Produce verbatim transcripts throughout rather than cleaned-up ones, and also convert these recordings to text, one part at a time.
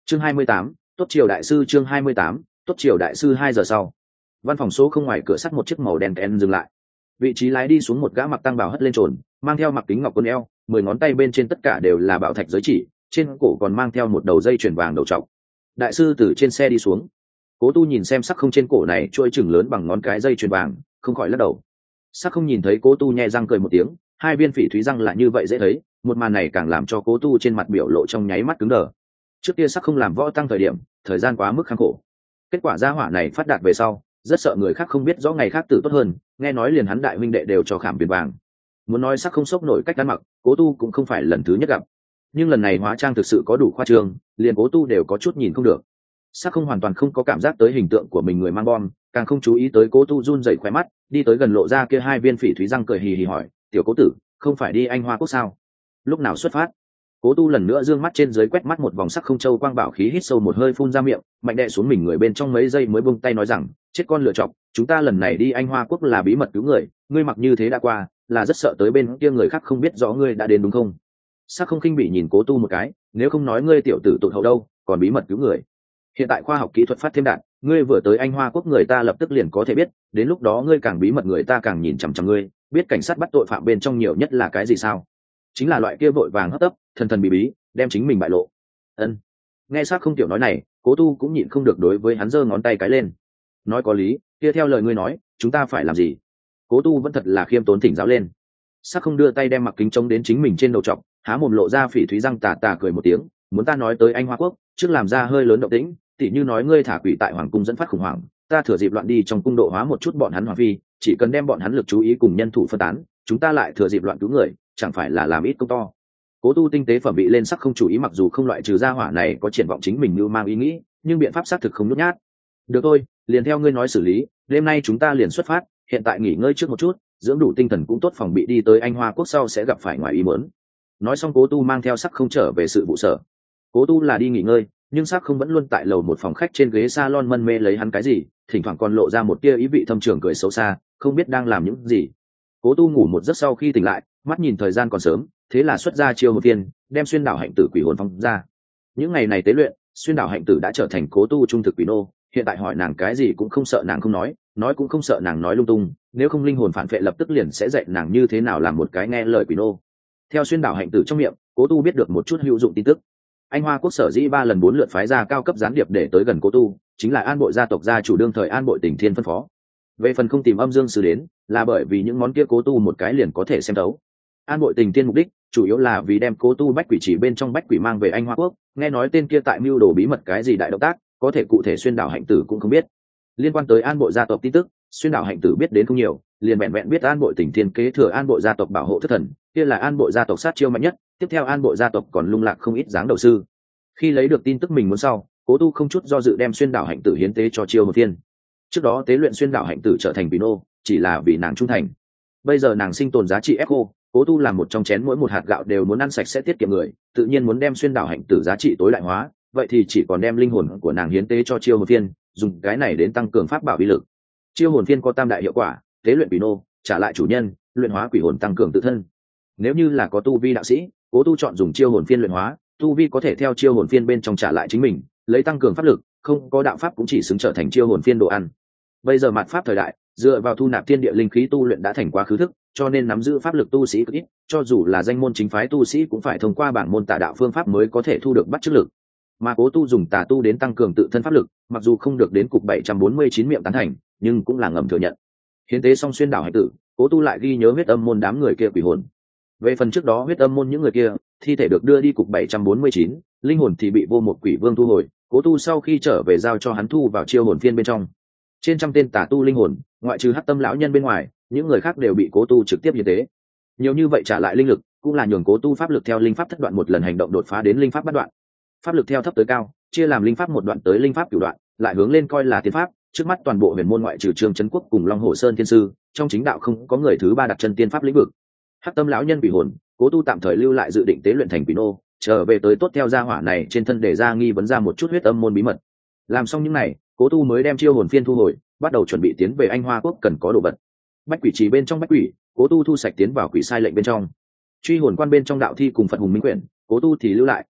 Chương hai mươi tám, tốt triều đại sư. Chương hai mươi tám, tốt triều đại sư. Hai giờ sau, văn phòng số không ngoài cửa sắt một chiếc màu đen kén dừng lại. Vị trí lái đi xuống một gã mặc tăng bào hất lên trồn, mang theo mặc kính ngọc quần eo, mười ngón tay bên trên tất cả đều là bảo thạch giới chỉ, trên cổ còn mang theo một đầu dây chuyền vàng đầu trọc. Đại sư từ trên xe đi xuống. Cố Tu nhìn xem sắc không trên cổ này chuỗi chừng lớn bằng ngón cái dây chuyền vàng, không khỏi lắc đầu. Sắc không nhìn thấy Cố Tu nhẹ răng cười một tiếng, hai viên phỉ thúy răng lại như vậy dễ thấy, một màn này càng làm cho Cố Tu trên mặt biểu lộ trong nháy mắt cứng đờ. Trước kia Sắc không làm võ tăng thời điểm, thời gian quá mức kháng khổ. Kết quả gia hỏa này phát đạt về sau, rất sợ người khác không biết rõ ngày khác tử tốt hơn, nghe nói liền hắn đại huynh đệ đều cho khảm viền vàng. Muốn nói Sắc không sốc nổi cách ăn mặc, Cố Tu cũng không phải lần thứ nhất gặp. Nhưng lần này hóa trang thực sự có đủ khoa trương, liền Cố Tu đều có chút nhìn không được. Sắc không hoàn toàn không có cảm giác tới hình tượng của mình người mang bom, càng không chú ý tới Cố Tu run rẩy khóe mắt, đi tới gần lộ ra kia hai viên phỉ thúy răng cười hì hì hỏi, "Tiểu Cố tử, không phải đi Anh Hoa Quốc sao? Lúc nào xuất phát?" Cố Tu lần nữa dương mắt trên dưới quét mắt một vòng Sắc không châu quang bảo khí hít sâu một hơi phun ra miệng, mạnh đè xuống mình người bên trong mấy giây mới buông tay nói rằng, "Chết con lựa chọc, chúng ta lần này đi Anh Hoa Quốc là bí mật cứu người, ngươi mặc như thế đã qua, là rất sợ tới bên kia người khác không biết rõ ngươi đã đến đúng không?" Sắc không khinh bị nhìn Cố Tu một cái, "Nếu không nói ngươi tiểu tử tụt hậu đâu, còn bí mật cứu người. Hiện tại khoa học kỹ thuật phát thêm đạn, ngươi vừa tới Anh Hoa Quốc người ta lập tức liền có thể biết, đến lúc đó ngươi càng bí mật người ta càng nhìn chằm chằm ngươi, biết cảnh sát bắt tội phạm bên trong nhiều nhất là cái gì sao? Chính là loại kia vội vàng hấp tấp, thần thần bí bí, đem chính mình bại lộ." Ân. Nghe Sắc không tiểu nói này, Cố Tu cũng nhịn không được đối với hắn giơ ngón tay cái lên. "Nói có lý, kia theo lời ngươi nói, chúng ta phải làm gì?" Cố Tu vẫn thật là khiêm tốn thỉnh giáo lên. Sắc không đưa tay đem mặc kính chống đến chính mình trên đầu trọc, há mồm lộ ra phỉ thúy răng tà tà cười một tiếng, "Muốn ta nói tới Anh Hoa Quốc, trước làm ra hơi lớn động tĩnh, tỉ như nói ngươi thả quỷ tại hoàng cung dẫn phát khủng hoảng, ta thừa dịp loạn đi trong cung độ hóa một chút bọn hắn hoàng phi, chỉ cần đem bọn hắn lực chú ý cùng nhân thủ phân tán, chúng ta lại thừa dịp loạn cứu người, chẳng phải là làm ít công to." Cố Tu tinh tế phẩm bị lên Sắc không chủ ý, mặc dù không loại trừ gia hỏa này có triển vọng chính mình mưu mang ý nghĩ, nhưng biện pháp xác thực không nhút nhát. "Được thôi, liền theo ngươi nói xử lý, đêm nay chúng ta liền xuất phát, hiện tại nghỉ ngơi trước một chút, dưỡng đủ tinh thần cũng tốt phòng bị đi tới Anh Hoa Quốc sau sẽ gặp phải ngoài ý muốn." Nói xong Cố Tu mang theo Sắc không trở về sự vụ sở. Cố Tu là đi nghỉ ngơi, nhưng Sắc không vẫn luôn tại lầu một phòng khách trên ghế salon mân mê lấy hắn cái gì, thỉnh thoảng còn lộ ra một tia ý vị thâm trường cười xấu xa, không biết đang làm những gì. Cố Tu ngủ một giấc sau khi tỉnh lại, mắt nhìn thời gian còn sớm, thế là xuất ra chiêu một viên, đem xuyên đảo hạnh tử quỷ hồn phong ra. Những ngày này tế luyện, xuyên đảo hạnh tử đã trở thành Cố Tu trung thực quỷ nô, hiện tại hỏi nàng cái gì cũng không sợ nàng không nói, nói cũng không sợ nàng nói lung tung, nếu không linh hồn phản vệ lập tức liền sẽ dạy nàng như thế nào làm một cái nghe lời quỷ nô. Theo xuyên đảo hạnh tử trong miệng, Cố Tu biết được một chút hữu dụng tin tức. Anh Hoa Quốc sở dĩ ba lần bốn lượt phái ra cao cấp gián điệp để tới gần Cố Tu, chính là An Bội gia tộc gia chủ đương thời An Bội Tỉnh Thiên phân phó. Về phần không tìm âm dương sứ đến, là bởi vì những món kia Cố Tu một cái liền có thể xem thấu. An Bội Tình Thiên mục đích chủ yếu là vì đem Cố Tu bách quỷ chỉ bên trong bách quỷ mang về Anh Hoa Quốc, nghe nói tên kia tại mưu đồ bí mật cái gì đại động tác, có thể cụ thể xuyên đảo hạnh tử cũng không biết. Liên quan tới An Bội gia tộc tin tức, xuyên đảo hạnh tử biết đến không nhiều, liền vẹn vẹn biết An Bội Tỉnh Thiên kế thừa An Bội gia tộc bảo hộ thất thần, kia là An Bội gia tộc sát chiêu mạnh nhất, tiếp theo An Bội gia tộc còn lung lạc không ít dáng đầu sư. Khi lấy được tin tức mình muốn sau, Cố Tu không chút do dự đem xuyên đảo hạnh tử hiến tế cho chiêu một thiên. Trước đó tế luyện xuyên đảo hạnh tử trở thành vị nô, chỉ là vì nàng trung thành. Bây giờ nàng sinh tồn giá trị ép cô, Cố Tu làm một trong chén mỗi một hạt gạo đều muốn ăn sạch sẽ tiết kiệm người, tự nhiên muốn đem xuyên đảo hạnh tử giá trị tối đại hóa, vậy thì chỉ còn đem linh hồn của nàng hiến tế cho chiêu một phiên, dùng cái này đến tăng cường pháp bảo uy lực. Chiêu hồn phiên có tam đại hiệu quả: tế luyện quỷ nô, trả lại chủ nhân, luyện hóa quỷ hồn tăng cường tự thân. Nếu như là có tu vi đạo sĩ, Cố Tu chọn dùng chiêu hồn phiên luyện hóa, tu vi có thể theo chiêu hồn phiên bên trong trả lại chính mình, lấy tăng cường pháp lực, không có đạo pháp cũng chỉ xứng trở thành chiêu hồn phiên đồ ăn. Bây giờ mạt pháp thời đại, dựa vào thu nạp thiên địa linh khí tu luyện đã thành quá khứ thức, cho nên nắm giữ pháp lực tu sĩ cực ít, cho dù là danh môn chính phái tu sĩ cũng phải thông qua bảng môn tà đạo phương pháp mới có thể thu được bắt chước lực. Mà Cố Tu dùng tà tu đến tăng cường tự thân pháp lực, mặc dù không được đến cục bảy trăm bốn mươi chín miệng tán thành, nhưng cũng là ngầm thừa nhận. Hiến tế xong xuyên đảo hạnh tử, Cố Tu lại ghi nhớ huyết âm môn đám người kia quỷ hồn. Về phần trước đó huyết âm môn những người kia, thi thể được đưa đi cục bảy trăm bốn mươi chín, linh hồn thì bị vô một quỷ vương thu hồi, Cố Tu sau khi trở về giao cho hắn thu vào chiêu hồn phiên bên trong. Trên trăm tên tà tu linh hồn, ngoại trừ Hắc Tâm lão nhân bên ngoài, những người khác đều bị Cố Tu trực tiếp hiến tế. Nhiều như vậy trả lại linh lực, cũng là nhường Cố Tu pháp lực theo linh pháp thất đoạn một lần hành động đột phá đến linh pháp bát đoạn. Pháp lực theo thấp tới cao, chia làm linh pháp một đoạn tới linh pháp cửu đoạn, lại hướng lên coi là tiên pháp. Trước mắt toàn bộ huyền môn ngoại trừ Trương Trấn Quốc cùng Long Hồ Sơn thiên sư, trong chính đạo không có người thứ ba đặt chân tiên pháp lĩnh vực. Hắc Tâm lão nhân quỷ hồn, Cố Tu tạm thời lưu lại dự định tế luyện thành quỷ nô, trở về tới tốt theo gia hỏa này trên thân để ra nghi vấn ra một chút huyết âm môn bí mật. Làm xong những này, Cố Tu mới đem chiêu hồn phiên thu hồi, bắt đầu chuẩn bị tiến về Anh Hoa Quốc cần có đồ vật. Bách quỷ trì bên trong bách quỷ, Cố Tu thu sạch tiến vào quỷ sai lệnh bên trong. Truy hồn quan bên trong đạo thi cùng Phật hùng minh quyển, Cố Tu thì lưu lại,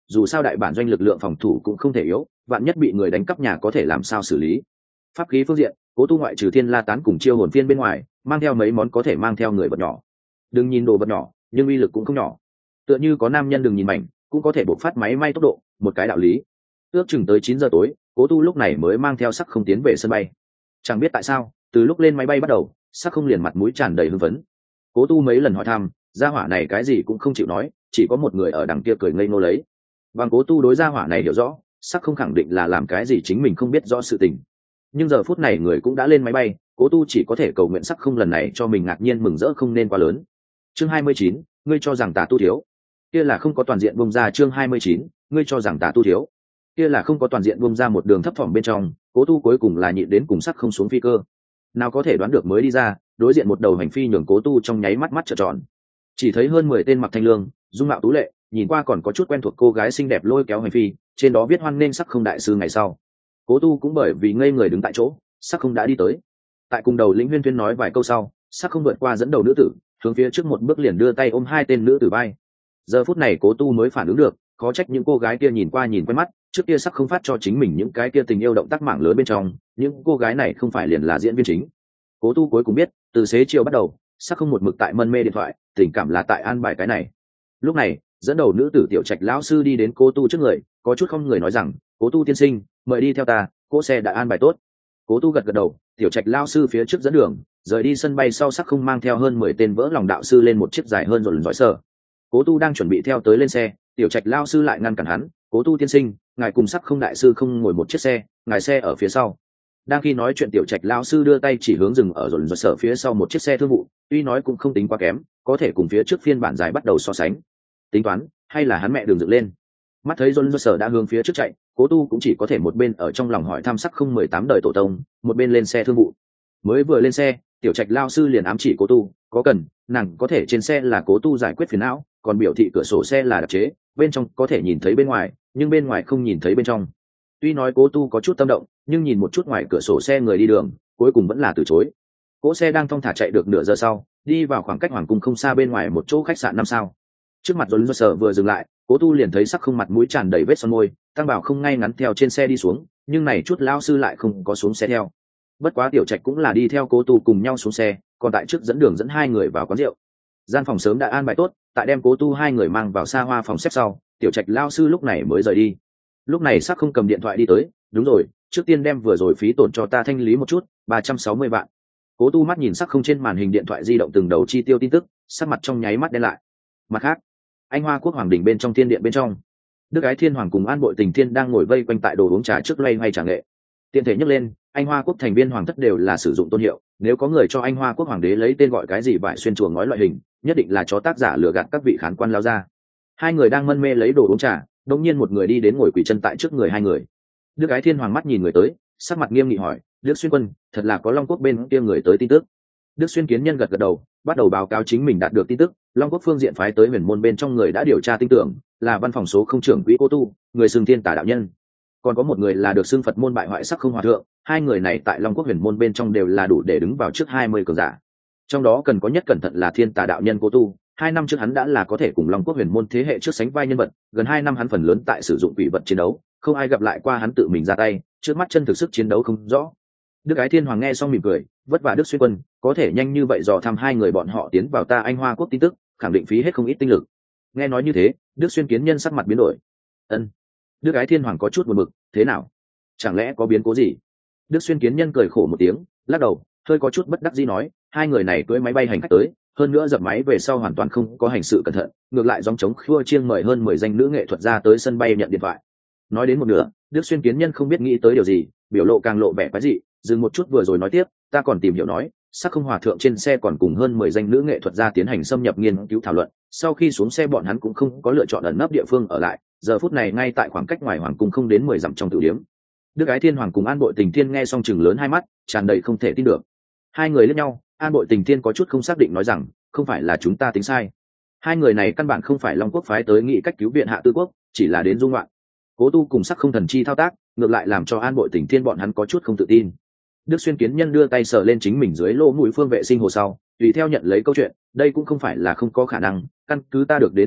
dù sao đại bản doanh lực lượng phòng thủ cũng không thể yếu, vạn nhất bị người đánh cắp nhà có thể làm sao xử lý. Pháp khí phương diện, Cố Tu ngoại trừ thiên la tán cùng chiêu hồn phiên bên ngoài, mang theo mấy món có thể mang theo người vật nhỏ. Đừng nhìn đồ vật nhỏ, nhưng uy lực cũng không nhỏ. Tựa như có nam nhân đừng nhìn mảnh, cũng có thể bộc phát máy may tốc độ, một cái đạo lý. Ước chừng tới chín giờ tối, Cố Tu lúc này mới mang theo Sắc Không tiến về sân bay. Chẳng biết tại sao, từ lúc lên máy bay bắt đầu, Sắc Không liền mặt mũi tràn đầy hưng phấn. Cố Tu mấy lần hỏi thăm, gia hỏa này cái gì cũng không chịu nói, chỉ có một người ở đằng kia cười ngây ngô lấy. Bằng Cố Tu đối gia hỏa này hiểu rõ, Sắc Không khẳng định là làm cái gì chính mình không biết rõ sự tình. Nhưng giờ phút này người cũng đã lên máy bay, Cố Tu chỉ có thể cầu nguyện Sắc Không lần này cho mình ngạc nhiên mừng rỡ không nên quá lớn. Chương hai mươi chín, ngươi cho rằng Tà Tu thiếu, kia là không có toàn diện bung ra. Chương hai mươi chín, ngươi cho rằng Tà Tu thiếu, kia là không có toàn diện bung ra. Một đường thấp thỏm bên trong, Cố Tu cuối cùng là nhịn đến cùng Sắc Không xuống phi cơ. Nào có thể đoán được mới đi ra, đối diện một đầu hành phi nhường Cố Tu trong nháy mắt mắt trợn tròn. Chỉ thấy hơn mười tên mặc thanh lương, dung mạo tú lệ, nhìn qua còn có chút quen thuộc cô gái xinh đẹp lôi kéo hành phi, trên đó viết hoan nghênh Sắc Không đại sư ngày sau. Cố Tu cũng bởi vì ngây người đứng tại chỗ, Sắc Không đã đi tới. Tại cùng đầu lĩnh Huyên Tuyên nói vài câu sau, Sắc Không vượt qua dẫn đầu nữ tử, hướng phía trước một bước liền đưa tay ôm hai tên nữ tử vai. Giờ phút này Cố Tu mới phản ứng được, khó trách những cô gái kia nhìn qua nhìn quen mắt, trước kia Sắc Không phát cho chính mình những cái kia tình yêu động tác mảng lớn bên trong, những cô gái này không phải liền là diễn viên chính. Cố Tu cuối cùng biết, từ xế chiều bắt đầu, Sắc Không một mực tại mân mê điện thoại, tình cảm là tại an bài cái này. Lúc này, dẫn đầu nữ tử Tiểu Trạch lão sư đi đến Cố Tu trước người, có chút không người nói rằng, Cố Tu tiên sinh, mời đi theo ta, cỗ xe đã an bài tốt. Cố Tu gật gật đầu, Tiểu Trạch lão sư phía trước dẫn đường, rời đi sân bay sau Sắc Không mang theo hơn mười tên vỡ lòng đạo sư lên một chiếc dài hơn rồi giỏi sở. Cố Tu đang chuẩn bị theo tới lên xe, Tiểu Trạch lão sư lại ngăn cản hắn, Cố Tu tiên sinh, ngài cùng Sắc Không đại sư không ngồi một chiếc xe, ngài xe ở phía sau. Đang khi nói chuyện, Tiểu Trạch lão sư đưa tay chỉ hướng dừng ở rồi giỏi sở phía sau một chiếc xe thương vụ, tuy nói cũng không tính quá kém, có thể cùng phía trước phiên bản dài bắt đầu so sánh. Tính toán, hay là hắn mẹ đường dựng lên. Mắt thấy John Sở đã hướng phía trước chạy, Cố Tu cũng chỉ có thể một bên ở trong lòng hỏi thăm Sắc Không mười tám đời tổ tông, một bên lên xe thương vụ. Mới vừa lên xe, Tiểu Trạch lao sư liền ám chỉ Cố Tu, có cần, nàng có thể trên xe là Cố Tu giải quyết phiền não, còn biểu thị cửa sổ xe là đặc chế, bên trong có thể nhìn thấy bên ngoài, nhưng bên ngoài không nhìn thấy bên trong. Tuy nói Cố Tu có chút tâm động, nhưng nhìn một chút ngoài cửa sổ xe người đi đường, cuối cùng vẫn là từ chối. Cỗ xe đang thong thả chạy được nửa giờ sau, đi vào khoảng cách hoàng cung không xa bên ngoài một chỗ khách sạn năm sao. Trước mặt John Sở vừa dừng lại, Cố Tu liền thấy Sắc Không mặt mũi tràn đầy vết son môi, Tăng Bảo không ngay ngắn theo trên xe đi xuống, nhưng này chút lão sư lại không có xuống xe theo. Bất quá Tiểu Trạch cũng là đi theo Cố Tu cùng nhau xuống xe, còn tại trước dẫn đường dẫn hai người vào quán rượu. Gian phòng sớm đã an bài tốt, tại đem Cố Tu hai người mang vào xa hoa phòng xếp sau, Tiểu Trạch lão sư lúc này mới rời đi. Lúc này Sắc Không cầm điện thoại đi tới, đúng rồi, trước tiên đem vừa rồi phí tổn cho ta thanh lý một chút, ba trăm sáu mươi vạn. Cố Tu mắt nhìn Sắc Không trên màn hình điện thoại di động từng đầu chi tiêu tin tức, sắc mặt trong nháy mắt đen lại. Mặt khác, Anh Hoa Quốc hoàng đình bên trong thiên điện bên trong, Đức Ái Thiên Hoàng cùng An Bội Tình Thiên đang ngồi vây quanh tại đồ uống trà trước loay hoay trà nghệ. Tiện thể nhắc lên, Anh Hoa Quốc thành viên hoàng thất đều là sử dụng tôn hiệu, nếu có người cho Anh Hoa Quốc hoàng đế lấy tên gọi cái gì vải xuyên chuồng ngói loại hình, nhất định là chó tác giả lừa gạt các vị khán quan lao ra. Hai người đang mân mê lấy đồ uống trà, đột nhiên một người đi đến ngồi quỳ chân tại trước người hai người. Đức Ái Thiên Hoàng mắt nhìn người tới, sắc mặt nghiêm nghị hỏi, Đức Xuyên Quân, thật là có Long Quốc bên kia người tới tin tức? Đức Xuyên Kiến Nhân gật gật đầu, bắt đầu báo cáo chính mình đạt được tin tức. Long Quốc phương diện phái tới huyền môn bên trong người đã điều tra tin tưởng, là văn phòng số không trưởng quỹ Cố Tu, người xưng Thiên Tả đạo nhân. Còn có một người là được xưng Phật môn bại hoại Sắc Không hòa thượng. Hai người này tại Long Quốc huyền môn bên trong đều là đủ để đứng vào trước hai mươi cường giả. Trong đó cần có nhất cẩn thận là Thiên Tả đạo nhân Cố Tu. Hai năm trước hắn đã là có thể cùng Long Quốc huyền môn thế hệ trước sánh vai nhân vật. Gần hai năm hắn phần lớn tại sử dụng quỷ vật chiến đấu, không ai gặp lại qua hắn tự mình ra tay. Trước mắt chân thực sức chiến đấu không rõ. Đức Ái Thiên Hoàng nghe xong mỉm cười, vất vả Đức Xuyên Quân, có thể nhanh như vậy dò thăm hai người bọn họ tiến vào ta Anh Hoa Quốc tin tức, khẳng định phí hết không ít tinh lực. Nghe nói như thế, Đức Xuyên Kiến Nhân sắc mặt biến đổi. Ân. Đức Ái Thiên Hoàng có chút buồn bực, thế nào? Chẳng lẽ có biến cố gì? Đức Xuyên Kiến Nhân cười khổ một tiếng, lắc đầu, hơi có chút bất đắc dĩ nói, hai người này cưỡi máy bay hành khách tới, hơn nữa dập máy về sau hoàn toàn không có hành sự cẩn thận, ngược lại gióng trống khua chiêng mời hơn mười danh nữ nghệ thuật ra tới sân bay nhận điện thoại. Nói đến một nửa, Đức Xuyên Kiến Nhân không biết nghĩ tới điều gì, biểu lộ càng lộ vẻ quái dị, dừng một chút vừa rồi nói tiếp, ta còn tìm hiểu nói, Sắc Không hòa thượng trên xe còn cùng hơn mười danh nữ nghệ thuật gia tiến hành xâm nhập nghiên cứu thảo luận, sau khi xuống xe bọn hắn cũng không có lựa chọn ẩn nấp địa phương ở lại, giờ phút này ngay tại khoảng cách ngoài hoàng cung không đến mười dặm trong tử điếm. Đức Ái Thiên Hoàng cùng An Bội Tình Thiên nghe xong chừng lớn hai mắt, tràn đầy không thể tin được. Hai người liếc nhau, An Bội Tình Thiên có chút không xác định nói rằng, không phải là chúng ta tính sai. Hai người này căn bản không phải Long Quốc phái tới nghị cách cứu viện Hạ Tư Quốc, chỉ là đến dung loạn. Cố Tu cùng Sắc Không thần chi thao tác, ngược lại làm cho An Bội Tình Thiên bọn hắn có chút không tự tin. Đức Xuyên Kiến Nhân đưa tay sờ lên chính mình dưới lỗ mũi phương vệ sinh hồ sau, tùy theo nhận lấy câu chuyện, đây cũng không phải là không có khả năng, căn cứ ta được đến tình báo,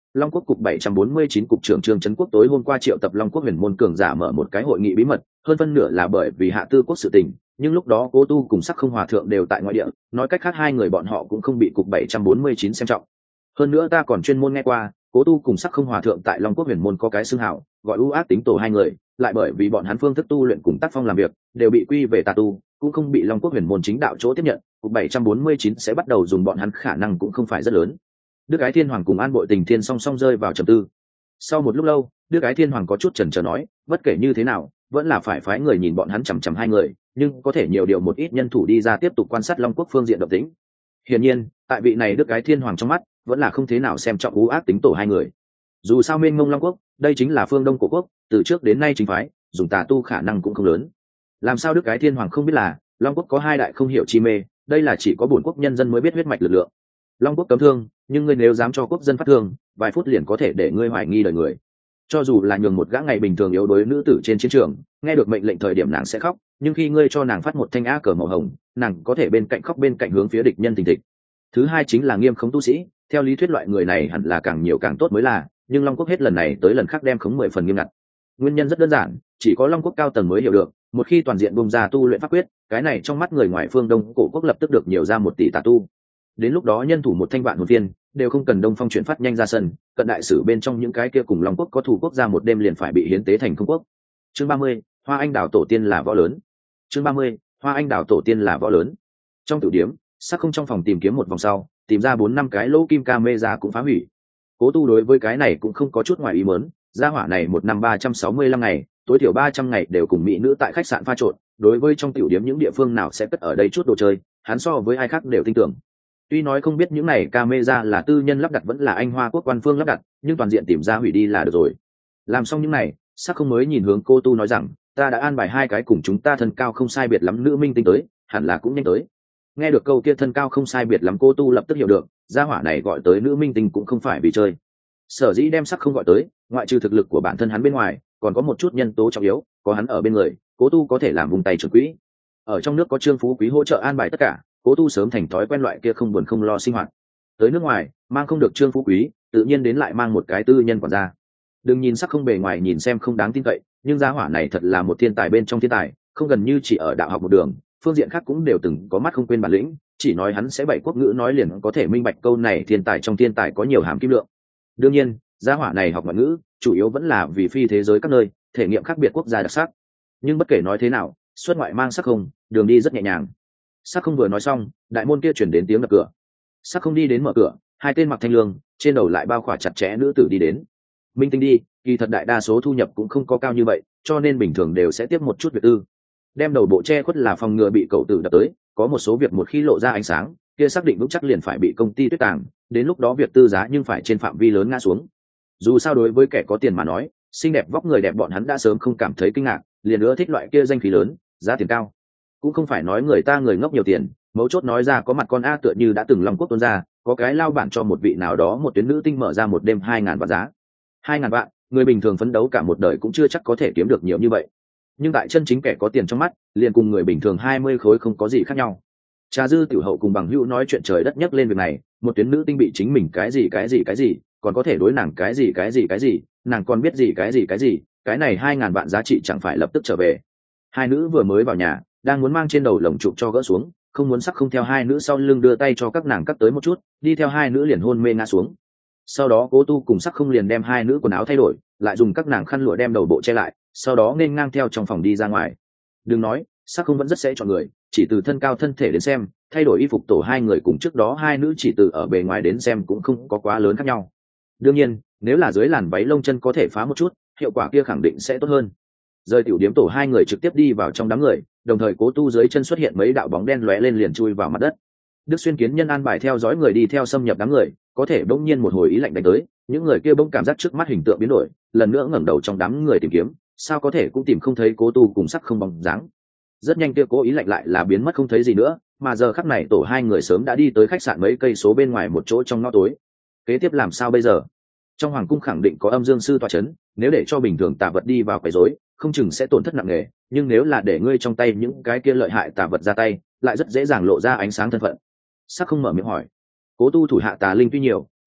Long Quốc cục bảy trăm bốn mươi chín cục trưởng Trương Trấn Quốc tối hôm qua triệu tập Long Quốc huyền môn cường giả mở một cái hội nghị bí mật, hơn phân nửa là bởi vì Hạ Tư Quốc sự tình, nhưng lúc đó Cố Tu cùng Sắc Không Hòa thượng đều tại ngoại địa, nói cách khác hai người bọn họ cũng không bị cục bảy trăm bốn mươi chín xem trọng. Hơn nữa ta còn chuyên môn nghe qua, Cố Tu cùng Sắc Không Hòa thượng tại Long Quốc huyền môn có cái xưng hảo, gọi ưu ác tính tổ hai người, lại bởi vì bọn hắn phương thức tu luyện cùng tác phong làm việc, đều bị quy về tà tu, cũng không bị Long Quốc huyền môn chính đạo chỗ tiếp nhận, cục bảy trăm bốn mươi chín sẽ bắt đầu dùng bọn hắn khả năng cũng không phải rất lớn. Đức Ái Thiên Hoàng cùng An Bội Tình Thiên song song rơi vào trầm tư. Sau một lúc lâu, Đức Ái Thiên Hoàng có chút chần chờ nói, bất kể như thế nào, vẫn là phải phái người nhìn bọn hắn chằm chằm hai người, nhưng có thể nhiều điều một ít nhân thủ đi ra tiếp tục quan sát Long Quốc phương diện động tĩnh. Hiển nhiên, tại vị này Đức Ái Thiên Hoàng trong mắt, vẫn là không thế nào xem trọng ưu ác tính tổ hai người. Dù sao mênh mông Long Quốc, đây chính là phương Đông của quốc, từ trước đến nay chính phái, dùng tà tu khả năng cũng không lớn. Làm sao Đức Ái Thiên Hoàng không biết là, Long Quốc có hai đại không hiểu chi mê, đây là chỉ có bổn quốc nhân dân mới biết huyết mạch lực lượng. Long Quốc cấm thương, nhưng ngươi nếu dám cho quốc dân phát thương, vài phút liền có thể để ngươi hoài nghi đời người. Cho dù là nhường một gã ngày bình thường yếu đuối nữ tử trên chiến trường, nghe được mệnh lệnh thời điểm nàng sẽ khóc, nhưng khi ngươi cho nàng phát một thanh á cờ màu hồng, nàng có thể bên cạnh khóc bên cạnh hướng phía địch nhân tình thịch. Thứ hai chính là nghiêm khống tu sĩ, theo lý thuyết loại người này hẳn là càng nhiều càng tốt mới là, nhưng Long Quốc hết lần này tới lần khác đem khống mười phần nghiêm ngặt. Nguyên nhân rất đơn giản, chỉ có Long Quốc cao tầng mới hiểu được, một khi toàn diện bung ra tu luyện pháp quyết, cái này trong mắt người ngoài phương Đông cổ quốc lập tức được nhiều ra một tỷ tà tu. Đến lúc đó nhân thủ một thanh vạn hồn viên đều không cần Đông Phong chuyển phát nhanh ra sân, cận đại sử bên trong những cái kia cùng Long Quốc có thủ quốc gia một đêm liền phải bị hiến tế thành không quốc. Chương ba mươi, Hoa Anh Đào tổ tiên là võ lớn. Chương ba mươi, Hoa Anh Đào tổ tiên là võ lớn. Trong tiểu điếm, Sắc Không trong phòng tìm kiếm một vòng sau, tìm ra bốn năm cái lỗ kim camera cũng phá hủy. Cố Tu đối với cái này cũng không có chút ngoài ý muốn, gia hỏa này một năm ba trăm sáu mươi lăm ngày, tối thiểu ba trăm ngày đều cùng mỹ nữ tại khách sạn pha trộn, đối với trong tiểu điếm những địa phương nào sẽ cất ở đây chút đồ chơi, hắn so với ai khác đều tin tưởng. Tuy nói không biết những này camera là tư nhân lắp đặt vẫn là Anh Hoa quốc quan phương lắp đặt, nhưng toàn diện tìm ra hủy đi là được rồi. Làm xong những này, Sắc Không mới nhìn hướng Cô Tu nói rằng, ta đã an bài hai cái cùng chúng ta thân cao không sai biệt lắm nữ minh tinh tới, hẳn là cũng nhanh tới. Nghe được câu kia thân cao không sai biệt lắm, Cô Tu lập tức hiểu được, gia hỏa này gọi tới nữ minh tinh cũng không phải vì chơi. Sở dĩ đem Sắc Không gọi tới, ngoại trừ thực lực của bản thân hắn bên ngoài, còn có một chút nhân tố trọng yếu, có hắn ở bên người, Cố Tu có thể làm vùng tay trưởng quỹ. Ở trong nước có Trương Phú Quý hỗ trợ an bài tất cả, Cố Tu sớm thành thói quen loại kia không buồn không lo sinh hoạt. Tới nước ngoài, mang không được Trương Phú Quý, tự nhiên đến lại mang một cái tư nhân quản gia. Đừng nhìn Sắc Không bề ngoài nhìn xem không đáng tin cậy, nhưng gia hỏa này thật là một thiên tài bên trong thiên tài, không gần như chỉ ở đạo học một đường, phương diện khác cũng đều từng có mắt không quên bản lĩnh, chỉ nói hắn sẽ bảy quốc ngữ nói liền có thể minh bạch câu này thiên tài trong thiên tài có nhiều hàm kim lượng. Đương nhiên, gia hỏa này học ngoại ngữ, chủ yếu vẫn là vì phi thế giới các nơi, thể nghiệm khác biệt quốc gia đặc sắc. Nhưng bất kể nói thế nào, xuất ngoại mang Sắc Không, đường đi rất nhẹ nhàng. Sắc Không vừa nói xong, đại môn kia chuyển đến tiếng đập cửa. Sắc Không đi đến mở cửa, hai tên mặc thanh lương, trên đầu lại bao khỏa chặt chẽ nữ tử đi đến. Minh tinh đi, kỳ thật đại đa số thu nhập cũng không có cao như vậy, cho nên bình thường đều sẽ tiếp một chút việc tư. Đem đầu bộ che khuất là phòng ngừa bị cậu tử đập tới, có một số việc một khi lộ ra ánh sáng, kia xác định vững chắc liền phải bị công ty tuyết tàng, đến lúc đó việc tư giá nhưng phải trên phạm vi lớn ngã xuống. Dù sao đối với kẻ có tiền mà nói, xinh đẹp vóc người đẹp bọn hắn đã sớm không cảm thấy kinh ngạc, liền nữa thích loại kia danh khí lớn, giá tiền cao. Cũng không phải nói người ta người ngốc nhiều tiền, mấu chốt nói ra có mặt con a tựa như đã từng Long Quốc tuôn ra, có cái lao bản cho một vị nào đó một tuyến nữ tinh mở ra một đêm hai ngàn vạn giá. Hai ngàn vạn, người bình thường phấn đấu cả một đời cũng chưa chắc có thể kiếm được nhiều như vậy. Nhưng tại chân chính kẻ có tiền trong mắt, liền cùng người bình thường hai mươi khối không có gì khác nhau. Trà Dư tiểu hậu cùng bằng hữu nói chuyện trời đất nhấc lên việc này, một tuyến nữ tinh bị chính mình cái gì cái gì cái gì, còn có thể đối nàng cái gì cái gì cái gì, nàng còn biết gì cái gì cái gì, cái này hai ngàn vạn giá trị chẳng phải lập tức trở về. Hai nữ vừa mới vào nhà, đang muốn mang trên đầu lồng trụ cho gỡ xuống, không muốn Sắc Không theo hai nữ sau lưng đưa tay cho các nàng cắt tới một chút, đi theo hai nữ liền hôn mê ngã xuống. Sau đó Cố Tu cùng Sắc Không liền đem hai nữ quần áo thay đổi, lại dùng các nàng khăn lụa đem đầu bộ che lại, sau đó nên ngang theo trong phòng đi ra ngoài. Đừng nói, Sắc Không vẫn rất sẽ chọn người, chỉ từ thân cao thân thể đến xem, thay đổi y phục tổ hai người cùng trước đó hai nữ chỉ từ ở bề ngoài đến xem cũng không có quá lớn khác nhau. Đương nhiên, nếu là dưới làn váy lông chân có thể phá một chút, hiệu quả kia khẳng định sẽ tốt hơn. Rời tiểu điếm tổ hai người trực tiếp đi vào trong đám người, đồng thời Cố Tu dưới chân xuất hiện mấy đạo bóng đen lóe lên liền chui vào mặt đất. Đức Xuyên kiến nhân an bài theo dõi người đi theo xâm nhập đám người, có thể bỗng nhiên một hồi ý lạnh đánh tới, những người kia bỗng cảm giác trước mắt hình tượng biến đổi, lần nữa ngẩng đầu trong đám người tìm kiếm, sao có thể cũng tìm không thấy Cố Tu cùng Sắc Không bóng dáng. Rất nhanh kia cố ý lạnh lại là biến mất không thấy gì nữa, mà giờ khắc này tổ hai người sớm đã đi tới khách sạn mấy cây số bên ngoài một chỗ trong ngõ tối. Kế tiếp làm sao bây giờ? Trong hoàng cung khẳng định có âm dương sư tọa chấn, nếu để cho bình thường tà vật đi vào quấy rối, không chừng sẽ tổn thất nặng nề, nhưng nếu là để ngươi trong tay những cái kia lợi hại tà vật ra tay, lại rất dễ dàng lộ ra ánh sáng thân phận. Sắc Không mở miệng hỏi. Cố Tu thủ hạ tà linh tuy nhiều,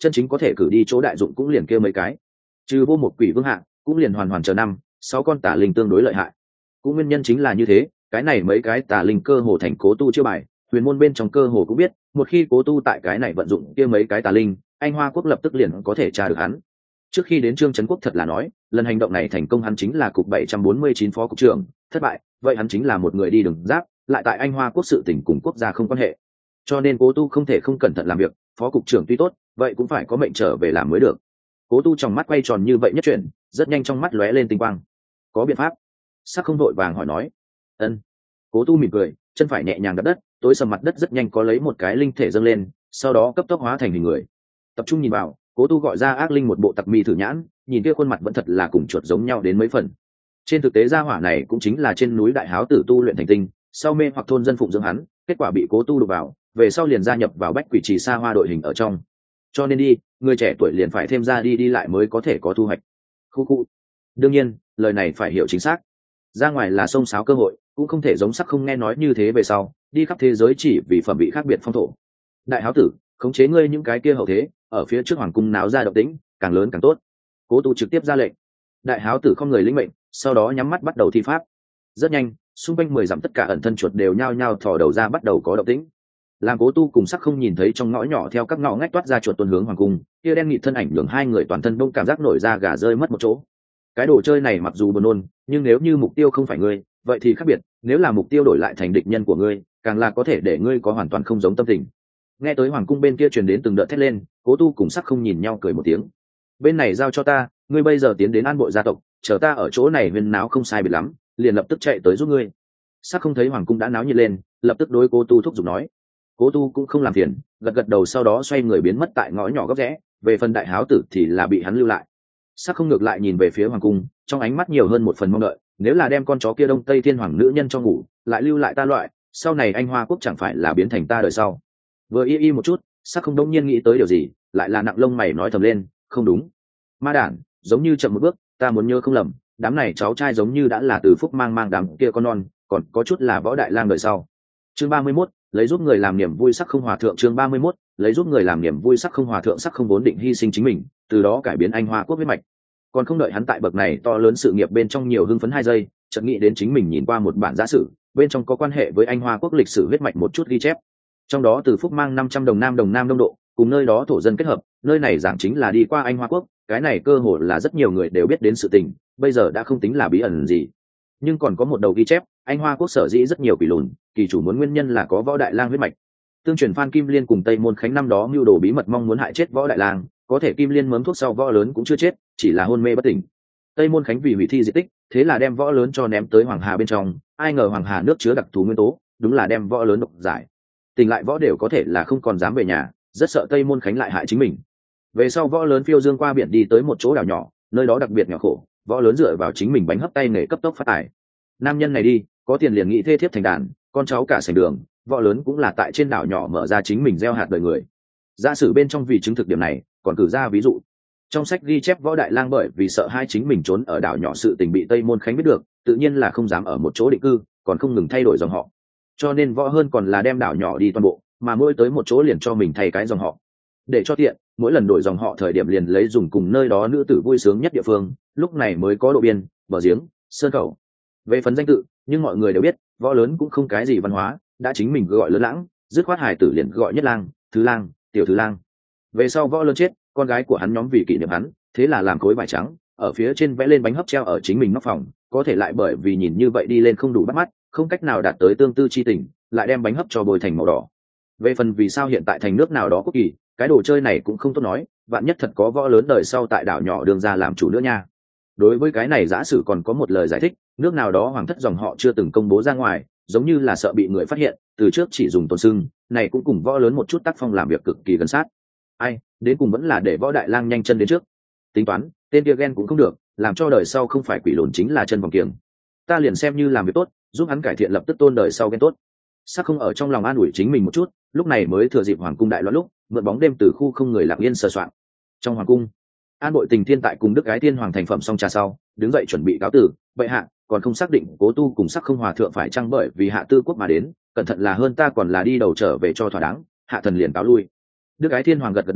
chân chính có thể cử đi chỗ đại dụng cũng liền kêu mấy cái, trừ vô một quỷ vương hạ cũng liền hoàn hoàn chờ năm sáu con tà linh tương đối lợi hại. Cũng nguyên nhân chính là như thế, cái này mấy cái tà linh cơ hồ thành cố tu chưa bài, huyền môn bên trong cơ hồ cũng biết, một khi cố tu tại cái này vận dụng kia mấy cái tà linh, anh Hoa quốc lập tức liền có thể tra được hắn. Trước khi đến Trương Trấn Quốc thật là nói, lần hành động này thành công hắn chính là cục bảy trăm bốn mươi chín phó cục trưởng, thất bại, vậy hắn chính là một người đi đường giáp, lại tại anh Hoa quốc sự tình cùng quốc gia không quan hệ. Cho nên Cố Tu không thể không cẩn thận làm việc, phó cục trưởng tuy tốt, vậy cũng phải có mệnh trở về làm mới được. Cố Tu trong mắt quay tròn như vậy nhất chuyển, rất nhanh trong mắt lóe lên tinh quang. Có biện pháp? Sắc không đội vàng hỏi nói. Ân. Cố Tu mỉm cười, chân phải nhẹ nhàng đập đất, tối sầm mặt đất rất nhanh có lấy một cái linh thể dâng lên, sau đó cấp tốc hóa thành hình người. Tập trung nhìn vào, Cố Tu gọi ra ác linh một bộ tặc mi thử nhãn, nhìn kia khuôn mặt vẫn thật là cùng chuột giống nhau đến mấy phần. Trên thực tế gia hỏa này cũng chính là trên núi đại háo tử tu luyện thành tinh, sau mê hoặc thôn dân phụng dưỡng hắn, kết quả bị Cố Tu đụng vào, về sau liền gia nhập vào Bách Quỷ Trì Sa Hoa đội hình ở trong. Cho nên đi, người trẻ tuổi liền phải thêm ra đi đi lại mới có thể có thu hoạch. Khu khu. Đương nhiên, lời này phải hiểu chính xác. Ra ngoài là xông xáo cơ hội, cũng không thể giống Sắc không nghe nói như thế về sau, đi khắp thế giới chỉ vì phẩm vị khác biệt phong thổ. Đại háo tử, khống chế ngươi những cái kia hậu thế, ở phía trước hoàng cung náo ra động tĩnh, càng lớn càng tốt. Cố Tu trực tiếp ra lệnh. Đại háo tử không người lĩnh mệnh, sau đó nhắm mắt bắt đầu thi pháp. Rất nhanh, xung quanh mười dặm tất cả ẩn thân chuột đều nhao nhao thò đầu ra bắt đầu có động tĩnh. Làm Cố Tu cùng Sắc không nhìn thấy trong ngõ nhỏ theo các ngõ ngách toát ra chuột tuần hướng hoàng cung, kia đen nghịt thân ảnh nhường hai người toàn thân đông cảm giác nổi da gà rơi mất một chỗ. Cái đồ chơi này mặc dù buồn nôn, nhưng nếu như mục tiêu không phải ngươi, vậy thì khác biệt, nếu là mục tiêu đổi lại thành địch nhân của ngươi, càng là có thể để ngươi có hoàn toàn không giống tâm tình. Nghe tới hoàng cung bên kia truyền đến từng đợt thét lên, Cố Tu cùng Sắc không nhìn nhau cười một tiếng. Bên này giao cho ta, ngươi bây giờ tiến đến An Bội gia tộc, chờ ta ở chỗ này huyên náo không sai biệt lắm, liền lập tức chạy tới giúp ngươi. Sắc không thấy hoàng cung đã náo nhiệt lên, lập tức đối Cố Tu thúc giục nói. Cố Tu cũng không làm phiền, gật gật đầu sau đó xoay người biến mất tại ngõ nhỏ góc rẽ, về phần đại háo tử thì là bị hắn lưu lại. Sắc không ngược lại nhìn về phía hoàng cung, trong ánh mắt nhiều hơn một phần mong đợi, nếu là đem con chó kia Đông Tây Thiên Hoàng nữ nhân cho ngủ, lại lưu lại ta loại, sau này anh Hoa quốc chẳng phải là biến thành ta đời sau. Vừa y y một chút, Sắc không đống nhiên nghĩ tới điều gì, lại là nặng lông mày nói thầm lên, không đúng. Ma đản, giống như chậm một bước, ta muốn nhớ không lầm, đám này cháu trai giống như đã là từ Phúc mang mang đám kia con non, còn có chút là Võ Đại Lang đời sau. Chương ba mươi mốt, lấy giúp người làm niềm vui Sắc không hòa thượng. Chương ba mươi mốt, lấy giúp người làm niềm vui Sắc không hòa thượng. Sắc không vốn định hy sinh chính mình, từ đó cải biến anh Hoa quốc huyết mạch. Còn không đợi hắn tại bậc này to lớn sự nghiệp bên trong nhiều hưng phấn hai giây, chợt nghĩ đến chính mình nhìn qua một bản giả sử, bên trong có quan hệ với anh Hoa quốc lịch sử huyết mạch một chút ghi chép. Trong đó từ Phúc mang năm trăm đồng nam đồng nam đông độ, cùng nơi đó thổ dân kết hợp, nơi này giảng chính là đi qua anh Hoa quốc, cái này cơ hội là rất nhiều người đều biết đến sự tình, bây giờ đã không tính là bí ẩn gì. Nhưng còn có một đầu ghi chép, anh Hoa quốc sở dĩ rất nhiều quỷ lùn, kỳ chủ muốn nguyên nhân là có Võ Đại Lang huyết mạch. Tương truyền Phan Kim Liên cùng Tây Môn Khánh năm đó mưu đồ bí mật mong muốn hại chết Võ Đại Lang, có thể Kim Liên mớm thuốc sau Võ Lớn cũng chưa chết, chỉ là hôn mê bất tỉnh. Tây Môn Khánh vì hủy thi di tích, thế là đem Võ Lớn cho ném tới Hoàng Hà bên trong, ai ngờ Hoàng Hà nước chứa đặc thù nguyên tố, đúng là đem Võ Lớn độc giải. Tỉnh lại Võ đều có thể là không còn dám về nhà, rất sợ Tây Môn Khánh lại hại chính mình. Về sau Võ Lớn phiêu dương qua biển đi tới một chỗ đảo nhỏ, nơi đó đặc biệt nhỏ khổ, Võ Lớn dựa vào chính mình bánh hấp tay nghề cấp tốc phát tài. Nam nhân này đi, có tiền liền nghĩ thê thiếp thành đàn, con cháu cả sành đường, Võ Lớn cũng là tại trên đảo nhỏ mở ra chính mình gieo hạt đời người. Giả sử bên trong vì chứng thực điểm này, còn cử ra ví dụ. Trong sách ghi chép Võ Đại Lang bởi vì sợ hai chính mình trốn ở đảo nhỏ sự tình bị Tây Môn Khánh biết được, tự nhiên là không dám ở một chỗ định cư, còn không ngừng thay đổi dòng họ. Cho nên Võ hơn còn là đem đảo nhỏ đi toàn bộ, mà mỗi tới một chỗ liền cho mình thay cái dòng họ. Để cho tiện, mỗi lần đổi dòng họ thời điểm liền lấy dùng cùng nơi đó nữ tử vui sướng nhất địa phương, lúc này mới có độ biên, bờ giếng, sơn khẩu. Về phần danh tự, nhưng mọi người đều biết, Võ Lớn cũng không cái gì văn hóa, đã chính mình gọi Lớn Lãng, dứt khoát hài tử liền gọi Nhất Lang, Thứ Lang, Tiểu Thứ Lang. Về sau Võ Lớn chết, con gái của hắn nhóm vì kỷ niệm hắn, thế là làm khối vải trắng, ở phía trên vẽ lên bánh hấp treo ở chính mình nóc phòng, có thể lại bởi vì nhìn như vậy đi lên không đủ bắt mắt, không cách nào đạt tới tương tư chi tình, lại đem bánh hấp cho bồi thành màu đỏ. Về phần vì sao hiện tại thành nước nào đó quốc kỳ, cái đồ chơi này cũng không tốt nói, vạn nhất thật có Võ Lớn đời sau tại đảo nhỏ đường ra làm chủ nữa nha. Đối với cái này giả sử còn có một lời giải thích, nước nào đó hoàng thất dòng họ chưa từng công bố ra ngoài, giống như là sợ bị người phát hiện, từ trước chỉ dùng tôn xưng, này cũng cùng Võ Lớn một chút tác phong làm việc cực kỳ gần sát. Ai, đến cùng vẫn là để Võ Đại Lang nhanh chân đến trước. Tính toán, tên kia ghen cũng không được, làm cho đời sau không phải quỷ lùn chính là chân vòng kiềng. Ta liền xem như làm việc tốt, giúp hắn cải thiện lập tức tôn đời sau ghen tốt. Sắc không ở trong lòng an ủi chính mình một chút, lúc này mới thừa dịp hoàng cung đại loạn lúc, mượn bóng đêm từ khu không người lặng yên sờ soạn. Trong hoàng cung, An Bội Tình Thiên tại cùng Đức Ái Thiên hoàng thành phẩm xong trà sau, đứng dậy chuẩn bị cáo tử, vậy hạ, còn không xác định Cố Tu cùng Sắc không hòa thượng phải chăng bởi vì hạ tư quốc mà đến, cẩn thận là hơn ta còn là đi đầu trở về cho thỏa đáng, hạ thần liền cáo lui. Đức Ái Thiên hoàng gật gật đầu,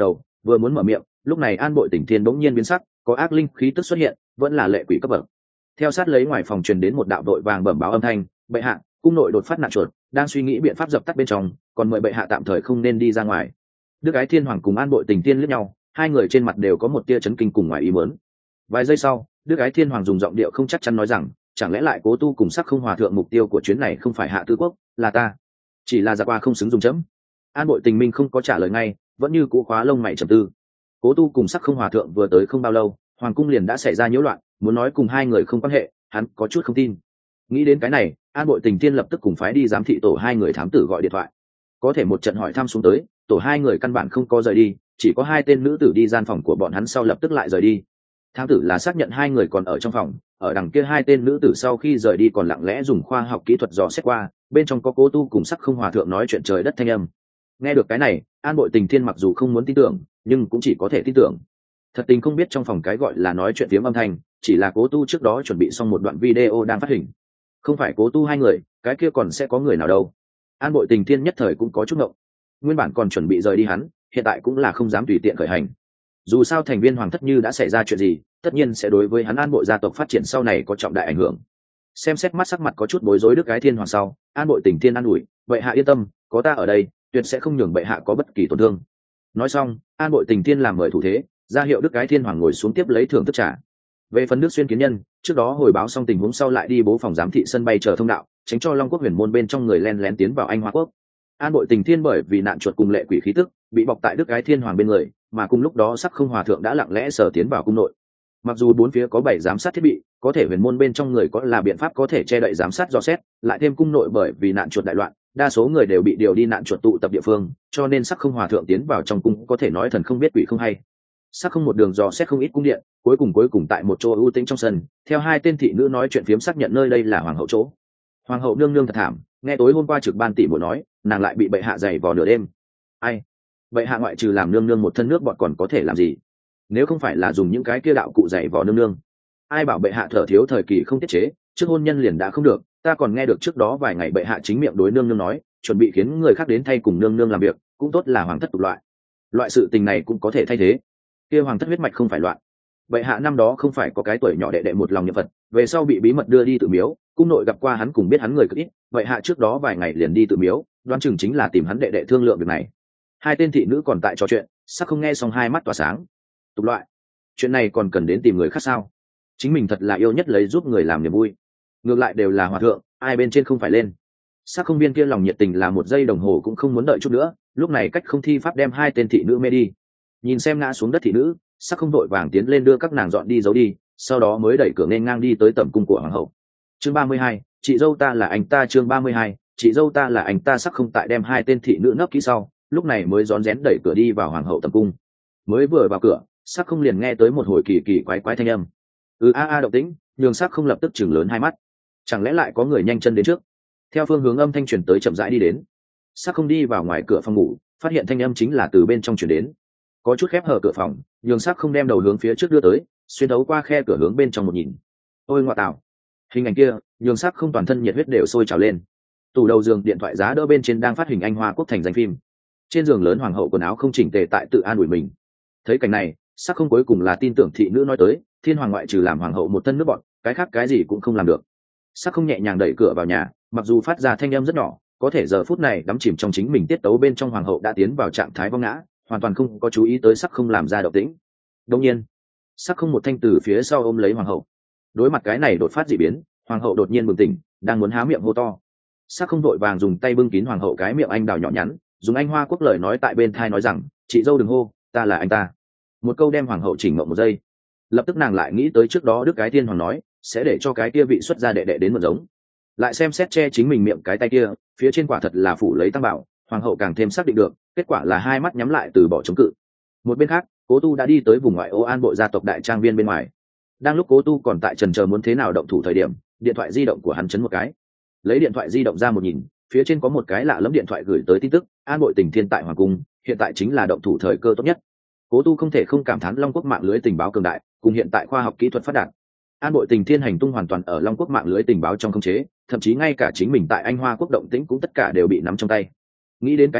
Vừa muốn mở miệng, lúc này An Bội Tình Thiên bỗng nhiên biến sắc, có ác linh khí tức xuất hiện, vẫn là lệ quỷ cấp bậc. Theo sát lấy ngoài phòng truyền đến một đạo đội vàng bẩm báo âm thanh, bệ hạ, cung nội đột phát nạn chuột, đang suy nghĩ biện pháp dập tắt bên trong, còn mời bệ hạ tạm thời không nên đi ra ngoài. Đức Ái Thiên Hoàng cùng An Bội Tình Thiên liếc nhau, hai người trên mặt đều có một tia chấn kinh cùng ngoài ý muốn. Vài giây sau, Đức Ái Thiên Hoàng dùng giọng điệu không chắc chắn nói rằng, chẳng lẽ lại Cố Tu cùng Sắc Không Hòa thượng mục tiêu của chuyến này không phải Hạ Tư Quốc, là ta? Chỉ là giặc qua không xứng dùng chấm. An Bội Tình Minh không có trả lời ngay, vẫn như cũ khóa lông mày trầm tư. Cố Tu cùng Sắc Không Hòa thượng vừa tới không bao lâu, hoàng cung liền đã xảy ra nhiễu loạn, muốn nói cùng hai người không quan hệ, hắn có chút không tin. Nghĩ đến cái này, An Bội Tình Thiên lập tức cùng phái đi giám thị tổ hai người thám tử gọi điện thoại. Có thể một trận hỏi thăm xuống tới, tổ hai người căn bản không có rời đi, chỉ có hai tên nữ tử đi gian phòng của bọn hắn sau lập tức lại rời đi. Thám tử là xác nhận hai người còn ở trong phòng, ở đằng kia hai tên nữ tử sau khi rời đi còn lặng lẽ dùng khoa học kỹ thuật dò xét qua, bên trong có Cố Tu cùng Sắc Không Hòa thượng nói chuyện trời đất thanh âm. Nghe được cái này, An Bội Tình Thiên mặc dù không muốn tin tưởng, nhưng cũng chỉ có thể tin tưởng. Thật tình không biết trong phòng cái gọi là nói chuyện tiếng âm thanh, chỉ là Cố Tu trước đó chuẩn bị xong một đoạn video đang phát hình. Không phải Cố Tu hai người, cái kia còn sẽ có người nào đâu. An Bội Tình Thiên nhất thời cũng có chút ngộng. Nguyên bản còn chuẩn bị rời đi hắn, hiện tại cũng là không dám tùy tiện khởi hành. Dù sao thành viên hoàng thất như đã xảy ra chuyện gì, tất nhiên sẽ đối với hắn An Bội gia tộc phát triển sau này có trọng đại ảnh hưởng. Xem xét mắt sắc mặt có chút bối rối Đức Ái Thiên Hoàng sau, An Bội Tình Thiên an ủi, vậy hạ yên tâm, có ta ở đây, tuyệt sẽ không nhường bệ hạ có bất kỳ tổn thương. Nói xong, An Bội Tình Thiên làm mời thủ thế, ra hiệu Đức Ái Thiên Hoàng ngồi xuống tiếp lấy thưởng thức trà. Về phần Nước Xuyên Kiến Nhân, trước đó hồi báo xong tình huống sau lại đi bố phòng giám thị sân bay chờ thông đạo, tránh cho Long Quốc Huyền môn bên trong người len lén tiến vào Anh Hoa Quốc. An Bội Tình Thiên bởi vì nạn chuột cùng lệ quỷ khí tức, bị bọc tại Đức Ái Thiên Hoàng bên người, mà cùng lúc đó Sắc Không Hòa thượng đã lặng lẽ sở tiến vào cung nội. Mặc dù bốn phía có bảy giám sát thiết bị, có thể huyền môn bên trong người có là biện pháp có thể che đậy giám sát dò xét, lại thêm cung nội bởi vì nạn chuột đại loạn, đa số người đều bị điều đi nạn chuột tụ tập địa phương, cho nên Sắc Không Hòa thượng tiến vào trong cung có thể nói thần không biết quỷ không hay. Sắc Không một đường dò xét không ít cung điện, cuối cùng cuối cùng tại một chỗ ưu tĩnh trong sân, theo hai tên thị nữ nói chuyện phiếm xác nhận nơi đây là hoàng hậu chỗ. Hoàng hậu nương nương thật thảm, nghe tối hôm qua trực ban tỷ muội nói, nàng lại bị bệ hạ giày vò nửa đêm. Ai? Bệ hạ ngoại trừ làm nương nương một thân nước bọt còn có thể làm gì? Nếu không phải là dùng những cái kia đạo cụ giày vò nương nương, ai bảo bệ hạ thở thiếu thời kỳ không tiết chế, trước hôn nhân liền đã không được. Ta còn nghe được trước đó vài ngày bệ hạ chính miệng đối nương nương nói, chuẩn bị khiến người khác đến thay cùng nương nương làm việc, cũng tốt là hoàng thất tục loại. Loại sự tình này cũng có thể thay thế. Kia hoàng thất huyết mạch không phải loạn. Bệ hạ năm đó không phải có cái tuổi nhỏ đệ đệ một lòng niệm Phật, về sau bị bí mật đưa đi tự miếu, cung nội gặp qua hắn cùng biết hắn người cực ít, vậy hạ trước đó vài ngày liền đi tự miếu, đoán chừng chính là tìm hắn đệ đệ thương lượng việc này. Hai tên thị nữ còn tại trò chuyện, Sắc Không nghe xong hai mắt tỏa sáng. Tục loại, chuyện này còn cần đến tìm người khác sao? Chính mình thật là yêu nhất lấy giúp người làm niềm vui. Ngược lại đều là hòa thượng, ai bên trên không phải lên. Sắc Không viên kia lòng nhiệt tình là một giây đồng hồ cũng không muốn đợi chút nữa, lúc này cách không thi pháp đem hai tên thị nữ mê đi. Nhìn xem ngã xuống đất thị nữ, Sắc Không đội vàng tiến lên đưa các nàng dọn đi giấu đi, sau đó mới đẩy cửa nên ngang đi tới tẩm cung của hoàng hậu. Chương ba mươi hai, chị dâu ta là anh ta. Chương ba mươi hai, chị dâu ta là anh ta. Sắc Không tại đem hai tên thị nữ nấp kỹ sau, lúc này mới rón rén đẩy cửa đi vào hoàng hậu tẩm cung. Mới vừa vào cửa, Sắc Không liền nghe tới một hồi kỳ kỳ quái quái thanh âm. Ừ a a động tĩnh, nhường Sắc Không lập tức chừng lớn hai mắt. Chẳng lẽ lại có người nhanh chân đến trước? Theo phương hướng âm thanh truyền tới chậm rãi đi đến. Sắc Không đi vào ngoài cửa phòng ngủ, phát hiện thanh âm chính là từ bên trong truyền đến. Có chút khép hở cửa phòng, nhường Sắc Không đem đầu hướng phía trước đưa tới, xuyên thấu qua khe cửa hướng bên trong một nhìn. Ôi ngoại tảo, hình ảnh kia nhường Sắc Không toàn thân nhiệt huyết đều sôi trào lên. Tủ đầu giường điện thoại giá đỡ bên trên đang phát hình Anh Hoa Quốc thành danh phim. Trên giường lớn hoàng hậu quần áo không chỉnh tề tại tự an ủi mình. Thấy cảnh này, Sắc Không cuối cùng là tin tưởng thị nữ nói tới, thiên hoàng ngoại trừ làm hoàng hậu một thân nước bọn, cái khác cái gì cũng không làm được. Sắc Không nhẹ nhàng đẩy cửa vào nhà, mặc dù phát ra thanh âm rất nhỏ, có thể giờ phút này đắm chìm trong chính mình tiết tấu bên trong hoàng hậu đã tiến vào trạng thái vong ngã, hoàn toàn không có chú ý tới Sắc Không làm ra động tĩnh. Đương nhiên, Sắc Không một thanh từ phía sau ôm lấy hoàng hậu. Đối mặt cái này đột phát dị biến, hoàng hậu đột nhiên bừng tỉnh, đang muốn há miệng hô to. Sắc Không vội vàng dùng tay bưng kín hoàng hậu cái miệng anh đào nhỏ nhắn, dùng Anh Hoa Quốc lời nói tại bên thai nói rằng, chị dâu đừng hô, ta là anh ta. Một câu đem hoàng hậu chỉnh ngậm một giây. Lập tức nàng lại nghĩ tới trước đó Đức Cái Thiên Hoàng nói sẽ để cho cái kia vị xuất gia đệ đệ đến một giống, lại xem xét che chính mình miệng cái tay kia, phía trên quả thật là phủ lấy tăng bảo. Hoàng hậu càng thêm xác định được, kết quả là hai mắt nhắm lại từ bỏ chống cự. Một bên khác, Cố Tu đã đi tới vùng ngoại ô An Bội gia tộc đại trang viên bên ngoài. Đang lúc Cố Tu còn tại trần chờ muốn thế nào động thủ thời điểm, điện thoại di động của hắn chấn một cái. Lấy điện thoại di động ra một nhìn, phía trên có một cái lạ lẫm điện thoại gửi tới tin tức, An Bội Tình Thiên tại hoàng cung, hiện tại chính là động thủ thời cơ tốt nhất. Cố Tu không thể không cảm thán Long Quốc mạng lưới tình báo cường đại, cùng hiện tại khoa học kỹ thuật phát đạt. An Bội Tình Thiên hành tung hoàn toàn ở Long Quốc mạng lưới tình báo trong khống chế, thậm chí ngay cả chính mình tại Anh Hoa Quốc động tĩnh cũng tất cả đều bị nắm trong tay. Nghĩ đến cái này,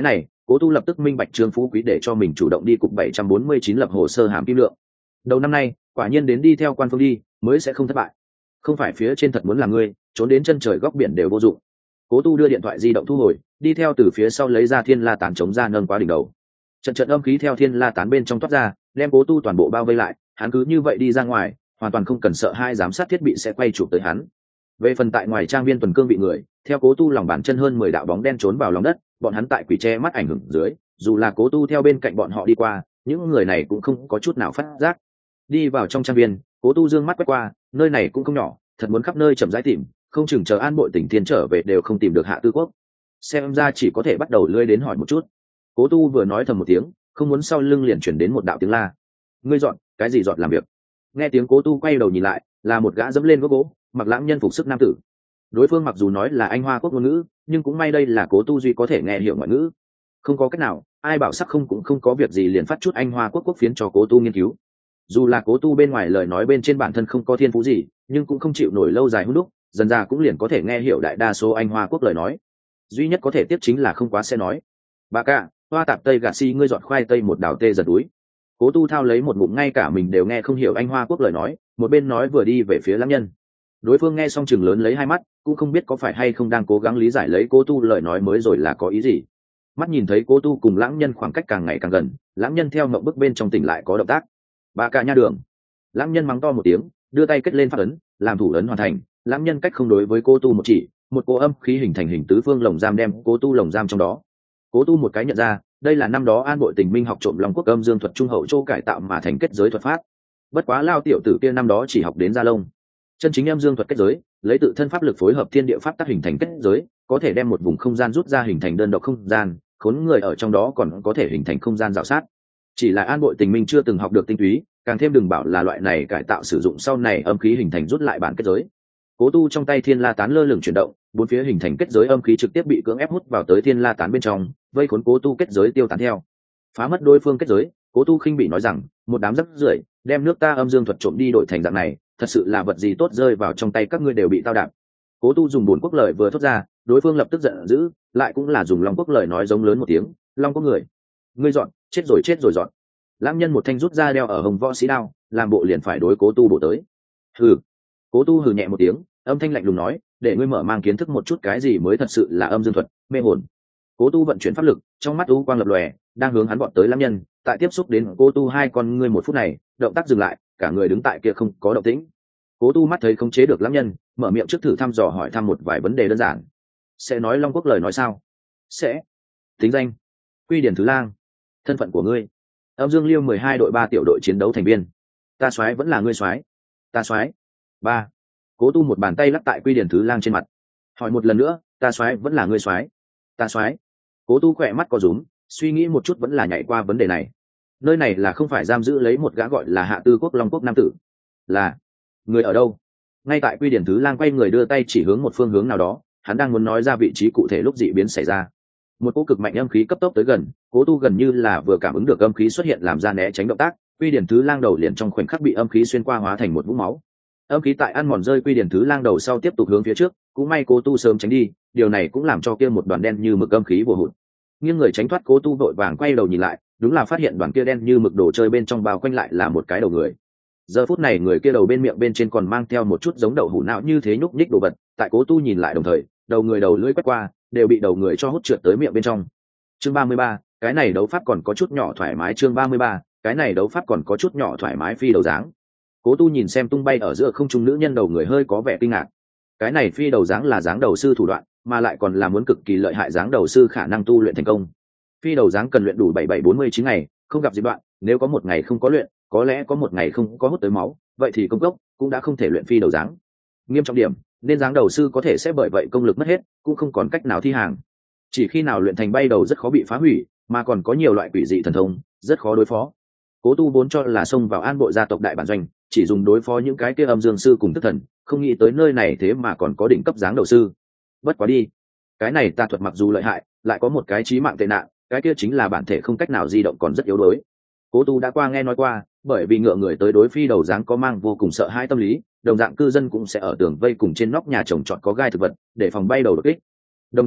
Cố Tu lập tức minh bạch Trương Phú Quý để cho mình chủ động đi cục bảy trăm bốn mươi chín lập hồ sơ hàm kim lượng. Đầu năm nay, quả nhiên đến đi theo quan phương đi, mới sẽ không thất bại. Không phải phía trên thật muốn làm ngươi, trốn đến chân trời góc biển đều vô dụng. Cố Tu đưa điện thoại di động thu hồi, đi theo từ phía sau lấy ra thiên la tán chống ra nâng quá đỉnh đầu. Trận trận âm khí theo thiên la tán bên trong toát ra, đem Cố Tu toàn bộ bao vây lại, hắn cứ như vậy đi ra ngoài, hoàn toàn không cần sợ hai giám sát thiết bị sẽ quay chụp tới hắn. Về phần tại ngoài trang viên tuần cương bị người, theo Cố Tu lòng bàn chân hơn mười đạo bóng đen trốn vào lòng đất, bọn hắn tại quỷ che mắt ảnh hưởng dưới, dù là Cố Tu theo bên cạnh bọn họ đi qua, những người này cũng không có chút nào phát giác. Đi vào trong trang viên, Cố Tu dương mắt quét qua, nơi này cũng không nhỏ, thật muốn khắp nơi chậm rãi tìm, không chừng chờ An Bội Tỉnh Thiên trở về đều không tìm được Hạ Tư Quốc. Xem ra chỉ có thể bắt đầu lưỡi đến hỏi một chút. Cố Tu vừa nói thầm một tiếng, không muốn sau lưng liền chuyển đến một đạo tiếng la. Ngươi dọn, cái gì dọn làm việc? Nghe tiếng Cố Tu quay đầu nhìn lại, là một gã dẫm lên gốc gỗ, mặc lãng nhân phục sức nam tử. Đối phương mặc dù nói là Anh Hoa quốc ngôn ngữ, nhưng cũng may đây là Cố Tu duy có thể nghe hiểu ngoại ngữ. Không có cách nào, ai bảo sắc không cũng không có việc gì liền phát chút Anh Hoa quốc quốc phiến cho Cố Tu nghiên cứu. Dù là Cố Tu bên ngoài lời nói bên trên bản thân không có thiên phú gì, nhưng cũng không chịu nổi lâu dài hút đúc, dần ra cũng liền có thể nghe hiểu đại đa số Anh Hoa quốc lời nói. Duy nhất có thể tiếp chính là không quá sẽ nói. Bà cả, hoa tạp tây gà si ngươi dọn khoai tây một đảo tê giật túi. Cố Tu thao lấy một ngụm ngay cả mình đều nghe không hiểu Anh Hoa quốc lời nói, một bên nói vừa đi về phía lãng nhân. Đối phương nghe xong chừng lớn lấy hai mắt, cũng không biết có phải hay không đang cố gắng lý giải lấy Cố Tu lời nói mới rồi là có ý gì. Mắt nhìn thấy Cố Tu cùng lãng nhân khoảng cách càng ngày càng gần, lãng nhân theo mộng bức bên trong tỉnh lại có động tác. Bà cả nha đường. Lãng nhân mắng to một tiếng, đưa tay kết lên phát ấn, làm thủ ấn hoàn thành. Lãng nhân cách không đối với Cố Tu một chỉ, một cô âm khí hình thành hình tứ phương lồng giam đem Cố Tu lồng giam trong đó. Cố Tu một cái nhận ra, đây là năm đó An Bội Tình Minh học trộm Long Quốc âm dương thuật trung hậu châu cải tạo mà thành kết giới thuật pháp. Bất quá lao tiểu tử kia năm đó chỉ học đến gia lông. Chân chính âm dương thuật kết giới, lấy tự thân pháp lực phối hợp thiên địa pháp tác hình thành kết giới, có thể đem một vùng không gian rút ra hình thành đơn độc không gian, khốn người ở trong đó còn có thể hình thành không gian rào sát. Chỉ là An Bội Tình Minh chưa từng học được tinh túy, càng thêm đừng bảo là loại này cải tạo sử dụng sau này âm khí hình thành rút lại bản kết giới. Cố Tu trong tay thiên la tán lơ lửng chuyển động, bốn phía hình thành kết giới âm khí trực tiếp bị cưỡng ép hút vào tới thiên la tán bên trong, vây khốn Cố Tu kết giới tiêu tán theo. Phá mất đối phương kết giới, Cố Tu khinh bị nói rằng, một đám rác rưởi, đem nước ta âm dương thuật trộm đi đổi thành dạng này, thật sự là vật gì tốt rơi vào trong tay các ngươi đều bị tao đạp. Cố Tu dùng buồn quốc lời vừa thốt ra, đối phương lập tức giận dữ, lại cũng là dùng Long quốc lời nói giống lớn một tiếng, Long quốc người, ngươi dọn, chết rồi chết rồi dọn. Lãng nhân một thanh rút ra đeo ở hồng võ sĩ đao, làm bộ liền phải đối Cố Tu bổ tới. Hừ. Cố Tu hừ nhẹ một tiếng, âm thanh lạnh lùng nói, để ngươi mở mang kiến thức một chút cái gì mới thật sự là âm dương thuật, mê hồn. Cố Tu vận chuyển pháp lực, trong mắt u quang lập lòe, đang hướng hắn vọt tới lãng nhân. Tại tiếp xúc đến Cố Tu hai con ngươi một phút này, động tác dừng lại, cả người đứng tại kia không có động tĩnh. Cố Tu mắt thấy không chế được lãng nhân, mở miệng trước thử thăm dò hỏi thăm một vài vấn đề đơn giản. Sẽ nói Long quốc lời nói sao? Sẽ. Tính danh. Quy điển thứ lang. Thân phận của ngươi. Âm Dương Liêu mười hai đội ba tiểu đội chiến đấu thành viên. Ta soái vẫn là ngươi soái. Ta soái. Ba. Cố Tu một bàn tay lắc tại Quy điển thứ lang trên mặt. Hỏi một lần nữa, ta soái vẫn là ngươi soái. Ta soái. Cố Tu khỏe mắt co rúm, suy nghĩ một chút vẫn là nhảy qua vấn đề này. Nơi này là không phải giam giữ lấy một gã gọi là Hạ Tư Quốc Long quốc nam tử. Là. Người ở đâu? Ngay tại Quy điển thứ lang quay người đưa tay chỉ hướng một phương hướng nào đó, hắn đang muốn nói ra vị trí cụ thể lúc dị biến xảy ra. Một cỗ cực mạnh âm khí cấp tốc tới gần, Cố Tu gần như là vừa cảm ứng được âm khí xuất hiện làm ra né tránh động tác, Quy điển thứ lang đầu liền trong khoảnh khắc bị âm khí xuyên qua hóa thành một vũng máu. Âm khí tại ăn mòn rơi Quy điển thứ lang đầu sau tiếp tục hướng phía trước, cũng may Cố Tu sớm tránh đi, điều này cũng làm cho kia một đoàn đen như mực âm khí bùa hụt. Nghiêng người tránh thoát, Cố Tu vội vàng quay đầu nhìn lại, đúng là phát hiện đoàn kia đen như mực đồ chơi bên trong bao quanh lại là một cái đầu người. Giờ phút này người kia đầu bên miệng bên trên còn mang theo một chút giống đậu hũ não như thế nhúc nhích đồ vật, tại Cố Tu nhìn lại đồng thời, đầu người đầu lưỡi quét qua, đều bị đầu người cho hút trượt tới miệng bên trong. Chương ba mươi ba, cái này đấu pháp còn có chút nhỏ thoải mái. Chương ba mươi ba, cái này đấu pháp còn có chút nhỏ thoải mái. Phi đầu dáng. Cố Tu nhìn xem tung bay ở giữa không trung nữ nhân đầu người hơi có vẻ kinh ngạc. Cái này phi đầu dáng là dáng đầu sư thủ đoạn, mà lại còn là muốn cực kỳ lợi hại dáng đầu sư khả năng tu luyện thành công. Phi đầu dáng cần luyện đủ bảy bảy bốn mươi chín ngày, không gặp giai đoạn, nếu có một ngày không có luyện, có lẽ có một ngày không có hút tới máu, vậy thì công cốc cũng đã không thể luyện phi đầu dáng. Nghiêm trọng điểm, nên dáng đầu sư có thể sẽ bởi vậy công lực mất hết, cũng không còn cách nào thi hàng. Chỉ khi nào luyện thành bay đầu rất khó bị phá hủy, mà còn có nhiều loại quỷ dị thần thông, rất khó đối phó. Cố Tu vốn cho là xông vào An Bội gia tộc đại bản doanh, chỉ dùng đối phó những cái kia âm dương sư cùng tức thần, không nghĩ tới nơi này thế mà còn có đỉnh cấp dáng đầu sư. Bất quá đi, cái này tà thuật mặc dù lợi hại, lại có một cái chí mạng tệ nạn, cái kia chính là bản thể không cách nào di động còn rất yếu đuối. Cố Tu đã qua nghe nói qua, bởi vì ngựa người tới đối phi đầu dáng có mang vô cùng sợ hãi tâm lý, đồng dạng cư dân cũng sẽ ở tường vây cùng trên nóc nhà trồng trọt có gai thực vật để phòng bay đầu đột kích. Đồng thời,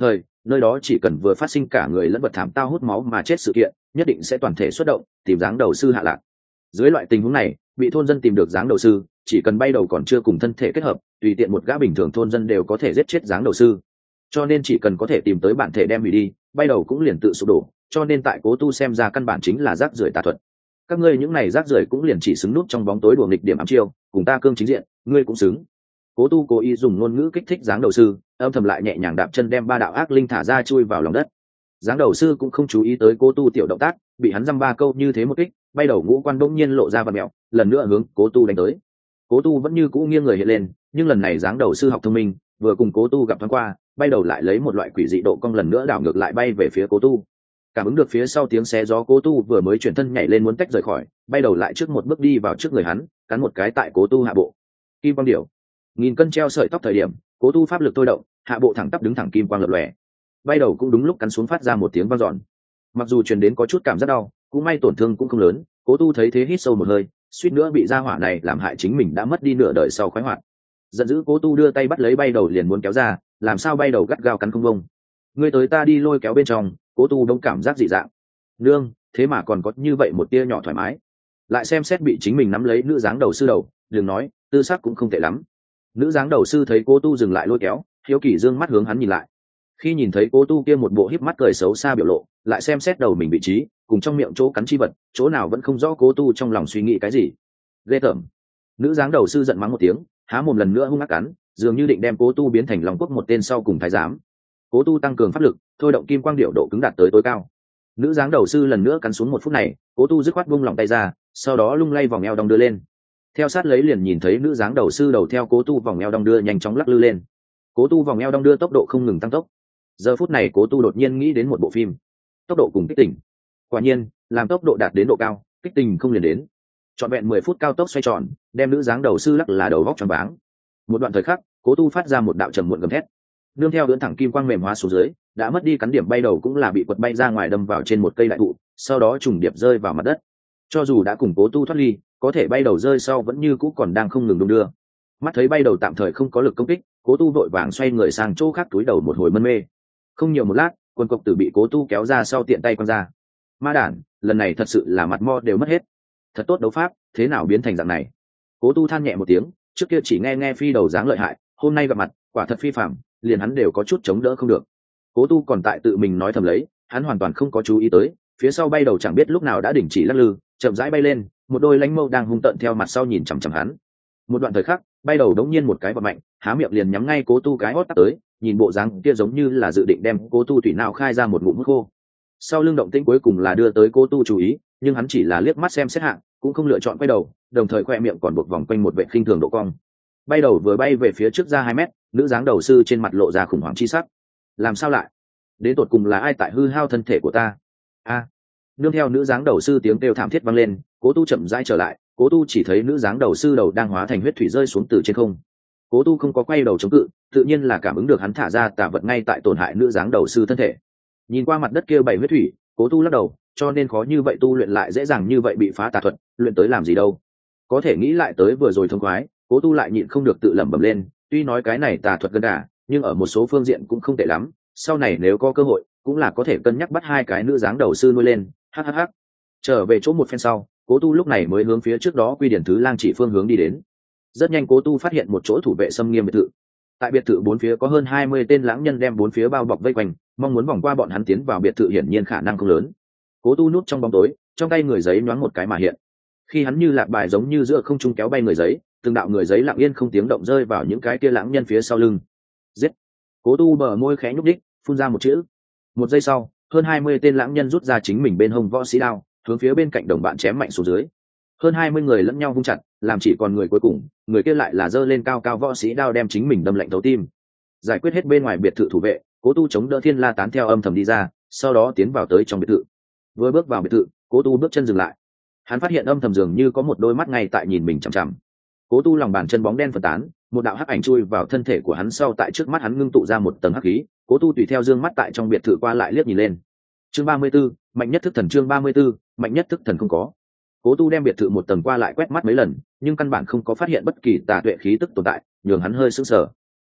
nơi đó chỉ cần vừa phát sinh cả người lẫn vật thảm tao hút máu mà chết sự kiện, nhất định sẽ toàn thể xuất động tìm dáng đầu sư hạ lạc. Dưới loại tình huống này, bị thôn dân tìm được dáng đầu sư, chỉ cần bay đầu còn chưa cùng thân thể kết hợp, tùy tiện một gã bình thường thôn dân đều có thể giết chết dáng đầu sư. Cho nên chỉ cần có thể tìm tới bản thể đem hủy đi, bay đầu cũng liền tự sụp đổ. Cho nên tại Cố Tu xem ra căn bản chính là rác rưởi tà thuật. Các ngươi những này rác rưởi cũng liền chỉ xứng núp trong bóng tối đùa nghịch điểm ám chiêu, cùng ta cương chính diện, ngươi cũng xứng. Cố Tu cố ý dùng ngôn ngữ kích thích dáng đầu sư, âm thầm lại nhẹ nhàng đạp chân đem ba đạo ác linh thả ra chui vào lòng đất. Dáng đầu sư cũng không chú ý tới Cố Tu tiểu động tác, bị hắn dăm ba câu như thế một kích, bay đầu ngũ quan bỗng nhiên lộ ra vặn mèo, lần nữa hướng Cố Tu đánh tới. Cố Tu vẫn như cũ nghiêng người hiện lên, nhưng lần này dáng đầu sư học thông minh, vừa cùng Cố Tu gặp thoáng qua, bay đầu lại lấy một loại quỷ dị độ cong lần nữa đảo ngược lại bay về phía Cố Tu. Cảm ứng được phía sau tiếng xé gió, Cố Tu vừa mới chuyển thân nhảy lên muốn tách rời khỏi, bay đầu lại trước một bước đi vào trước người hắn, cắn một cái tại Cố Tu hạ bộ. Kim quang điểu, nghìn cân treo sợi tóc thời điểm, Cố Tu pháp lực thôi động, hạ bộ thẳng tắp đứng thẳng kim quang lập lòe. Bay đầu cũng đúng lúc cắn xuống phát ra một tiếng vang dọn. Mặc dù truyền đến có chút cảm giác đau, cũng may tổn thương cũng không lớn. Cố Tu thấy thế hít sâu một hơi, suýt nữa bị gia hỏa này làm hại chính mình đã mất đi nửa đời sau khoái hoạt. Giận dữ, Cố Tu đưa tay bắt lấy bay đầu liền muốn kéo ra, làm sao bay đầu gắt gao cắn không bông. Ngươi tới ta đi lôi kéo bên trong, Cố Tu đông cảm giác dị dạng. Nương, thế mà còn có như vậy một tia nhỏ thoải mái. Lại xem xét bị chính mình nắm lấy nữ dáng đầu sư đầu, đừng nói, tư sắc cũng không tệ lắm. Nữ dáng đầu sư thấy Cố Tu dừng lại lôi kéo, hiếu kỳ dương mắt hướng hắn nhìn lại. Khi nhìn thấy Cố Tu kia một bộ híp mắt cười xấu xa biểu lộ, lại xem xét đầu mình vị trí, cùng trong miệng chỗ cắn chi vật, chỗ nào vẫn không rõ Cố Tu trong lòng suy nghĩ cái gì. Ghê tởm. Nữ dáng đầu sư giận mắng một tiếng, há mồm lần nữa hung ác cắn, dường như định đem Cố Tu biến thành Long Quốc một tên sau cùng thái giám. Cố Tu tăng cường pháp lực, thôi động kim quang điệu độ cứng đạt tới tối cao. Nữ dáng đầu sư lần nữa cắn xuống một phút này, Cố Tu dứt khoát buông lòng tay ra, sau đó lung lay vòng eo đong đưa lên. Theo sát lấy liền nhìn thấy nữ dáng đầu sư đầu theo Cố Tu vòng eo đong đưa nhanh chóng lắc lư lên. Cố Tu vòng eo đong đưa tốc độ không ngừng tăng tốc. Giờ phút này Cố Tu đột nhiên nghĩ đến một bộ phim, tốc độ cùng kích tình. Quả nhiên, làm tốc độ đạt đến độ cao, kích tình không liền đến. Trọn vẹn mười phút cao tốc xoay tròn, đem nữ dáng đầu sư lắc là đầu vóc choáng váng. Một đoạn thời khắc, Cố Tu phát ra một đạo trầm muộn gầm thét. Nương theo ưỡn thẳng kim quang mềm hóa xuống dưới, đã mất đi cắn điểm bay đầu cũng là bị quật bay ra ngoài đâm vào trên một cây đại thụ, sau đó trùng điệp rơi vào mặt đất. Cho dù đã cùng Cố Tu thoát ly, có thể bay đầu rơi sau vẫn như cũ còn đang không ngừng đung đưa. Mắt thấy bay đầu tạm thời không có lực công kích, Cố Tu vội vàng xoay người sang chỗ khác túi đầu một hồi mân mê. Không nhiều một lát, quần cộc tử bị Cố Tu kéo ra sau tiện tay quăng ra. Ma đản, lần này thật sự là mặt mo đều mất hết. Thật tốt đấu pháp, thế nào biến thành dạng này? Cố Tu than nhẹ một tiếng, trước kia chỉ nghe nghe phi đầu dáng lợi hại, hôm nay gặp mặt, quả thật phi phàm, liền hắn đều có chút chống đỡ không được. Cố Tu còn tại tự mình nói thầm lấy, hắn hoàn toàn không có chú ý tới, phía sau bay đầu chẳng biết lúc nào đã đình chỉ lắc lư, chậm rãi bay lên, một đôi lánh mâu đang hung tợn theo mặt sau nhìn chằm chằm hắn. Một đoạn thời khắc, bay đầu đống nhiên một cái vọt mạnh, há miệng liền nhắm ngay Cố Tu cái hót tắt tới, nhìn bộ dáng kia giống như là dự định đem Cố Tu tùy nào khai ra một ngụm hút khô. Sau lưng động tĩnh cuối cùng là đưa tới Cố Tu chú ý, nhưng hắn chỉ là liếc mắt xem xét hạng, cũng không lựa chọn quay đầu, đồng thời khoe miệng còn buộc vòng quanh một vệ khinh thường độ cong. Bay đầu vừa bay về phía trước ra hai mét, nữ dáng đầu sư trên mặt lộ ra khủng hoảng chi sắc. Làm sao lại? Đến tột cùng là ai tại hư hao thân thể của ta? A! Nương theo nữ dáng đầu sư tiếng kêu thảm thiết vang lên, Cố Tu chậm rãi trở lại, Cố Tu chỉ thấy nữ dáng đầu sư đầu đang hóa thành huyết thủy rơi xuống từ trên không. Cố Tu không có quay đầu chống cự, tự nhiên là cảm ứng được hắn thả ra tà vật ngay tại tổn hại nữ dáng đầu sư thân thể. Nhìn qua mặt đất kia bảy huyết thủy, Cố Tu lắc đầu, cho nên khó như vậy tu luyện lại dễ dàng như vậy bị phá tà thuật, luyện tới làm gì đâu? Có thể nghĩ lại tới vừa rồi thông khoái, Cố Tu lại nhịn không được tự lẩm bẩm lên, tuy nói cái này tà thuật gần cả, nhưng ở một số phương diện cũng không tệ lắm, sau này nếu có cơ hội, cũng là có thể cân nhắc bắt hai cái nữ dáng đầu sư nuôi lên. Hắc hắc hắc. Trở về chỗ một phen sau, Cố Tu lúc này mới hướng phía trước đó Quy Điển Thứ Lang chỉ phương hướng đi đến. Rất nhanh Cố Tu phát hiện một chỗ thủ vệ xâm nghiêm biệt thự. Tại biệt thự bốn phía có hơn hai mươi tên lãng nhân đem bốn phía bao bọc vây quanh, mong muốn vòng qua bọn hắn tiến vào biệt thự hiển nhiên khả năng không lớn. Cố Tu núp trong bóng tối, trong tay người giấy nhoáng một cái mà hiện. Khi hắn như lạc bài giống như giữa không trung kéo bay người giấy, từng đạo người giấy lặng yên không tiếng động rơi vào những cái kia lãng nhân phía sau lưng. Giết! Cố Tu bờ môi khẽ nhúc đích, phun ra một chữ. Một giây sau, hơn hai mươi tên lãng nhân rút ra chính mình bên hông võ sĩ đao, hướng phía bên cạnh đồng bạn chém mạnh xuống dưới. Hơn hai mươi người lẫn nhau vung chặt, làm chỉ còn người cuối cùng, người kia lại là giơ lên cao cao võ sĩ đao đem chính mình đâm lạnh thấu tim. Giải quyết hết bên ngoài biệt thự thủ vệ, Cố Tu chống đỡ Thiên La Tán theo âm thầm đi ra, sau đó tiến vào tới trong biệt thự. Vừa bước vào biệt thự, Cố Tu bước chân dừng lại. Hắn phát hiện âm thầm dường như có một đôi mắt ngay tại nhìn mình chằm chằm. Cố Tu lòng bàn chân bóng đen phân tán, một đạo hắc ảnh chui vào thân thể của hắn sau tại trước mắt hắn ngưng tụ ra một tầng hắc khí. Cố Tu tùy theo dương mắt tại trong biệt thự qua lại liếc nhìn lên. Chương ba mươi 34, mạnh nhất thức thần chương ba mươi 34, mạnh nhất thức thần không có. Cố Tu đem biệt thự một tầng qua lại quét mắt mấy lần, nhưng căn bản không có phát hiện bất kỳ tà tuệ khí tức tồn tại, nhường hắn hơi sững sờ.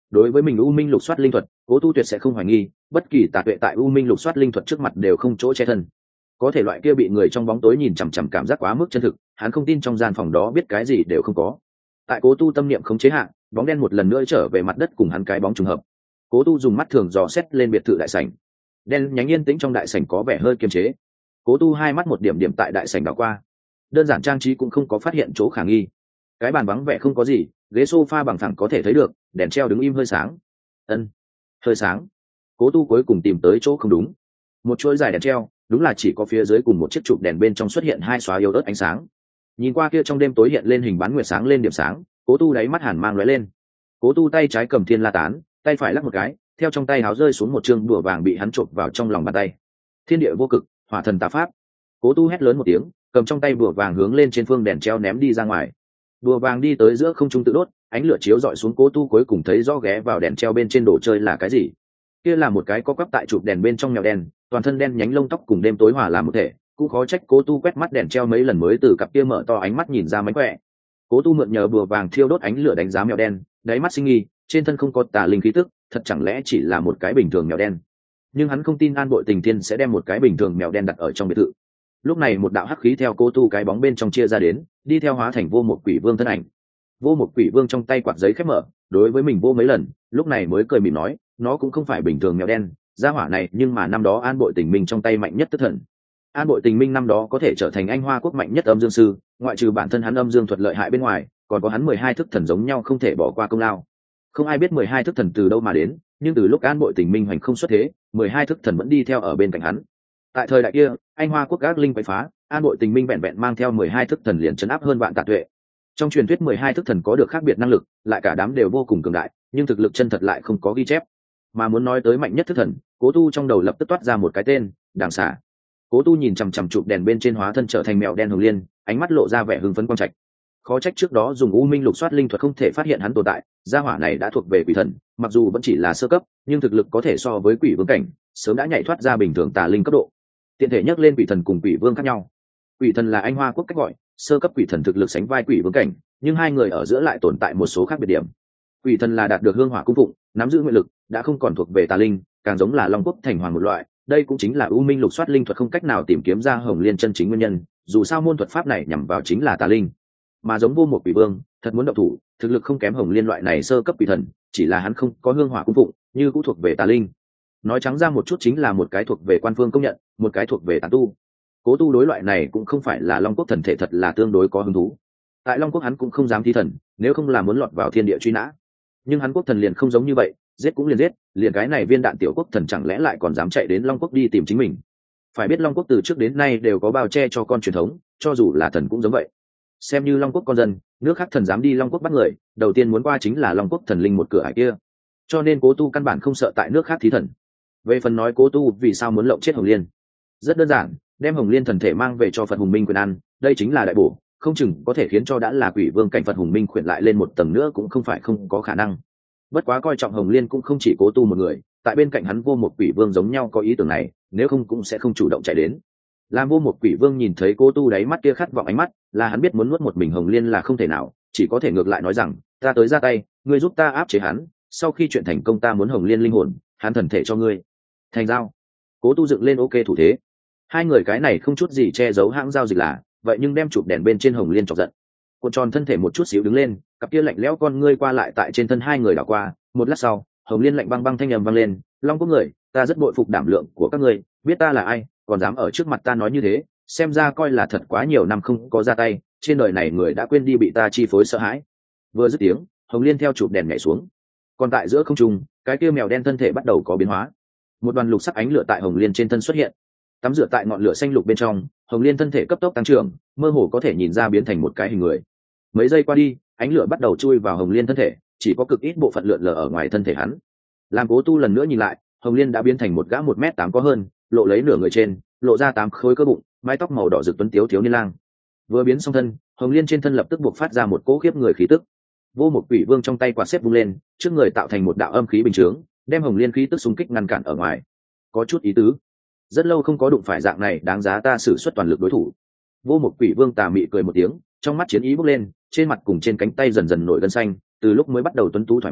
Đối với mình u minh lục soát linh thuật, cố tu tuyệt sẽ không hoài nghi, bất kỳ tà tuệ tại u minh lục soát linh thuật trước mặt đều không chỗ che thân. Có thể loại kia bị người trong bóng tối nhìn chằm chằm cảm giác quá mức chân thực, hắn không tin trong gian phòng đó biết cái gì đều không có. Tại cố tu tâm niệm không chế hạn, bóng đen một lần nữa trở về mặt đất cùng hắn cái bóng trùng hợp. Cố tu dùng mắt thường dò xét lên biệt thự đại sảnh, đen nhánh yên tĩnh trong đại sảnh có vẻ hơi kiềm chế. Cố tu hai mắt một điểm điểm tại đại sảnh đảo qua, đơn giản trang trí cũng không có phát hiện chỗ khả nghi. Cái bàn vắng vẻ không có gì, ghế sofa bằng thẳng có thể thấy được, đèn treo đứng im hơi sáng. Ân, hơi sáng. Cố tu cuối cùng tìm tới chỗ không đúng. Một chuỗi dài đèn treo, đúng là chỉ có phía dưới cùng một chiếc chụp đèn bên trong xuất hiện hai xóa yếu ớt ánh sáng. Nhìn qua kia trong đêm tối hiện lên hình bán nguyệt sáng lên điểm sáng, cố tu đáy mắt hàn mang lóe lên. Cố tu tay trái cầm thiên la tán, tay phải lắc một cái, theo trong tay háo rơi xuống một chương đùa vàng bị hắn chộp vào trong lòng bàn tay. Thiên địa vô cực, hỏa thần tà pháp. Cố tu hét lớn một tiếng, cầm trong tay đùa vàng hướng lên trên phương đèn treo ném đi ra ngoài. Đùa vàng đi tới giữa không trung tự đốt, ánh lửa chiếu rọi xuống, cố tu cuối cùng thấy rõ ghé vào đèn treo bên trên đồ chơi là cái gì. Kia là một cái có quắp tại chụp đèn bên trong mèo đen, toàn thân đen nhánh lông tóc cùng đêm tối hòa làm một thể, cũng khó trách cố tu quét mắt đèn treo mấy lần mới từ cặp kia mở to ánh mắt nhìn ra mánh khỏe. Cố tu mượn nhờ bùa vàng thiêu đốt ánh lửa đánh giá mèo đen, đáy mắt sinh nghi, trên thân không có tà linh khí tức, thật chẳng lẽ chỉ là một cái bình thường mèo đen. Nhưng hắn không tin An Bội Tình Thiên sẽ đem một cái bình thường mèo đen đặt ở trong biệt thự. Lúc này một đạo hắc khí theo cố tu cái bóng bên trong chia ra đến, đi theo hóa thành vô một quỷ vương thân ảnh. Vô một quỷ vương trong tay quạt giấy khép mở, đối với mình vô mấy lần, lúc này mới cười mỉm nói, nó cũng không phải bình thường mèo đen, gia hỏa này nhưng mà năm đó An Bội Tình Minh trong tay mạnh nhất tức thần. An Bội Tình Minh năm đó có thể trở thành anh hoa quốc mạnh nhất âm dương sư, ngoại trừ bản thân hắn âm dương thuật lợi hại bên ngoài, còn có hắn mười hai thức thần giống nhau không thể bỏ qua công lao. Không ai biết mười hai thức thần từ đâu mà đến, nhưng từ lúc An Bội Tình Minh hoành không xuất thế, mười hai thức thần vẫn đi theo ở bên cạnh hắn. Tại thời đại kia, anh hoa quốc ác linh quậy phá, An Bội Tình Minh vẹn vẹn mang theo mười hai thức thần liền trấn áp hơn vạn tà tuệ. Trong truyền thuyết mười hai thức thần có được khác biệt năng lực, lại cả đám đều vô cùng cường đại, nhưng thực lực chân thật lại không có ghi chép. Mà muốn nói tới mạnh nhất thức thần, cố tu trong đầu lập tức toát ra một cái tên, Đàng Xà. Cố tu nhìn chằm chằm chụp đèn bên trên hóa thân trở thành mèo đen hồng liên, ánh mắt lộ ra vẻ hưng phấn quang trạch. Khó trách trước đó dùng u minh lục soát linh thuật không thể phát hiện hắn tồn tại, gia hỏa này đã thuộc về quỷ thần, mặc dù vẫn chỉ là sơ cấp, nhưng thực lực có thể so với quỷ vương cảnh, sớm đã nhảy thoát ra bình thường tà linh cấp độ. Tiện thể nhắc lên quỷ thần cùng quỷ vương khác nhau. Quỷ thần là anh hoa quốc cách gọi, sơ cấp quỷ thần thực lực sánh vai quỷ vương cảnh, nhưng hai người ở giữa lại tồn tại một số khác biệt điểm. Quỷ thần là đạt được hương hỏa cung phụng, nắm giữ nguyện lực, đã không còn thuộc về tà linh, càng giống là long quốc thành hoàng một loại. Đây cũng chính là u minh lục soát linh thuật không cách nào tìm kiếm ra hồng liên chân chính nguyên nhân, dù sao môn thuật pháp này nhằm vào chính là tà linh. Mà giống vô một quỷ vương, thật muốn động thủ, thực lực không kém hồng liên loại này sơ cấp quỷ thần, chỉ là hắn không có hương hỏa cung phụng, như cũng thuộc về tà linh. Nói trắng ra một chút chính là một cái thuộc về quan phương công nhận, một cái thuộc về tà tu. Cố tu đối loại này cũng không phải là long quốc thần thể thật là tương đối có hứng thú. Tại long quốc hắn cũng không dám thi thần, nếu không là muốn lọt vào thiên địa truy nã. Nhưng hắn quốc thần liền không giống như vậy, giết cũng liền giết, liền cái này viên đạn tiểu quốc thần chẳng lẽ lại còn dám chạy đến long quốc đi tìm chính mình. Phải biết long quốc từ trước đến nay đều có bao che cho con truyền thống, cho dù là thần cũng giống vậy. Xem như long quốc con dân, nước khác thần dám đi long quốc bắt người, đầu tiên muốn qua chính là long quốc thần linh một cửa ải kia. Cho nên cố tu căn bản không sợ tại nước khác thí thần. Về phần nói cố tu vì sao muốn lộng chết hồng liên, rất đơn giản, đem hồng liên thần thể mang về cho Phật Hùng Minh quyền ăn, đây chính là đại bổ, không chừng có thể khiến cho đã là quỷ vương cảnh Phật Hùng Minh khuyển lại lên một tầng nữa cũng không phải không có khả năng. Bất quá coi trọng hồng liên cũng không chỉ cố tu một người, tại bên cạnh hắn vô một quỷ vương giống nhau có ý tưởng này, nếu không cũng sẽ không chủ động chạy đến. Làm vô một quỷ vương nhìn thấy cố tu đáy mắt kia khát vọng ánh mắt, là hắn biết muốn nuốt một mình hồng liên là không thể nào, chỉ có thể ngược lại nói rằng, ta tới ra tay, ngươi giúp ta áp chế hắn, sau khi chuyện thành công ta muốn hồng liên linh hồn, hắn thần thể cho ngươi. Thành giao. Cố tu dựng lên ok thủ thế. Hai người cái này không chút gì che giấu hãng giao dịch là, vậy nhưng đem chụp đèn bên trên hồng liên chọc giận. Cuộn tròn thân thể một chút xíu đứng lên, cặp kia lạnh lẽo con ngươi qua lại tại trên thân hai người đảo qua, một lát sau, hồng liên lạnh băng băng thanh âm vang lên, long quốc người, ta rất bội phục đảm lượng của các ngươi, biết ta là ai, còn dám ở trước mặt ta nói như thế, xem ra coi là thật quá nhiều năm không có ra tay, trên đời này người đã quên đi bị ta chi phối sợ hãi. Vừa dứt tiếng, hồng liên theo chụp đèn nhảy xuống. Còn tại giữa không trung, cái kia mèo đen thân thể bắt đầu có biến hóa. Một đoàn lục sắc ánh lửa tại hồng liên trên thân xuất hiện. Tắm rửa tại ngọn lửa xanh lục bên trong, hồng liên thân thể cấp tốc tăng trưởng, mơ hồ có thể nhìn ra biến thành một cái hình người. Mấy giây qua đi, ánh lửa bắt đầu chui vào hồng liên thân thể, chỉ có cực ít bộ phận lượn lờ ở ngoài thân thể hắn. Làm cố tu lần nữa nhìn lại, hồng liên đã biến thành một gã một mét tám có hơn, lộ lấy nửa người trên, lộ ra tám khối cơ bụng, mái tóc màu đỏ rực tuấn tiếu thiếu niên lang. Vừa biến xong thân, hồng liên trên thân lập tức buộc phát ra một cỗ khiếp người khí tức. Vô một quỷ vương trong tay quạt xếp vung lên, trước người tạo thành một đạo âm khí bình chướng, đem hồng liên khí tức xung kích ngăn cản ở ngoài. Có chút ý tứ. Rất lâu không có đụng phải dạng này đáng giá ta sử xuất toàn lực đối thủ. Vô một quỷ vương tà mị cười một tiếng, trong mắt chiến ý bốc lên, trên mặt cùng trên cánh tay dần dần nổi gân xanh, từ lúc mới bắt đầu tuấn tú thoải mái,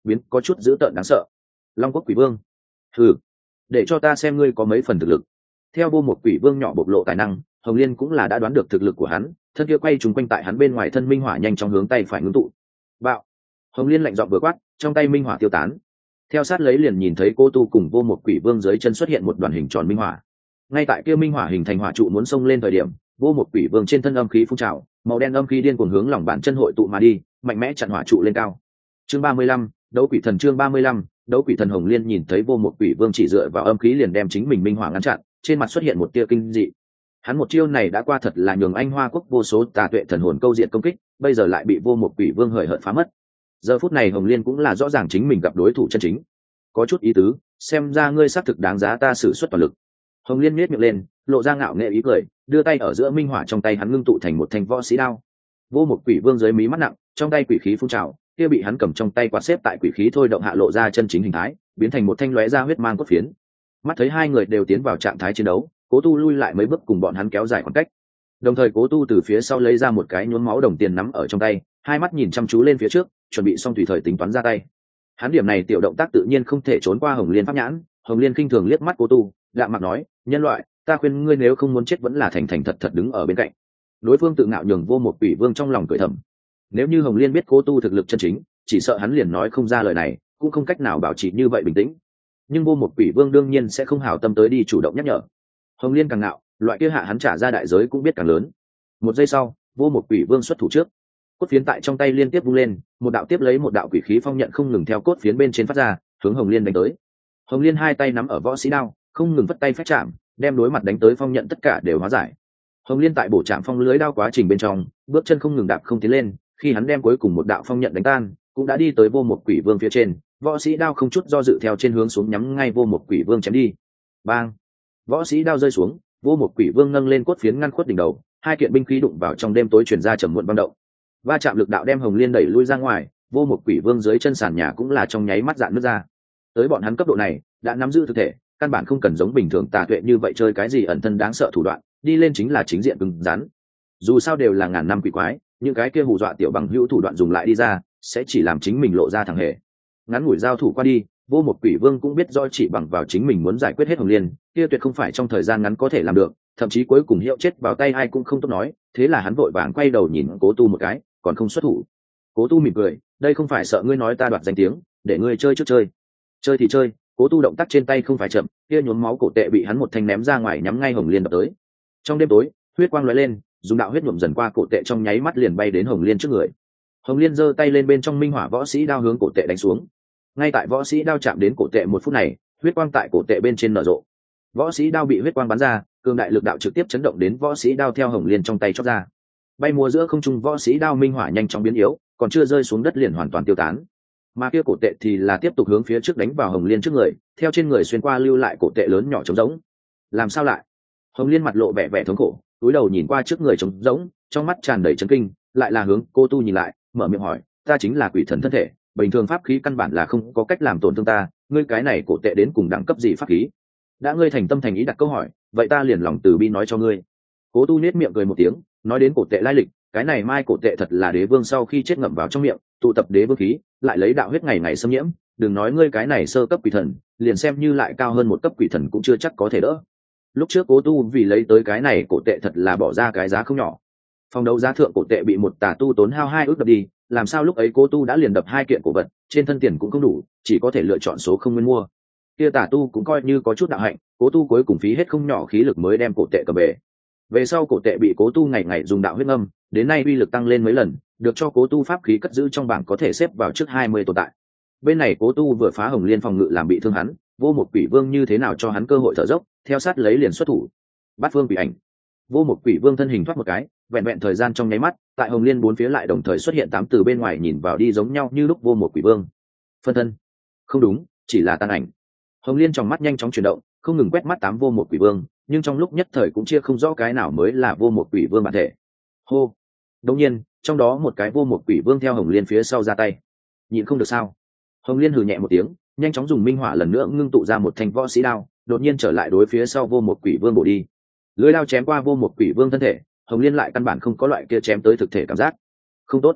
biến có chút dữ tợn đáng sợ. Long quốc quỷ vương, thử để cho ta xem ngươi có mấy phần thực lực. Theo vô một quỷ vương nhỏ bộc lộ tài năng, Hồng Liên cũng là đã đoán được thực lực của hắn, thân kia quay trúng quanh tại hắn bên ngoài thân minh hỏa nhanh chóng hướng tay phải ngưng tụ. Bạo. Hồng Liên lạnh giọng vừa quát, trong tay minh hỏa tiêu tán. Theo sát lấy liền nhìn thấy cô tu cùng vô một quỷ vương dưới chân xuất hiện một đoàn hình tròn minh hỏa. Ngay tại kia minh hỏa hình thành hỏa trụ muốn xông lên thời điểm, vô một quỷ vương trên thân âm khí phun trào, màu đen âm khí điên cuồng hướng lòng bàn chân hội tụ mà đi, mạnh mẽ chặn hỏa trụ lên cao. Chương ba mươi lăm, đấu quỷ thần. Chương ba mươi lăm, đấu quỷ thần. Hồng Liên nhìn thấy vô một quỷ vương chỉ dựa vào âm khí liền đem chính mình minh hỏa ngăn chặn, trên mặt xuất hiện một tia kinh dị. Hắn một chiêu này đã qua thật là nhường anh Hoa quốc vô số tà tuệ thần hồn câu diện công kích, bây giờ lại bị vô một quỷ vương hời hợt phá mất. Giờ phút này Hồng Liên cũng là rõ ràng chính mình gặp đối thủ chân chính. Có chút ý tứ, xem ra ngươi xác thực đáng giá ta sử xuất toàn lực. Hồng Liên nhếch miệng lên, lộ ra ngạo nghệ ý cười, đưa tay ở giữa minh hỏa trong tay hắn ngưng tụ thành một thanh võ sĩ đao. Vô một quỷ vương dưới mí mắt nặng, trong tay quỷ khí phun trào, kia bị hắn cầm trong tay quạt xếp tại quỷ khí thôi động hạ lộ ra chân chính hình thái, biến thành một thanh lóe ra huyết mang cốt phiến. Mắt thấy hai người đều tiến vào trạng thái chiến đấu, Cố Tu lui lại mấy bước cùng bọn hắn kéo dài khoảng cách. Đồng thời Cố Tu từ phía sau lấy ra một cái nhuốm máu đồng tiền nắm ở trong tay, hai mắt nhìn chăm chú lên phía trước, chuẩn bị xong tùy thời tính toán ra tay. Hắn điểm này tiểu động tác tự nhiên không thể trốn qua Hồng Liên pháp nhãn. Hồng Liên khinh thường liếc mắt Cố Tu, đạm mặt nói, nhân loại, ta khuyên ngươi nếu không muốn chết vẫn là thành thành thật thật đứng ở bên cạnh. Đối phương tự ngạo nhường vô một quỷ vương trong lòng cười thầm. Nếu như Hồng Liên biết Cố Tu thực lực chân chính, chỉ sợ hắn liền nói không ra lời này, cũng không cách nào bảo trì như vậy bình tĩnh. Nhưng vô một quỷ vương đương nhiên sẽ không hảo tâm tới đi chủ động nhắc nhở. Hồng Liên càng ngạo, loại kia hạ hắn trả ra đại giới cũng biết càng lớn. Một giây sau, vô một quỷ vương xuất thủ trước, cốt phiến tại trong tay liên tiếp vung lên, một đạo tiếp lấy một đạo quỷ khí phong nhận không ngừng theo cốt phiến bên trên phát ra, hướng Hồng Liên đánh tới. Hồng Liên hai tay nắm ở võ sĩ đao, không ngừng vất tay phách chạm, đem đối mặt đánh tới phong nhận tất cả đều hóa giải. Hồng Liên tại bổ chạm phong lưới đao quá trình bên trong, bước chân không ngừng đạp không tiến lên, khi hắn đem cuối cùng một đạo phong nhận đánh tan, cũng đã đi tới vô một quỷ vương phía trên, võ sĩ đao không chút do dự theo trên hướng xuống nhắm ngay vô một quỷ vương chém đi. Bang! Võ sĩ đao rơi xuống, vô một quỷ vương nâng lên cốt phiến ngăn khuất đỉnh đầu, hai kiện binh khí đụng vào trong đêm tối truyền ra trầm muộn băng động. Va chạm lực đạo đem Hồng Liên đẩy lui ra ngoài, vô một quỷ vương dưới chân sàn nhà cũng là trong nháy mắt dạn nứt ra. Tới bọn hắn cấp độ này, đã nắm giữ thực thể, căn bản không cần giống bình thường tà tuệ như vậy chơi cái gì ẩn thân đáng sợ thủ đoạn, đi lên chính là chính diện cứng rắn. Dù sao đều là ngàn năm quỷ quái, những cái kia hù dọa tiểu bằng hữu thủ đoạn dùng lại đi ra, sẽ chỉ làm chính mình lộ ra thằng hề. Ngắn ngủi giao thủ qua đi, vô một quỷ vương cũng biết do chỉ bằng vào chính mình muốn giải quyết hết Hồng Liên, kia tuyệt không phải trong thời gian ngắn có thể làm được, thậm chí cuối cùng hiệu chết vào tay ai cũng không tốt nói. Thế là hắn vội vàng quay đầu nhìn Cố Tu một cái, còn không xuất thủ. Cố Tu mỉm cười, đây không phải sợ ngươi nói ta đoạt danh tiếng, để ngươi chơi trước chơi. Chơi thì chơi. Cố Tu động tác trên tay không phải chậm, kia nhuốm máu cổ tệ bị hắn một thanh ném ra ngoài nhắm ngay Hồng Liên đập tới. Trong đêm tối, huyết quang lóe lên, dùng đạo huyết nhuộm dần qua cổ tệ trong nháy mắt liền bay đến Hồng Liên trước người. Hồng Liên giơ tay lên bên trong minh hỏa võ sĩ đao hướng cổ tệ đánh xuống. Ngay tại võ sĩ đao chạm đến cổ tệ một phút này, huyết quang tại cổ tệ bên trên nở rộ. Võ sĩ đao bị huyết quang bắn ra, cường đại lực đạo trực tiếp chấn động đến võ sĩ đao theo Hồng Liên trong tay chóc ra. Bay múa giữa không trung võ sĩ đao minh hỏa nhanh chóng biến yếu, còn chưa rơi xuống đất liền hoàn toàn tiêu tán. Mà kia cổ tệ thì là tiếp tục hướng phía trước đánh vào Hồng Liên trước người, theo trên người xuyên qua lưu lại cổ tệ lớn nhỏ trống rỗng. Làm sao lại? Hồng Liên mặt lộ vẻ vẻ thống khổ, cúi đầu nhìn qua trước người trống rỗng, trong mắt tràn đầy chấn kinh, lại là hướng Cô Tu nhìn lại, mở miệng hỏi, ta chính là quỷ thần thân thể, bình thường pháp khí căn bản là không có cách làm tổn thương ta, ngươi cái này cổ tệ đến cùng đẳng cấp gì pháp khí? Đã ngươi thành tâm thành ý đặt câu hỏi, vậy ta liền lòng từ bi nói cho ngươi. Cố Tu nết miệng cười một tiếng, nói đến cổ tệ lai lịch, cái này mai cổ tệ thật là đế vương sau khi chết ngậm vào trong miệng, tụ tập đế vương khí, lại lấy đạo huyết ngày ngày xâm nhiễm, đừng nói ngươi cái này sơ cấp quỷ thần, liền xem như lại cao hơn một cấp quỷ thần cũng chưa chắc có thể đỡ. Lúc trước Cố Tu vì lấy tới cái này cổ tệ thật là bỏ ra cái giá không nhỏ. Phòng đấu giá thượng cổ tệ bị một tà tu tốn hao hai ước đập đi, làm sao lúc ấy Cố Tu đã liền đập hai kiện cổ vật, trên thân tiền cũng không đủ, chỉ có thể lựa chọn số không nguyên mua. Kia tà tu cũng coi như có chút đạo hạnh, Cố Tu cuối cùng phí hết không nhỏ khí lực mới đem cổ tệ cầm về. Về sau cổ tệ bị Cố Tu ngày ngày dùng đạo huyết ngâm, đến nay uy lực tăng lên mấy lần, được cho Cố Tu pháp khí cất giữ trong bảng có thể xếp vào trước hai mươi tồn tại. Bên này Cố Tu vừa phá Hồng Liên phòng ngự làm bị thương hắn, vô một quỷ vương như thế nào cho hắn cơ hội thở dốc, theo sát lấy liền xuất thủ. Bát phương quỷ ảnh. Vô một quỷ vương thân hình thoát một cái, vẹn vẹn thời gian trong nháy mắt, tại Hồng Liên bốn phía lại đồng thời xuất hiện tám từ bên ngoài nhìn vào đi giống nhau như lúc vô một quỷ vương. Phân thân. Không đúng, chỉ là tàn ảnh. Hồng Liên trong mắt nhanh chóng chuyển động, không ngừng quét mắt tám vô một quỷ vương, nhưng trong lúc nhất thời cũng chia không rõ cái nào mới là vô một quỷ vương bản thể. Hô. Đột nhiên, trong đó một cái vô một quỷ vương theo Hồng Liên phía sau ra tay. Nhịn không được sao? Hồng Liên hừ nhẹ một tiếng, nhanh chóng dùng minh hỏa lần nữa ngưng tụ ra một thanh võ sĩ đao, đột nhiên trở lại đối phía sau vô một quỷ vương bổ đi. Lưỡi đao chém qua vô một quỷ vương thân thể, Hồng Liên lại căn bản không có loại kia chém tới thực thể cảm giác. Không tốt.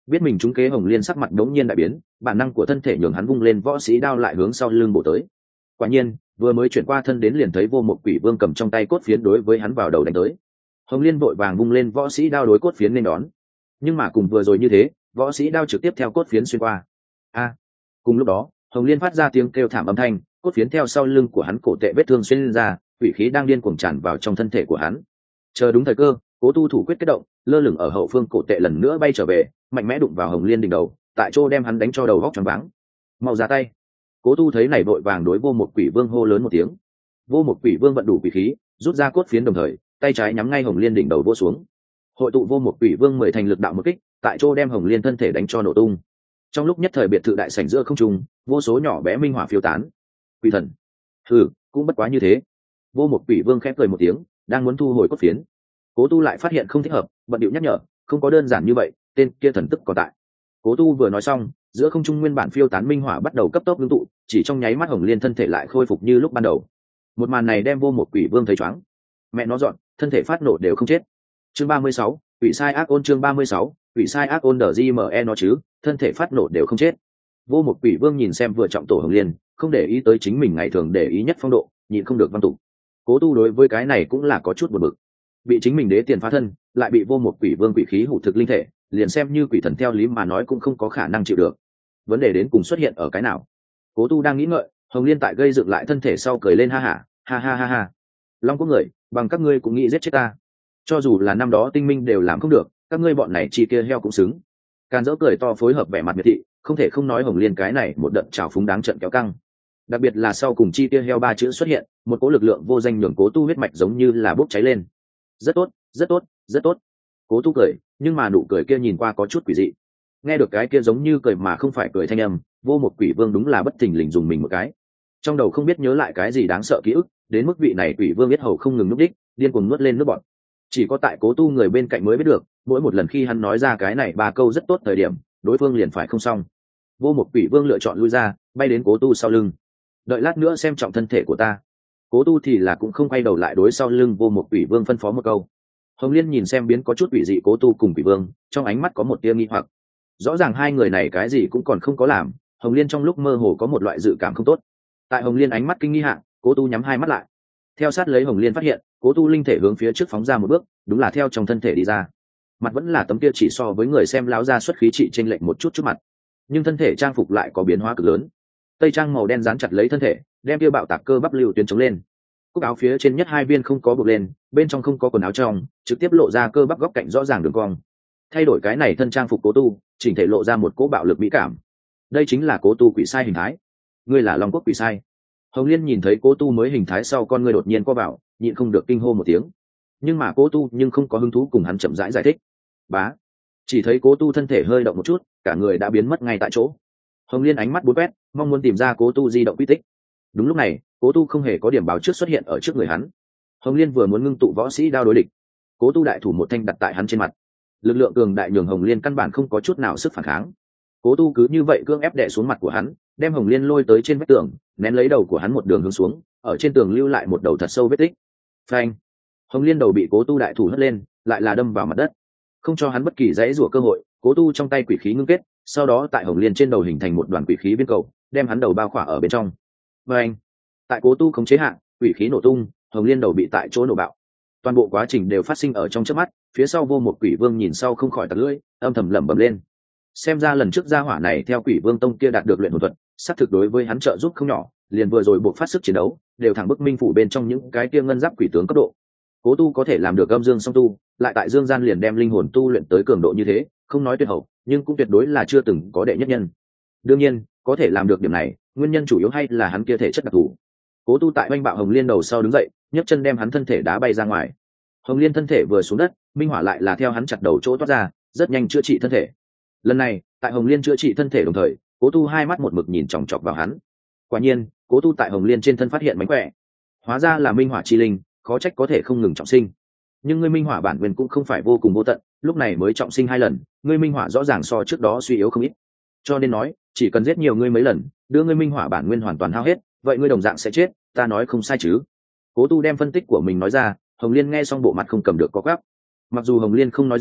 Biết mình trúng kế, Hồng Liên sắc mặt đống nhiên đại biến, bản năng của thân thể nhường hắn vung lên võ sĩ đao lại hướng sau lưng bổ tới. Quả nhiên, vừa mới chuyển qua thân đến liền thấy Vô Mộc Quỷ Vương cầm trong tay cốt phiến đối với hắn vào đầu đánh tới. Hồng Liên vội vàng vung lên võ sĩ đao đối cốt phiến nên đón, nhưng mà cùng vừa rồi như thế, võ sĩ đao trực tiếp theo cốt phiến xuyên qua. A! Cùng lúc đó, Hồng Liên phát ra tiếng kêu thảm âm thanh, cốt phiến theo sau lưng của hắn cổ tệ vết thương xuyên lên ra, quỷ khí đang điên cuồng tràn vào trong thân thể của hắn. Chờ đúng thời cơ, Cố Tu thủ quyết kết động, lơ lửng ở hậu phương cổ tệ lần nữa bay trở về, mạnh mẽ đụng vào Hồng Liên đỉnh đầu, tại chỗ đem hắn đánh cho đầu góc choáng váng. Mau ra tay! Cố Tu thấy này vội vàng đối Vô Mộc Quỷ Vương hô lớn một tiếng. Vô Mộc Quỷ Vương vận đủ quỷ khí, rút ra cốt phiến đồng thời, tay trái nhắm ngay Hồng Liên đỉnh đầu vỗ xuống. Hội tụ Vô Mộc Quỷ Vương mười thành lực đạo một kích, tại chỗ đem Hồng Liên thân thể đánh cho nổ tung. Trong lúc nhất thời biệt thự đại sảnh giữa không trung, vô số nhỏ bé minh hỏa phiêu tán. Quỷ thần, hừ, cũng bất quá như thế. Vô Mộc Quỷ Vương khẽ cười một tiếng, đang muốn thu hồi cốt phiến. Cố Tu lại phát hiện không thích hợp, bận điệu nhắc nhở, không có đơn giản như vậy, tên kia thần tức còn tại. Cố Tu vừa nói xong, giữa không trung nguyên bản phiêu tán minh hỏa bắt đầu cấp tốc ngưng tụ, chỉ trong nháy mắt Hồng Liên thân thể lại khôi phục như lúc ban đầu. Một màn này đem Vô Mộc Quỷ Vương thấy choáng. Mẹ nó dọn, thân thể phát nổ đều không chết. Chương ba mươi sáu, quỷ sai ác ôn chương ba mươi sáu, quỷ sai ác ôn đờ me nó chứ, thân thể phát nổ đều không chết. Vô Mộc Quỷ Vương nhìn xem vừa trọng tổ Hồng Liên, không để ý tới chính mình ngày thường để ý nhất phong độ, nhịn không được văn tục. Cố Tu đối với cái này cũng là có chút buồn bực. Bị chính mình đế tiền phá thân, lại bị Vô Mộc Quỷ Vương quỷ khí hủ thực linh thể, liền xem như quỷ thần theo lý mà nói cũng không có khả năng chịu được. Vấn đề đến cùng xuất hiện ở cái nào? Cố Tu đang nghĩ ngợi, Hồng Liên tại gây dựng lại thân thể sau cười lên ha hả, ha ha ha ha. Long có người, bằng các ngươi cũng nghĩ giết chết ta. Cho dù là năm đó tinh minh đều làm không được, các ngươi bọn này chi kia heo cũng xứng. Càn dỡ cười to phối hợp vẻ mặt miệt thị, không thể không nói Hồng Liên cái này một đợt trào phúng đáng trận kéo căng. Đặc biệt là sau cùng chi kia heo ba chữ xuất hiện, một cỗ lực lượng vô danh nhường Cố Tu huyết mạch giống như là bốc cháy lên. Rất tốt, rất tốt, rất tốt. Cố Tu cười, nhưng mà nụ cười kia nhìn qua có chút quỷ dị. Nghe được cái kia giống như cười mà không phải cười thanh âm, Vô Mộc Quỷ Vương đúng là bất thình lình dùng mình một cái. Trong đầu không biết nhớ lại cái gì đáng sợ ký ức, đến mức vị này Quỷ Vương biết hầu không ngừng núp đích, điên cuồng nuốt lên nước bọt. Chỉ có tại Cố Tu người bên cạnh mới biết được, mỗi một lần khi hắn nói ra cái này ba câu rất tốt thời điểm, đối phương liền phải không xong. Vô Mộc Quỷ Vương lựa chọn lui ra, bay đến Cố Tu sau lưng. Đợi lát nữa xem trọng thân thể của ta. Cố Tu thì là cũng không quay đầu lại đối sau lưng Vô Mộc Quỷ Vương phân phó một câu. Hồng Liên nhìn xem biến có chút quỷ dị Cố Tu cùng Quỷ Vương, trong ánh mắt có một tia nghi hoặc. Rõ ràng hai người này cái gì cũng còn không có làm, Hồng Liên trong lúc mơ hồ có một loại dự cảm không tốt. Tại Hồng Liên ánh mắt kinh nghi hạ, Cố Tu nhắm hai mắt lại. Theo sát lấy Hồng Liên phát hiện, Cố Tu linh thể hướng phía trước phóng ra một bước, đúng là theo trong thân thể đi ra. Mặt vẫn là tấm kia chỉ so với người xem láo ra xuất khí trị trên lệnh một chút chút mặt, nhưng thân thể trang phục lại có biến hóa cực lớn. Tây trang màu đen dán chặt lấy thân thể, đem kia bạo tạc cơ bắp lưu tuyến chống lên. Cúc áo phía trên nhất hai viên không có buộc lên, bên trong không có quần áo trong, trực tiếp lộ ra cơ bắp góc cạnh rõ ràng đường cong. Thay đổi cái này thân trang phục Cố Tu, chỉnh thể lộ ra một cỗ bạo lực mỹ cảm. Đây chính là Cố Tu quỷ sai hình thái. Ngươi là Long Quốc quỷ sai. Hồng Liên nhìn thấy Cố Tu mới hình thái sau, con ngươi đột nhiên co vào, nhịn không được kinh hô một tiếng. Nhưng mà Cố Tu nhưng không có hứng thú cùng hắn chậm rãi giải, giải thích. Bá, chỉ thấy Cố Tu thân thể hơi động một chút, cả người đã biến mất ngay tại chỗ. Hồng Liên ánh mắt bốn quét, mong muốn tìm ra Cố Tu di động quy tích. Đúng lúc này, Cố Tu không hề có điểm báo trước xuất hiện ở trước người hắn. Hồng Liên vừa muốn ngưng tụ võ sĩ đao đối địch, Cố Tu đại thủ một thanh đặt tại hắn trên mặt. Lực lượng cường đại nhường Hồng Liên căn bản không có chút nào sức phản kháng. Cố Tu cứ như vậy cương ép đè xuống mặt của hắn, đem Hồng Liên lôi tới trên vách tường, nén lấy đầu của hắn một đường hướng xuống, ở trên tường lưu lại một đầu thật sâu vết tích. Phanh! Hồng Liên đầu bị Cố Tu đại thủ hất lên, lại là đâm vào mặt đất. Không cho hắn bất kỳ dãy rủa cơ hội, Cố Tu trong tay quỷ khí ngưng kết, sau đó tại Hồng Liên trên đầu hình thành một đoàn quỷ khí viên cầu, đem hắn đầu bao khỏa ở bên trong. Phanh! Tại Cố Tu khống chế hạ, quỷ khí nổ tung, Hồng Liên đầu bị tại chỗ nổ bạo. Toàn bộ quá trình đều phát sinh ở trong chớp mắt, phía sau Vô Mộc Quỷ Vương nhìn sau không khỏi tặc lưỡi, âm thầm lẩm bẩm lên. Xem ra lần trước gia hỏa này theo Quỷ Vương tông kia đạt được luyện hồn thuật, xác thực đối với hắn trợ giúp không nhỏ, liền vừa rồi buộc phát sức chiến đấu, đều thẳng bức minh phủ bên trong những cái kia ngân giáp quỷ tướng cấp độ. Cố Tu có thể làm được âm dương song tu, lại tại dương gian liền đem linh hồn tu luyện tới cường độ như thế, không nói tuyệt hậu, nhưng cũng tuyệt đối là chưa từng có đệ nhất nhân. Đương nhiên, có thể làm được điểm này, nguyên nhân chủ yếu hay là hắn kia thể chất đặc thù. Cố Tu tại oanh bạo Hồng Liên đầu sau đứng dậy, nhấc chân đem hắn thân thể đá bay ra ngoài. Hồng Liên thân thể vừa xuống đất, minh hỏa lại là theo hắn chặt đầu chỗ toát ra, rất nhanh chữa trị thân thể. Lần này, tại Hồng Liên chữa trị thân thể đồng thời, Cố Tu hai mắt một mực nhìn chòng chọc vào hắn. Quả nhiên, Cố Tu tại Hồng Liên trên thân phát hiện mánh khỏe. Hóa ra là minh hỏa chi linh, khó trách có thể không ngừng trọng sinh. Nhưng ngươi minh hỏa bản nguyên cũng không phải vô cùng vô tận, lúc này mới trọng sinh hai lần, ngươi minh hỏa rõ ràng so trước đó suy yếu không ít. Cho nên nói, chỉ cần giết nhiều ngươi mấy lần, đưa ngươi minh hỏa bản nguyên hoàn toàn hao hết, vậy ngươi đồng dạng sẽ chết, ta nói không sai chứ? Cố Tu đem phân tích của mình nói ra, Hồng Liên nghe xong bộ mặt không cầm được có gắp. Mặc dù Hồng Liên không nói gì,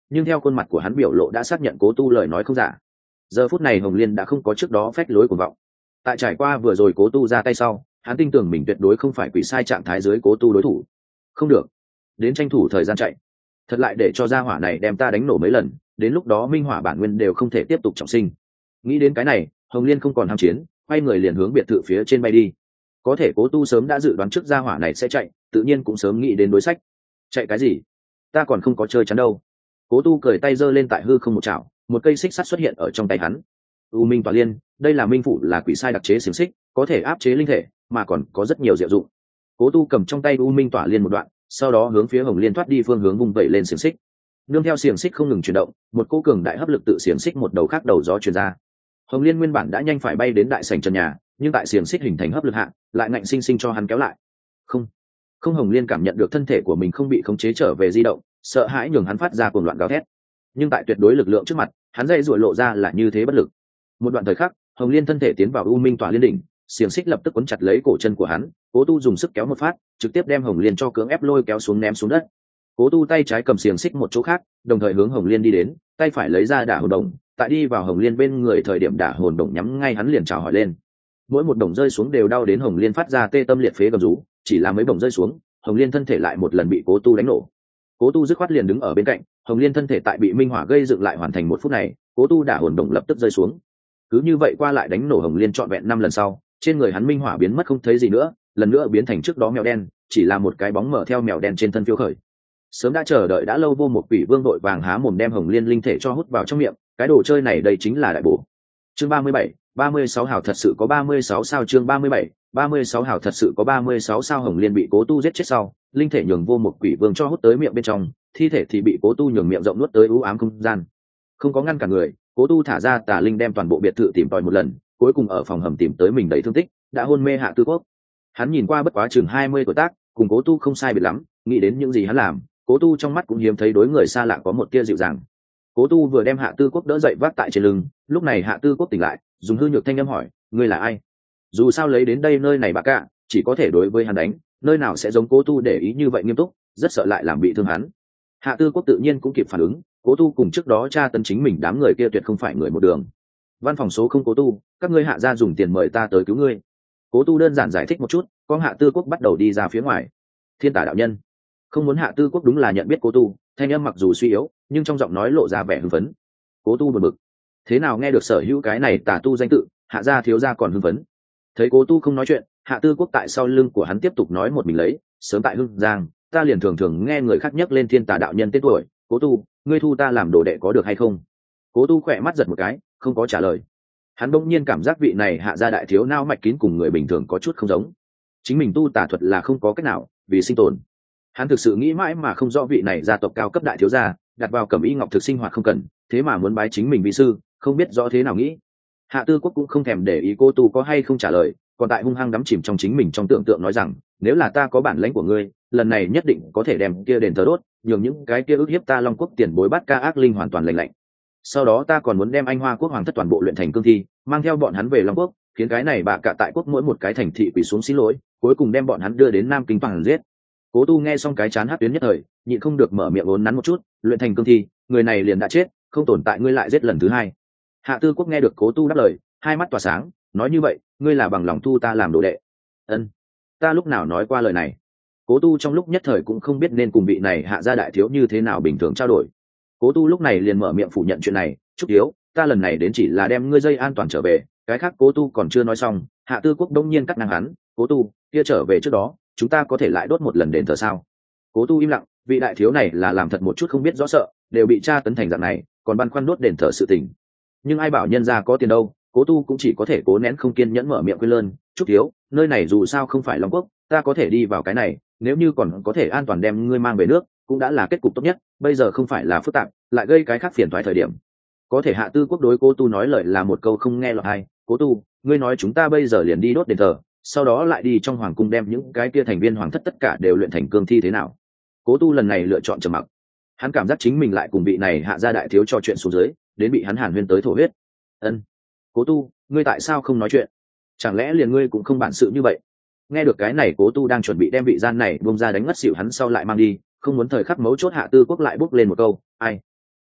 nhưng theo khuôn mặt của hắn biểu lộ đã xác nhận cố tu lời nói không giả. Giờ phút này Hồng Liên đã không có trước đó phách lối cuồng vọng. Tại trải qua vừa rồi cố tu ra tay sau, hắn tin tưởng mình tuyệt đối không phải quỷ sai trạng thái dưới cố tu đối thủ. Không được, đến tranh thủ thời gian chạy, thật lại để cho gia hỏa này đem ta đánh nổ mấy lần, đến lúc đó minh hỏa bản nguyên đều không thể tiếp tục trọng sinh. Nghĩ đến cái này, Hồng Liên không còn ham chiến, quay người liền hướng biệt thự phía trên bay đi. Có thể cố tu sớm đã dự đoán trước gia hỏa này sẽ chạy, tự nhiên cũng sớm nghĩ đến đối sách. Chạy cái gì, ta còn không có chơi chắn đâu. Cố tu cười tay giơ lên tại hư không một chảo, một cây xích sắt xuất hiện ở trong tay hắn. U minh tỏa liên, đây là minh phụ là quỷ sai đặc chế xiềng xích, có thể áp chế linh thể, mà còn có rất nhiều diệu dụng. Cố tu cầm trong tay u minh tỏa liên một đoạn, sau đó hướng phía Hồng Liên thoát đi phương hướng vùng vẩy lên xiềng xích. Nương theo xiềng xích không ngừng chuyển động, một cỗ cường đại hấp lực tự xiềng xích một đầu khác đầu gió truyền ra. Hồng Liên nguyên bản đã nhanh phải bay đến đại sảnh trần nhà, nhưng tại xiềng xích hình thành hấp lực hạ, lại ngạnh sinh sinh cho hắn kéo lại. Không, không Hồng Liên cảm nhận được thân thể của mình không bị khống chế trở về di động, sợ hãi nhường hắn phát ra cuồng loạn gào thét. Nhưng tại tuyệt đối lực lượng trước mặt, hắn dây rủa lộ ra là như thế bất lực. Một đoạn thời khắc, Hồng Liên thân thể tiến vào u minh tỏa liên đỉnh, xiềng xích lập tức quấn chặt lấy cổ chân của hắn. Cố tu dùng sức kéo một phát, trực tiếp đem Hồng Liên cho cưỡng ép lôi kéo xuống ném xuống đất. Cố tu tay trái cầm xiềng xích một chỗ khác, đồng thời hướng Hồng Liên đi đến, tay phải lấy ra đả hồn đồng, tại đi vào Hồng Liên bên người thời điểm đả hồn đồng nhắm ngay hắn liền chào hỏi lên. Mỗi một đồng rơi xuống đều đau đến Hồng Liên phát ra tê tâm liệt phế gầm rú, chỉ là mấy đồng rơi xuống, Hồng Liên thân thể lại một lần bị Cố tu đánh nổ. Cố tu dứt khoát liền đứng ở bên cạnh, Hồng Liên thân thể tại bị minh hỏa gây dựng lại hoàn thành một phút này, Cố tu đả hồn đồng lập tức rơi xuống. Cứ như vậy qua lại đánh nổ Hồng Liên trọn vẹn năm lần sau, trên người hắn minh hỏa biến mất không thấy gì nữa, lần nữa biến thành trước đó mèo đen, chỉ là một cái bóng mở theo mèo đen trên thân phiêu khởi. Sớm đã chờ đợi đã lâu vô một quỷ vương đội vàng há mồm đem Hồng Liên linh thể cho hút vào trong miệng, cái đồ chơi này đây chính là đại bổ. Chương ba mươi bảy, ba mươi sáu hảo thật sự có ba mươi sáu sao. Chương ba mươi bảy, ba mươi sáu hảo thật sự có ba mươi sáu sao. Hồng Liên bị Cố tu giết chết sau, linh thể nhường vô một quỷ vương cho hút tới miệng bên trong, thi thể thì bị Cố tu nhường miệng rộng nuốt tới u ám không gian. Không có ngăn cả người, Cố tu thả ra tà linh đem toàn bộ biệt thự tìm tòi một lần, cuối cùng ở phòng hầm tìm tới mình đầy thương tích, đã hôn mê Hạ Tư Quốc. Hắn nhìn qua bất quá chừng hai mươi tuổi tác, cùng Cố tu không sai biệt lắm, nghĩ đến những gì hắn làm, Cố tu trong mắt cũng hiếm thấy đối người xa lạ có một tia dịu dàng. Cố tu vừa đem Hạ Tư Quốc đỡ dậy vác tại trên lưng, lúc này Hạ Tư Quốc tỉnh lại, dùng hư nhược thanh âm hỏi, ngươi là ai? Dù sao lấy đến đây nơi này bạc cả, chỉ có thể đối với hắn đánh, nơi nào sẽ giống Cố tu để ý như vậy nghiêm túc, rất sợ lại làm bị thương hắn. Hạ Tư Quốc tự nhiên cũng kịp phản ứng, Cố tu cùng trước đó tra tấn chính mình đám người kia tuyệt không phải người một đường. Văn phòng số không Cố tu, các ngươi Hạ gia dùng tiền mời ta tới cứu ngươi. Cố tu đơn giản giải thích một chút, con Hạ Tư Quốc bắt đầu đi ra phía ngoài. Thiên Tả đạo nhân. Không muốn Hạ Tư Quốc đúng là nhận biết Cố tu, thanh âm mặc dù suy yếu, nhưng trong giọng nói lộ ra vẻ hưng phấn. Cố tu buồn bực, thế nào nghe được sở hữu cái này tà tu danh tự, Hạ gia thiếu gia còn hưng phấn. Thấy Cố tu không nói chuyện, Hạ Tư Quốc tại sau lưng của hắn tiếp tục nói một mình lấy, sớm tại Hưng Giang, ta liền thường thường nghe người khác nhắc lên Thiên Tà đạo nhân tên tuổi, Cố tu, ngươi thu ta làm đồ đệ có được hay không? Cố tu khỏe mắt giật một cái, không có trả lời. Hắn bỗng nhiên cảm giác vị này Hạ gia đại thiếu nao mạch kín cùng người bình thường có chút không giống. Chính mình tu tà thuật là không có cách nào, vì sinh tồn. Hắn thực sự nghĩ mãi mà không rõ vị này gia tộc cao cấp đại thiếu gia, đặt vào cẩm y ngọc thực sinh hoạt không cần, thế mà muốn bái chính mình vi sư, không biết rõ thế nào nghĩ. Hạ Tư Quốc cũng không thèm để ý Cố tu có hay không trả lời, còn tại hung hăng đắm chìm trong chính mình trong tưởng tượng nói rằng, nếu là ta có bản lãnh của ngươi, lần này nhất định có thể đem kia đền thờ đốt, nhường những cái kia ức hiếp ta Long Quốc tiền bối bắt ca ác linh hoàn toàn lành lạnh. Sau đó ta còn muốn đem Anh Hoa Quốc hoàng thất toàn bộ luyện thành cương thi, mang theo bọn hắn về Long Quốc, khiến cái này bà cả tại quốc mỗi một cái thành thị quỳ xuống xin lỗi, cuối cùng đem bọn hắn đưa đến Nam Kinh bằng giết. Cố tu nghe xong cái chán hát tuyến nhất thời, nhịn không được mở miệng ốn nắn một chút, luyện thành cương thi, người này liền đã chết, không tồn tại ngươi lại giết lần thứ hai. Hạ Tư Quốc nghe được Cố tu đáp lời, hai mắt tỏa sáng, nói như vậy, ngươi là bằng lòng thu ta làm đồ đệ? Ân, ta lúc nào nói qua lời này? Cố tu trong lúc nhất thời cũng không biết nên cùng vị này Hạ gia đại thiếu như thế nào bình thường trao đổi. Cố tu lúc này liền mở miệng phủ nhận chuyện này, Trúc Thiếu, ta lần này đến chỉ là đem ngươi dây an toàn trở về, cái khác Cố tu còn chưa nói xong, Hạ Tư Quốc đông nhiên cắt ngang hắn, Cố tu, kia trở về trước đó, chúng ta có thể lại đốt một lần đền thờ sao? Cố tu im lặng, vị đại thiếu này là làm thật một chút không biết rõ sợ, đều bị tra tấn thành dạng này, còn băn khoăn đốt đền thờ sự tình. Nhưng ai bảo nhân gia có tiền đâu, Cố tu cũng chỉ có thể cố nén không kiên nhẫn mở miệng quên lơn, Trúc Thiếu, nơi này dù sao không phải Long Quốc, ta có thể đi vào cái này, nếu như còn có thể an toàn đem ngươi mang về nước, cũng đã là kết cục tốt nhất, bây giờ không phải là phức tạp, lại gây cái khác phiền toái thời điểm. Có thể Hạ Tư Quốc đối Cố tu nói lời là một câu không nghe lọt tai, Cố tu, ngươi nói chúng ta bây giờ liền đi đốt đền thờ, sau đó lại đi trong hoàng cung đem những cái kia thành viên hoàng thất tất cả đều luyện thành cương thi thế nào? Cố tu lần này lựa chọn trầm mặc. Hắn cảm giác chính mình lại cùng vị này Hạ gia đại thiếu trò chuyện xuống dưới, đến bị hắn hàn huyên tới thổ huyết. Ân, Cố tu, ngươi tại sao không nói chuyện? Chẳng lẽ liền ngươi cũng không bản sự như vậy? Nghe được cái này, Cố tu đang chuẩn bị đem vị gian này buông ra đánh ngất xỉu hắn sau lại mang đi, không muốn thời khắc mấu chốt Hạ Tư Quốc lại bốc lên một câu, ai?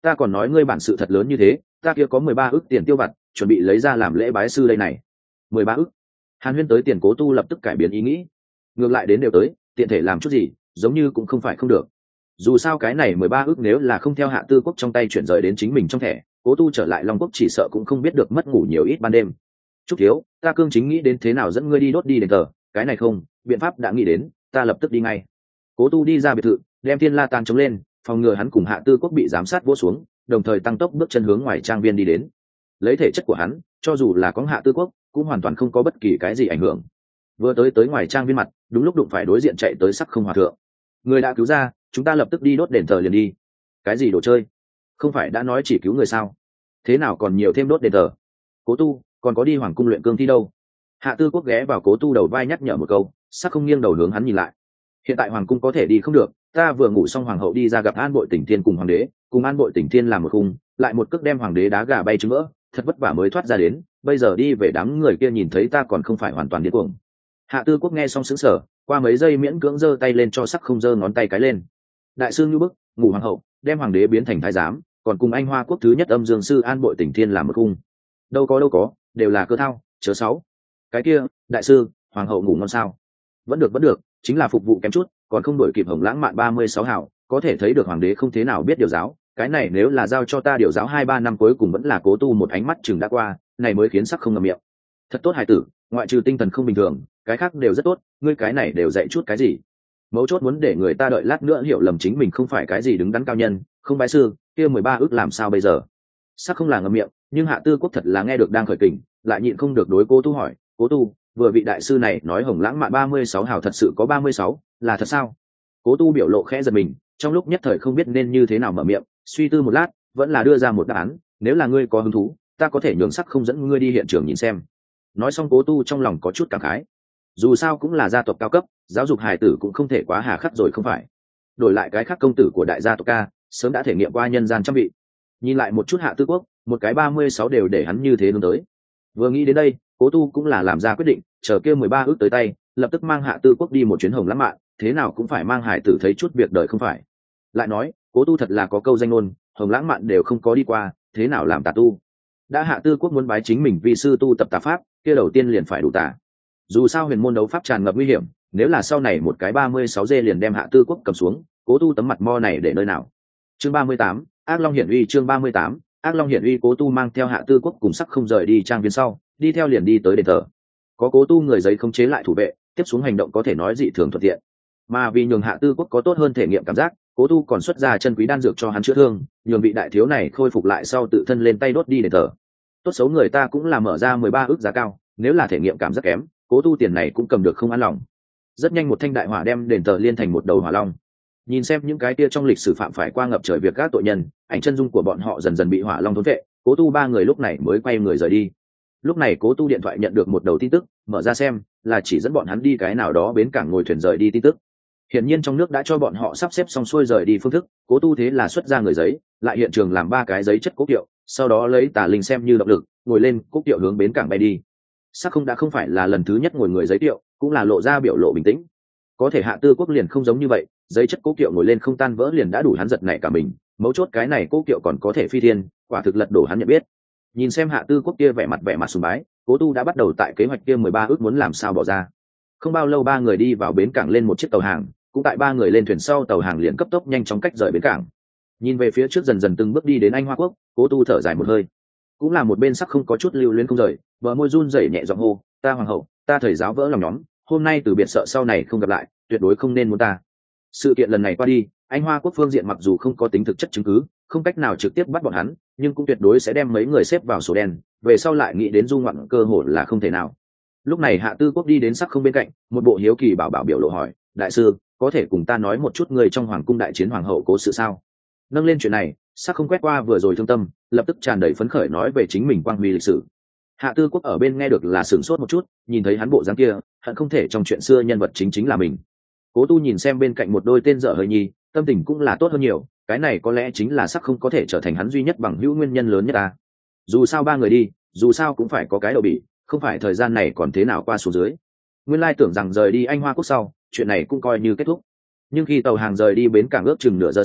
ta còn nói ngươi bản sự thật lớn như thế, ta kia có mười ba ức tiền tiêu vặt chuẩn bị lấy ra làm lễ bái sư đây này. Mười ba ức. Hàn Huyên tới tiền Cố Tu lập tức cải biến ý nghĩ, ngược lại đến đều tới, tiện thể làm chút gì giống như cũng không phải không được. Dù sao cái này mười ba ức nếu là không theo Hạ Tư Quốc trong tay chuyển rời đến chính mình trong thẻ, Cố Tu trở lại Long Quốc chỉ sợ cũng không biết được mất ngủ nhiều ít ban đêm. Trúc thiếu, ta cương chính nghĩ đến thế nào dẫn ngươi đi đốt đi đền thờ, cái này không, biện pháp đã nghĩ đến, ta lập tức đi ngay. Cố Tu đi ra biệt thự, đem Thiên La Tàn chống lên, phòng ngừa hắn cùng Hạ Tư Quốc bị giám sát vỗ xuống, đồng thời tăng tốc bước chân hướng ngoài trang viên đi đến. Lấy thể chất của hắn, cho dù là có Hạ Tư Quốc, cũng hoàn toàn không có bất kỳ cái gì ảnh hưởng. Vừa tới tới ngoài trang viên mặt, đúng lúc đụng phải đối diện chạy tới Sắc Không Hòa thượng. Người đã cứu ra, chúng ta lập tức đi đốt đền thờ liền đi. Cái gì đồ chơi? Không phải đã nói chỉ cứu người sao? Thế nào còn nhiều thêm đốt đền thờ? Cố Tu, còn có đi Hoàng cung luyện cương thi đâu? Hạ Tư Quốc ghé vào Cố Tu đầu vai nhắc nhở một câu, Sắc Không nghiêng đầu hướng hắn nhìn lại. Hiện tại Hoàng cung có thể đi không được, ta vừa ngủ xong hoàng hậu đi ra gặp An Bội Tỉnh Thiên cùng hoàng đế, cùng An Bội Tỉnh Thiên làm một khung, lại một cước đem hoàng đế đá gà bay trứng vỡ, thật vất vả mới thoát ra đến, bây giờ đi về đám người kia nhìn thấy ta còn không phải hoàn toàn điên cuồng. Hạ Tư Quốc nghe xong sững sờ, qua mấy giây miễn cưỡng giơ tay lên cho Sắc Không giơ ngón tay cái lên. Đại sư như bức, ngủ hoàng hậu, đem hoàng đế biến thành thái giám, còn cùng anh Hoa quốc thứ nhất âm dương sư An Bội Tỉnh Thiên làm một khung. Đâu có đâu có, đều là cơ thao, chớ sáu. Cái kia, đại sư, hoàng hậu ngủ ngon sao? Vẫn được vẫn được, chính là phục vụ kém chút, còn không đổi kịp Hồng Lãng Mạn ba mươi sáu hảo, có thể thấy được hoàng đế không thế nào biết điều giáo, cái này nếu là giao cho ta điều giáo hai ba năm cuối cùng vẫn là Cố Tu một ánh mắt chừng đã qua, này mới khiến Sắc Không ngậm miệng. Thật tốt hài tử, ngoại trừ tinh thần không bình thường, cái khác đều rất tốt, ngươi cái này đều dạy chút cái gì? Mấu chốt muốn để người ta đợi lát nữa hiểu lầm chính mình không phải cái gì đứng đắn cao nhân, không bái sư, kia mười ba ước làm sao bây giờ? Sắc Không là ngậm miệng, nhưng Hạ Tư Quốc thật là nghe được đang khởi kình, lại nhịn không được đối Cố Tu hỏi, Cố Tu, vừa vị đại sư này nói Hồng Lãng Mạn ba mươi sáu hào thật sự có ba mươi sáu, là thật sao? Cố Tu biểu lộ khẽ giật mình, trong lúc nhất thời không biết nên như thế nào mở miệng, suy tư một lát, vẫn là đưa ra một đáp án, nếu là ngươi có hứng thú, ta có thể nhường Sắc Không dẫn ngươi đi hiện trường nhìn xem. Nói xong Cố Tu trong lòng có chút cảm khái, dù sao cũng là gia tộc cao cấp, giáo dục hài tử cũng không thể quá hà khắc rồi không phải. Đổi lại cái khác công tử của đại gia tộc ca, sớm đã thể nghiệm qua nhân gian trăm vị. Nhìn lại một chút Hạ Tư Quốc, một cái ba mươi sáu đều để hắn như thế hướng tới. Vừa nghĩ đến đây, Cố Tu cũng là làm ra quyết định, chờ kia mười ba ước tới tay, lập tức mang Hạ Tư Quốc đi một chuyến Hồng Lãng Mạn, thế nào cũng phải mang hải tử thấy chút việc đời không phải. Lại nói, Cố Tu thật là có câu danh ngôn, Hồng Lãng Mạn đều không có đi qua, thế nào làm tà tu? Đã Hạ Tư Quốc muốn bái chính mình vì sư tu tập tà pháp, kia đầu tiên liền phải đủ tà. Dù sao huyền môn đấu pháp tràn ngập nguy hiểm, nếu là sau này một cái ba mươi sáu dê liền đem Hạ Tư Quốc cầm xuống, Cố Tu tấm mặt mo này để nơi nào? Chương ba mươi tám, Ác Long Hiển Uy. Chương ba mươi tám, Ác Long Hiển Uy. Cố Tu mang theo Hạ Tư Quốc cùng Sắc Không rời đi trang viên sau, đi theo liền đi tới đền thờ. Có Cố Tu người giấy khống chế lại thủ vệ, tiếp xuống hành động có thể nói dị thường thuận tiện. Mà vì nhường Hạ Tư Quốc có tốt hơn thể nghiệm cảm giác, Cố Tu còn xuất ra chân quý đan dược cho hắn chữa thương, nhường vị đại thiếu này khôi phục lại sau tự thân lên tay đốt đi đền thờ. Tốt xấu người ta cũng là mở ra mười ba ước giá cao, nếu là thể nghiệm cảm rất kém, Cố Tu tiền này cũng cầm được không an lòng. Rất nhanh một thanh đại hỏa đem đền thờ liên thành một đầu hỏa long. Nhìn xem những cái kia trong lịch sử phạm phải qua ngập trời việc các tội nhân, ảnh chân dung của bọn họ dần dần bị hỏa long thôn vệ, Cố Tu ba người lúc này mới quay người rời đi. Lúc này Cố Tu điện thoại nhận được một đầu tin tức, mở ra xem, là chỉ dẫn bọn hắn đi cái nào đó bến cảng ngồi thuyền rời đi tin tức. Hiển nhiên trong nước đã cho bọn họ sắp xếp xong xuôi rời đi phương thức, Cố Tu thế là xuất ra người giấy, lại hiện trường làm ba cái giấy chất cố kiệu, sau đó lấy tà linh xem như động lực, ngồi lên cố kiệu hướng bến cảng bay đi. Sắc Không đã không phải là lần thứ nhất ngồi người giấy kiệu, cũng là lộ ra biểu lộ bình tĩnh. Có thể Hạ Tư Quốc liền không giống như vậy, giấy chất cố kiệu ngồi lên không tan vỡ liền đã đủ hắn giật nảy cả mình, mấu chốt cái này cố kiệu còn có thể phi thiên, quả thực lật đổ hắn nhận biết. Nhìn xem Hạ Tư Quốc kia vẻ mặt vẻ mặt sùng bái, Cố Tu đã bắt đầu tại kế hoạch kia mười ba ước muốn làm sao bỏ ra. Không bao lâu ba người đi vào bến cảng lên một chiếc tàu hàng, cũng tại ba người lên thuyền sau tàu hàng liền cấp tốc nhanh chóng cách rời bến cảng. Nhìn về phía trước dần dần từng bước đi đến Anh Hoa Quốc, Cố Tu thở dài một hơi. Cũng là một bên Sắc Không có chút lưu luyến không rời, bờ môi run rẩy nhẹ giọng hô, "Ta hoàng hậu, ta thầy giáo vỡ lòng nhóm, hôm nay từ biệt sợ sau này không gặp lại, tuyệt đối không nên muốn ta." Sự kiện lần này qua đi, Anh Hoa Quốc phương diện mặc dù không có tính thực chất chứng cứ, không cách nào trực tiếp bắt bọn hắn, nhưng cũng tuyệt đối sẽ đem mấy người xếp vào sổ đen, về sau lại nghĩ đến du ngoạn cơ hội là không thể nào. Lúc này Hạ Tư Quốc đi đến Sắc Không bên cạnh, một bộ hiếu kỳ bảo bảo biểu lộ hỏi, "Đại sư, có thể cùng ta nói một chút người trong hoàng cung đại chiến hoàng hậu cố sự sao?" Nâng lên chuyện này, Sắc Không quét qua vừa rồi thương tâm, lập tức tràn đầy phấn khởi nói về chính mình quang huy lịch sử. Hạ Tư Quốc ở bên nghe được là sửng sốt một chút, nhìn thấy hắn bộ dáng kia, hận không thể trong chuyện xưa nhân vật chính chính là mình. Cố Tu nhìn xem bên cạnh một đôi tên dở hơi nhi, tâm tình cũng là tốt hơn nhiều, cái này có lẽ chính là Sắc Không có thể trở thành hắn duy nhất bằng hữu nguyên nhân lớn nhất ta. Dù sao ba người đi, dù sao cũng phải có cái đầu bị, không phải thời gian này còn thế nào qua xuống dưới. Nguyên lai tưởng rằng rời đi Anh Hoa Quốc sau, chuyện này cũng coi như kết thúc. Nhưng khi tàu hàng rời đi bến cảng ước chừng nửa giờ sau,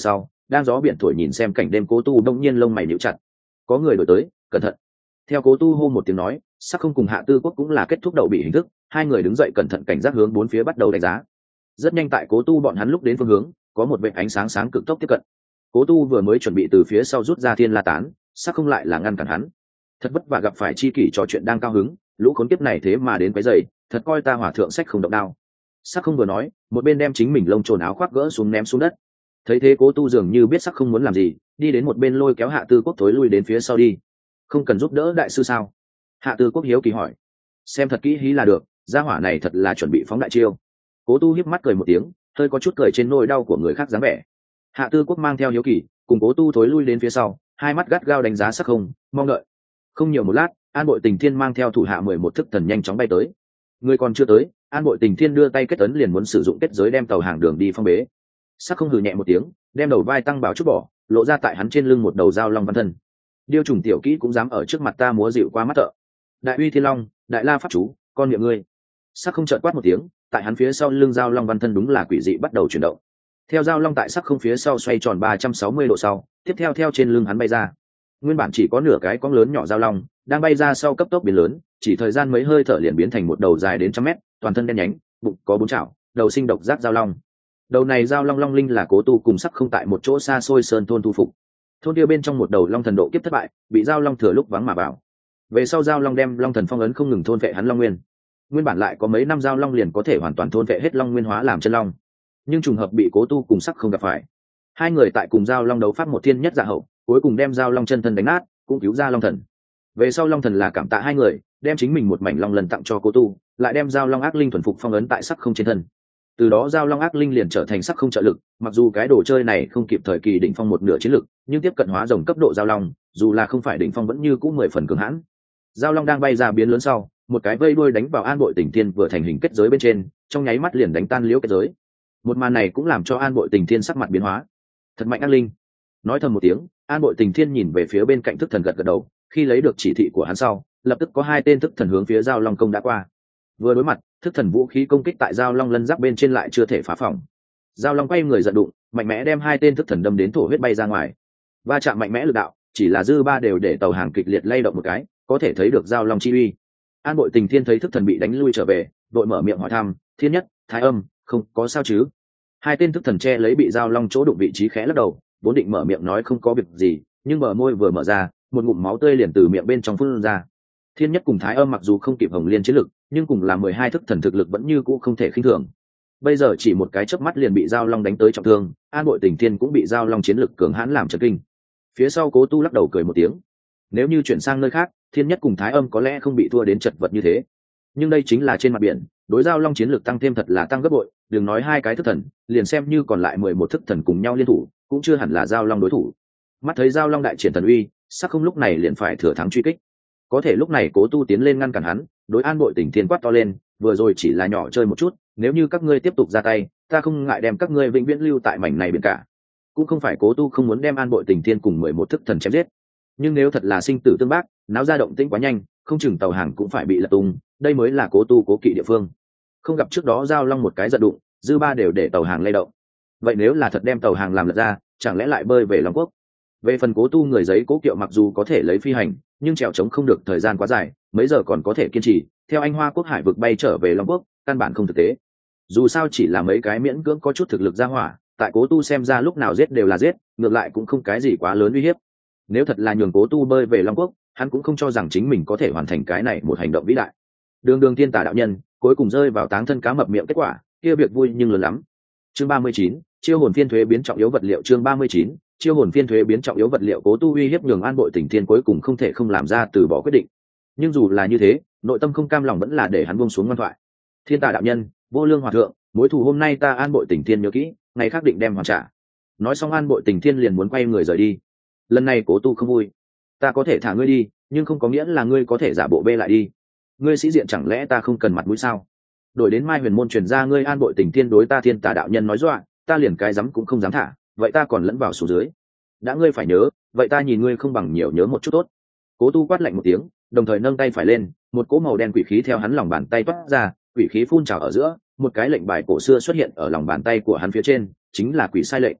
đang gió biển thổi nhìn xem cảnh đêm, cố tu đông nhiên lông mày nhíu chặt. Có người đổi tới, cẩn thận. Theo cố tu hô một tiếng nói, Sắc Không cùng Hạ Tư Quốc cũng là kết thúc đậu bị hình thức, hai người đứng dậy cẩn thận cảnh giác hướng bốn phía bắt đầu đánh giá. Rất nhanh tại cố tu bọn hắn lúc đến phương hướng, có một vệt ánh sáng sáng cực tốc tiếp cận. Cố tu vừa mới chuẩn bị từ phía sau rút ra thiên la tán, Sắc Không lại là ngăn cản hắn. Thật vất vả gặp phải chi kỷ trò chuyện đang cao hứng, lũ khốn kiếp này thế mà đến quấy rầy, thật coi ta hỏa thượng sách không động đao. Sắc Không vừa nói, một bên đem chính mình lông trồn áo khoác gỡ xuống ném xuống đất. Thấy thế cố tu dường như biết Sắc Không muốn làm gì, đi đến một bên lôi kéo Hạ Tư Quốc thối lui đến phía sau đi. Không cần giúp đỡ đại sư sao? Hạ Tư Quốc hiếu kỳ hỏi. Xem thật kỹ hí là được, gia hỏa này thật là chuẩn bị phóng đại chiêu. Cố tu híp mắt cười một tiếng, hơi có chút cười trên nỗi đau của người khác dáng vẻ. Hạ Tư Quốc mang theo hiếu kỳ, cùng cố tu thối lui đến phía sau, hai mắt gắt gao đánh giá Sắc Không, mong đợi. Không nhiều một lát, An Bội Tình Thiên mang theo thủ hạ mười một thức thần nhanh chóng bay tới. Người còn chưa tới, An Bội Tình Thiên đưa tay kết ấn liền muốn sử dụng kết giới đem tàu hàng đường đi phong bế. Sắc Không hừ nhẹ một tiếng, đem đầu vai tăng bảo chút bỏ, lộ ra tại hắn trên lưng một đầu dao long văn thân. Điêu trùng tiểu kỹ cũng dám ở trước mặt ta múa dịu qua mắt thợ. Đại uy thiên long, đại la pháp chú, con miệng ngươi. Sắc Không trợn quát một tiếng, tại hắn phía sau lưng dao long văn thân đúng là quỷ dị bắt đầu chuyển động. Theo dao long tại Sắc Không phía sau xoay tròn ba trăm sáu mươi độ sau, tiếp theo theo trên lưng hắn bay ra. Nguyên bản chỉ có nửa cái cong lớn nhỏ dao long, đang bay ra sau cấp tốc biến lớn, chỉ thời gian mấy hơi thở liền biến thành một đầu dài đến trăm mét, toàn thân đen nhánh, bụng có bốn chảo, đầu sinh độc giác dao long. Đầu này dao long long linh là cố tu cùng Sắc Không tại một chỗ xa xôi sơn thôn thu phục. Thôn kia bên trong một đầu long thần độ kiếp thất bại, bị dao long thừa lúc vắng mà vào. Về sau dao long đem long thần phong ấn không ngừng thôn vệ hắn long nguyên. Nguyên bản lại có mấy năm dao long liền có thể hoàn toàn thôn vệ hết long nguyên hóa làm chân long, nhưng trùng hợp bị cố tu cùng Sắc Không gặp phải. Hai người tại cùng dao long đấu pháp một thiên nhất dạ hậu, cuối cùng đem dao long chân thân đánh nát, cũng cứu ra long thần. Về sau long thần là cảm tạ hai người, đem chính mình một mảnh long lần tặng cho cố tu, lại đem dao long ác linh thuần phục phong ấn tại Sắc Không trên thân. Từ đó dao long ác linh liền trở thành Sắc Không trợ lực, mặc dù cái đồ chơi này không kịp thời kỳ đỉnh phong một nửa chiến lực, nhưng tiếp cận hóa rồng cấp độ dao long, dù là không phải đỉnh phong vẫn như cũ mười phần cường hãn. Dao long đang bay ra biến lớn sau, một cái vây đuôi đánh vào An Bội Tình Thiên vừa thành hình kết giới bên trên, trong nháy mắt liền đánh tan liễu kết giới. Một màn này cũng làm cho An Bội Tình Thiên sắc mặt biến hóa. Thật mạnh ác linh. Nói thầm một tiếng, An Bội Tình Thiên nhìn về phía bên cạnh thức thần gật gật đầu, khi lấy được chỉ thị của hắn sau, lập tức có hai tên thức thần hướng phía dao long công đã qua. Vừa đối mặt, thức thần vũ khí công kích tại dao long lân giáp bên trên lại chưa thể phá phòng. Dao long quay người giận đụng, mạnh mẽ đem hai tên thức thần đâm đến thổ huyết bay ra ngoài. Va chạm mạnh mẽ lực đạo, chỉ là dư ba đều để tàu hàng kịch liệt lay động một cái, có thể thấy được dao long chi uy. An Bội Tình Thiên thấy thức thần bị đánh lui trở về, đội mở miệng hỏi thăm, Thiên Nhất, Thái Âm, không có sao chứ? Hai tên thức thần che lấy bị dao long chỗ đụng vị trí khẽ lắc đầu, vốn định mở miệng nói không có việc gì, nhưng bờ môi vừa mở ra, một ngụm máu tươi liền từ miệng bên trong phun ra. Thiên Nhất cùng Thái Âm mặc dù không kịp Hồng Liên chiến lực, nhưng cùng là mười hai thức thần thực lực vẫn như cũ không thể khinh thường. Bây giờ chỉ một cái chớp mắt liền bị dao long đánh tới trọng thương, An Bội Tình Thiên cũng bị dao long chiến lực cường hãn làm chấn kinh. Phía sau Cố Tu lắc đầu cười một tiếng. Nếu như chuyển sang nơi khác, Thiên Nhất cùng Thái Âm có lẽ không bị thua đến chật vật như thế. Nhưng đây chính là trên mặt biển, đối dao long chiến lực tăng thêm thật là tăng gấp bội, đừng nói hai cái thức thần, liền xem như còn lại mười một thức thần cùng nhau liên thủ, cũng chưa hẳn là dao long đối thủ. Mắt thấy dao long đại triển thần uy, Sắc Không lúc này liền phải thừa thắng truy kích. Có thể lúc này Cố Tu tiến lên ngăn cản hắn, đối An Bội Tình Thiên quát to lên, vừa rồi chỉ là nhỏ chơi một chút, nếu như các ngươi tiếp tục ra tay, ta không ngại đem các ngươi vĩnh viễn lưu tại mảnh này biển cả. Cũng không phải Cố Tu không muốn đem An Bội Tình Thiên cùng mười một thức thần chém giết, nhưng nếu thật là sinh tử tương bác, náo ra động tĩnh quá nhanh, không chừng tàu hàng cũng phải bị lật tung, đây mới là Cố Tu cố kỵ địa phương. Không gặp trước đó dao long một cái giật đụng, dư ba đều để tàu hàng lay động. Vậy nếu là thật đem tàu hàng làm lật ra, chẳng lẽ lại bơi về Long Quốc? Về phần Cố Tu người giấy cố kiệu mặc dù có thể lấy phi hành, nhưng trèo trống không được thời gian quá dài, mấy giờ còn có thể kiên trì, theo anh Hoa Quốc hải vực bay trở về Long Quốc, căn bản không thực tế. Dù sao chỉ là mấy cái miễn cưỡng có chút thực lực ra hỏa, tại Cố Tu xem ra lúc nào giết đều là giết, ngược lại cũng không cái gì quá lớn uy hiếp. Nếu thật là nhường Cố Tu bơi về Long Quốc, hắn cũng không cho rằng chính mình có thể hoàn thành cái này một hành động vĩ đại. Đường Đường Thiên Tà đạo nhân, cuối cùng rơi vào táng thân cá mập miệng kết quả, kia việc vui nhưng lớn lắm. Chương ba mươi chín, chiêu hồn phiên thuế biến trọng yếu vật liệu. Chương ba mươi chín, chiêu hồn phiên thuế biến trọng yếu vật liệu. Cố Tu uy hiếp nhường An Bội Tình Thiên cuối cùng không thể không làm ra từ bỏ quyết định. Nhưng dù là như thế, nội tâm không cam lòng vẫn là để hắn buông xuống ngoan thoại. Thiên Tà đạo nhân, vô lương hòa thượng, mối thù hôm nay ta An Bội Tình Thiên nhớ kỹ, ngày khác định đem hoàn trả. Nói xong An Bội Tình Thiên liền muốn quay người rời đi. Lần này Cố Tu không vui, ta có thể thả ngươi đi, nhưng không có nghĩa là ngươi có thể giả bộ bê lại đi. Ngươi sĩ diện chẳng lẽ ta không cần mặt mũi sao? Đổi đến Mai Huyền môn truyền ra ngươi An Bội Tình Thiên đối ta Thiên Tà đạo nhân nói dọa, ta liền cái dám cũng không dám thả, vậy ta còn lẫn vào xuống dưới. Đã ngươi phải nhớ, vậy ta nhìn ngươi không bằng nhiều nhớ một chút tốt. Cố Tu quát lạnh một tiếng, đồng thời nâng tay phải lên, một cỗ màu đen quỷ khí theo hắn lòng bàn tay toát ra, quỷ khí phun trào ở giữa, một cái lệnh bài cổ xưa xuất hiện ở lòng bàn tay của hắn phía trên, chính là quỷ sai lệnh.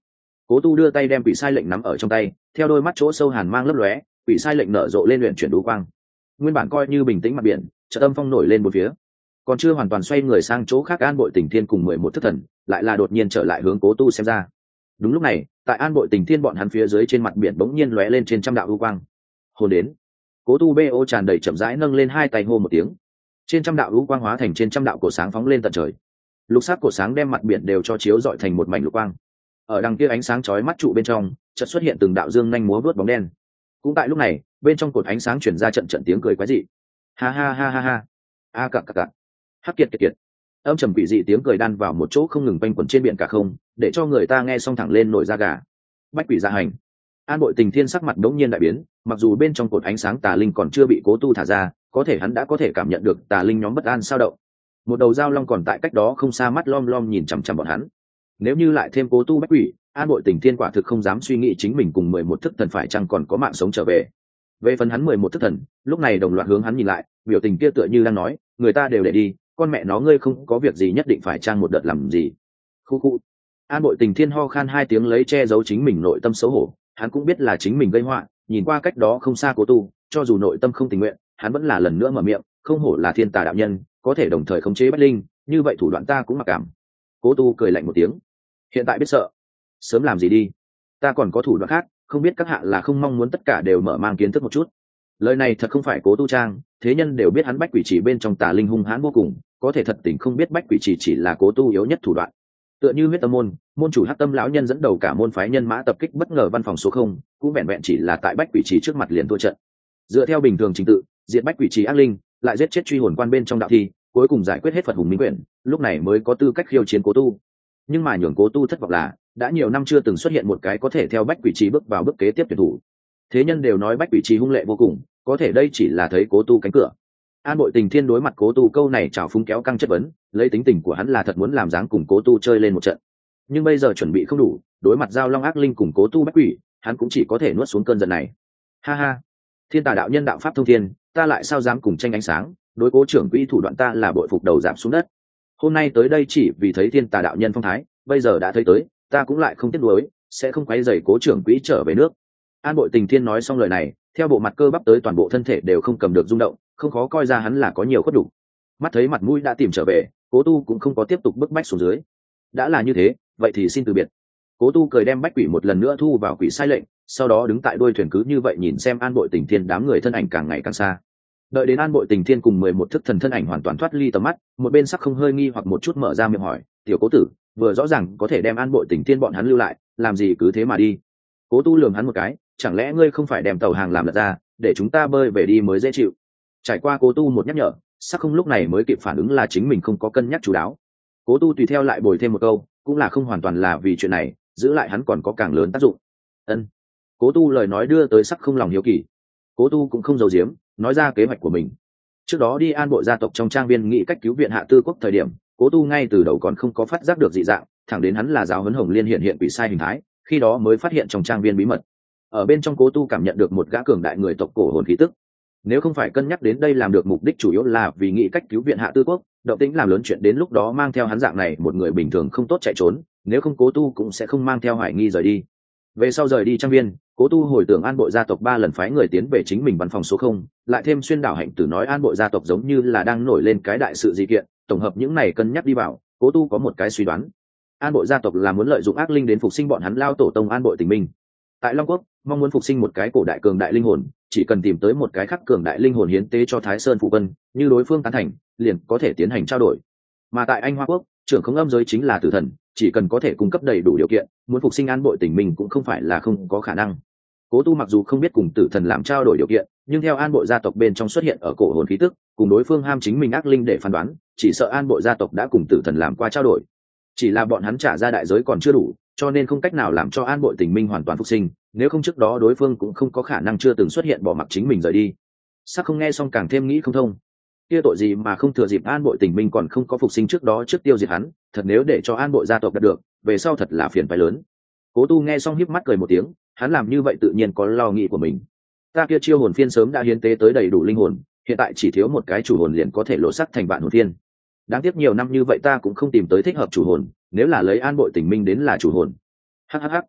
Cố Tu đưa tay đem quỷ sai lệnh nắm ở trong tay, theo đôi mắt chỗ sâu hàn mang lấp lóe, quỷ sai lệnh nở rộ lên luyện chuyển đú quang. Nguyên bản coi như bình tĩnh mặt biển, chợt âm phong nổi lên một phía. Còn chưa hoàn toàn xoay người sang chỗ khác, An Bội Tình Thiên cùng mười một thức thần lại là đột nhiên trở lại hướng Cố Tu xem ra. Đúng lúc này, tại An Bội Tình Thiên bọn hắn phía dưới trên mặt biển bỗng nhiên lóe lên trên trăm đạo u quang. Hồn đến. Cố Tu bê ô tràn đầy chậm rãi nâng lên hai tay hô một tiếng. Trên trăm đạo u quang hóa thành trên trăm đạo cổ sáng phóng lên tận trời. Lục sắc cổ sáng đem mặt biển đều cho chiếu rọi thành một mảnh lục quang. Ở đằng kia ánh sáng chói mắt trụ bên trong, chợt xuất hiện từng đạo dương nhanh múa vớt bóng đen. Cũng tại lúc này, bên trong cột ánh sáng truyền ra trận trận tiếng cười quái dị. Ha ha ha ha ha. A cặc cặc cặc. Hắc kiệt kiệt kiệt. Âm trầm quỷ dị tiếng cười đan vào một chỗ không ngừng quanh quẩn trên biển cả không, để cho người ta nghe xong thẳng lên nổi da gà. Bách quỷ gia hành. An Bội Tình Thiên sắc mặt đống nhiên đại biến, mặc dù bên trong cột ánh sáng tà linh còn chưa bị Cố Tu thả ra, có thể hắn đã có thể cảm nhận được tà linh nhóm bất an sao động. Một đầu dao long còn tại cách đó không xa, mắt lom lom nhìn chằm chằm bọn hắn. Nếu như lại thêm Cố Tu bách quỷ, An Bội Tình Thiên quả thực không dám suy nghĩ chính mình cùng mười một thức thần phải chăng còn có mạng sống trở về. Về phần hắn mười một thức thần, lúc này đồng loạt hướng hắn nhìn lại, biểu tình kia tựa như đang nói, người ta đều để đi, con mẹ nó ngươi không có việc gì nhất định phải trang một đợt làm gì. Khu khu. An Bội Tình Thiên ho khan hai tiếng lấy che giấu chính mình nội tâm xấu hổ, hắn cũng biết là chính mình gây họa, nhìn qua cách đó không xa Cố Tu, cho dù nội tâm không tình nguyện, hắn vẫn là lần nữa mở miệng, không hổ là thiên tà đạo nhân, có thể đồng thời khống chế bách linh, như vậy thủ đoạn ta cũng mặc cảm. Cố Tu cười lạnh một tiếng, hiện tại biết sợ, sớm làm gì đi, ta còn có thủ đoạn khác, không biết các hạ là không mong muốn tất cả đều mở mang kiến thức một chút. Lời này thật không phải Cố Tu trang, thế nhân đều biết hắn bách quỷ chỉ bên trong tà linh hung hãn vô cùng, có thể thật tình không biết bách quỷ chỉ chỉ là Cố Tu yếu nhất thủ đoạn. Tựa như huyết tâm môn, môn chủ hắc tâm lão nhân dẫn đầu cả môn phái nhân mã tập kích bất ngờ văn phòng số không, cũng vẹn vẹn chỉ là tại bách quỷ trì trước mặt liền thua trận. Dựa theo bình thường trình tự, diệt bách quỷ trì ác linh, lại giết chết truy hồn quan bên trong đạo thi, cuối cùng giải quyết hết Phật hùng minh quyển, lúc này mới có tư cách khiêu chiến Cố Tu. Nhưng mà nhường Cố Tu thất vọng là, đã nhiều năm chưa từng xuất hiện một cái có thể theo bách quỷ trì bước vào bước kế tiếp tuyển thủ. Thế nhân đều nói bách quỷ trì hung lệ vô cùng, có thể đây chỉ là thấy Cố Tu cánh cửa. An Bội Tình Thiên đối mặt Cố Tu câu này trào phúng kéo căng chất vấn, lấy tính tình của hắn là thật muốn làm dáng cùng Cố Tu chơi lên một trận. Nhưng bây giờ chuẩn bị không đủ, đối mặt giao long ác linh cùng Cố Tu bách quỷ, hắn cũng chỉ có thể nuốt xuống cơn giận này. Ha ha, thiên tà đạo nhân đạo pháp thông thiên, ta lại sao dám cùng tranh ánh sáng, đối Cố trưởng quỹ thủ đoạn ta là bội phục đầu giảm xuống đất. Hôm nay tới đây chỉ vì thấy thiên tà đạo nhân phong thái, bây giờ đã thấy tới, ta cũng lại không tiếc nuối, sẽ không quấy rầy Cố trưởng quỹ trở về nước. An Bội Tình Thiên nói xong lời này, theo bộ mặt cơ bắp tới toàn bộ thân thể đều không cầm được rung động, không khó coi ra hắn là có nhiều khuất đủ. Mắt thấy mặt mũi đã tìm trở về, Cố Tu cũng không có tiếp tục bức bách xuống dưới. Đã là như thế, vậy thì xin từ biệt. Cố Tu cười đem bách quỷ một lần nữa thu vào quỷ sai lệnh, sau đó đứng tại đuôi thuyền cứ như vậy nhìn xem An Bội Tình Thiên đám người thân ảnh càng ngày càng xa. Đợi đến An Bội Tình Thiên cùng mười một thức thần thân ảnh hoàn toàn thoát ly tầm mắt, một bên sắc không hơi nghi hoặc một chút mở ra miệng hỏi, tiểu Cố tử, vừa rõ ràng có thể đem An Bội Tình Thiên bọn hắn lưu lại, làm gì cứ thế mà đi. Cố Tu lườm hắn một cái, chẳng lẽ ngươi không phải đem tàu hàng làm lật ra, để chúng ta bơi về đi mới dễ chịu. Trải qua Cố Tu một nhắc nhở, sắc không lúc này mới kịp phản ứng là chính mình không có cân nhắc chú đáo. Cố Tu tùy theo lại bồi thêm một câu, cũng là không hoàn toàn là vì chuyện này, giữ lại hắn còn có càng lớn tác dụng. Ân. Cố Tu lời nói đưa tới sắc không lòng hiếu kỳ. Cố Tu cũng không giấu giếm, nói ra kế hoạch của mình. Trước đó đi An Bội gia tộc trong trang viên nghĩ cách cứu viện Hạ Tư Quốc thời điểm, Cố Tu ngay từ đầu còn không có phát giác được dị dạng, thẳng đến hắn là giáo huấn Hồng Liên hiện hiện quỷ sai hình thái, khi đó mới phát hiện trong trang viên bí mật. Ở bên trong Cố Tu cảm nhận được một gã cường đại người tộc cổ hồn khí tức. Nếu không phải cân nhắc đến đây làm được mục đích chủ yếu là vì nghĩ cách cứu viện Hạ Tư Quốc, động tĩnh làm lớn chuyện đến lúc đó mang theo hắn dạng này một người bình thường không tốt chạy trốn, nếu không Cố Tu cũng sẽ không mang theo hoài nghi rời đi. Về sau rời đi trang viên, Cố Tu hồi tưởng An Bội gia tộc ba lần phái người tiến về chính mình văn phòng số không, lại thêm xuyên đảo hạnh tử nói An Bội gia tộc giống như là đang nổi lên cái đại sự gì kiện, tổng hợp những này cân nhắc đi vào, Cố Tu có một cái suy đoán. An Bội gia tộc là muốn lợi dụng ác linh đến phục sinh bọn hắn lao tổ tông An Bội Tình Minh. Tại Long Quốc, mong muốn phục sinh một cái cổ đại cường đại linh hồn, chỉ cần tìm tới một cái khắc cường đại linh hồn hiến tế cho Thái Sơn phụ vân, như đối phương tán thành, liền có thể tiến hành trao đổi. Mà tại Anh Hoa Quốc, trưởng không âm giới chính là tử thần, chỉ cần có thể cung cấp đầy đủ điều kiện, muốn phục sinh An Bội Tình Minh cũng không phải là không có khả năng. Cố Tu mặc dù không biết cùng tử thần làm trao đổi điều kiện, nhưng theo An Bội gia tộc bên trong xuất hiện ở cổ hồn khí tức, cùng đối phương ham chính mình ác linh để phán đoán, chỉ sợ An Bội gia tộc đã cùng tử thần làm qua trao đổi. Chỉ là bọn hắn trả ra đại giới còn chưa đủ, cho nên không cách nào làm cho An Bội Tình Minh hoàn toàn phục sinh, nếu không trước đó đối phương cũng không có khả năng chưa từng xuất hiện bỏ mặc chính mình rời đi. Sắc không nghe xong càng thêm nghĩ không thông. Kia tội gì mà không thừa dịp An Bội Tình Minh còn không có phục sinh trước đó trước tiêu diệt hắn, thật nếu để cho An Bội gia tộc đạt được, về sau thật là phiền phải lớn. Cố Tu nghe xong híp mắt cười một tiếng, hắn làm như vậy tự nhiên có lo nghĩ của mình. Ta kia chiêu hồn phiên sớm đã hiến tế tới đầy đủ linh hồn, hiện tại chỉ thiếu một cái chủ hồn liền có thể lộ sắc thành vạn hồn phiên. Đáng tiếc nhiều năm như vậy ta cũng không tìm tới thích hợp chủ hồn, nếu là lấy An Bội Tình Minh đến là chủ hồn. Hắc hắc hắc.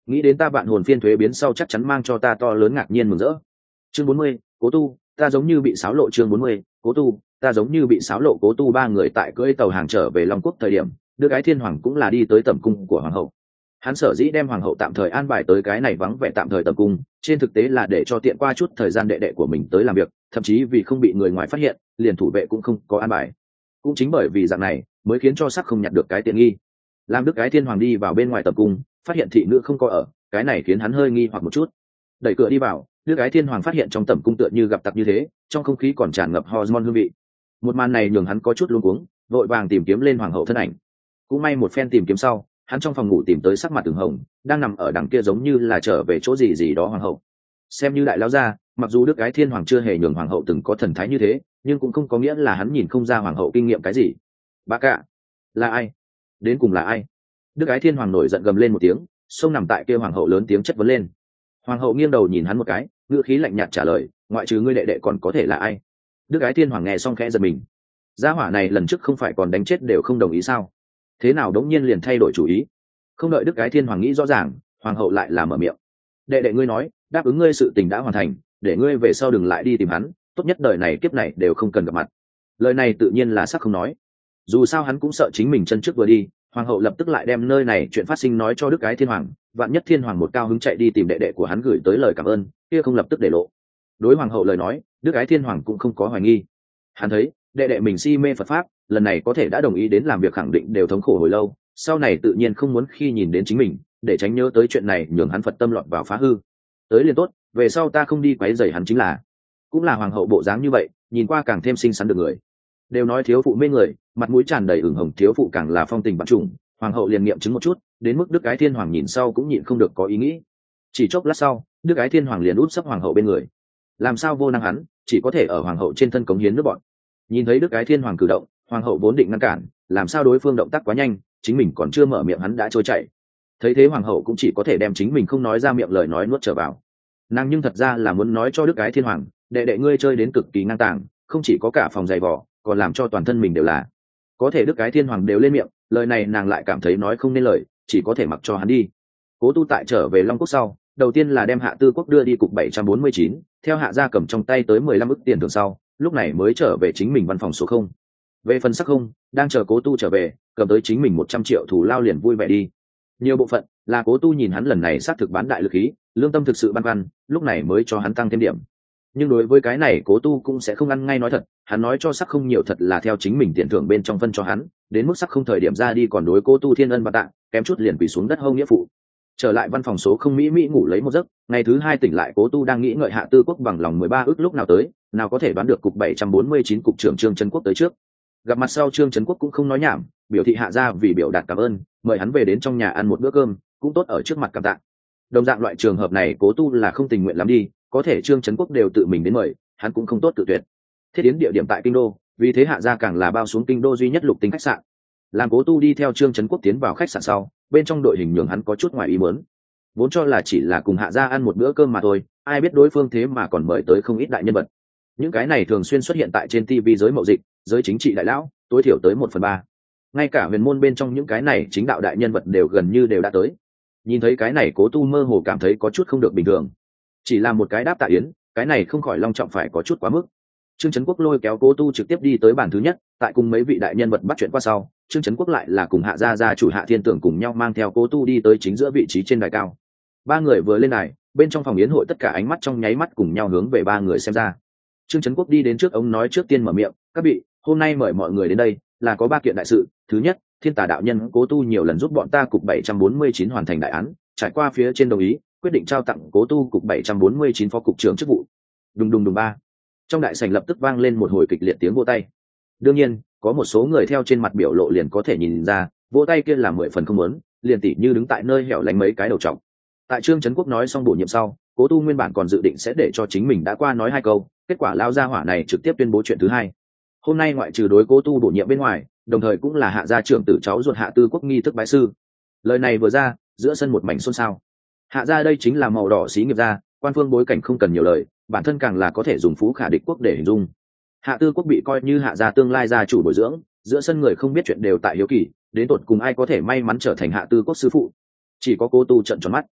nghĩ đến ta vạn hồn phiên thuế biến sau chắc chắn mang cho ta to lớn ngạc nhiên mừng rỡ. Chương bốn mươi, cố tu, ta giống như bị xáo lộ. Chương bốn mươi, cố tu, ta giống như bị xáo lộ. Cố tu ba người tại cưỡi tàu hàng trở về Long Quốc thời điểm, đưa gái thiên hoàng cũng là đi tới tẩm cung của hoàng hậu. Hắn sở dĩ đem hoàng hậu tạm thời an bài tới cái này vắng vẻ tạm thời tẩm cung, trên thực tế là để cho tiện qua chút thời gian đệ đệ của mình tới làm việc, thậm chí vì không bị người ngoài phát hiện, liền thủ vệ cũng không có an bài. Cũng chính bởi vì dạng này, mới khiến cho sắc không nhặt được cái tiện nghi. Làm đức gái thiên hoàng đi vào bên ngoài tẩm cung, phát hiện thị nữ không có ở, cái này khiến hắn hơi nghi hoặc một chút. Đẩy cửa đi vào, đức gái thiên hoàng phát hiện trong tẩm cung tựa như gặp tặc như thế, trong không khí còn tràn ngập hormone hương vị. Một màn này nhường hắn có chút luống cuống, vội vàng tìm kiếm lên hoàng hậu thân ảnh. Cũng may một phen tìm kiếm sau, hắn trong phòng ngủ tìm tới sắc mặt từng hồng, đang nằm ở đằng kia giống như là trở về chỗ gì gì đó hoàng hậu. Xem như đại lão gia, mặc dù đức gái thiên hoàng chưa hề nhường hoàng hậu từng có thần thái như thế, nhưng cũng không có nghĩa là hắn nhìn không ra hoàng hậu kinh nghiệm cái gì. Bác cả, là ai? Đến cùng là ai? Đức gái thiên hoàng nổi giận gầm lên một tiếng, xông nằm tại kia hoàng hậu lớn tiếng chất vấn lên. Hoàng hậu nghiêng đầu nhìn hắn một cái, ngữ khí lạnh nhạt trả lời, ngoại trừ ngươi đệ đệ còn có thể là ai? Đức gái thiên hoàng nghe xong khẽ giật mình. Gia hỏa này lần trước không phải còn đánh chết đều không đồng ý sao? Thế nào đống nhiên liền thay đổi chủ ý? Không đợi đức gái thiên hoàng nghĩ rõ ràng, hoàng hậu lại là mở miệng. Đệ đệ ngươi nói, đáp ứng ngươi sự tình đã hoàn thành, để ngươi về sau đừng lại đi tìm hắn, tốt nhất đời này kiếp này đều không cần gặp mặt. Lời này tự nhiên là sắc không nói. Dù sao hắn cũng sợ chính mình chân trước vừa đi, hoàng hậu lập tức lại đem nơi này chuyện phát sinh nói cho đức gái thiên hoàng, vạn nhất thiên hoàng một cao hứng chạy đi tìm đệ đệ của hắn gửi tới lời cảm ơn, kia không lập tức để lộ. Đối hoàng hậu lời nói, đức gái thiên hoàng cũng không có hoài nghi. Hắn thấy đệ đệ mình si mê Phật pháp, lần này có thể đã đồng ý đến làm việc khẳng định đều thống khổ hồi lâu, sau này tự nhiên không muốn khi nhìn đến chính mình, để tránh nhớ tới chuyện này nhường hắn Phật tâm lọt vào phá hư. Tới liền tốt, về sau ta không đi quấy rầy hắn chính là. Cũng là hoàng hậu bộ dáng như vậy, nhìn qua càng thêm xinh xắn được người. Đều nói thiếu phụ mê người, mặt mũi tràn đầy ửng hồng thiếu phụ càng là phong tình vạn trùng, hoàng hậu liền nghiệm chứng một chút, đến mức đức ái thiên hoàng nhìn sau cũng nhịn không được có ý nghĩ. Chỉ chốc lát sau, đức ái thiên hoàng liền úp sấp hoàng hậu bên người. Làm sao vô năng hắn, chỉ có thể ở hoàng hậu trên thân cống hiến nước bọn. Nhìn thấy đức ái thiên hoàng cử động, hoàng hậu vốn định ngăn cản, làm sao đối phương động tác quá nhanh, chính mình còn chưa mở miệng hắn đã trôi chạy. Thấy thế hoàng hậu cũng chỉ có thể đem chính mình không nói ra miệng lời nói nuốt trở vào. Nàng nhưng thật ra là muốn nói cho đức ái thiên hoàng, đệ đệ ngươi chơi đến cực kỳ ngang tàng, không chỉ có cả phòng giày vỏ, còn làm cho toàn thân mình đều là. Có thể đức ái thiên hoàng đều lên miệng, lời này nàng lại cảm thấy nói không nên lời, chỉ có thể mặc cho hắn đi. Cố tu tại trở về Long Quốc sau, đầu tiên là đem Hạ Tư Quốc đưa đi cục bảy trăm bốn mươi chín, theo Hạ gia cầm trong tay tới mười lăm ức tiền thưởng sau, lúc này mới trở về chính mình văn phòng số không. Về phần sắc không, đang chờ Cố tu trở về, cầm tới chính mình một trăm triệu thù lao liền vui vẻ đi. Nhiều bộ phận là Cố tu nhìn hắn lần này xác thực bán đại lực khí, lương tâm thực sự băn khoăn, lúc này mới cho hắn tăng thêm điểm. Nhưng đối với cái này Cố tu cũng sẽ không ăn ngay nói thật, hắn nói cho sắc không nhiều thật là theo chính mình tiền thưởng bên trong phân cho hắn, đến mức sắc không thời điểm ra đi còn đối Cố tu thiên ân và tạ, kém chút liền quỳ xuống đất hâu nghĩa phụ. Trở lại văn phòng số không mỹ mỹ ngủ lấy một giấc, ngày thứ hai tỉnh lại Cố tu đang nghĩ ngợi Hạ Tư Quốc bằng lòng mười ba ức lúc nào tới, nào có thể đoán được cục bảy trăm bốn mươi chín cục trưởng Trương Trấn Quốc tới trước. Gặp mặt sau Trương Trấn Quốc cũng không nói nhảm, biểu thị Hạ gia vì biểu đạt cảm ơn, mời hắn về đến trong nhà ăn một bữa cơm, cũng tốt ở trước mặt cảm tạ. Đồng dạng loại trường hợp này Cố tu là không tình nguyện lắm đi, có thể Trương Trấn Quốc đều tự mình đến mời, hắn cũng không tốt tự tuyệt. Thiết yến địa điểm tại kinh đô, vì thế Hạ gia càng là bao xuống kinh đô duy nhất lục tinh khách sạn. Làm Cố tu đi theo Trương Trấn Quốc tiến vào khách sạn sau, bên trong đội hình nhường hắn có chút ngoài ý muốn. Vốn cho là chỉ là cùng Hạ gia ăn một bữa cơm mà thôi, ai biết đối phương thế mà còn mời tới không ít đại nhân vật. Những cái này thường xuyên xuất hiện tại trên ti vi giới mậu dịch, giới chính trị đại lão, tối thiểu tới một phần ba. Ngay cả huyền môn bên trong những cái này chính đạo đại nhân vật đều gần như đều đã tới. Nhìn thấy cái này Cố tu mơ hồ cảm thấy có chút không được bình thường. Chỉ là một cái đáp tạ yến, cái này không khỏi long trọng phải có chút quá mức. Trương Trấn Quốc lôi kéo Cố tu trực tiếp đi tới bàn thứ nhất, tại cùng mấy vị đại nhân vật bắt chuyện qua sau, Trương Trấn Quốc lại là cùng Hạ gia gia chủ Hạ Thiên Tưởng cùng nhau mang theo Cố tu đi tới chính giữa vị trí trên đài cao. Ba người vừa lên đài, bên trong phòng yến hội tất cả ánh mắt trong nháy mắt cùng nhau hướng về ba người xem ra. Trương Trấn Quốc đi đến trước ông nói trước tiên mở miệng, các vị, hôm nay mời mọi người đến đây là có ba kiện đại sự. Thứ nhất, Thiên Tà đạo nhân Cố tu nhiều lần giúp bọn ta cục bảy trăm bốn mươi chín hoàn thành đại án, trải qua phía trên đồng ý, quyết định trao tặng Cố tu cục bảy trăm bốn mươi chín phó cục trưởng chức vụ. Đùng đùng đùng ba. Trong đại sảnh lập tức vang lên một hồi kịch liệt tiếng vỗ tay. Đương nhiên, có một số người theo trên mặt biểu lộ liền có thể nhìn ra, vỗ tay kia là mười phần không muốn, liền tỉ như đứng tại nơi hẻo lánh mấy cái đầu trọc. Tại Trương Trấn Quốc nói xong bổ nhiệm sau, Cố tu nguyên bản còn dự định sẽ để cho chính mình đã qua nói hai câu, kết quả lao ra hỏa này trực tiếp tuyên bố chuyện thứ hai. Hôm nay ngoại trừ đối Cố tu bổ nhiệm bên ngoài, đồng thời cũng là Hạ gia trưởng tử cháu ruột Hạ Tư Quốc nghi thức bái sư. Lời này vừa ra, giữa sân một mảnh xôn xao. Hạ gia đây chính là màu đỏ xí nghiệp gia, quan phương bối cảnh không cần nhiều lời, bản thân càng là có thể dùng phú khả địch quốc để hình dung. Hạ Tư Quốc bị coi như Hạ gia tương lai gia chủ bồi dưỡng, giữa sân người không biết chuyện đều tại hiếu kỳ, đến tột cùng ai có thể may mắn trở thành Hạ Tư Quốc sư phụ. Chỉ có Cố tu trợn tròn mắt.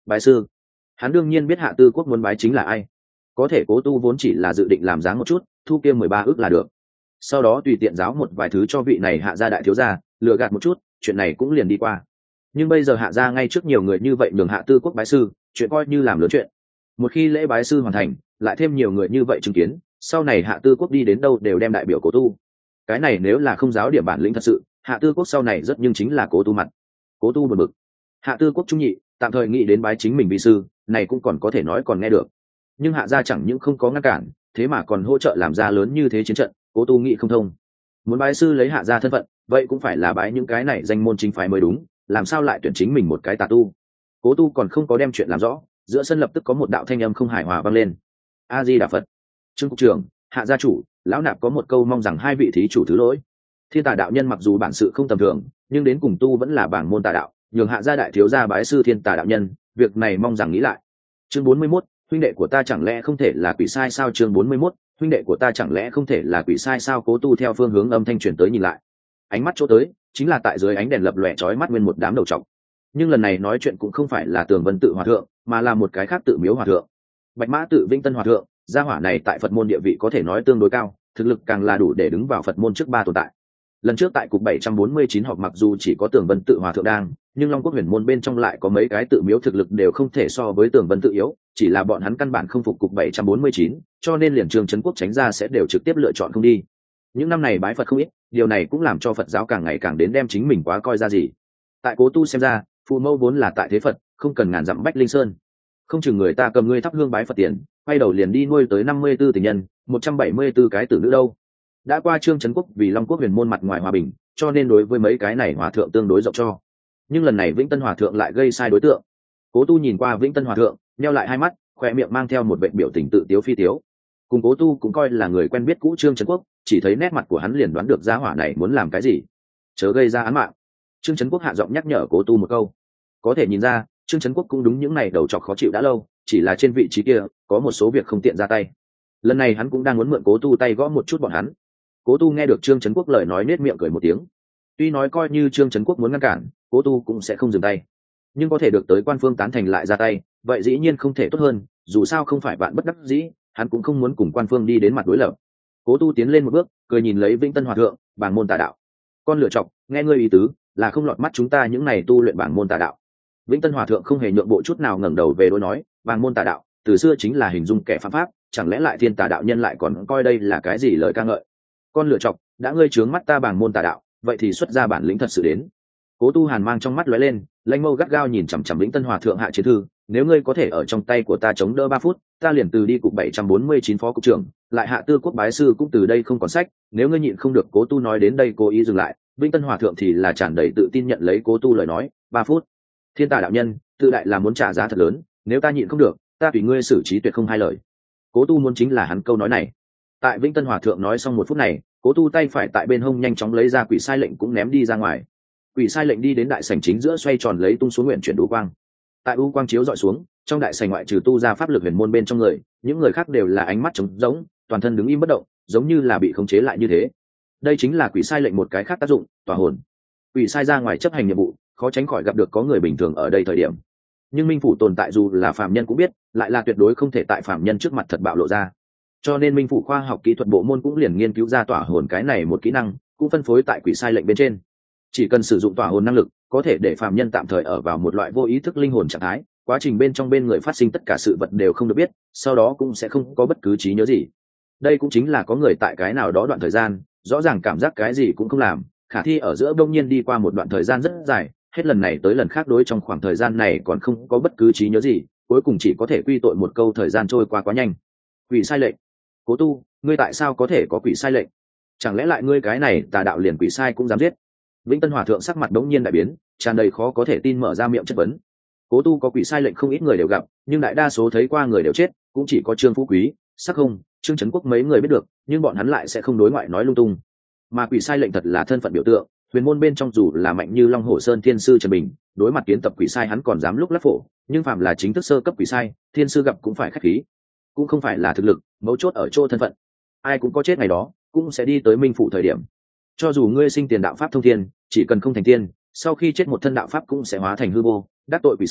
Bái sư. Hắn đương nhiên biết Hạ Tư Quốc muốn bái chính là ai. Có thể Cố Tu vốn chỉ là dự định làm dáng một chút, thu kia mười ba ức là được. Sau đó tùy tiện giáo một vài thứ cho vị này Hạ gia đại thiếu gia, lừa gạt một chút, chuyện này cũng liền đi qua. Nhưng bây giờ Hạ gia ngay trước nhiều người như vậy nhường Hạ Tư Quốc bái sư, chuyện coi như làm lớn chuyện. Một khi lễ bái sư hoàn thành, lại thêm nhiều người như vậy chứng kiến, sau này Hạ Tư Quốc đi đến đâu đều đem đại biểu Cố Tu. Cái này nếu là không giáo điểm bản lĩnh thật sự, Hạ Tư Quốc sau này rất nhưng chính là Cố Tu mặt. Cố Tu buồn bực. Hạ Tư Quốc trung nhị, tạm thời nghĩ đến bái chính mình vi sư, này cũng còn có thể nói còn nghe được. Nhưng Hạ gia chẳng những không có ngăn cản, thế mà còn hỗ trợ làm ra lớn như thế chiến trận, Cố Tu nghĩ không thông. Muốn bái sư lấy Hạ gia thân phận, vậy cũng phải là bái những cái này danh môn chính phái mới đúng, làm sao lại tuyển chính mình một cái tà tu? Cố Tu còn không có đem chuyện làm rõ, giữa sân lập tức có một đạo thanh âm không hài hòa vang lên. A Di Đà Phật. Trương cục trưởng, Hạ gia chủ, lão nạp có một câu mong rằng hai vị thí chủ thứ lỗi. Thiên Tà đạo nhân mặc dù bản sự không tầm thường, nhưng đến cùng tu vẫn là bảng môn tà đạo, nhường Hạ gia đại thiếu gia bái sư Thiên Tà đạo nhân, việc này mong rằng nghĩ lại. Chương bốn mươi mốt, huynh đệ của ta chẳng lẽ không thể là quỷ sai sao? Chương bốn mươi mốt, huynh đệ của ta chẳng lẽ không thể là quỷ sai sao? Cố Tu theo phương hướng âm thanh truyền tới nhìn lại, ánh mắt chỗ tới chính là tại dưới ánh đèn lập lòe chói mắt nguyên một đám đầu trọc. Nhưng lần này nói chuyện cũng không phải là Tường Vân tự hòa thượng, mà là một cái khác tự miếu hòa thượng, Bạch Mã tự Vĩnh Tân hòa thượng. Gia hỏa này tại Phật môn địa vị có thể nói tương đối cao, thực lực càng là đủ để đứng vào Phật môn trước ba tồn tại. Lần trước tại cục bảy trăm bốn mươi chín họp mặc dù chỉ có Tường Vân tự hòa thượng đang, nhưng Long Quốc huyền môn bên trong lại có mấy cái tự miếu thực lực đều không thể so với Tường Vân tự yếu, chỉ là bọn hắn căn bản không phục cục bảy trăm bốn mươi chín, cho nên liền Trương Trấn Quốc tránh ra sẽ đều trực tiếp lựa chọn không đi. Những năm này bái Phật không ít, điều này cũng làm cho Phật giáo càng ngày càng đến đem chính mình quá coi ra gì. Tại Cố Tu xem ra, phụ mẫu vốn là tại thế Phật, không cần ngàn dặm bách linh sơn. Không chừng người ta cầm ngươi thắp hương bái Phật tiền, quay đầu liền đi nuôi tới năm mươi tư tình nhân, một trăm bảy mươi tư cái tử nữ đâu. Đã qua Trương Trấn Quốc vì Long Quốc huyền môn mặt ngoài hòa bình, cho nên đối với mấy cái này hòa thượng tương đối rộng cho. Nhưng lần này Vĩnh Tân hòa thượng lại gây sai đối tượng. Cố Tu nhìn qua Vĩnh Tân hòa thượng, nheo lại hai mắt, khoe miệng mang theo một vệt biểu tình tự tiếu phi tiếu. Cùng Cố Tu cũng coi là người quen biết cũ Trương Trấn Quốc, chỉ thấy nét mặt của hắn liền đoán được gia hỏa này muốn làm cái gì, chớ gây ra án mạng. Trương Trấn Quốc hạ giọng nhắc nhở Cố Tu một câu. Có thể nhìn ra, Trương Trấn Quốc cũng đúng những này đầu trọc khó chịu đã lâu, chỉ là trên vị trí kia có một số việc không tiện ra tay. Lần này hắn cũng đang muốn mượn Cố Tu tay gõ một chút bọn hắn. Cố Tu nghe được Trương Trấn Quốc lời nói nết miệng cười một tiếng. Tuy nói coi như Trương Trấn Quốc muốn ngăn cản, Cố Tu cũng sẽ không dừng tay, nhưng có thể được tới quan phương tán thành lại ra tay, vậy dĩ nhiên không thể tốt hơn, dù sao không phải bạn bất đắc dĩ, hắn cũng không muốn cùng quan phương đi đến mặt đối lập. Cố Tu tiến lên một bước, cười nhìn lấy Vĩnh Tân hòa thượng, bảng môn tà đạo. Con lựa chọc, nghe ngươi ý tứ, là không lọt mắt chúng ta những này tu luyện bảng môn tà đạo. Vĩnh Tân hòa thượng không hề nhượng bộ chút nào, ngẩng đầu về đối nói, bảng môn tà đạo, từ xưa chính là hình dung kẻ phạm pháp, chẳng lẽ lại Thiên Tà đạo nhân lại còn coi đây là cái gì lời ca ngợi? Con lựa chọc, đã ngươi trướng mắt ta bảng môn tà đạo, vậy thì xuất ra bản lĩnh thật sự đến. Cố Tu hàn mang trong mắt lóe lên, lanh mâu gắt gao nhìn chằm chằm Vĩnh Tân hòa thượng hạ chiến thư, nếu ngươi có thể ở trong tay của ta chống đỡ ba phút, ta liền từ đi cục bảy trăm bốn mươi chín phó cục trưởng, lại Hạ Tư Quốc bái sư cũng từ đây không còn sách. Nếu ngươi nhịn không được, Cố Tu nói đến đây cố ý dừng lại, Vĩnh Tân hòa thượng thì là tràn đầy tự tin nhận lấy Cố Tu lời nói, ba phút. Thiên Tà đạo nhân, tự đại là muốn trả giá thật lớn, nếu ta nhịn không được, ta tùy ngươi xử trí tuyệt không hai lời. Cố Tu muốn chính là hắn câu nói này. Tại Vĩnh Tân hòa thượng nói xong một phút này, Cố Tu tay phải tại bên hông nhanh chóng lấy ra quỷ sai lệnh cũng ném đi ra ngoài. Quỷ sai lệnh đi đến đại sảnh chính giữa xoay tròn lấy tung xuống nguyện chuyển đũ quang. Tại u quang chiếu dọi xuống, trong đại sảnh ngoại trừ tu ra pháp lực huyền môn bên trong người, những người khác đều là ánh mắt trống rỗng, toàn thân đứng im bất động, giống như là bị khống chế lại như thế. Đây chính là quỷ sai lệnh một cái khác tác dụng, tỏa hồn. Quỷ sai ra ngoài chấp hành nhiệm vụ, khó tránh khỏi gặp được có người bình thường ở đây thời điểm. Nhưng minh phủ tồn tại dù là phàm nhân cũng biết, lại là tuyệt đối không thể tại phàm nhân trước mặt thật bạo lộ ra. Cho nên minh phủ khoa học kỹ thuật bộ môn cũng liền nghiên cứu ra tỏa hồn cái này một kỹ năng, cũng phân phối tại quỷ sai lệnh bên trên. Chỉ cần sử dụng tỏa hồn năng lực, có thể để phàm nhân tạm thời ở vào một loại vô ý thức linh hồn trạng thái, quá trình bên trong bên người phát sinh tất cả sự vật đều không được biết, sau đó cũng sẽ không có bất cứ trí nhớ gì. Đây cũng chính là có người tại cái nào đó đoạn thời gian, rõ ràng cảm giác cái gì cũng không làm, khả thi ở giữa đông nhiên đi qua một đoạn thời gian rất dài, hết lần này tới lần khác đối trong khoảng thời gian này còn không có bất cứ trí nhớ gì, cuối cùng chỉ có thể quy tội một câu thời gian trôi qua quá nhanh. Quỷ sai lệnh. Cố Tu, ngươi tại sao có thể có quỷ sai lệnh? Chẳng lẽ lại ngươi cái này tà đạo liền quỷ sai cũng dám giết? Vĩnh Tân hòa thượng sắc mặt đống nhiên đại biến, tràn đầy khó có thể tin mở ra miệng chất vấn. Cố Tu có quỷ sai lệnh không ít người đều gặp, nhưng đại đa số thấy qua người đều chết, cũng chỉ có Trương Phú Quý, Sắc Không, Trương Trấn Quốc mấy người biết được, nhưng bọn hắn lại sẽ không đối ngoại nói lung tung. Mà quỷ sai lệnh thật là thân phận biểu tượng, huyền môn bên trong dù là mạnh như Long Hổ Sơn Thiên sư Trần Bình, đối mặt kiến tập quỷ sai hắn còn dám lúc lắc phổ, nhưng phạm là chính thức sơ cấp quỷ sai, thiên sư gặp cũng phải khách khí, cũng không phải là thực lực, mấu chốt ở chỗ thân phận. Ai cũng có chết ngày đó, cũng sẽ đi tới minh phủ thời điểm. Cho dù ngươi sinh tiền đạo pháp thông thiên, chỉ cần không thành tiên, sau khi chết một thân đạo pháp cũng sẽ hóa thành hư vô, đắc tội quỷ sai,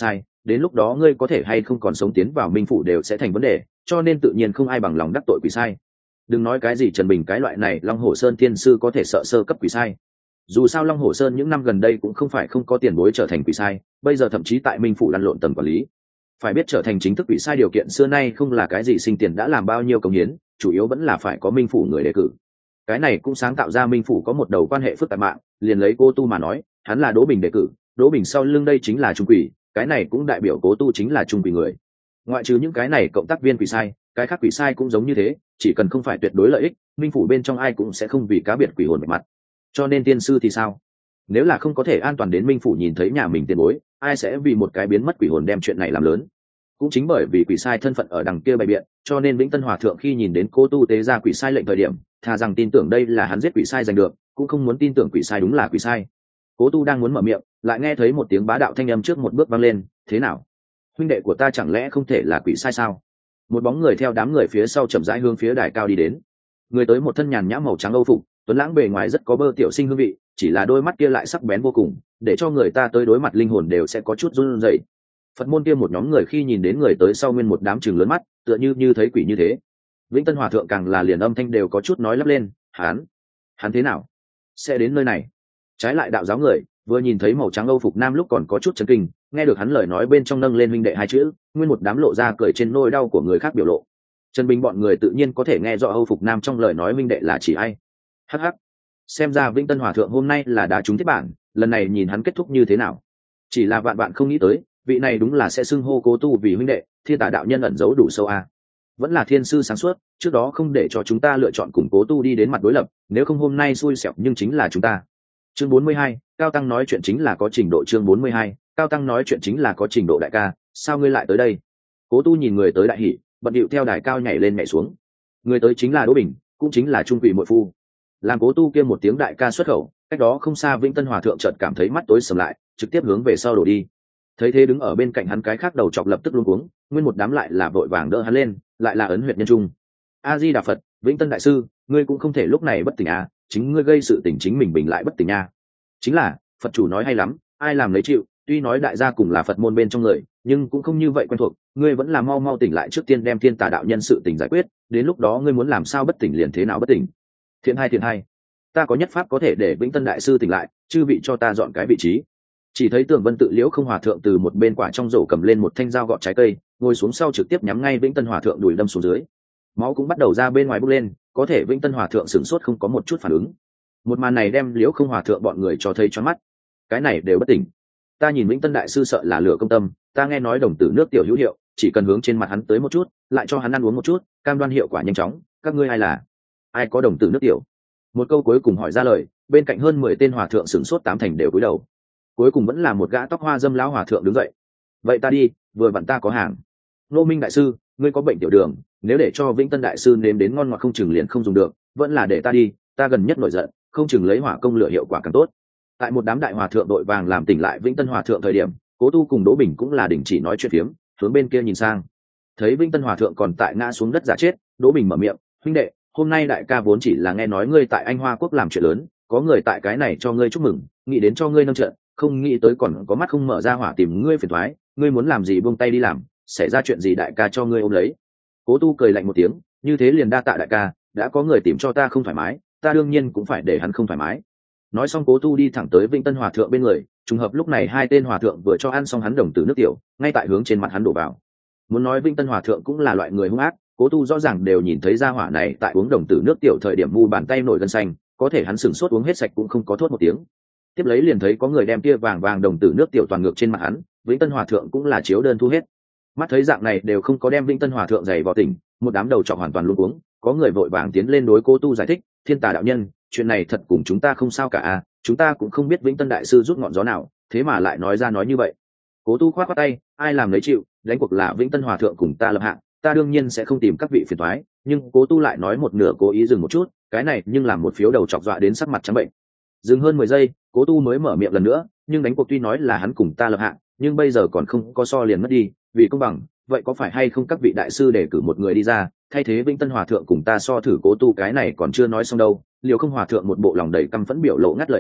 đến lúc đó ngươi có thể hay không còn sống tiến vào minh phủ đều sẽ thành vấn đề, cho nên tự nhiên không ai bằng lòng đắc tội quỷ sai. Đừng nói cái gì Trần Bình cái loại này Long Hổ Sơn thiên sư có thể sợ sơ cấp quỷ sai. Dù sao Long Hổ Sơn những năm gần đây cũng không phải không có tiền bối trở thành quỷ sai, bây giờ thậm chí tại minh phủ lăn lộn tầng quản lý. Phải biết trở thành chính thức quỷ sai điều kiện xưa nay không là cái gì sinh tiền đã làm bao nhiêu công hiến, chủ yếu vẫn là phải có minh phủ người đề cử. Cái này cũng sáng tạo ra minh phủ có một đầu quan hệ phức tạp mạng, liền lấy Cố Tu mà nói, hắn là Đỗ Bình đề cử, Đỗ Bình sau lưng đây chính là trung quỷ, cái này cũng đại biểu Cố Tu chính là trung quỷ người. Ngoại trừ những cái này cộng tác viên quỷ sai, cái khác quỷ sai cũng giống như thế, chỉ cần không phải tuyệt đối lợi ích, minh phủ bên trong ai cũng sẽ không vì cá biệt quỷ hồn bạch mặt. Cho nên tiên sư thì sao? Nếu là không có thể an toàn đến minh phủ nhìn thấy nhà mình tiền bối, ai sẽ vì một cái biến mất quỷ hồn đem chuyện này làm lớn? Cũng chính bởi vì quỷ sai thân phận ở đằng kia bày biện, cho nên Vĩnh Tân Hòa thượng khi nhìn đến Cố Tu tế ra quỷ sai lệnh thời điểm, thà rằng tin tưởng đây là hắn giết quỷ sai giành được, cũng không muốn tin tưởng quỷ sai đúng là quỷ sai. Cố Tu đang muốn mở miệng, lại nghe thấy một tiếng bá đạo thanh âm trước một bước vang lên, "Thế nào? Huynh đệ của ta chẳng lẽ không thể là quỷ sai sao?" Một bóng người theo đám người phía sau chậm rãi hướng phía đài cao đi đến. Người tới một thân nhàn nhã màu trắng âu phục, tuấn lãng bề ngoài rất có bơ tiểu sinh hương vị, chỉ là đôi mắt kia lại sắc bén vô cùng, để cho người ta tới đối mặt linh hồn đều sẽ có chút run rẩy. Phật môn kia một nhóm người khi nhìn đến người tới sau nguyên một đám trừng lớn mắt, tựa như như thấy quỷ như thế. Vĩnh Tân Hòa thượng càng là liền âm thanh đều có chút nói lắp lên, "Hắn, hắn thế nào sẽ đến nơi này?" Trái lại đạo giáo người vừa nhìn thấy màu trắng âu phục nam lúc còn có chút chấn kinh, nghe được hắn lời nói bên trong nâng lên huynh đệ hai chữ, nguyên một đám lộ ra cười trên nỗi đau của người khác biểu lộ. Trần Bình bọn người tự nhiên có thể nghe rõ âu phục nam trong lời nói huynh đệ là chỉ ai. Hắc hắc, xem ra Vĩnh Tân Hòa thượng hôm nay là đã trúng thiết bản, lần này nhìn hắn kết thúc như thế nào. Chỉ là vạn bạn không nghĩ tới, vị này đúng là sẽ xưng hô Cố Tu vì huynh đệ, thiên tả đạo nhân ẩn giấu đủ sâu a. Vẫn là thiên sư sáng suốt, trước đó không để cho chúng ta lựa chọn cùng Cố Tu đi đến mặt đối lập, nếu không hôm nay xui xẻo nhưng chính là chúng ta. Chương bốn mươi hai, Cao Tăng nói chuyện chính là có trình độ. Chương bốn mươi hai, Cao Tăng nói chuyện chính là có trình độ. Đại ca, sao ngươi lại tới đây? Cố Tu nhìn người tới đại hỉ, bận điệu theo đài cao nhảy lên nhảy xuống. Người tới chính là Đỗ Bình, cũng chính là trung quỷ muội phu. Làm Cố Tu kia một tiếng đại ca xuất khẩu, cách đó không xa Vĩnh Tân Hòa thượng chợt cảm thấy mắt tối sầm lại, trực tiếp hướng về sau đổ đi. Thấy thế đứng ở bên cạnh hắn cái khác đầu chọc lập tức luống cuống, nguyên một đám lại là vội vàng đỡ hắn lên, lại là ấn huyệt nhân trung. A Di Đà Phật, Vĩnh Tân đại sư, ngươi cũng không thể lúc này bất tỉnh à, chính ngươi gây sự tình chính mình bình lại bất tỉnh nha. Chính là, Phật chủ nói hay lắm, ai làm lấy chịu, tuy nói đại gia cùng là Phật môn bên trong người, nhưng cũng không như vậy quen thuộc, ngươi vẫn là mau mau tỉnh lại trước tiên đem thiên tà đạo nhân sự tình giải quyết, đến lúc đó ngươi muốn làm sao bất tỉnh liền thế nào bất tỉnh. Thiện hai thiện hai, ta có nhất pháp có thể để Vĩnh Tân đại sư tỉnh lại, chư vị cho ta dọn cái vị trí. Chỉ thấy Tưởng Vân Tự Liễu không hòa thượng từ một bên quả trong rổ cầm lên một thanh dao gọt trái cây, ngồi xuống sau trực tiếp nhắm ngay Vĩnh Tân hòa thượng đùi đâm xuống dưới. Máu cũng bắt đầu ra bên ngoài bốc lên, có thể Vĩnh Tân hòa thượng sửng sốt không có một chút phản ứng. Một màn này đem Liễu không hòa thượng bọn người cho thấy choáng mắt. Cái này đều bất tỉnh. Ta nhìn Vĩnh Tân đại sư sợ là lửa công tâm, ta nghe nói đồng tử nước tiểu hữu hiệu, chỉ cần hướng trên mặt hắn tới một chút, lại cho hắn ăn uống một chút, cam đoan hiệu quả nhanh chóng. Các ngươi ai là? Ai có đồng tử nước tiểu? Một câu cuối cùng hỏi ra lời, bên cạnh hơn mười tên hòa thượng sửng sốt tám thành đều cúi đầu. Cuối cùng vẫn là một gã tóc hoa dâm lão hòa thượng đứng dậy. Vậy ta đi, vừa vặn ta có hàng. Nô Minh đại sư, ngươi có bệnh tiểu đường, nếu để cho Vĩnh Tân đại sư nếm đến ngon ngọt không chừng liền không dùng được, vẫn là để ta đi, ta gần nhất nổi giận, không chừng lấy hỏa công lửa hiệu quả càng tốt. Tại một đám đại hòa thượng đội vàng làm tỉnh lại Vĩnh Tân hòa thượng thời điểm, Cố Tu cùng Đỗ Bình cũng là đình chỉ nói chuyện phiếm, hướng bên kia nhìn sang. Thấy Vĩnh Tân hòa thượng còn tại ngã xuống đất giả chết, Đỗ Bình mở miệng, huynh đệ, hôm nay đại ca vốn chỉ là nghe nói ngươi tại Anh Hoa quốc làm chuyện lớn, có người tại cái này cho ngươi chúc mừng, nghĩ đến cho ngươi nâng trận, không nghĩ tới còn có mắt không mở ra hỏa tìm ngươi phiền toái, ngươi muốn làm gì buông tay đi làm, xảy ra chuyện gì đại ca cho ngươi ôm lấy. Cố Tu cười lạnh một tiếng, như thế liền đa tạ đại ca, đã có người tìm cho ta không thoải mái, ta đương nhiên cũng phải để hắn không thoải mái. Nói xong Cố Tu đi thẳng tới Vĩnh Tân hòa thượng bên người, trùng hợp lúc này hai tên hòa thượng vừa cho ăn xong hắn đồng tử nước tiểu, ngay tại hướng trên mặt hắn đổ vào. Muốn nói Vĩnh Tân hòa thượng cũng là loại người hung ác, Cố Tu rõ ràng đều nhìn thấy ra hỏa này tại uống đồng tử nước tiểu thời điểm mu bàn tay nổi gân xanh, có thể hắn sửng sốt uống hết sạch cũng không có thốt một tiếng. Tiếp lấy liền thấy có người đem tia vàng vàng đồng tử nước tiểu toàn ngược trên mặt hắn, Vĩnh Tân hòa thượng cũng là chiếu đơn thu hết. Mắt thấy dạng này đều không có đem Vĩnh Tân hòa thượng giày vào tỉnh, một đám đầu trọc hoàn toàn luống cuống, có người vội vàng tiến lên đối Cố Tu giải thích, thiên tà đạo nhân, chuyện này thật cùng chúng ta không sao cả à, chúng ta cũng không biết Vĩnh Tân đại sư rút ngọn gió nào, thế mà lại nói ra nói như vậy. Cố Tu khoát khoát tay, ai làm lấy chịu, đánh cuộc là Vĩnh Tân hòa thượng cùng ta lập hạng, ta đương nhiên sẽ không tìm các vị phiền toái, nhưng Cố Tu lại nói một nửa cố ý dừng một chút, cái này nhưng làm một phiếu đầu chọc dọa đến sắc mặt trắng bệnh. Dừng hơn mười giây, Cố Tu mới mở miệng lần nữa, nhưng đánh cuộc tuy nói là hắn cùng ta lập hạng, nhưng bây giờ còn không có so liền mất đi, vì công bằng, vậy có phải hay không các vị đại sư để cử một người đi ra, thay thế Vĩnh Tân hòa thượng cùng ta so thử Cố Tu cái này còn chưa nói xong đâu. Liều không hòa thượng một bộ lòng đầy căm phẫn biểu lộ ngắt lời hắn,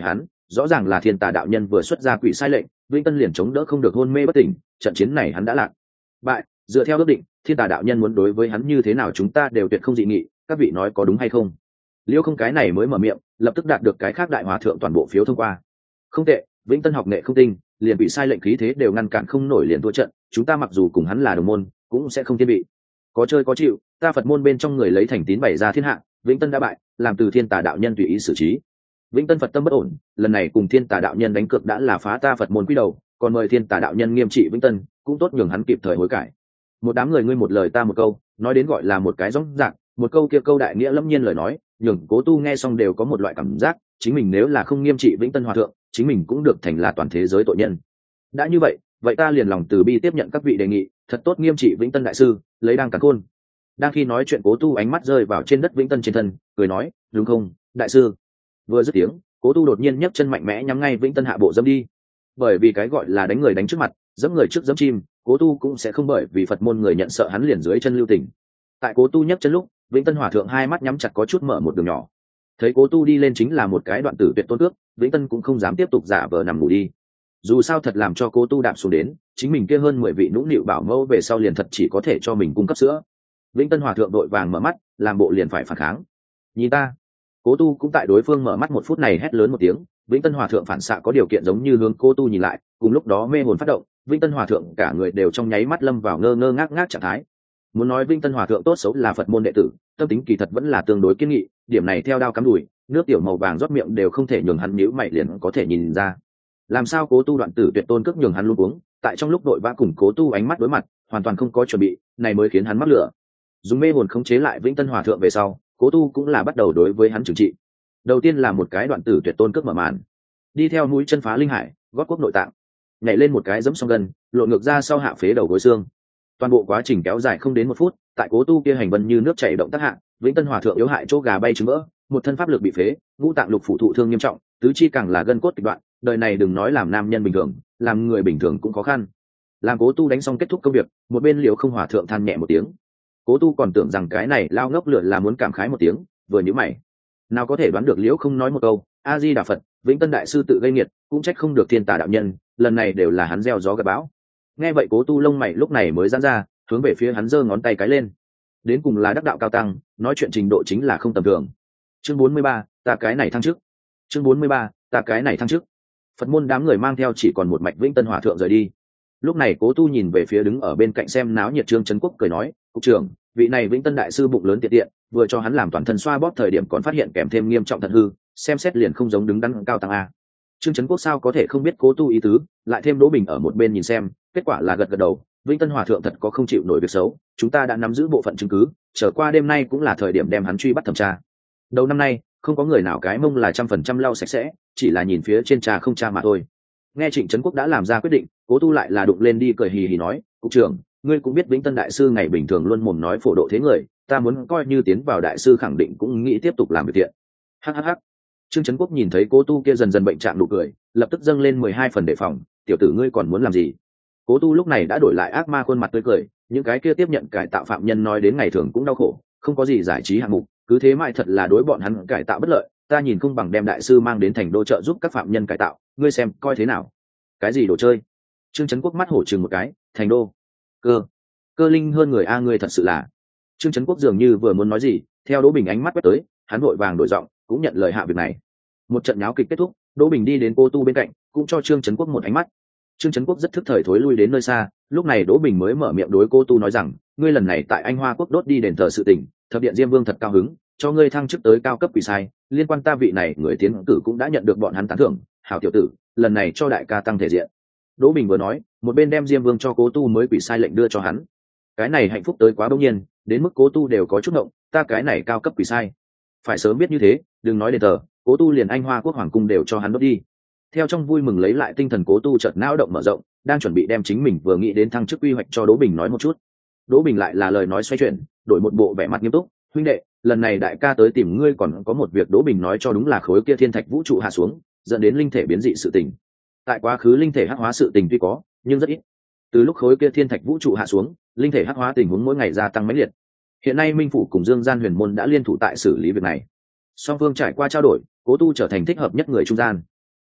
rõ ràng là thiên tà đạo nhân vừa xuất ra quỷ sai lệnh, Vĩnh Tân liền chống đỡ không được hôn mê bất tỉnh, trận chiến này hắn đã lạc bại. Dựa theo ước định, thiên tà đạo nhân muốn đối với hắn như thế nào chúng ta đều tuyệt không dị nghị, các vị nói có đúng hay không? Liêu Không cái này mới mở miệng, lập tức đạt được cái khác đại hòa thượng toàn bộ phiếu thông qua. Không tệ, Vĩnh Tân học nghệ không tinh, liền bị sai lệnh khí thế đều ngăn cản không nổi liền thua trận, chúng ta mặc dù cùng hắn là đồng môn, cũng sẽ không thiên vị. Có chơi có chịu, ta Phật môn bên trong người lấy thành tín bày ra thiên hạ, Vĩnh Tân đã bại, làm từ thiên tà đạo nhân tùy ý xử trí. Vĩnh Tân Phật tâm bất ổn, lần này cùng thiên tà đạo nhân đánh cược đã là phá ta Phật môn quy đầu, còn mời thiên tà đạo nhân nghiêm trị Vĩnh Tân, cũng tốt nhường hắn kịp thời hối cải. Một đám người ngươi một lời ta một câu, nói đến gọi là một cái rõ ràng, một câu kia câu đại nghĩa lâm nhiên lời nói, nhường Cố Tu nghe xong đều có một loại cảm giác, chính mình nếu là không nghiêm trị Vĩnh Tân hòa thượng, chính mình cũng được thành là toàn thế giới tội nhân. Đã như vậy, vậy ta liền lòng từ bi tiếp nhận các vị đề nghị, thật tốt nghiêm trị Vĩnh Tân đại sư, lấy đang càn khôn. Đang khi nói chuyện Cố Tu ánh mắt rơi vào trên đất Vĩnh Tân trên thân, cười nói, đúng không, đại sư? Vừa dứt tiếng, Cố Tu đột nhiên nhấc chân mạnh mẽ nhắm ngay Vĩnh Tân hạ bộ dẫm đi. Bởi vì cái gọi là đánh người đánh trước mặt, dẫm người trước dẫm chim, Cố Tu cũng sẽ không bởi vì Phật môn người nhận sợ hắn liền dưới chân lưu tình. Tại Cố Tu nhấc chân lúc, Vĩnh Tân hòa thượng hai mắt nhắm chặt có chút mở một đường nhỏ. Thấy Cố Tu đi lên chính là một cái đoạn tử tuyệt tôn cước, Vĩnh Tân cũng không dám tiếp tục giả vờ nằm ngủ đi. Dù sao thật làm cho Cố Tu đạp xuống đến, chính mình kia hơn mười vị nũng nịu bảo mẫu về sau liền thật chỉ có thể cho mình cung cấp sữa. Vĩnh Tân hòa thượng đội vàng mở mắt, làm bộ liền phải phản kháng. Nhìn ta. Cố Tu cũng tại đối phương mở mắt một phút này hét lớn một tiếng, Vĩnh Tân hòa thượng phản xạ có điều kiện giống như hướng Cố Tu nhìn lại, cùng lúc đó mê hồn phát động, Vĩnh Tân hòa thượng cả người đều trong nháy mắt lâm vào ngơ ngơ ngác ngác trạng thái. Muốn nói Vĩnh Tân hòa thượng tốt xấu là Phật môn đệ tử, tâm tính kỳ thật vẫn là tương đối kiên nghị, điểm này theo đao cắm đùi, nước tiểu màu vàng rót miệng đều không thể nhường hắn nhíu mày liền có thể nhìn ra. Làm sao Cố Tu đoạn tử tuyệt tôn cước nhường hắn luôn uống, tại trong lúc đội vã cùng Cố Tu ánh mắt đối mặt, hoàn toàn không có chuẩn bị, này mới khiến hắn mắc lửa. Dùng mê hồn khống chế lại Vĩnh Tân hòa thượng về sau, Cố Tu cũng là bắt đầu đối với hắn trừng trị. Đầu tiên là một cái đoạn tử tuyệt tôn cước mở màn, đi theo mũi chân phá linh hải, gót quốc nội tạng, nhảy lên một cái giẫm song gần, lộn ngược ra sau hạ phế đầu gối xương. Toàn bộ quá trình kéo dài không đến một phút, tại Cố Tu kia hành vân như nước chảy động tác hạ, Vĩnh Tân hòa thượng yếu hại chỗ gà bay trứng vỡ, một thân pháp lực bị phế, ngũ tạng lục phủ thụ thương nghiêm trọng, tứ chi càng là gân cốt kịch đoạn, đời này đừng nói làm nam nhân bình thường, làm người bình thường cũng khó khăn. Làm Cố Tu đánh xong kết thúc công việc, một bên Liễu Không hòa thượng than nhẹ một tiếng. Cố Tu còn tưởng rằng cái này lao ngốc lửa là muốn cảm khái một tiếng, vừa nhíu mày. Nào có thể đoán được Liễu Không nói một câu, A Di Đà Phật, Vĩnh Tân đại sư tự gây nghiệt, cũng trách không được thiên tà đạo nhân, lần này đều là hắn gieo gió gặt bão. Nghe vậy Cố Tu lông mày lúc này mới giãn ra, hướng về phía hắn giơ ngón tay cái lên. Đến cùng là đắc đạo cao tăng, nói chuyện trình độ chính là không tầm thường. Chương bốn mươi ba, ta cái này thăng chức. Chương bốn mươi ba, ta cái này thăng chức. Phật môn đám người mang theo chỉ còn một mạch Vĩnh Tân hòa thượng rời đi. Lúc này Cố Tu nhìn về phía đứng ở bên cạnh xem náo nhiệt Trương Trấn Quốc cười nói, cục trưởng, vị này Vĩnh Tân đại sư bụng lớn tiện tiện, vừa cho hắn làm toàn thân xoa bóp thời điểm còn phát hiện kèm thêm nghiêm trọng thận hư, xem xét liền không giống đứng đắn cao tăng a. Trương Trấn Quốc sao có thể không biết Cố Tu ý tứ, lại thêm Đỗ Bình ở một bên nhìn xem, kết quả là gật gật đầu, Vĩnh Tân hòa thượng thật có không chịu nổi việc xấu, chúng ta đã nắm giữ bộ phận chứng cứ, trở qua đêm nay cũng là thời điểm đem hắn truy bắt thẩm tra. Đầu năm nay, không có người nào cái mông là trăm phần trăm lau sạch sẽ, chỉ là nhìn phía trên trà không tra mà thôi. Nghe Trịnh Trấn Quốc đã làm ra quyết định, Cố Tu lại là đụng lên đi cười hì hì nói, cục trưởng, ngươi cũng biết Vĩnh Tân đại sư ngày bình thường luôn mồm nói phổ độ thế người, ta muốn coi như tiến vào đại sư khẳng định cũng nghĩ tiếp tục làm việc thiện. Hắc hắc hắc. Trương Trấn Quốc nhìn thấy Cố Tu kia dần dần bệnh trạng nụ cười, lập tức dâng lên mười hai phần đề phòng, tiểu tử ngươi còn muốn làm gì? Cố Tu lúc này đã đổi lại ác ma khuôn mặt tươi cười, những cái kia tiếp nhận cải tạo phạm nhân nói đến ngày thường cũng đau khổ, không có gì giải trí hạng mục, cứ thế mãi thật là đối bọn hắn cải tạo bất lợi, ta nhìn không bằng đem đại sư mang đến thành đô trợ giúp các phạm nhân cải tạo, ngươi xem coi thế nào? Cái gì đồ chơi? Trương Trấn Quốc mắt hổ chừng một cái, thành đô? Cơ, cơ linh hơn người a, ngươi thật sự là. Trương Trấn Quốc dường như vừa muốn nói gì, theo Đỗ Bình ánh mắt quét tới, hắn vội vàng đổi giọng, cũng nhận lời hạ việc này. Một trận nháo kịch kết thúc, Đỗ Bình đi đến Cố Tu bên cạnh, cũng cho Trương Trấn Quốc một ánh mắt. Trương Trấn Quốc rất thức thời thối lui đến nơi xa, lúc này Đỗ Bình mới mở miệng đối Cố Tu nói rằng, ngươi lần này tại Anh Hoa Quốc đốt đi đền thờ sự tình, thập điện Diêm Vương thật cao hứng, cho ngươi thăng chức tới cao cấp quỷ sai, liên quan ta vị này người tiến cử cũng đã nhận được bọn hắn tán thưởng, hảo tiểu tử, lần này cho đại ca tăng thể diện. Đỗ Bình vừa nói, một bên đem Diêm Vương cho Cố Tu mới quỷ sai lệnh đưa cho hắn. Cái này hạnh phúc tới quá bỗng nhiên, đến mức Cố Tu đều có chút ngộng, ta cái này cao cấp quỷ sai, phải sớm biết như thế, đừng nói đền thờ, Cố Tu liền Anh Hoa Quốc hoàng cung đều cho hắn đốt đi. Theo trong vui mừng lấy lại tinh thần, Cố Tu chợt não động mở rộng, đang chuẩn bị đem chính mình vừa nghĩ đến thăng chức quy hoạch cho Đỗ Bình nói một chút. Đỗ Bình lại là lời nói xoay chuyển, đổi một bộ vẻ mặt nghiêm túc, huynh đệ, lần này đại ca tới tìm ngươi còn có một việc. Đỗ Bình nói cho đúng là khối kia thiên thạch vũ trụ hạ xuống, dẫn đến linh thể biến dị sự tình. Tại quá khứ linh thể hắc hóa sự tình tuy có, nhưng rất ít. Từ lúc khối kia thiên thạch vũ trụ hạ xuống, linh thể hắc hóa tình huống mỗi ngày gia tăng mãnh liệt. Hiện nay Minh phủ cùng Dương Gian Huyền môn đã liên thủ tại xử lý việc này. Song phương trải qua trao đổi, Cố Tu trở thành thích hợp nhất người trung gian.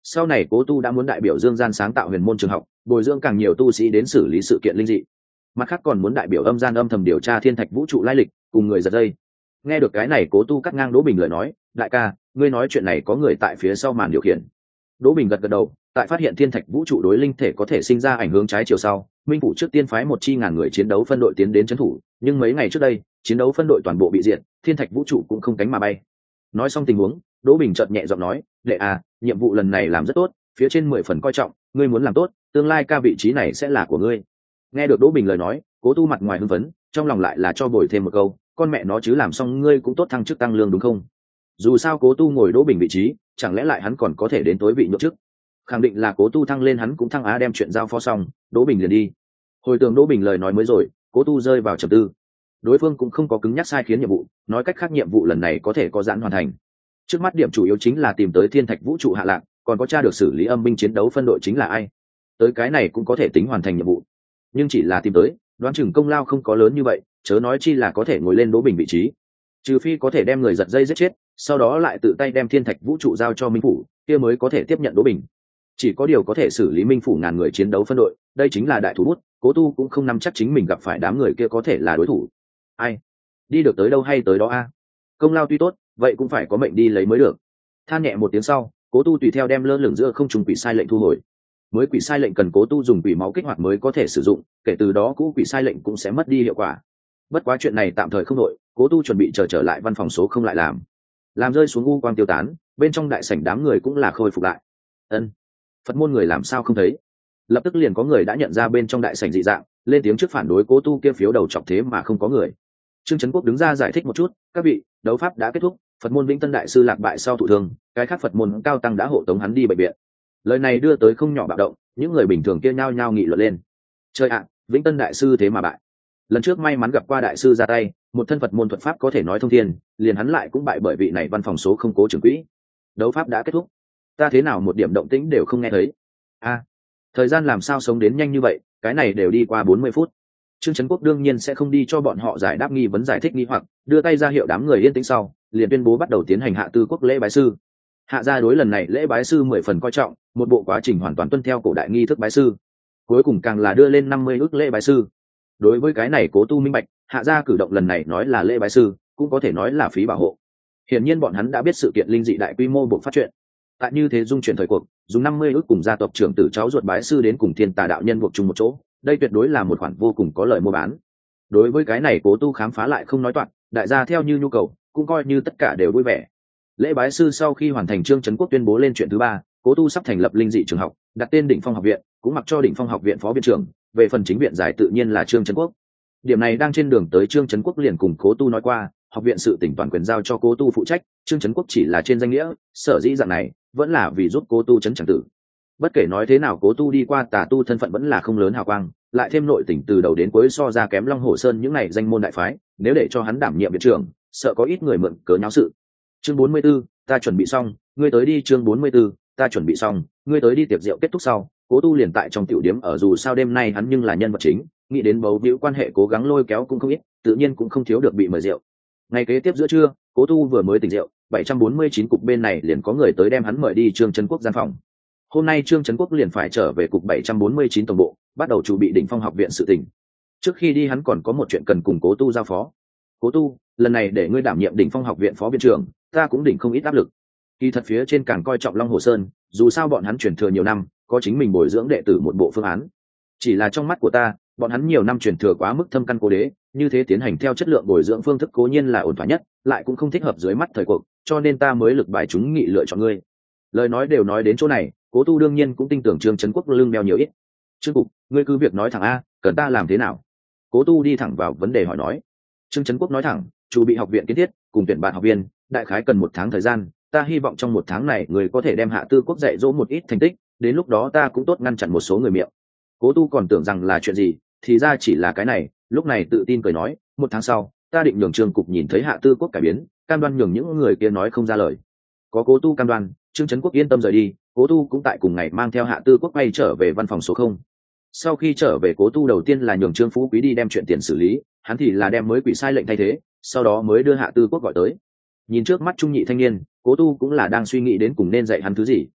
Sau này Cố Tu đã muốn đại biểu Dương gian sáng tạo huyền môn trường học, bồi dưỡng càng nhiều tu sĩ đến xử lý sự kiện linh dị. Mặt khác còn muốn đại biểu âm gian âm thầm điều tra thiên thạch vũ trụ lai lịch, cùng người giật dây. Nghe được cái này Cố Tu cắt ngang Đỗ Bình lời nói, đại ca, ngươi nói chuyện này có người tại phía sau màn điều khiển. Đỗ Bình gật gật đầu, tại phát hiện thiên thạch vũ trụ đối linh thể có thể sinh ra ảnh hướng trái chiều sau, Minh phủ trước tiên phái một chi ngàn người chiến đấu phân đội tiến đến trấn thủ, nhưng mấy ngày trước đây, chiến đấu phân đội toàn bộ bị diệt, thiên thạch vũ trụ cũng không cánh mà bay. Nói xong tình huống, Đỗ Bình chợt nhẹ giọng nói, "Đệ à, nhiệm vụ lần này làm rất tốt, phía trên mười phần coi trọng, ngươi muốn làm tốt, tương lai ca vị trí này sẽ là của ngươi." Nghe được Đỗ Bình lời nói, Cố Tu mặt ngoài hưng phấn, trong lòng lại là cho bồi thêm một câu, "Con mẹ nó chứ làm xong ngươi cũng tốt thăng chức tăng lương đúng không?" Dù sao Cố Tu ngồi Đỗ Bình vị trí, chẳng lẽ lại hắn còn có thể đến tối vị nhượng chức? Khẳng định là Cố Tu thăng lên hắn cũng thăng á, đem chuyện giao phó xong, Đỗ Bình liền đi. Hồi tưởng Đỗ Bình lời nói mới rồi, Cố Tu rơi vào trầm tư. Đối phương cũng không có cứng nhắc sai khiến nhiệm vụ, nói cách khác nhiệm vụ lần này có thể có giãn hoàn thành. Trước mắt điểm chủ yếu chính là tìm tới thiên thạch vũ trụ hạ lạc, còn có tra được xử lý âm binh chiến đấu phân đội chính là ai. Tới cái này cũng có thể tính hoàn thành nhiệm vụ, nhưng chỉ là tìm tới, đoán chừng công lao không có lớn như vậy, chớ nói chi là có thể ngồi lên Đỗ Bình vị trí. Trừ phi có thể đem người giật dây giết chết, sau đó lại tự tay đem thiên thạch vũ trụ giao cho Minh phủ, kia mới có thể tiếp nhận Đỗ Bình. Chỉ có điều có thể xử lý Minh phủ ngàn người chiến đấu phân đội, đây chính là đại thủ bút, Cố Tu cũng không nắm chắc chính mình gặp phải đám người kia có thể là đối thủ. Ai đi được tới đâu hay tới đó a. Công lao tuy tốt, vậy cũng phải có mệnh đi lấy mới được. Than nhẹ một tiếng sau, Cố Tu tùy theo đem lơ lửng giữa không trùng quỷ sai lệnh thu hồi. Mới quỷ sai lệnh cần Cố Tu dùng quỷ máu kích hoạt mới có thể sử dụng, kể từ đó cũ quỷ sai lệnh cũng sẽ mất đi hiệu quả. Bất quá chuyện này tạm thời không đội, Cố Tu chuẩn bị chờ trở, trở lại văn phòng số không lại làm. Làm rơi xuống u quang tiêu tán, bên trong đại sảnh đám người cũng là khôi phục lại. Ân, Phật môn người làm sao không thấy? Lập tức liền có người đã nhận ra bên trong đại sảnh dị dạng, lên tiếng trước phản đối Cố Tu kia phiếu đầu chọc thế mà không có người. Trương Trấn Quốc đứng ra giải thích một chút, "Các vị, đấu pháp đã kết thúc, Phật môn Vĩnh Tân đại sư lạc bại sau thụ thương, cái khác Phật môn cao tăng đã hộ tống hắn đi bệnh viện." Lời này đưa tới không nhỏ bạo động, những người bình thường kia nhao nhao nghị luận lên. Trời ạ, Vĩnh Tân đại sư thế mà bại. Lần trước may mắn gặp qua đại sư ra tay, một thân Phật môn thuật pháp có thể nói thông thiên, liền hắn lại cũng bại bởi vị này văn phòng số không Cố trưởng quỹ. Đấu pháp đã kết thúc, ta thế nào một điểm động tĩnh đều không nghe thấy. A, thời gian làm sao sống đến nhanh như vậy, cái này đều đi qua bốn mươi phút. Trương Trấn Quốc đương nhiên sẽ không đi cho bọn họ giải đáp nghi vấn giải thích nghi hoặc, đưa tay ra hiệu đám người yên tĩnh sau, liền tuyên bố bắt đầu tiến hành hạ tư quốc lễ bái sư. Hạ gia đối lần này lễ bái sư mười phần coi trọng, một bộ quá trình hoàn toàn tuân theo cổ đại nghi thức bái sư. Cuối cùng càng là đưa lên năm mươi ước lễ bái sư. Đối với cái này Cố Tu minh bạch, hạ gia cử động lần này nói là lễ bái sư, cũng có thể nói là phí bảo hộ. Hiển nhiên bọn hắn đã biết sự kiện linh dị đại quy mô buộc phát chuyện. Tại như thế dung chuyển thời cuộc, dùng năm mươi ước cùng gia tộc trưởng tử cháu ruột bái sư đến cùng thiên tà đạo nhân buộc chung một chỗ, đây tuyệt đối là một khoản vô cùng có lợi mua bán. Đối với cái này Cố Tu khám phá lại không nói toạc, đại gia theo như nhu cầu, cũng coi như tất cả đều vui vẻ. Lễ bái sư sau khi hoàn thành, Trương Trấn Quốc tuyên bố lên chuyện thứ ba, Cố Tu sắp thành lập linh dị trường học, đặt tên Đỉnh Phong học viện, cũng mặc cho Đỉnh Phong học viện phó viện trưởng, về phần chính viện giải tự nhiên là Trương Trấn Quốc. Điểm này đang trên đường tới, Trương Trấn Quốc liền cùng Cố Tu nói qua, học viện sự tỉnh toàn quyền giao cho Cố Tu phụ trách, Trương Trấn Quốc chỉ là trên danh nghĩa, sở dĩ dạng này vẫn là vì giúp Cố Tu trấn chẳng tử. Bất kể nói thế nào, Cố Tu đi qua tà tu thân phận vẫn là không lớn hào quang, lại thêm nội tỉnh từ đầu đến cuối so ra kém Long Hồ Sơn những này danh môn đại phái, nếu để cho hắn đảm nhiệm viện trưởng, sợ có ít người mượn cớ nháo sự. Chương bốn mươi 44, ta chuẩn bị xong, ngươi tới đi. Chương bốn mươi 44, ta chuẩn bị xong, ngươi tới đi. Tiệc rượu kết thúc sau, Cố Tu liền tại trong tiểu điếm ở, dù sao đêm nay hắn nhưng là nhân vật chính, nghĩ đến bấu víu quan hệ cố gắng lôi kéo cũng không ít, tự nhiên cũng không thiếu được bị mời rượu. Ngày kế tiếp giữa trưa, Cố Tu vừa mới tỉnh rượu, bảy trăm bốn mươi chín cục bên này liền có người tới đem hắn mời đi Trương Trấn Quốc gian phòng. Hôm nay Trương Trấn Quốc liền phải trở về cục bảy trăm bốn mươi chín tổng bộ, bắt đầu chuẩn bị Đỉnh Phong học viện sự tình. Trước khi đi hắn còn có một chuyện cần cùng Cố Tu giao phó. Cố Tu, lần này để ngươi đảm nhiệm Đỉnh Phong học viện phó viện trưởng, ta cũng đỉnh không ít áp lực. Kỳ thật phía trên càng coi trọng Long Hồ Sơn, dù sao bọn hắn truyền thừa nhiều năm, có chính mình bồi dưỡng đệ tử một bộ phương án. Chỉ là trong mắt của ta, bọn hắn nhiều năm truyền thừa quá mức thâm căn cố đế, như thế tiến hành theo chất lượng bồi dưỡng phương thức cố nhiên là ổn thỏa nhất, lại cũng không thích hợp dưới mắt thời cuộc, cho nên ta mới lực bài chúng nghị lựa chọn ngươi. Lời nói đều nói đến chỗ này, Cố Tu đương nhiên cũng tin tưởng Trương Trấn Quốc lưng đeo nhiều ít. Trương cục, ngươi cứ việc nói thẳng a, cần ta làm thế nào? Cố Tu đi thẳng vào vấn đề hỏi nói. Trương Trấn Quốc nói thẳng, chủ bị học viện kiến thiết, cùng tuyển bạn học viên, đại khái cần một tháng thời gian, ta hy vọng trong một tháng này người có thể đem Hạ Tư Quốc dạy dỗ một ít thành tích, đến lúc đó ta cũng tốt ngăn chặn một số người miệng. Cố Tu còn tưởng rằng là chuyện gì, thì ra chỉ là cái này, lúc này tự tin cười nói, một tháng sau, ta định nhường Trương cục nhìn thấy Hạ Tư Quốc cải biến, cam đoan nhường những người kia nói không ra lời. Có Cố Tu cam đoan, Trương Trấn Quốc yên tâm rời đi, Cố Tu cũng tại cùng ngày mang theo Hạ Tư Quốc bay trở về văn phòng số không. Sau khi trở về, Cố Tu đầu tiên là nhường Trương Phú Quý đi đem chuyện tiền xử lý, hắn thì là đem mới quỷ sai lệnh thay thế, sau đó mới đưa Hạ Tư Quốc gọi tới. Nhìn trước mắt trung nhị thanh niên, Cố Tu cũng là đang suy nghĩ đến cùng nên dạy hắn thứ gì.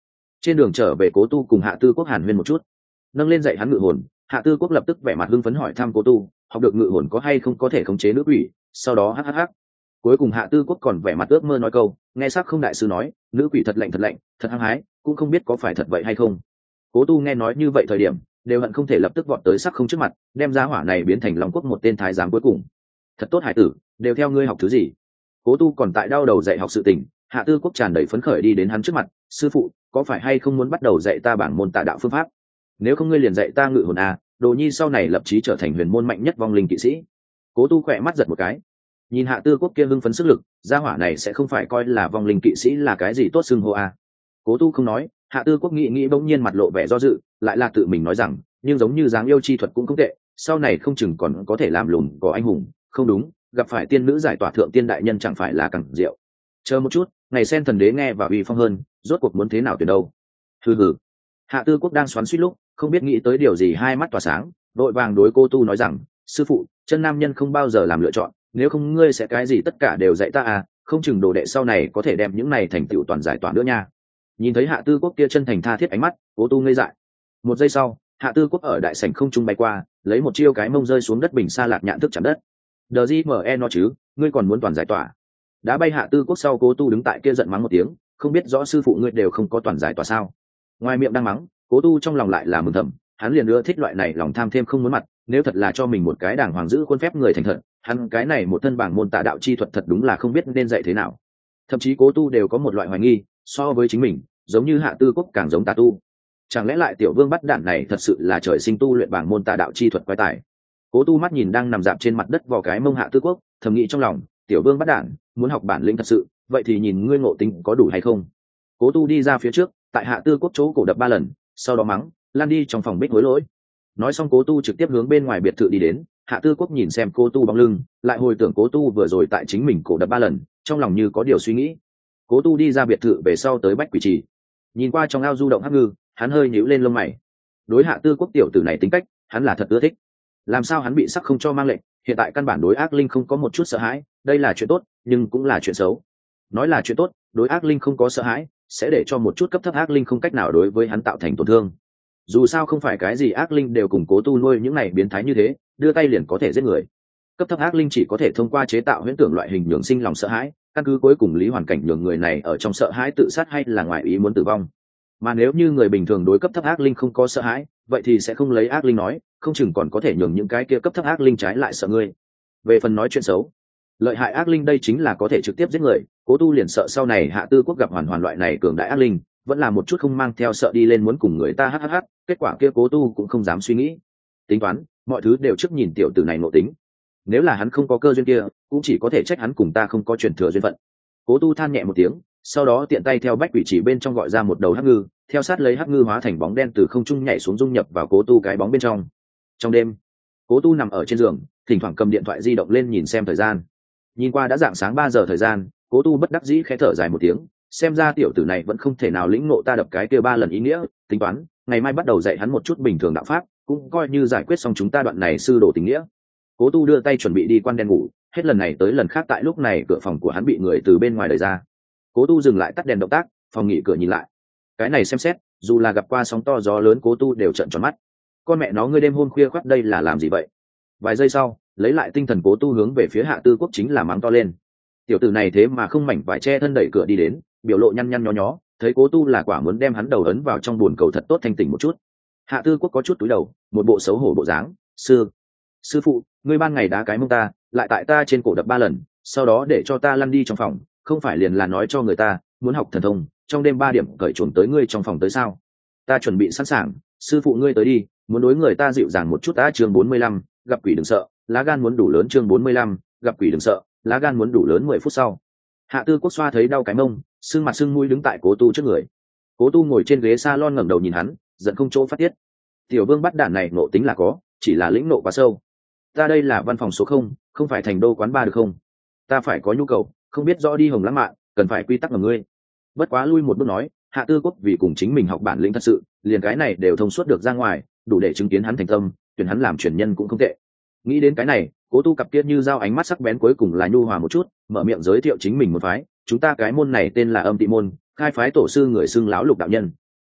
trên đường trở về cố tu cùng Hạ Tư Quốc hàn huyên một chút, nâng lên dạy hắn ngự hồn. Hạ Tư Quốc lập tức vẻ mặt hưng phấn hỏi thăm cố tu học được ngự hồn có hay không có thể khống chế nữ quỷ, sau đó hhh. Cuối cùng Hạ Tư Quốc còn vẻ mặt ước mơ nói câu, nghe sắc không đại sư nói nữ quỷ thật lạnh thật lạnh thật hăng hái, cũng không biết có phải thật vậy hay không. Cố tu nghe nói như vậy thời điểm đều hận không thể lập tức vọt tới sắc không trước mặt, đem giá hỏa này biến thành Long Quốc một tên thái giám cuối cùng. Thật tốt hải tử, đều theo ngươi học thứ gì? Cố tu còn tại đau đầu dạy học sự tình, Hạ Tư Quốc tràn đầy phấn khởi đi đến hắn trước mặt, sư phụ có phải hay không muốn bắt đầu dạy ta bảng môn tà đạo phương pháp? Nếu không ngươi liền dạy ta ngự hồn à, đồ nhi sau này lập chí trở thành huyền môn mạnh nhất vong linh kỵ sĩ. Cố tu khỏe mắt giật một cái, nhìn Hạ Tư Quốc kia hưng phấn sức lực, gia hỏa này sẽ không phải coi là vong linh kỵ sĩ là cái gì tốt xưng hô à. Cố tu không nói, Hạ Tư Quốc nghĩ nghĩ bỗng nhiên mặt lộ vẻ do dự, lại là tự mình nói rằng, nhưng giống như dáng yêu chi thuật cũng không tệ, sau này không chừng còn có thể làm lùn có anh hùng. Không đúng, gặp phải tiên nữ giải tỏa thượng tiên đại nhân chẳng phải là càng diệu. Chờ một chút, ngày sen thần đế nghe và uy phong hơn, rốt cuộc muốn thế nào tuyển đâu? Hừ hừ. Hạ Tư Quốc đang xoắn suýt lúc, không biết nghĩ tới điều gì, hai mắt tỏa sáng, đội vàng đối cô tu nói rằng, sư phụ, chân nam nhân không bao giờ làm lựa chọn, nếu không ngươi sẽ cái gì tất cả đều dạy ta à, không chừng đồ đệ sau này có thể đem những này thành tựu toàn giải tỏa nữa nha. Nhìn thấy Hạ Tư Quốc kia chân thành tha thiết ánh mắt, cố tu ngây dại. Một giây sau, Hạ Tư Quốc ở đại sảnh không trung bay qua, lấy một chiêu cái mông rơi xuống đất bình xa lạc nhạn thức chạm đất. Đờ gì mở e nó chứ, ngươi còn muốn toàn giải tỏa? Đã bay Hạ Tư Quốc sau, cố tu đứng tại kia giận mắng một tiếng, không biết rõ sư phụ ngươi đều không có toàn giải tỏa sao? Ngoài miệng đang mắng, cố tu trong lòng lại là mừng thầm, hắn liền ưa thích loại này lòng tham thêm không muốn mặt, nếu thật là cho mình một cái đàng hoàng giữ khuôn phép người thành thật, hắn cái này một thân bảng môn tà đạo chi thuật thật đúng là không biết nên dạy thế nào. Thậm chí cố tu đều có một loại hoài nghi, so với chính mình, giống như Hạ Tư Quốc càng giống tà tu. Chẳng lẽ lại tiểu vương bắt đạn này thật sự là trời sinh tu luyện bảng môn tà đạo chi thuật quái tài? Cố tu mắt nhìn đang nằm dạp trên mặt đất vò cái mông Hạ Tư Quốc, thầm nghĩ trong lòng, tiểu vương bắt đạn muốn học bản lĩnh thật sự, vậy thì nhìn ngươi ngộ tính có đủ hay không. Cố tu đi ra phía trước, tại Hạ Tư Quốc chỗ cổ đập ba lần, sau đó mắng, lan đi trong phòng bích hối lỗi. Nói xong cố tu trực tiếp hướng bên ngoài biệt thự đi đến. Hạ Tư Quốc nhìn xem cố tu bóng lưng, lại hồi tưởng cố tu vừa rồi tại chính mình cổ đập ba lần, trong lòng như có điều suy nghĩ. Cố tu đi ra biệt thự về sau tới Bách Quỷ Trì, nhìn qua trong ao du động hắc ngư, hắn hơi nhíu lên lông mày. Đối Hạ Tư Quốc tiểu tử này tính cách, hắn là thật ưa thích. Làm sao hắn bị sắc không cho mang lệnh, hiện tại căn bản đối ác linh không có một chút sợ hãi, đây là chuyện tốt, nhưng cũng là chuyện xấu. Nói là chuyện tốt, đối ác linh không có sợ hãi, sẽ để cho một chút cấp thấp ác linh không cách nào đối với hắn tạo thành tổn thương. Dù sao không phải cái gì ác linh đều cùng cố tu nuôi những này biến thái như thế, đưa tay liền có thể giết người. Cấp thấp ác linh chỉ có thể thông qua chế tạo huyễn tưởng loại hình nhường sinh lòng sợ hãi, căn cứ cuối cùng lý hoàn cảnh nhường người này ở trong sợ hãi tự sát hay là ngoài ý muốn tử vong. Mà nếu như người bình thường đối cấp thấp ác linh không có sợ hãi, vậy thì sẽ không lấy ác linh nói, không chừng còn có thể nhường những cái kia cấp thấp ác linh trái lại sợ ngươi. Về phần nói chuyện xấu, lợi hại ác linh đây chính là có thể trực tiếp giết người, cố tu liền sợ sau này Hạ Tư Quốc gặp hoàn hoàn loại này cường đại ác linh, vẫn là một chút không mang theo sợ đi lên muốn cùng người ta hhh, kết quả kia cố tu cũng không dám suy nghĩ. Tính toán, mọi thứ đều trước nhìn tiểu tử này nội tính. Nếu là hắn không có cơ duyên kia, cũng chỉ có thể trách hắn cùng ta không có truyền thừa duyên phận. Cố tu than nhẹ một tiếng, sau đó tiện tay theo Bách Quỷ Chỉ bên trong gọi ra một đầu hắc ngư, theo sát lấy hắc ngư hóa thành bóng đen từ không trung nhảy xuống dung nhập vào cố tu cái bóng bên trong. Trong đêm, cố tu nằm ở trên giường, thỉnh thoảng cầm điện thoại di động lên nhìn xem thời gian. Nhìn qua đã dạng sáng ba giờ thời gian, cố tu bất đắc dĩ khẽ thở dài một tiếng, xem ra tiểu tử này vẫn không thể nào lĩnh ngộ ta đập cái kia ba lần ý nghĩa, tính toán ngày mai bắt đầu dạy hắn một chút bình thường đạo pháp, cũng coi như giải quyết xong chúng ta đoạn này sư đồ tình nghĩa. Cố tu đưa tay chuẩn bị đi quan đen ngủ, hết lần này tới lần khác tại lúc này cửa phòng của hắn bị người từ bên ngoài đẩy ra. Cố tu dừng lại tắt đèn động tác, phòng nghỉ cửa nhìn lại. Cái này xem xét, dù là gặp qua sóng to gió lớn cố tu đều trợn tròn mắt. Con mẹ nó, ngươi đêm hôm khuya khoắt đây là làm gì vậy? Vài giây sau, lấy lại tinh thần cố tu hướng về phía Hạ Tư Quốc chính là mắng to lên. Tiểu tử này thế mà không mảnh vải che thân đẩy cửa đi đến, biểu lộ nhăn nhăn nhó nhó, thấy cố tu là quả muốn đem hắn đầu ấn vào trong buồn cầu thật tốt thanh tỉnh một chút. Hạ Tư Quốc có chút túi đầu, một bộ xấu hổ bộ dáng. Sư, sư phụ, ngươi ban ngày đá cái mông ta, lại tại ta trên cổ đập ba lần, sau đó để cho ta lăn đi trong phòng, không phải liền là nói cho người ta muốn học thần thông, trong đêm ba điểm cởi chuồn tới ngươi trong phòng tới sao? Ta chuẩn bị sẵn sàng, sư phụ ngươi tới đi, muốn đối người ta dịu dàng một chút. Ta chương bốn mươi lăm, gặp quỷ đừng sợ, lá gan muốn đủ lớn. Chương bốn mươi lăm, gặp quỷ đừng sợ, lá gan muốn đủ lớn. Mười phút sau, Hạ Tư Quốc xoa thấy đau cái mông, sưng mặt sưng mũi đứng tại cố tu trước người. Cố tu ngồi trên ghế salon ngẩng đầu nhìn hắn, giận không chỗ phát tiết. Tiểu vương bắt đạn này nộ tính là có, chỉ là lĩnh nộ quá sâu. Ta đây là văn phòng số không, không phải thành đô quán ba được không? Ta phải có nhu cầu, không biết rõ đi hồng lãng mạn, cần phải quy tắc của ngươi. Bất quá lui một bước nói, Hạ Tư Quốc vì cùng chính mình học bản lĩnh thật sự, liền cái này đều thông suốt được ra ngoài, đủ để chứng kiến hắn thành tâm, tuyển hắn làm truyền nhân cũng không tệ. Nghĩ đến cái này, cố tu cặp kia như dao ánh mắt sắc bén cuối cùng là nhu hòa một chút, mở miệng giới thiệu chính mình một phái. Chúng ta cái môn này tên là Âm Tị môn, khai phái tổ sư người xưng lão Lục đạo nhân.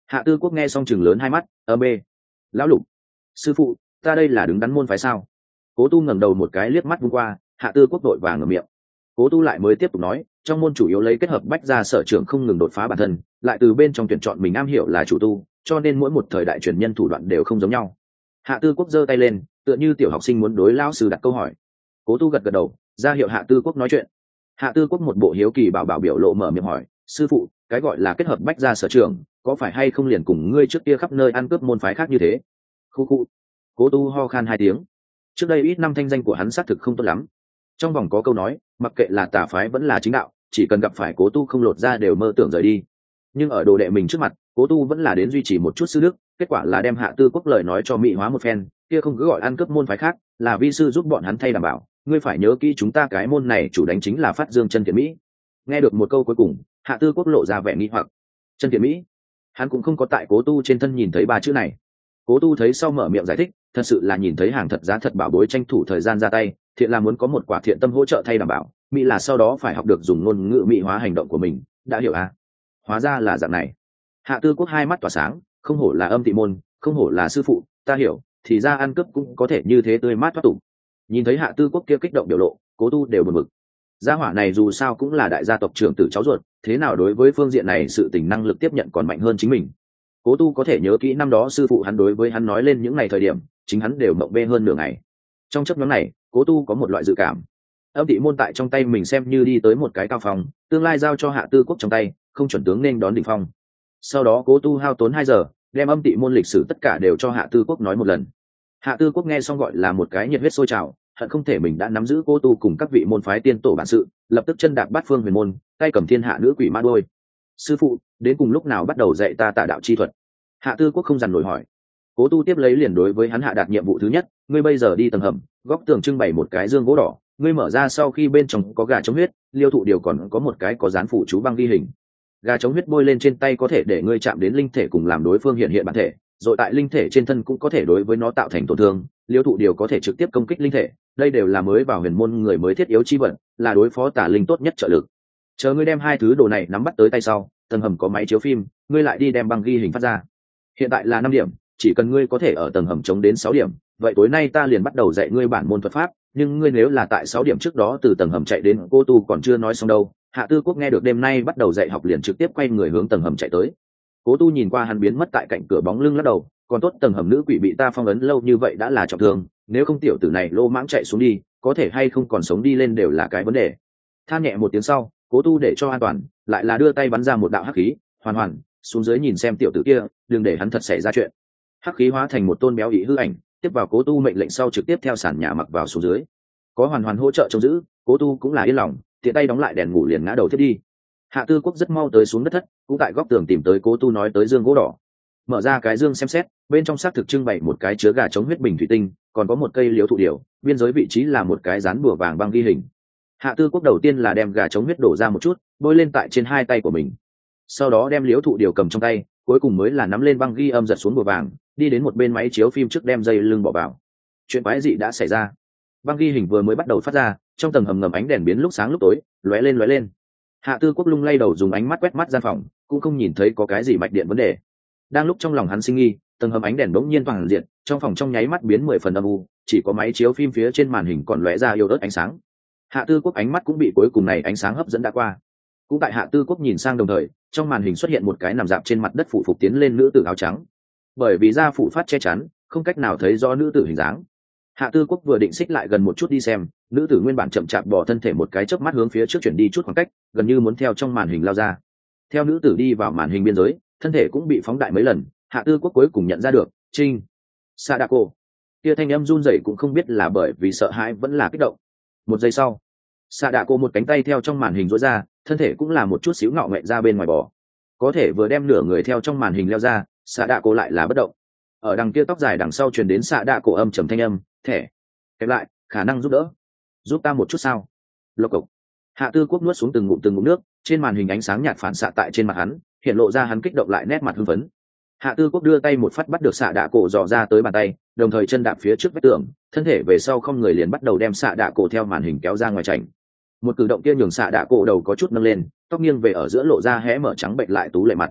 Hạ Tư Quốc nghe xong chừng lớn hai mắt, ơ bê. Lão Lục, sư phụ, ta đây là đứng đắn môn phái sao? Cố Tu ngẩng đầu một cái liếc mắt vung qua, Hạ Tư Quốc đội vàng ngậm miệng. Cố Tu lại mới tiếp tục nói, trong môn chủ yếu lấy kết hợp bách gia sở trường không ngừng đột phá bản thân, lại từ bên trong tuyển chọn mình am hiểu là chủ tu, cho nên mỗi một thời đại truyền nhân thủ đoạn đều không giống nhau. Hạ Tư Quốc giơ tay lên, tựa như tiểu học sinh muốn đối lão sư đặt câu hỏi. Cố Tu gật gật đầu, ra hiệu Hạ Tư Quốc nói chuyện. Hạ Tư Quốc một bộ hiếu kỳ bảo bảo biểu lộ mở miệng hỏi, sư phụ, cái gọi là kết hợp bách gia sở trường, có phải hay không liền cùng ngươi trước kia khắp nơi ăn cướp môn phái khác như thế? Khu khu. Cố Tu ho khan hai tiếng. Trước đây ít năm thanh danh của hắn xác thực không tốt lắm. Trong vòng có câu nói, mặc kệ là tà phái vẫn là chính đạo, chỉ cần gặp phải Cố Tu không lột ra đều mơ tưởng rời đi. Nhưng ở đồ đệ mình trước mặt, Cố Tu vẫn là đến duy trì một chút sư đức, kết quả là đem Hạ Tư Quốc lời nói cho mỹ hóa một phen, kia không cứ gọi ăn cướp môn phái khác, là vi sư giúp bọn hắn thay đảm bảo, ngươi phải nhớ kỹ chúng ta cái môn này chủ đánh chính là Phát Dương Chân Thiện Mỹ. Nghe được một câu cuối cùng, Hạ Tư Quốc lộ ra vẻ nghi hoặc. Chân Thiện Mỹ? Hắn cũng không có tại Cố Tu trên thân nhìn thấy ba chữ này. Cố Tu thấy sau mở miệng giải thích, thật sự là nhìn thấy hàng thật giá thật bảo bối tranh thủ thời gian ra tay, thiện là muốn có một quả thiện tâm hỗ trợ thay đảm bảo, mỹ là sau đó phải học được dùng ngôn ngữ mỹ hóa hành động của mình, đã hiểu à? Hóa ra là dạng này. Hạ Tư Quốc hai mắt tỏa sáng, không hổ là Âm Tị môn, không hổ là sư phụ, ta hiểu, thì ra ăn cướp cũng có thể như thế tươi mát thoát tục. Nhìn thấy Hạ Tư Quốc kia kích động biểu lộ, Cố Tu đều buồn bực. Gia hỏa này dù sao cũng là đại gia tộc trưởng tử cháu ruột, thế nào đối với phương diện này sự tình năng lực tiếp nhận còn mạnh hơn chính mình. Cố Tu có thể nhớ kỹ năm đó sư phụ hắn đối với hắn nói lên những ngày thời điểm, chính hắn đều mộng bê hơn nửa ngày. Trong chấp nhóm này, Cố Tu có một loại dự cảm. Âm Tị môn tại trong tay mình xem như đi tới một cái cao phòng, tương lai giao cho Hạ Tư Quốc trong tay, không chuẩn tướng nên đón đỉnh phong. Sau đó Cố Tu hao tốn hai giờ, đem Âm Tị môn lịch sử tất cả đều cho Hạ Tư Quốc nói một lần. Hạ Tư Quốc nghe xong gọi là một cái nhiệt huyết sôi trào, hận không thể mình đã nắm giữ Cố Tu cùng các vị môn phái tiên tổ bản sự, lập tức chân đạp bát phương huyền môn, tay cầm thiên hạ nữ quỷ ma đôi. Sư phụ, đến cùng lúc nào bắt đầu dạy ta tà đạo chi thuật? Hạ Tư Quốc không dằn nổi hỏi. Cố Tu tiếp lấy liền đối với hắn hạ đạt nhiệm vụ thứ nhất, ngươi bây giờ đi tầng hầm, góc tường trưng bày một cái dương gỗ đỏ, ngươi mở ra sau khi bên trong có gà chống huyết, liêu thụ điều còn có một cái có dán phụ chú băng ghi hình. Gà chống huyết bôi lên trên tay có thể để ngươi chạm đến linh thể cùng làm đối phương hiện hiện bản thể, rồi tại linh thể trên thân cũng có thể đối với nó tạo thành tổn thương, liêu thụ điều có thể trực tiếp công kích linh thể, đây đều là mới vào huyền môn người mới thiết yếu chi vật, là đối phó tà linh tốt nhất trợ lực. Chờ ngươi đem hai thứ đồ này nắm bắt tới tay sau, tầng hầm có máy chiếu phim, ngươi lại đi đem băng ghi hình phát ra. Hiện tại là năm điểm, chỉ cần ngươi có thể ở tầng hầm chống đến sáu điểm, vậy tối nay ta liền bắt đầu dạy ngươi bản môn thuật pháp, nhưng ngươi nếu là tại sáu điểm trước đó từ tầng hầm chạy đến Cô Tu còn chưa nói xong đâu. Hạ Tư Quốc nghe được đêm nay bắt đầu dạy học liền trực tiếp quay người hướng tầng hầm chạy tới. Cố Tu nhìn qua hắn biến mất tại cạnh cửa bóng lưng lắc đầu, còn tốt tầng hầm nữ quỷ bị ta phong ấn lâu như vậy đã là trọng thương, nếu không tiểu tử này lô mãng chạy xuống đi, có thể hay không còn sống đi lên đều là cái vấn đề. Than nhẹ một tiếng sau, Cố Tu để cho an toàn, lại là đưa tay bắn ra một đạo hắc khí, hoàn hoàn xuống dưới nhìn xem tiểu tử kia, đừng để hắn thật xảy ra chuyện. Hắc khí hóa thành một tôn béo ị hư ảnh, tiếp vào Cố Tu mệnh lệnh sau trực tiếp theo sàn nhà mặc vào xuống dưới. Có hoàn hoàn hỗ trợ trông giữ, Cố Tu cũng là yên lòng, tiện tay đóng lại đèn ngủ liền ngã đầu thiết đi. Hạ Tư Quốc rất mau tới xuống đất thất, cũng tại góc tường tìm tới Cố Tu nói tới dương gỗ đỏ. Mở ra cái dương xem xét, bên trong xác thực trưng bày một cái chứa gà chống huyết bình thủy tinh, còn có một cây liễu thụ điều, biên giới vị trí là một cái dán bùa vàng băng ghi hình. Hạ Tư Quốc đầu tiên là đem gà chống huyết đổ ra một chút, bôi lên tại trên hai tay của mình. Sau đó đem liễu thụ điều cầm trong tay, cuối cùng mới là nắm lên băng ghi âm giật xuống bùa vàng, đi đến một bên máy chiếu phim trước đem dây lưng bỏ vào. Chuyện quái dị đã xảy ra. Băng ghi hình vừa mới bắt đầu phát ra, trong tầng hầm ngầm ánh đèn biến lúc sáng lúc tối, lóe lên lóe lên. Hạ Tư Quốc lung lay đầu dùng ánh mắt quét mắt gian phòng, cũng không nhìn thấy có cái gì mạch điện vấn đề. Đang lúc trong lòng hắn sinh nghi, tầng hầm ánh đèn bỗng nhiên toàn diện, trong phòng trong nháy mắt biến mười phần âm u, chỉ có máy chiếu phim phía trên màn hình còn lóe ra yếu ớt ánh sáng. Hạ Tư Quốc ánh mắt cũng bị cuối cùng này ánh sáng hấp dẫn đã qua. Cũng tại Hạ Tư Quốc nhìn sang đồng thời, trong màn hình xuất hiện một cái nằm dạp trên mặt đất phụ phục tiến lên nữ tử áo trắng. Bởi vì da phụ phát che chắn, không cách nào thấy rõ nữ tử hình dáng. Hạ Tư Quốc vừa định xích lại gần một chút đi xem, nữ tử nguyên bản chậm chạp bỏ thân thể một cái chớp mắt hướng phía trước chuyển đi chút khoảng cách, gần như muốn theo trong màn hình lao ra. Theo nữ tử đi vào màn hình biên giới, thân thể cũng bị phóng đại mấy lần. Hạ Tư Quốc cuối cùng nhận ra được, Trinh, Sadako. Kia thanh âm run rẩy cũng không biết là bởi vì sợ hãi vẫn là kích động. Một giây sau, Sadako một cánh tay theo trong màn hình duỗi ra, thân thể cũng là một chút xíu ngọ ngoẹ ra bên ngoài bò. Có thể vừa đem nửa người theo trong màn hình leo ra, Sadako lại là bất động. Ở đằng kia tóc dài đằng sau truyền đến Sadako âm trầm thanh âm, "Thẻ, kẹp lại, khả năng giúp đỡ. Giúp ta một chút sao?" Lộc cộc. Hạ Tư Quốc nuốt xuống từng ngụm từng ngụm nước, trên màn hình ánh sáng nhạt phản xạ tại trên mặt hắn, hiện lộ ra hắn kích động lại nét mặt hưng phấn. Hạ Tư Quốc đưa tay một phát bắt được xạ đạ cổ dò ra tới bàn tay, đồng thời chân đạp phía trước vách tường, thân thể về sau không người liền bắt đầu đem xạ đạ cổ theo màn hình kéo ra ngoài chảnh. Một cử động kia nhường xạ đạ cổ đầu có chút nâng lên, tóc nghiêng về ở giữa lộ ra hé mở trắng bệnh lại tú lệ mặt.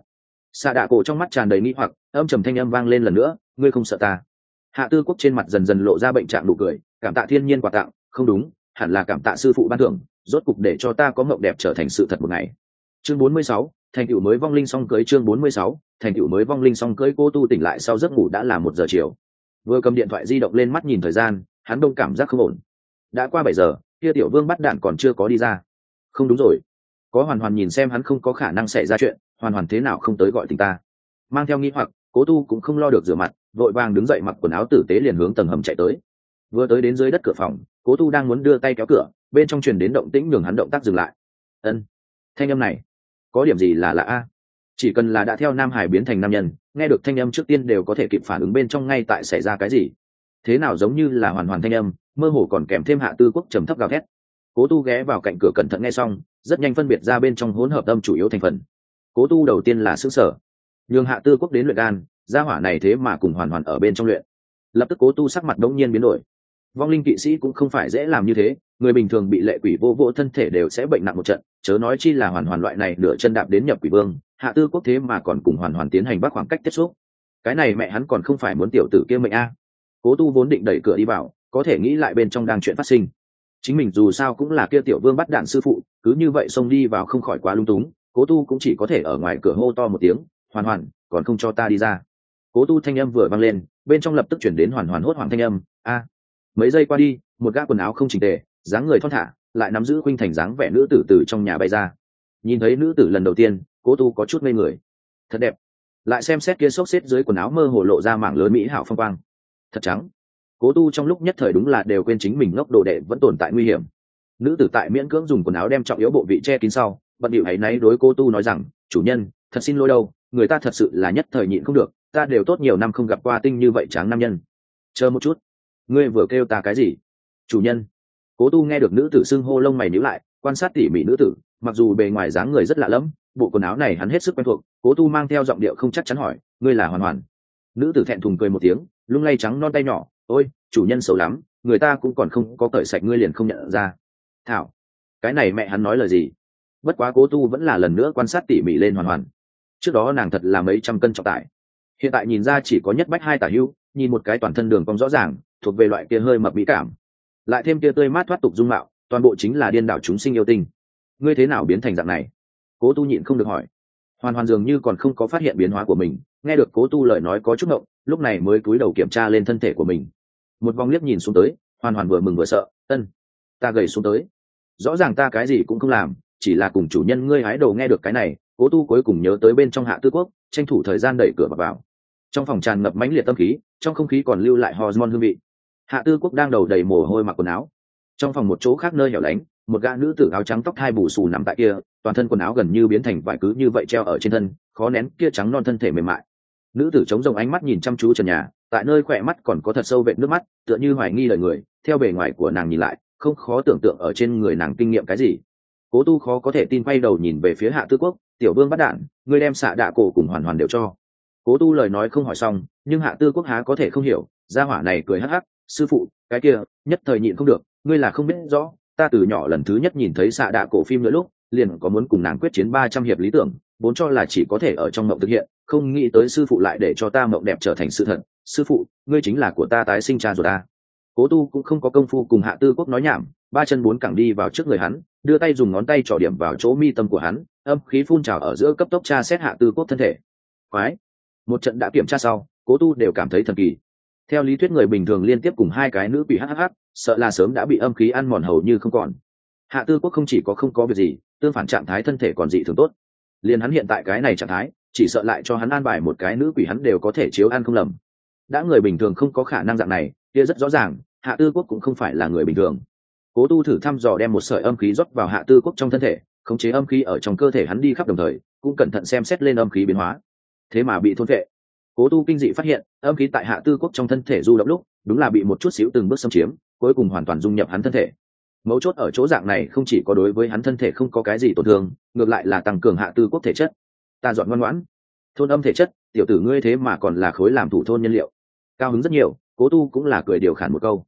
Xạ đạ cổ trong mắt tràn đầy nghi hoặc, âm trầm thanh âm vang lên lần nữa, ngươi không sợ ta? Hạ Tư Quốc trên mặt dần dần lộ ra bệnh trạng nụ cười, cảm tạ thiên nhiên quà tặng, không đúng, hẳn là cảm tạ sư phụ ban thưởng, rốt cục để cho ta có mộng đẹp trở thành sự thật một ngày. Chương bốn mươi sáu, thành tựu mới vong linh song cưới. Chương bốn mươi sáu, thành tựu mới vong linh song cưới. Cô Tu tỉnh lại sau giấc ngủ đã là một giờ chiều. Vừa cầm điện thoại di động lên mắt nhìn thời gian, hắn đông cảm giác không ổn. Đã qua bảy giờ, kia tiểu vương bắt đạn còn chưa có đi ra. Không đúng rồi, có Hoàn Hoàn nhìn xem hắn không có khả năng xảy ra chuyện, Hoàn Hoàn thế nào không tới gọi tình ta? Mang theo nghi hoặc, Cố Tu cũng không lo được rửa mặt, vội vàng đứng dậy mặc quần áo tử tế liền hướng tầng hầm chạy tới. Vừa tới đến dưới đất cửa phòng, Cố Tu đang muốn đưa tay kéo cửa, bên trong truyền đến động tĩnh nhường hắn động tác dừng lại. Ân, thanh âm này có điểm gì là lạ a? Chỉ cần là đã theo nam hải biến thành nam nhân, nghe được thanh âm trước tiên đều có thể kịp phản ứng bên trong ngay tại xảy ra cái gì. Thế nào giống như là Hoàn Hoàn thanh âm, mơ hồ còn kèm thêm Hạ Tư Quốc trầm thấp gào thét. Cố Tu ghé vào cạnh cửa cẩn thận nghe xong, rất nhanh phân biệt ra bên trong hỗn hợp âm chủ yếu thành phần. Cố Tu đầu tiên là sửng sở, nhường Hạ Tư Quốc đến luyện gan, gia hỏa này thế mà cùng Hoàn Hoàn ở bên trong luyện. Lập tức Cố Tu sắc mặt đống nhiên biến đổi. Vong linh kỵ sĩ cũng không phải dễ làm như thế, người bình thường bị lệ quỷ vô vô thân thể đều sẽ bệnh nặng một trận, chớ nói chi là Hoàn Hoàn loại này nửa chân đạp đến nhập quỷ vương. Hạ Tư Quốc thế mà còn cùng Hoàn Hoàn tiến hành bác khoảng cách tiếp xúc, cái này mẹ hắn còn không phải muốn tiểu tử kia mệnh a. Cố Tu vốn định đẩy cửa đi vào, có thể nghĩ lại bên trong đang chuyện phát sinh, chính mình dù sao cũng là kia tiểu vương bắt đạn sư phụ, cứ như vậy xông đi vào không khỏi quá lung túng. Cố Tu cũng chỉ có thể ở ngoài cửa hô to một tiếng, Hoàn Hoàn, còn không cho ta đi ra. Cố Tu thanh âm vừa vang lên, bên trong lập tức chuyển đến Hoàn Hoàn hốt hoảng thanh âm, a. Mấy giây qua đi, một gã quần áo không chỉnh tề, dáng người thon thả, lại nắm giữ khuynh thành dáng vẻ nữ tử từ trong nhà bay ra. Nhìn thấy nữ tử lần đầu tiên, Cố Tu có chút ngây người. Thật đẹp. Lại xem xét kia xốc xếp dưới quần áo mơ hồ lộ ra mảng lớn mỹ hảo phong quang. Thật trắng. Cố Tu trong lúc nhất thời đúng là đều quên chính mình ngốc đồ đệ vẫn tồn tại nguy hiểm. Nữ tử tại miễn cưỡng dùng quần áo đem trọng yếu bộ vị che kín sau, bận điệu ấy náy đối Cố Tu nói rằng, chủ nhân, thật xin lỗi đâu, người ta thật sự là nhất thời nhịn không được, ta đều tốt nhiều năm không gặp qua tinh như vậy tráng nam nhân. Chờ một chút, ngươi vừa kêu ta cái gì? Chủ nhân. Cố Tu nghe được nữ tử xưng hô lông mày nhíu lại, quan sát tỉ mỉ nữ tử, mặc dù bề ngoài dáng người rất lạ lẫm, bộ quần áo này hắn hết sức quen thuộc. Cố Tu mang theo giọng điệu không chắc chắn hỏi, ngươi là Hoàn Hoàn? Nữ tử thẹn thùng cười một tiếng, lung lay trắng non tay nhỏ, ôi, chủ nhân xấu lắm, người ta cũng còn không có cởi sạch ngươi liền không nhận ra. Thảo, cái này mẹ hắn nói lời gì? Bất quá Cố Tu vẫn là lần nữa quan sát tỉ mỉ lên Hoàn Hoàn. Trước đó nàng thật là mấy trăm cân trọng tải, hiện tại nhìn ra chỉ có nhất bách hai tả hữu, nhìn một cái toàn thân đường cong rõ ràng, thuộc về loại kia hơi mập mỹ cảm, lại thêm kia tươi mát thoát tục dung mạo, toàn bộ chính là điên đảo chúng sinh yêu tinh. Ngươi thế nào biến thành dạng này? Cố Tu nhịn không được hỏi. Hoàn Hoàn dường như còn không có phát hiện biến hóa của mình, nghe được Cố Tu lời nói có chút ngộng, lúc này mới cúi đầu kiểm tra lên thân thể của mình. Một vòng liếc nhìn xuống tới, Hoàn Hoàn vừa mừng vừa sợ, ân, ta gầy xuống tới. Rõ ràng ta cái gì cũng không làm, chỉ là cùng chủ nhân ngươi hái đồ. Nghe được cái này, Cố Tu cuối cùng nhớ tới bên trong Hạ Tư Quốc, tranh thủ thời gian đẩy cửa vào. Trong phòng tràn ngập mãnh liệt tâm khí, trong không khí còn lưu lại hormone hương vị. Hạ Tư Quốc đang đầu đầy mồ hôi mặc quần áo. Trong phòng một chỗ khác nơi hẻo lánh, một gã nữ tử áo trắng tóc hai bù xù nằm tại kia, toàn thân quần áo gần như biến thành vải cứ như vậy treo ở trên thân, khó nén kia trắng non thân thể mềm mại. Nữ tử chống rồng ánh mắt nhìn chăm chú trần nhà, tại nơi khỏe mắt còn có thật sâu vệt nước mắt, tựa như hoài nghi lời người. Theo bề ngoài của nàng nhìn lại, không khó tưởng tượng ở trên người nàng kinh nghiệm cái gì. Cố Tu khó có thể tin quay đầu nhìn về phía Hạ Tư Quốc, tiểu vương bắt đạn, ngươi đem xạ đạ cổ cùng Hoàn Hoàn đều cho. Cố Tu lời nói không hỏi xong, nhưng Hạ Tư Quốc há có thể không hiểu, gia hỏa này cười hắc hắc, sư phụ, cái kia, nhất thời nhịn không được, ngươi là không biết rõ, ta từ nhỏ lần thứ nhất nhìn thấy xạ đạ cổ phim nữa lúc, liền có muốn cùng nàng quyết chiến ba trăm hiệp lý tưởng, vốn cho là chỉ có thể ở trong mộng thực hiện, không nghĩ tới sư phụ lại để cho ta mộng đẹp trở thành sự thật. Sư phụ, ngươi chính là của ta tái sinh cha rồi ta. Cố Tu cũng không có công phu cùng Hạ Tư Quốc nói nhảm, ba chân bốn cẳng đi vào trước người hắn, đưa tay dùng ngón tay trỏ điểm vào chỗ mi tâm của hắn, âm khí phun trào ở giữa cấp tốc tra xét Hạ Tư Quốc thân thể. Quái, một trận đã kiểm tra sau, Cố Tu đều cảm thấy thần kỳ. Theo lý thuyết người bình thường liên tiếp cùng hai cái nữ quỷ hắc hắc, sợ là sớm đã bị âm khí ăn mòn hầu như không còn. Hạ Tư Quốc không chỉ có không có việc gì, tương phản trạng thái thân thể còn dị thường tốt. Liên hắn hiện tại cái này trạng thái, chỉ sợ lại cho hắn an bài một cái nữ quỷ hắn đều có thể chiếu ăn không lầm. Đã người bình thường không có khả năng dạng này, kia rất rõ ràng, Hạ Tư Quốc cũng không phải là người bình thường. Cố Tu thử thăm dò đem một sợi âm khí rót vào Hạ Tư Quốc trong thân thể, khống chế âm khí ở trong cơ thể hắn đi khắp đồng thời, cũng cẩn thận xem xét lên âm khí biến hóa. Thế mà bị thôn phệ. Cố Tu kinh dị phát hiện, âm khí tại Hạ Tư Quốc trong thân thể du động lúc, đúng là bị một chút xíu từng bước xâm chiếm, cuối cùng hoàn toàn dung nhập hắn thân thể. Mấu chốt ở chỗ dạng này không chỉ có đối với hắn thân thể không có cái gì tổn thương, ngược lại là tăng cường Hạ Tư Quốc thể chất. Ta dọn ngoan ngoãn, thôn âm thể chất, tiểu tử ngươi thế mà còn là khối làm thủ thôn nhân liệu. Cao hứng rất nhiều, Cố Tu cũng là cười điều khản một câu.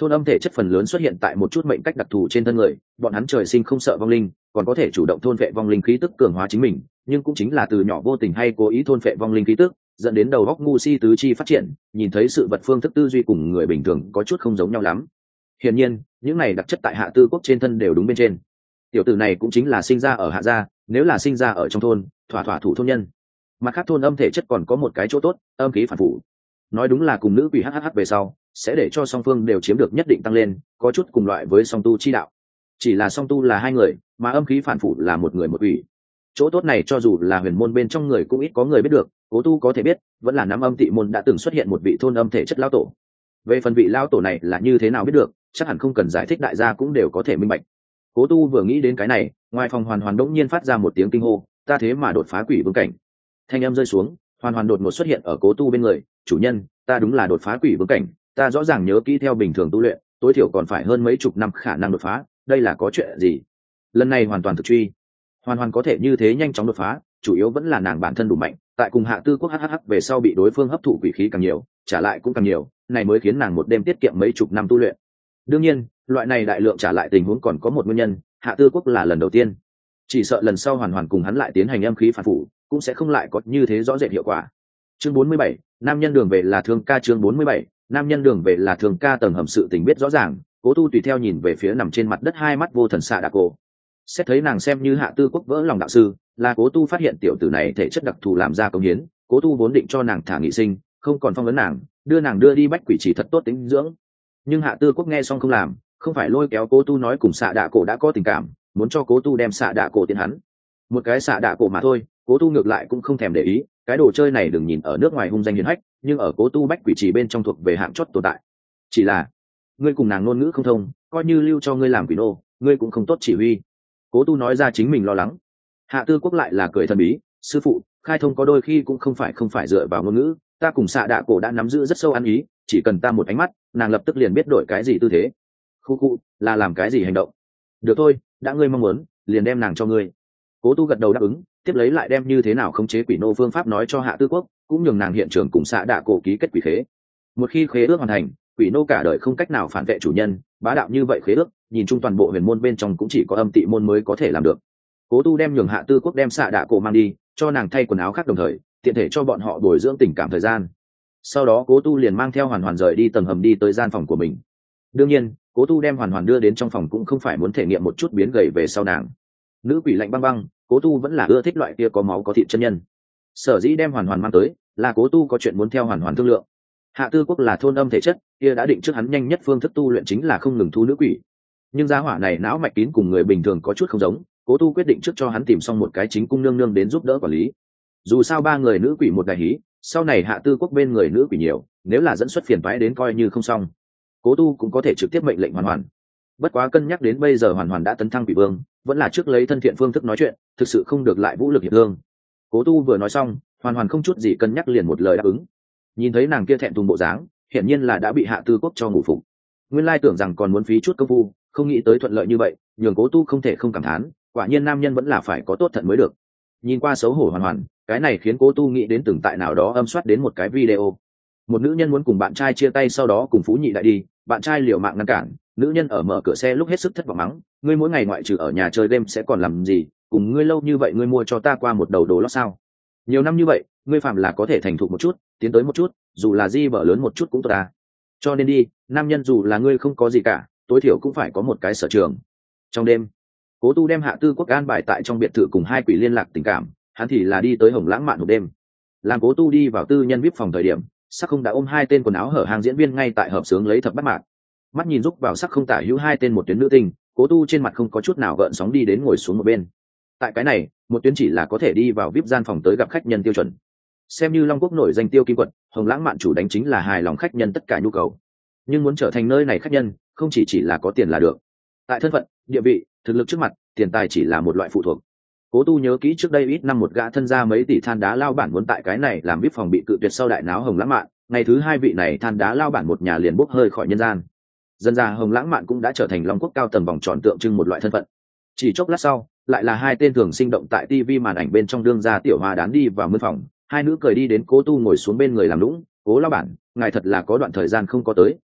thôn âm thể chất phần lớn xuất hiện tại một chút mệnh cách đặc thù trên thân người, bọn hắn trời sinh không sợ vong linh, còn có thể chủ động thôn vệ vong linh khí tức cường hóa chính mình, nhưng cũng chính là từ nhỏ vô tình hay cố ý thôn vệ vong linh khí tức, dẫn đến đầu óc ngu si tứ chi phát triển, nhìn thấy sự vật phương thức tư duy cùng người bình thường có chút không giống nhau lắm. Hiển nhiên, những này đặc chất tại Hạ Tư Quốc trên thân đều đúng bên trên. Tiểu tử này cũng chính là sinh ra ở Hạ gia, nếu là sinh ra ở trong thôn, thỏa thỏa thủ thôn nhân. Mặt khác thôn âm thể chất còn có một cái chỗ tốt, âm khí phản phủ. Nói đúng là cùng nữ quỷ hắc hắc về sau, sẽ để cho song phương đều chiếm được nhất định tăng lên, có chút cùng loại với song tu chi đạo. Chỉ là song tu là hai người, mà âm khí phản phủ là một người một quỷ. Chỗ tốt này cho dù là huyền môn bên trong người cũng ít có người biết được, Cố Tu có thể biết, vẫn là nắm âm tị môn đã từng xuất hiện một vị thôn âm thể chất lão tổ. Về phần vị lão tổ này là như thế nào biết được, chắc hẳn không cần giải thích, đại gia cũng đều có thể minh bạch. Cố Tu vừa nghĩ đến cái này, ngoài phòng Hoàn Hoàn đống nhiên phát ra một tiếng kinh hô, ta thế mà đột phá quỷ vương cảnh. Thanh âm rơi xuống, Hoàn Hoàn đột ngột xuất hiện ở Cố Tu bên người, chủ nhân, ta đúng là đột phá quỷ vương cảnh, ta rõ ràng nhớ kỹ theo bình thường tu luyện, tối thiểu còn phải hơn mấy chục năm khả năng đột phá, đây là có chuyện gì? Lần này hoàn toàn thực truy. Hoàn Hoàn có thể như thế nhanh chóng đột phá, chủ yếu vẫn là nàng bản thân đủ mạnh, tại cùng Hạ Tư Quốc hhh về sau bị đối phương hấp thụ quỷ khí càng nhiều, trả lại cũng càng nhiều, này mới khiến nàng một đêm tiết kiệm mấy chục năm tu luyện. Đương nhiên, loại này đại lượng trả lại tình huống còn có một nguyên nhân, Hạ Tư Quốc là lần đầu tiên, chỉ sợ lần sau Hoàn Hoàn cùng hắn lại tiến hành âm khí phản phủ, cũng sẽ không lại có như thế rõ rệt hiệu quả. Chương bốn mươi bảy, nam nhân đường về là thương ca. Chương bốn mươi bảy, nam nhân đường về là thương ca. Tầng hầm sự tình biết rõ ràng, Cố Tu tùy theo nhìn về phía nằm trên mặt đất hai mắt vô thần xạ đạ cổ. Xét thấy nàng xem như Hạ Tư Quốc vỡ lòng đạo sư, là Cố Tu phát hiện tiểu tử này thể chất đặc thù làm ra công hiến, Cố Tu vốn định cho nàng thả nghị sinh, không còn phong vấn nàng, đưa nàng đưa đi bách quỷ chỉ thật tốt tính dưỡng. Nhưng Hạ Tư Quốc nghe xong không làm, không phải lôi kéo Cố Tu nói cùng xạ đạ cổ đã có tình cảm, muốn cho Cố Tu đem xạ đạ cổ tiến hắn. Một cái xạ đạ cổ mà thôi, Cố Tu ngược lại cũng không thèm để ý, cái đồ chơi này đừng nhìn ở nước ngoài hung danh hiển hách, nhưng ở Cố Tu bách quỷ chỉ bên trong thuộc về hạng chót tồn tại. Chỉ là ngươi cùng nàng ngôn ngữ không thông, coi như lưu cho ngươi làm quỷ nô, ngươi cũng không tốt chỉ huy. Cố Tu nói ra chính mình lo lắng. Hạ Tư Quốc lại là cười thần bí, sư phụ, khai thông có đôi khi cũng không phải không phải dựa vào ngôn ngữ, ta cùng xạ đạ cổ đã nắm giữ rất sâu ăn ý, chỉ cần ta một ánh mắt, nàng lập tức liền biết đổi cái gì tư thế. Khu khu, là làm cái gì hành động. Được thôi, đã ngươi mong muốn, liền đem nàng cho ngươi. Cố Tu gật đầu đáp ứng, tiếp lấy lại đem như thế nào khống chế quỷ nô phương pháp nói cho Hạ Tư Quốc, cũng nhường nàng hiện trường cùng xạ đạ cổ ký kết quỷ khế. Một khi khế ước hoàn thành, quỷ nô cả đời không cách nào phản vệ chủ nhân, bá đạo như vậy khế ước, nhìn chung toàn bộ huyền môn bên trong cũng chỉ có âm tị môn mới có thể làm được. Cố Tu đem nhường Hạ Tư Quốc đem xạ đạ cổ mang đi, cho nàng thay quần áo khác đồng thời, tiện thể cho bọn họ bồi dưỡng tình cảm thời gian. Sau đó Cố Tu liền mang theo Hoàn Hoàn rời đi tầng hầm đi tới gian phòng của mình. Đương nhiên, Cố Tu đem Hoàn Hoàn đưa đến trong phòng cũng không phải muốn thể nghiệm một chút biến gầy về sau nàng. Nữ quỷ lạnh băng băng, Cố Tu vẫn là ưa thích loại kia có máu có thịt chân nhân. Sở dĩ đem Hoàn Hoàn mang tới, là Cố Tu có chuyện muốn theo Hoàn Hoàn thương lượng. Hạ Tư Quốc là thôn âm thể chất, kia đã định trước hắn nhanh nhất phương thức tu luyện chính là không ngừng thu nữ quỷ. Nhưng gia hỏa này não mạch kín cùng người bình thường có chút không giống, Cố Tu quyết định trước cho hắn tìm xong một cái chính cung nương nương đến giúp đỡ quản lý. Dù sao ba người nữ quỷ một đại hí, sau này Hạ Tư Quốc bên người nữ quỷ nhiều, nếu là dẫn xuất phiền toái đến coi như không xong. Cố Tu cũng có thể trực tiếp mệnh lệnh Hoàn Hoàn. Bất quá cân nhắc đến bây giờ Hoàn Hoàn đã tấn thăng quỷ vương, vẫn là trước lấy thân thiện phương thức nói chuyện, thực sự không được lại vũ lực hiệp thương. Cố Tu vừa nói xong, Hoàn Hoàn không chút gì cân nhắc liền một lời đáp ứng. Nhìn thấy nàng kia thẹn thùng bộ dáng, hiển nhiên là đã bị Hạ Tư Quốc cho ngủ phục. Nguyên lai tưởng rằng còn muốn phí chút công phu, không nghĩ tới thuận lợi như vậy, nhường Cố Tu không thể không cảm thán, quả nhiên nam nhân vẫn là phải có tốt thận mới được. Nhìn qua xấu hổ Hoàn Hoàn, cái này khiến Cố Tu nghĩ đến từng tại nào đó âm soát đến một cái video. Một nữ nhân muốn cùng bạn trai chia tay, sau đó cùng phú nhị đại đi, bạn trai liều mạng ngăn cản, nữ nhân ở mở cửa xe lúc hết sức thất vọng mắng, ngươi mỗi ngày ngoại trừ ở nhà chơi game sẽ còn làm gì, cùng ngươi lâu như vậy ngươi mua cho ta qua một đầu đồ lót sao? Nhiều năm như vậy, ngươi phạm là có thể thành thục một chút, tiến tới một chút, dù là di bở lớn một chút cũng tốt ta. Cho nên đi, nam nhân dù là ngươi không có gì cả, tối thiểu cũng phải có một cái sở trường. Trong đêm, Cố Tu đem Hạ Tư Quốc an bài tại trong biệt thự cùng hai quỷ liên lạc tình cảm, hắn thì là đi tới Hồng Lãng Mạn một đêm. Làm Cố Tu đi vào tư nhân vê i pê phòng thời điểm, Sắc Không đã ôm hai tên quần áo hở hàng diễn viên ngay tại hợp sướng lấy thập bắt mạc. Mắt nhìn giúp vào Sắc Không tả hữu hai tên một tuyến nữ tinh, Cố Tu trên mặt không có chút nào gợn sóng đi đến ngồi xuống một bên. Tại cái này, một tuyến chỉ là có thể đi vào vê i pê gian phòng tới gặp khách nhân tiêu chuẩn. Xem như Long Quốc nổi danh tiêu kim quật, Hồng Lãng Mạn chủ đánh chính là hài lòng khách nhân tất cả nhu cầu. Nhưng muốn trở thành nơi này khách nhân, không chỉ chỉ là có tiền là được. Tại thân phận, địa vị, thực lực trước mặt, tiền tài chỉ là một loại phụ thuộc. Cố Tu nhớ kỹ trước đây ít năm một gã thân gia mấy tỷ than đá lao bản muốn tại cái này làm vê i pê phòng bị cự tuyệt sau đại náo Hồng Lãng Mạn, ngày thứ hai vị này than đá lao bản một nhà liền bốc hơi khỏi nhân gian. Dần ra Hồng Lãng Mạn cũng đã trở thành Long Quốc cao tầng vòng tròn tượng trưng một loại thân phận. Chỉ chốc lát sau, lại là hai tên thường sinh động tại ti vi màn ảnh bên trong đương gia tiểu hoa đán đi vào mân phòng, hai nữ cười đi đến Cố Tu ngồi xuống bên người làm lũng, Cố lao bản, ngài thật là có đoạn thời gian không có tới,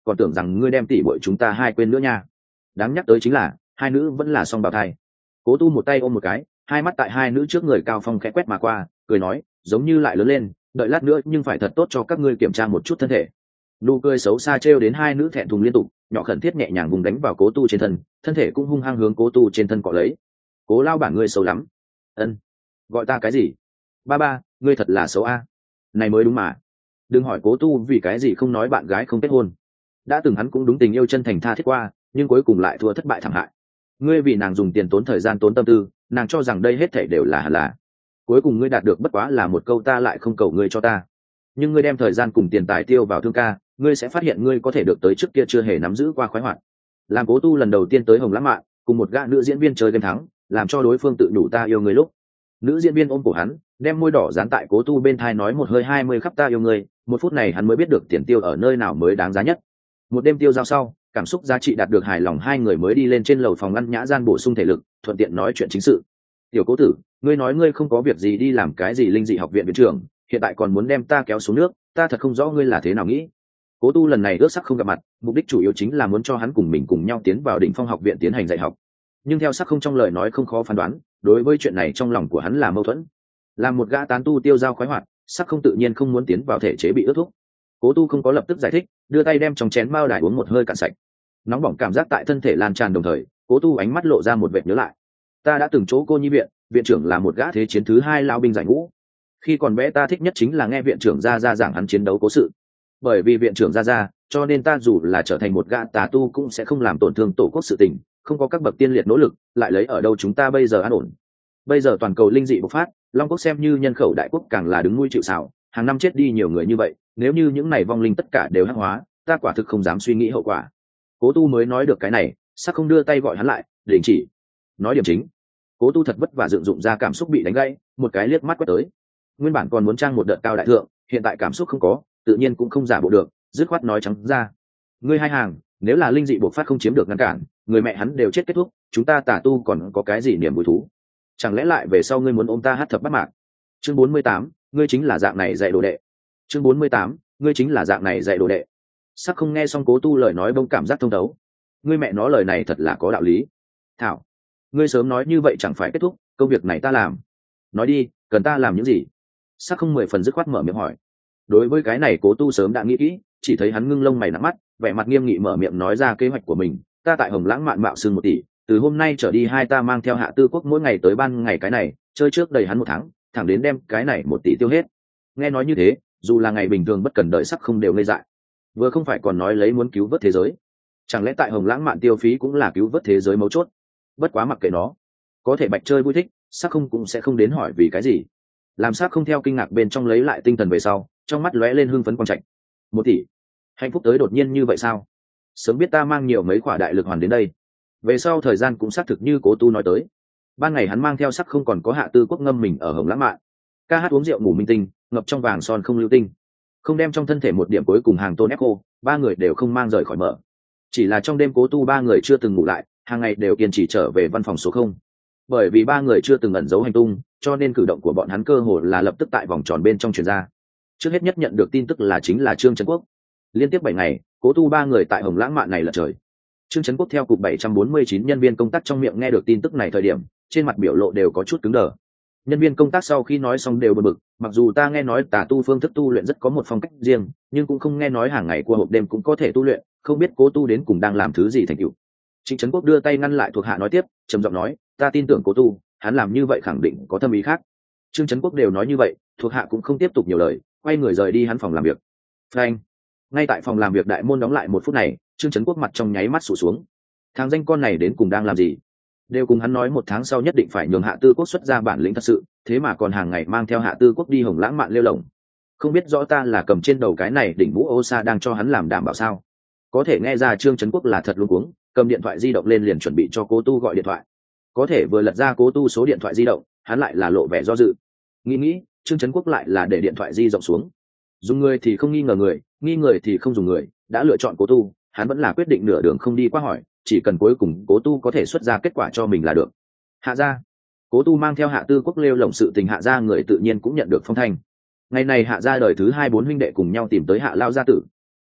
còn tưởng rằng ngươi đem tỉ bội chúng ta hai quên nữa nha. Đáng nhắc tới chính là hai nữ vẫn là song bào thai. Cố Tu một tay ôm một cái, hai mắt tại hai nữ trước người cao phong khẽ quét mà qua, cười nói giống như lại lớn lên, đợi lát nữa nhưng phải thật tốt cho các ngươi kiểm tra một chút thân thể. Nụ cười xấu xa trêu đến hai nữ thẹn thùng liên tục, nhỏ khẩn thiết nhẹ nhàng vùng đánh vào Cố Tu trên thân, thân thể cũng hung hăng hướng Cố Tu trên thân cọ lấy. Cố lao bản ngươi xấu lắm. Ân, gọi ta cái gì? Ba ba, ngươi thật là xấu a. Này mới đúng mà. Đừng hỏi Cố Tu vì cái gì không nói bạn gái không kết hôn. Đã từng hắn cũng đúng tình yêu chân thành tha thiết qua, nhưng cuối cùng lại thua thất bại thảm hại. Ngươi vì nàng dùng tiền tốn thời gian tốn tâm tư, nàng cho rằng đây hết thảy đều là hẳn là. Cuối cùng ngươi đạt được bất quá là một câu ta lại không cầu ngươi cho ta. Nhưng ngươi đem thời gian cùng tiền tài tiêu vào thương ca, ngươi sẽ phát hiện ngươi có thể được tới trước kia chưa hề nắm giữ qua khoái hoạt. Làm Cố Tu lần đầu tiên tới Hồng Lãng Mạn, cùng một gã nữ diễn viên chơi game thắng, làm cho đối phương tự đủ ta yêu ngươi lúc. Nữ diễn viên ôm cổ hắn, đem môi đỏ dán tại Cố Tu bên thai nói một hơi hai mươi khắp ta yêu ngươi, một phút này hắn mới biết được tiền tiêu ở nơi nào mới đáng giá nhất. Một đêm tiêu giao sau, cảm xúc giá trị đạt được hài lòng, hai người mới đi lên trên lầu phòng ngăn nhã gian bổ sung thể lực, thuận tiện nói chuyện chính sự. Tiểu Cố tử, ngươi nói ngươi không có việc gì đi làm cái gì linh dị học viện viện trưởng, hiện tại còn muốn đem ta kéo xuống nước, ta thật không rõ ngươi là thế nào nghĩ. Cố Tu lần này ước sắc không gặp mặt, mục đích chủ yếu chính là muốn cho hắn cùng mình cùng nhau tiến vào Đỉnh Phong học viện tiến hành dạy học. Nhưng theo sắc không trong lời nói không khó phán đoán, đối với chuyện này trong lòng của hắn là mâu thuẫn. Làm một gã tán tu tiêu dao khoái hoạt, sắc không tự nhiên không muốn tiến vào thể chế bị ước thúc. Cố Tu không có lập tức giải thích, đưa tay đem trong chén mao đài uống một hơi cạn sạch. Nóng bỏng cảm giác tại thân thể lan tràn đồng thời, Cố Tu ánh mắt lộ ra một vệt nhớ lại. Ta đã từng chỗ cô nhi viện, viện trưởng là một gã thế chiến thứ hai lao binh giải ngũ. Khi còn bé ta thích nhất chính là nghe viện trưởng ra ra giảng hắn chiến đấu cố sự. Bởi vì viện trưởng ra ra, cho nên ta dù là trở thành một gã tà tu cũng sẽ không làm tổn thương tổ quốc sự tình, không có các bậc tiên liệt nỗ lực, lại lấy ở đâu chúng ta bây giờ an ổn. Bây giờ toàn cầu linh dị bộc phát, Long Quốc xem như nhân khẩu đại quốc càng là đứng nuôi chịu sào, hàng năm chết đi nhiều người như vậy, nếu như những này vong linh tất cả đều hắc hóa, ta quả thực không dám suy nghĩ hậu quả. Cố Tu mới nói được cái này, sắc không đưa tay gọi hắn lại, đình chỉ. Nói điểm chính. Cố Tu thật vất vả dựng dụng ra cảm xúc bị đánh gãy, một cái liếc mắt quét tới. Nguyên bản còn muốn trang một đợt cao đại thượng, hiện tại cảm xúc không có, tự nhiên cũng không giả bộ được, dứt khoát nói trắng ra. Ngươi hai hàng, nếu là linh dị bộc phát không chiếm được ngăn cản, người mẹ hắn đều chết kết thúc, chúng ta tà tu còn có cái gì niềm vui thú? Chẳng lẽ lại về sau ngươi muốn ôm ta hát thập bắt mạc? Chương bốn mươi tám, ngươi chính là dạng này dạy đồ đệ. Chương bốn mươi tám, ngươi chính là dạng này dạy đồ đệ. Sắc không nghe xong Cố Tu lời nói bông cảm giác thông thấu. Ngươi mẹ nó lời này thật là có đạo lý. Thảo, ngươi sớm nói như vậy chẳng phải kết thúc, công việc này ta làm. Nói đi, cần ta làm những gì? Sắc không mười phần dứt khoát mở miệng hỏi. Đối với cái này Cố Tu sớm đã nghĩ kỹ, chỉ thấy hắn ngưng lông mày nặng mắt, vẻ mặt nghiêm nghị mở miệng nói ra kế hoạch của mình. Ta tại Hồng Lãng Mạn mạo xương một tỷ, từ hôm nay trở đi hai ta mang theo Hạ Tư Quốc mỗi ngày tới ban ngày cái này, chơi trước đầy hắn một tháng, thẳng đến đem cái này một tỷ tiêu hết. Nghe nói như thế, dù là ngày bình thường bất cần đợi sắc không đều ngây dại. Vừa không phải còn nói lấy muốn cứu vớt thế giới, chẳng lẽ tại Hồng Lãng Mạn tiêu phí cũng là cứu vớt thế giới mấu chốt? Bất quá mặc kệ nó, có thể bạch chơi vui thích, sắc không cũng sẽ không đến hỏi vì cái gì. Làm sắc không theo kinh ngạc bên trong lấy lại tinh thần về sau, trong mắt lóe lên hưng phấn quang trạch. Một tỷ, hạnh phúc tới đột nhiên như vậy sao? Sớm biết ta mang nhiều mấy quả đại lực hoàn đến đây. Về sau thời gian cũng xác thực như Cố Tu nói tới, ban ngày hắn mang theo sắc không còn có Hạ Tư Quốc ngâm mình ở Hồng Lãng Mạn, ca hát uống rượu ngủ minh tinh, ngập trong vàng son không lưu tinh, không đem trong thân thể một điểm cuối cùng hàng tôn ép cô, ba người đều không mang rời khỏi mở. Chỉ là trong đêm Cố Tu ba người chưa từng ngủ lại, hàng ngày đều kiên trì trở về văn phòng số không. Bởi vì ba người chưa từng ẩn giấu hành tung, cho nên cử động của bọn hắn cơ hồ là lập tức tại vòng tròn bên trong truyền ra. Trước hết nhất nhận được tin tức là chính là Trương Trấn Quốc. Liên tiếp bảy ngày, Cố Tu ba người tại Hồng Lãng Mạn này là trời. Trương Trấn Quốc theo cục bảy trăm bốn mươi chín nhân viên công tác trong miệng nghe được tin tức này thời điểm, trên mặt biểu lộ đều có chút cứng đờ. Nhân viên công tác sau khi nói xong đều bực bực, mặc dù ta nghe nói tà tu phương thức tu luyện rất có một phong cách riêng, nhưng cũng không nghe nói hàng ngày qua hộp đêm cũng có thể tu luyện, không biết Cố Tu đến cùng đang làm thứ gì thành tựu. Trịnh Trấn Quốc đưa tay ngăn lại thuộc hạ nói tiếp, trầm giọng nói, ta tin tưởng Cố Tu, hắn làm như vậy khẳng định có thâm ý khác. Trương Trấn Quốc đều nói như vậy, thuộc hạ cũng không tiếp tục nhiều lời, quay người rời đi hắn phòng làm việc. Phanh. Ngay tại phòng làm việc đại môn đóng lại một phút này, Trương Trấn Quốc mặt trong nháy mắt sụt xuống. Thằng danh con này đến cùng đang làm gì? Đều cùng hắn nói một tháng sau nhất định phải nhường Hạ Tư Quốc xuất ra bản lĩnh thật sự, thế mà còn hàng ngày mang theo Hạ Tư Quốc đi Hồng Lãng Mạn lêu lổng. Không biết rõ ta là cầm trên đầu cái này đỉnh mũ ô sa đang cho hắn làm đảm bảo sao? Có thể nghe ra Trương Trấn Quốc là thật luống cuống, cầm điện thoại di động lên liền chuẩn bị cho Cố Tu gọi điện thoại. Có thể vừa lật ra Cố Tu số điện thoại di động, hắn lại là lộ vẻ do dự. Nghĩ nghĩ, Trương Trấn Quốc lại là để điện thoại di rộng xuống. Dùng người thì không nghi ngờ người, nghi người thì không dùng người, đã lựa chọn Cố Tu, hắn vẫn là quyết định nửa đường không đi qua hỏi, chỉ cần cuối cùng Cố Tu có thể xuất ra kết quả cho mình là được. Hạ gia, Cố Tu mang theo Hạ Tư Quốc lêu lổng sự tình Hạ gia người tự nhiên cũng nhận được phong thanh. Ngày này Hạ gia đời thứ hai bốn huynh đệ cùng nhau tìm tới Hạ lao gia tử.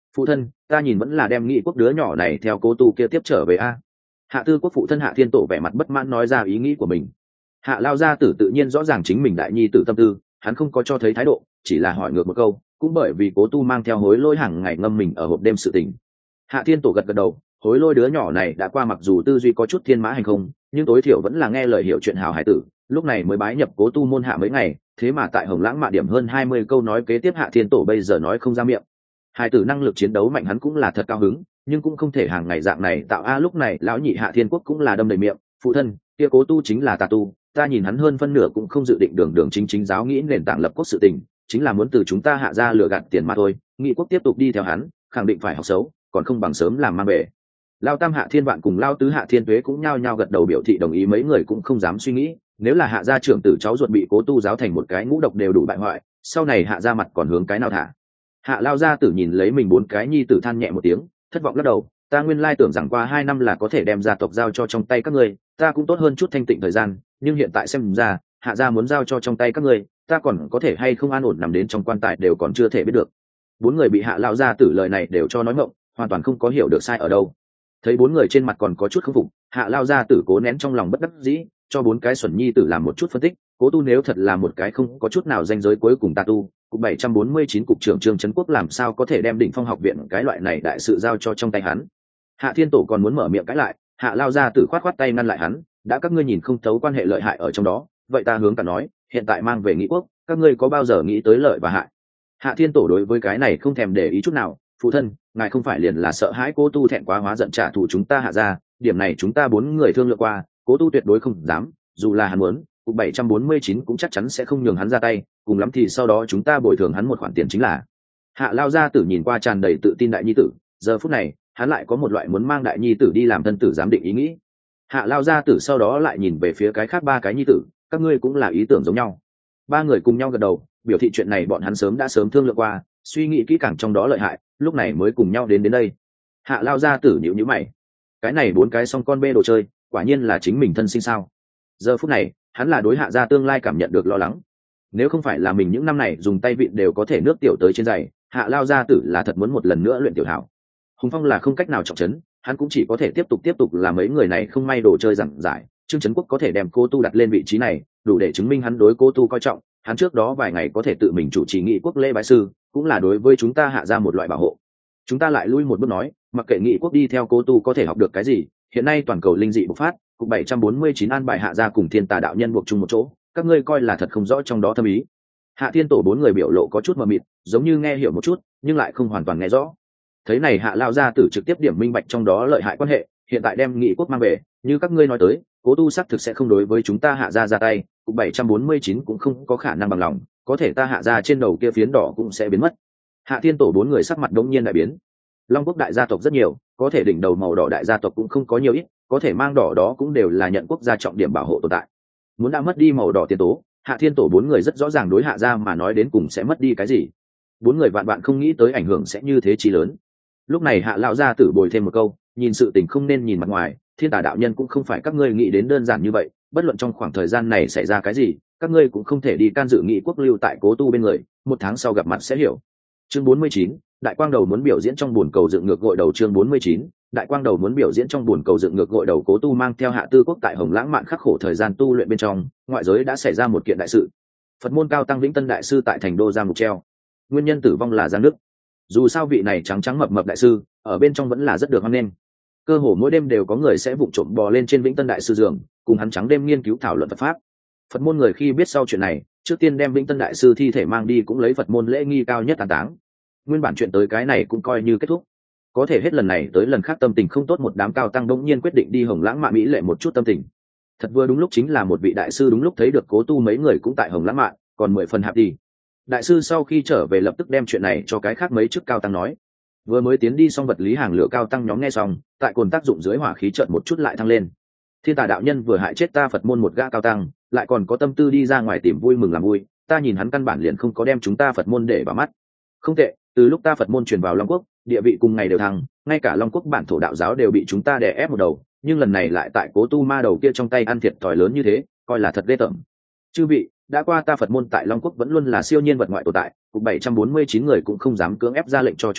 Phụ thân, ta nhìn vẫn là đem Nghị quốc đứa nhỏ này theo cố tu kia tiếp trở về a. Hạ tư quốc phụ thân Hạ Thiên Tổ vẻ mặt bất mãn nói ra ý nghĩ của mình. Hạ lao gia tử tự nhiên rõ ràng chính mình đại nhi tử tâm tư, hắn không có cho thấy thái độ, chỉ là hỏi ngược một câu, cũng bởi vì cố tu mang theo hối lôi hàng ngày ngâm mình ở hộp đêm sự tình. Hạ Thiên Tổ gật gật đầu, hối lôi đứa nhỏ này đã qua mặc dù tư duy có chút thiên mã hành không, nhưng tối thiểu vẫn là nghe lời hiểu chuyện hào hải tử, lúc này mới bái nhập cố tu môn hạ mấy ngày, thế mà tại Hồng Lãng mạ điểm hơn hai mươi câu nói kế tiếp Hạ Thiên Tổ bây giờ nói không ra miệng. Hải tử năng lực chiến đấu mạnh hắn cũng là thật cao hứng, nhưng cũng không thể hàng ngày dạng này tạo a. Lúc này lão nhị Hạ Thiên Quốc cũng là đâm đầy miệng, phụ thân, kia cố tu chính là tà tu, ta nhìn hắn hơn phân nửa cũng không dự định đường đường chính chính giáo nghĩ nền tảng lập quốc sự tình, chính là muốn từ chúng ta Hạ ra lừa gạt tiền mà thôi. Nghị quốc tiếp tục đi theo hắn, khẳng định phải học xấu, còn không bằng sớm làm mang bể. Lao tam Hạ Thiên Vạn cùng Lao tứ Hạ Thiên Tuế cũng nhao nhao gật đầu biểu thị đồng ý, mấy người cũng không dám suy nghĩ, nếu là Hạ gia trưởng tử cháu ruột bị cố tu giáo thành một cái ngũ độc đều đủ bại hoại, sau này Hạ gia mặt còn hướng cái nào thả. Hạ Lao gia tử nhìn lấy mình bốn cái nhi tử than nhẹ một tiếng, thất vọng lắc đầu, ta nguyên lai tưởng rằng qua hai năm là có thể đem gia tộc giao cho trong tay các ngươi, ta cũng tốt hơn chút thanh tịnh thời gian, nhưng hiện tại xem ra Hạ gia muốn giao cho trong tay các ngươi, ta còn có thể hay không an ổn nằm đến trong quan tài đều còn chưa thể biết được. Bốn người bị Hạ Lao gia tử lời này đều cho nói ngọng, hoàn toàn không có hiểu được sai ở đâu. Thấy bốn người trên mặt còn có chút không phục, Hạ Lao gia tử cố nén trong lòng bất đắc dĩ, cho bốn cái xuẩn nhi tử làm một chút phân tích, cố tu nếu thật là một cái không có chút nào danh giới cuối cùng tà tu, cục bảy trăm bốn mươi chín cục trưởng Trương Trấn Quốc làm sao có thể đem Đỉnh Phong học viện cái loại này đại sự giao cho trong tay hắn. Hạ Thiên Tổ còn muốn mở miệng cãi lại, Hạ Lao gia tử khoát khoát tay ngăn lại hắn, đã các ngươi nhìn không thấu quan hệ lợi hại ở trong đó, vậy ta hướng cả nói, hiện tại mang về Nghị quốc, các ngươi có bao giờ nghĩ tới lợi và hại? Hạ Thiên Tổ đối với cái này không thèm để ý chút nào, phụ thân, ngài không phải liền là sợ hãi cố tu thẹn quá hóa giận trả thù chúng ta Hạ ra, điểm này chúng ta bốn người thương lượng qua, cố tu tuyệt đối không dám, dù là hắn muốn, cục bảy trăm bốn mươi chín cũng chắc chắn sẽ không nhường hắn ra tay, cùng lắm thì sau đó chúng ta bồi thường hắn một khoản tiền chính là. Hạ Lao gia tử nhìn qua tràn đầy tự tin đại nhi tử, giờ phút này hắn lại có một loại muốn mang đại nhi tử đi làm thân tử giám định ý nghĩ. Hạ Lao gia tử sau đó lại nhìn về phía cái khác ba cái nhi tử, các ngươi cũng là ý tưởng giống nhau. Ba người cùng nhau gật đầu, biểu thị chuyện này bọn hắn sớm đã sớm thương lượng qua, suy nghĩ kỹ càng trong đó lợi hại, lúc này mới cùng nhau đến đến đây. Hạ Lao gia tử nhíu nhíu mày, cái này bốn cái song con bê đồ chơi, quả nhiên là chính mình thân sinh sao? Giờ phút này hắn là đối Hạ gia tương lai cảm nhận được lo lắng, nếu không phải là mình những năm này dùng tay vịn đều có thể nước tiểu tới trên giày, Hạ Lao gia tử là thật muốn một lần nữa luyện tiểu hảo. Hùng Phong là không cách nào trọng trấn, hắn cũng chỉ có thể tiếp tục tiếp tục là mấy người này không may đồ chơi giảng giải. Trương Trấn Quốc có thể đem Cố Tu đặt lên vị trí này, đủ để chứng minh hắn đối Cố Tu coi trọng. Hắn trước đó vài ngày có thể tự mình chủ trì nghị quốc lễ bái sư, cũng là đối với chúng ta Hạ ra một loại bảo hộ. Chúng ta lại lui một bước nói, mặc kệ nghị quốc đi theo Cố Tu có thể học được cái gì, hiện nay toàn cầu linh dị bộc phát, cục bảy trăm bốn mươi chín an bài Hạ ra cùng Thiên Tà đạo nhân buộc chung một chỗ, các ngươi coi là thật không rõ trong đó thâm ý. Hạ Thiên Tổ bốn người biểu lộ có chút mờ mịt, giống như nghe hiểu một chút, nhưng lại không hoàn toàn nghe rõ. Thấy này Hạ Lao gia tử trực tiếp điểm minh bạch trong đó lợi hại quan hệ, hiện tại đem nghị quốc mang về, như các ngươi nói tới, Cố Tu xác thực sẽ không đối với chúng ta Hạ gia ra tay, cục bảy trăm bốn mươi chín cũng không có khả năng bằng lòng, có thể ta Hạ gia trên đầu kia phiến đỏ cũng sẽ biến mất. Hạ Thiên Tổ bốn người sắc mặt đống nhiên đại biến. Long quốc đại gia tộc rất nhiều, có thể đỉnh đầu màu đỏ đại gia tộc cũng không có nhiều ít, có thể mang đỏ đó cũng đều là nhận quốc gia trọng điểm bảo hộ tồn tại. Muốn đã mất đi màu đỏ tiền tố, Hạ Thiên Tổ bốn người rất rõ ràng đối Hạ gia mà nói đến cùng sẽ mất đi cái gì. Bốn người vạn vạn không nghĩ tới ảnh hưởng sẽ như thế chí lớn. Lúc này Hạ lão gia tử bồi thêm một câu, nhìn sự tình không nên nhìn mặt ngoài, Thiên Tà đạo nhân cũng không phải các ngươi nghĩ đến đơn giản như vậy, bất luận trong khoảng thời gian này xảy ra cái gì, các ngươi cũng không thể đi can dự nghị quốc lưu tại Cố Tu bên người, một tháng sau gặp mặt sẽ hiểu. Chương bốn mươi chín, Đại Quang Đầu muốn biểu diễn trong buồn cầu dựng ngược gội đầu. Chương bốn mươi chín, Đại Quang Đầu muốn biểu diễn trong buồn cầu dựng ngược gội đầu. Cố Tu mang theo Hạ Tư Quốc tại Hồng Lãng mạn khắc khổ thời gian tu luyện bên trong, ngoại giới đã xảy ra một kiện đại sự. Phật môn cao tăng Vĩnh Tân đại sư tại thành đô giam ngục treo. Nguyên nhân tử vong là giang nước. Dù sao vị này trắng trắng mập mập đại sư, ở bên trong vẫn là rất được hoan nghênh. Cơ hồ mỗi đêm đều có người sẽ vụng trộm bò lên trên Vĩnh Tân đại sư giường, cùng hắn trắng đêm nghiên cứu thảo luận Phật pháp. Phật môn người khi biết sau chuyện này, trước tiên đem Vĩnh Tân đại sư thi thể mang đi, cũng lấy Phật môn lễ nghi cao nhất tán táng. Nguyên bản chuyện tới cái này cũng coi như kết thúc. Có thể hết lần này tới lần khác tâm tình không tốt, một đám cao tăng đống nhiên quyết định đi Hồng Lãng mạn mỹ lệ một chút tâm tình. Thật vừa đúng lúc chính là một vị đại sư đúng lúc thấy được Cố Tu mấy người cũng tại Hồng Lãng mạn, còn mười phần hạp đi. Đại sư sau khi trở về lập tức đem chuyện này cho cái khác mấy chức cao tăng nói. Vừa mới tiến đi xong vật lý hàng lửa cao tăng nhóm nghe xong, tại cồn tác dụng dưới hỏa khí chợt một chút lại thăng lên. Thiên Tà đạo nhân vừa hại chết ta Phật môn một gã cao tăng, lại còn có tâm tư đi ra ngoài tìm vui mừng làm vui, ta nhìn hắn căn bản liền không có đem chúng ta Phật môn để vào mắt. Không tệ, từ lúc ta Phật môn truyền vào Long Quốc, địa vị cùng ngày đều thăng, ngay cả Long Quốc bản thổ đạo giáo đều bị chúng ta đè ép một đầu, nhưng lần này lại tại Cố Tu ma đầu kia trong tay ăn thiệt thòi lớn như thế, coi là thật ghê tởm. Chư vị, đã qua ta Phật môn tại Long Quốc vẫn luôn là siêu nhiên vật ngoại tồn tại, cục bảy trăm bốn mươi chín người cũng không dám cưỡng ép ra lệnh cho chúng ta,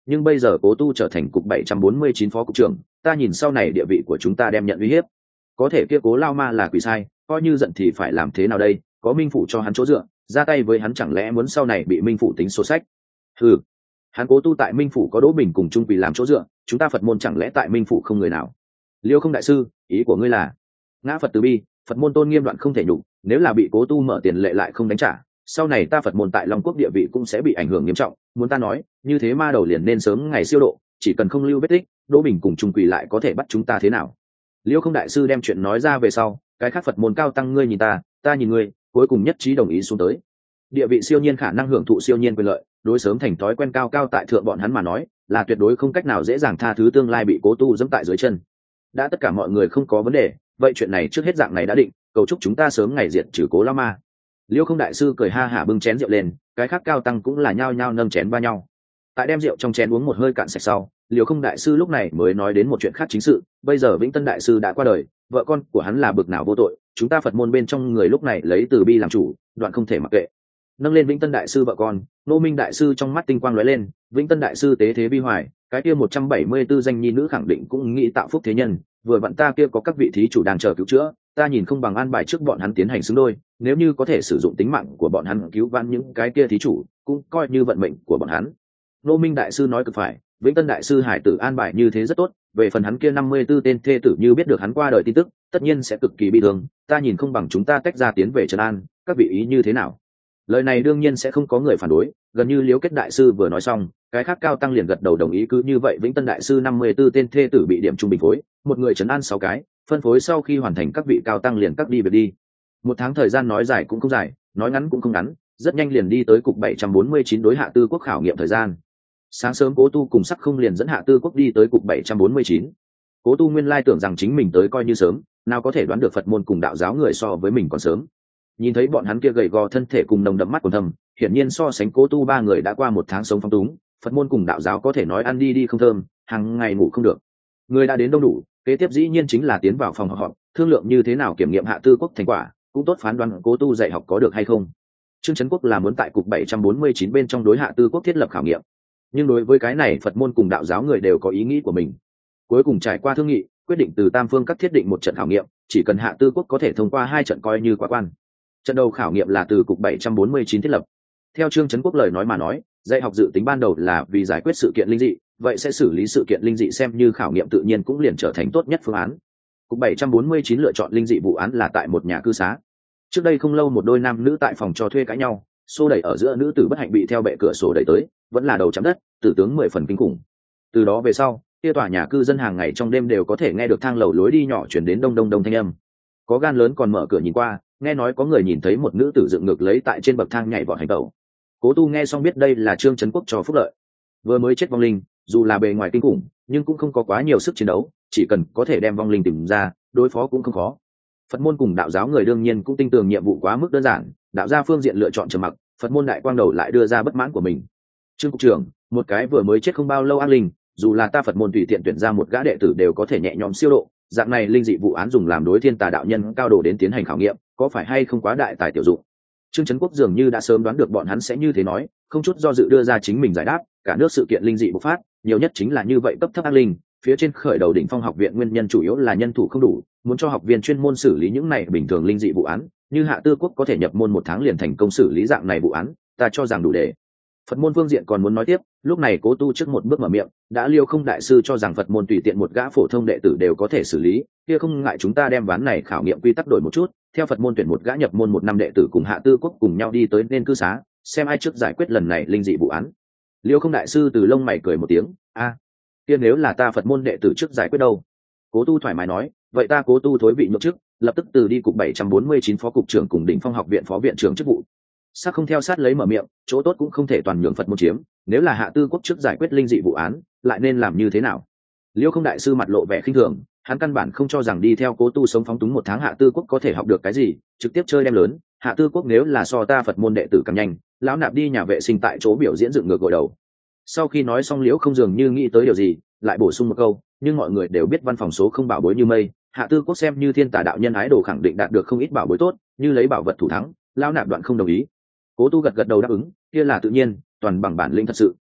nhưng bây giờ cố tu trở thành cục bảy trăm bốn mươi chín phó cục trưởng, ta nhìn sau này địa vị của chúng ta đem nhận uy hiếp. Có thể kia cố lao ma là quỷ sai, coi như giận thì phải làm thế nào đây? Có minh phủ cho hắn chỗ dựa, ra tay với hắn chẳng lẽ muốn sau này bị minh phủ tính số sách? Ừ, hắn cố tu tại minh phủ có Đỗ Bình cùng Trung Quỳ làm chỗ dựa, chúng ta Phật môn chẳng lẽ tại minh phủ không người nào? Liêu Không đại sư, ý của ngươi là ngã Phật từ bi, Phật môn tôn nghiêm đoạn không thể nhục, nếu là bị cố tu mở tiền lệ lại không đánh trả, sau này ta Phật môn tại Long Quốc địa vị cũng sẽ bị ảnh hưởng nghiêm trọng. Muốn ta nói, như thế ma đầu liền nên sớm ngày siêu độ, chỉ cần không lưu vết tích, Đỗ Bình cùng Trung Quỳ lại có thể bắt chúng ta thế nào? Liêu Không đại sư đem chuyện nói ra về sau, cái khác Phật môn cao tăng ngươi nhìn ta, ta nhìn ngươi, cuối cùng nhất trí đồng ý xuống tới. Địa vị siêu nhiên khả năng hưởng thụ siêu nhiên quyền lợi, đối sớm thành thói quen cao cao tại thượng bọn hắn mà nói, là tuyệt đối không cách nào dễ dàng tha thứ tương lai bị cố tu dẫm tại dưới chân. Đã tất cả mọi người không có vấn đề, vậy chuyện này trước hết dạng này đã định, cầu chúc chúng ta sớm ngày diệt trừ cố lao ma. Liêu Không đại sư cười ha hả bưng chén rượu lên, cái khác cao tăng cũng là nhao nhao nâng chén ba nhau. Tại đem rượu trong chén uống một hơi cạn sạch sau, Liêu Không đại sư lúc này mới nói đến một chuyện khác chính sự. Bây giờ Vĩnh Tân đại sư đã qua đời, vợ con của hắn là bực nào vô tội, chúng ta Phật môn bên trong người lúc này lấy từ bi làm chủ, đoạn không thể mặc kệ. Nâng lên Vĩnh Tân đại sư vợ con, Nô Minh đại sư trong mắt tinh quang lóe lên. Vĩnh Tân đại sư tế thế bi hoài, cái kia một trăm bảy mươi 174 danh nhi nữ khẳng định cũng nghĩ tạo phúc thế nhân, vừa vặn ta kia có các vị thí chủ đang chờ cứu chữa, ta nhìn không bằng an bài trước bọn hắn tiến hành xứng đôi, nếu như có thể sử dụng tính mạng của bọn hắn cứu vãn những cái kia thí chủ, cũng coi như vận mệnh của bọn hắn. Nô Minh đại sư nói cực phải, Vĩnh Tân đại sư hải tử an bài như thế rất tốt, về phần hắn kia năm mươi 54 tên thê tử như biết được hắn qua đời tin tức, tất nhiên sẽ cực kỳ bi thương, ta nhìn không bằng chúng ta tách ra tiến về trấn an, các vị ý như thế nào? Lời này đương nhiên sẽ không có người phản đối, gần như Liễu Kết đại sư vừa nói xong, cái khác cao tăng liền gật đầu đồng ý. Cứ như vậy Vĩnh Tân đại sư năm mươi 54 tên thê tử bị điểm trung bình phối, một người trấn an sáu cái, phân phối sau khi hoàn thành các vị cao tăng liền cắt đi việc đi. Một tháng thời gian nói dài cũng không dài, nói ngắn cũng không ngắn, rất nhanh liền đi tới cục bảy trăm bốn mươi chín đối Hạ Tư Quốc khảo nghiệm thời gian. Sáng sớm Cố Tu cùng Sắc Không liền dẫn Hạ Tư Quốc đi tới cục bảy trăm bốn mươi chín. Cố Tu nguyên lai tưởng rằng chính mình tới coi như sớm, nào có thể đoán được Phật môn cùng đạo giáo người so với mình còn sớm. Nhìn thấy bọn hắn kia gầy gò thân thể cùng nồng đậm mắt còn thầm, hiển nhiên so sánh Cố Tu ba người đã qua một tháng sống phong túng, Phật môn cùng đạo giáo có thể nói ăn đi đi không thơm, hàng ngày ngủ không được. Người đã đến đông đủ, kế tiếp dĩ nhiên chính là tiến vào phòng họp, thương lượng như thế nào kiểm nghiệm Hạ Tư Quốc thành quả, cũng tốt phán đoán Cố Tu dạy học có được hay không. Trương Trấn Quốc là muốn tại cục bảy trăm bốn mươi chín bên trong đối Hạ Tư Quốc thiết lập khảo nghiệm, nhưng đối với cái này Phật môn cùng đạo giáo người đều có ý nghĩ của mình. Cuối cùng trải qua thương nghị, quyết định từ tam phương các thiết định một trận khảo nghiệm, chỉ cần Hạ Tư Quốc có thể thông qua hai trận coi như quá quan. Trận đầu khảo nghiệm là từ cục bảy trăm bốn mươi chín thiết lập. Theo Trương Trấn Quốc lời nói mà nói, dạy học dự tính ban đầu là vì giải quyết sự kiện linh dị, vậy sẽ xử lý sự kiện linh dị xem như khảo nghiệm tự nhiên cũng liền trở thành tốt nhất phương án. Cục bảy trăm bốn mươi chín lựa chọn linh dị vụ án là tại một nhà cư xá. Trước đây không lâu một đôi nam nữ tại phòng cho thuê cãi nhau, xô đẩy ở giữa nữ tử bất hạnh bị theo bệ cửa sổ đẩy tới, vẫn là đầu chạm đất, tử tướng mười phần kinh khủng. Từ đó về sau, kia tòa nhà cư dân hàng ngày trong đêm đều có thể nghe được thang lầu lối đi nhỏ chuyển đến đông đông đông thanh âm. Có gan lớn còn mở cửa nhìn qua, nghe nói có người nhìn thấy một nữ tử dựng ngược lấy tại trên bậc thang nhảy vọt hành tẩu. Cố Tu nghe xong biết đây là Trương Trấn Quốc cho phúc lợi. Vừa mới chết vong linh, dù là bề ngoài kinh khủng, nhưng cũng không có quá nhiều sức chiến đấu, chỉ cần có thể đem vong linh tìm ra, đối phó cũng không khó. Phật môn cùng đạo giáo người đương nhiên cũng tin tưởng nhiệm vụ quá mức đơn giản, đạo gia phương diện lựa chọn trầm mặc, Phật môn đại quang đầu lại đưa ra bất mãn của mình. Trương cục trưởng, một cái vừa mới chết không bao lâu ác linh, dù là ta Phật môn tùy tiện tuyển ra một gã đệ tử đều có thể nhẹ nhõm siêu độ, dạng này linh dị vụ án dùng làm đối thiên tà đạo nhân cao độ đến tiến hành khảo nghiệm, có phải hay không quá đại tài tiểu dụng? Trương Trấn Quốc dường như đã sớm đoán được bọn hắn sẽ như thế nói, không chút do dự đưa ra chính mình giải đáp, cả nước sự kiện linh dị bộc phát, nhiều nhất chính là như vậy cấp thấp ác linh, phía trên khởi đầu đỉnh phong học viện nguyên nhân chủ yếu là nhân thủ không đủ, muốn cho học viên chuyên môn xử lý những này bình thường linh dị vụ án, như Hạ Tư Quốc có thể nhập môn một tháng liền thành công xử lý dạng này vụ án, ta cho rằng đủ để. Phật môn phương diện còn muốn nói tiếp, lúc này Cố Tu trước một bước mở miệng, đã Liêu Không đại sư cho rằng Phật môn tùy tiện một gã phổ thông đệ tử đều có thể xử lý, kia không ngại chúng ta đem ván này khảo nghiệm quy tắc đổi một chút, theo Phật môn tuyển một gã nhập môn một năm đệ tử cùng Hạ Tư Quốc cùng nhau đi tới nên cư xá, xem ai trước giải quyết lần này linh dị vụ án. Liêu Không đại sư từ lông mày cười một tiếng, a, kia nếu là ta Phật môn đệ tử trước giải quyết đâu? Cố Tu thoải mái nói, vậy ta Cố Tu thối vị nhượng chức, lập tức từ đi cục bảy trăm bốn mươi chín phó cục trưởng cùng đỉnh phong học viện phó viện trưởng chức vụ. Sắc Không theo sát lấy mở miệng, chỗ tốt cũng không thể toàn nhường Phật môn chiếm, nếu là Hạ Tư Quốc trước giải quyết linh dị vụ án, lại nên làm như thế nào? Liêu Không đại sư mặt lộ vẻ khinh thường, hắn căn bản không cho rằng đi theo Cố Tu sống phóng túng một tháng Hạ Tư Quốc có thể học được cái gì, trực tiếp chơi đem lớn. Hạ Tư Quốc nếu là so ta Phật môn đệ tử càng nhanh, lão nạp đi nhà vệ sinh tại chỗ biểu diễn dựng ngược gội đầu. Sau khi nói xong, Liễu Không dường như nghĩ tới điều gì, lại bổ sung một câu, nhưng mọi người đều biết văn phòng số không bảo bối như mây, Hạ Tư Quốc xem như thiên tà đạo nhân ái đồ khẳng định đạt được không ít bảo bối tốt, như lấy bảo vật thủ thắng, lão nạp đoạn không đồng ý. Cố Tu gật gật đầu đáp ứng, kia là tự nhiên, toàn bằng bản lĩnh thật sự.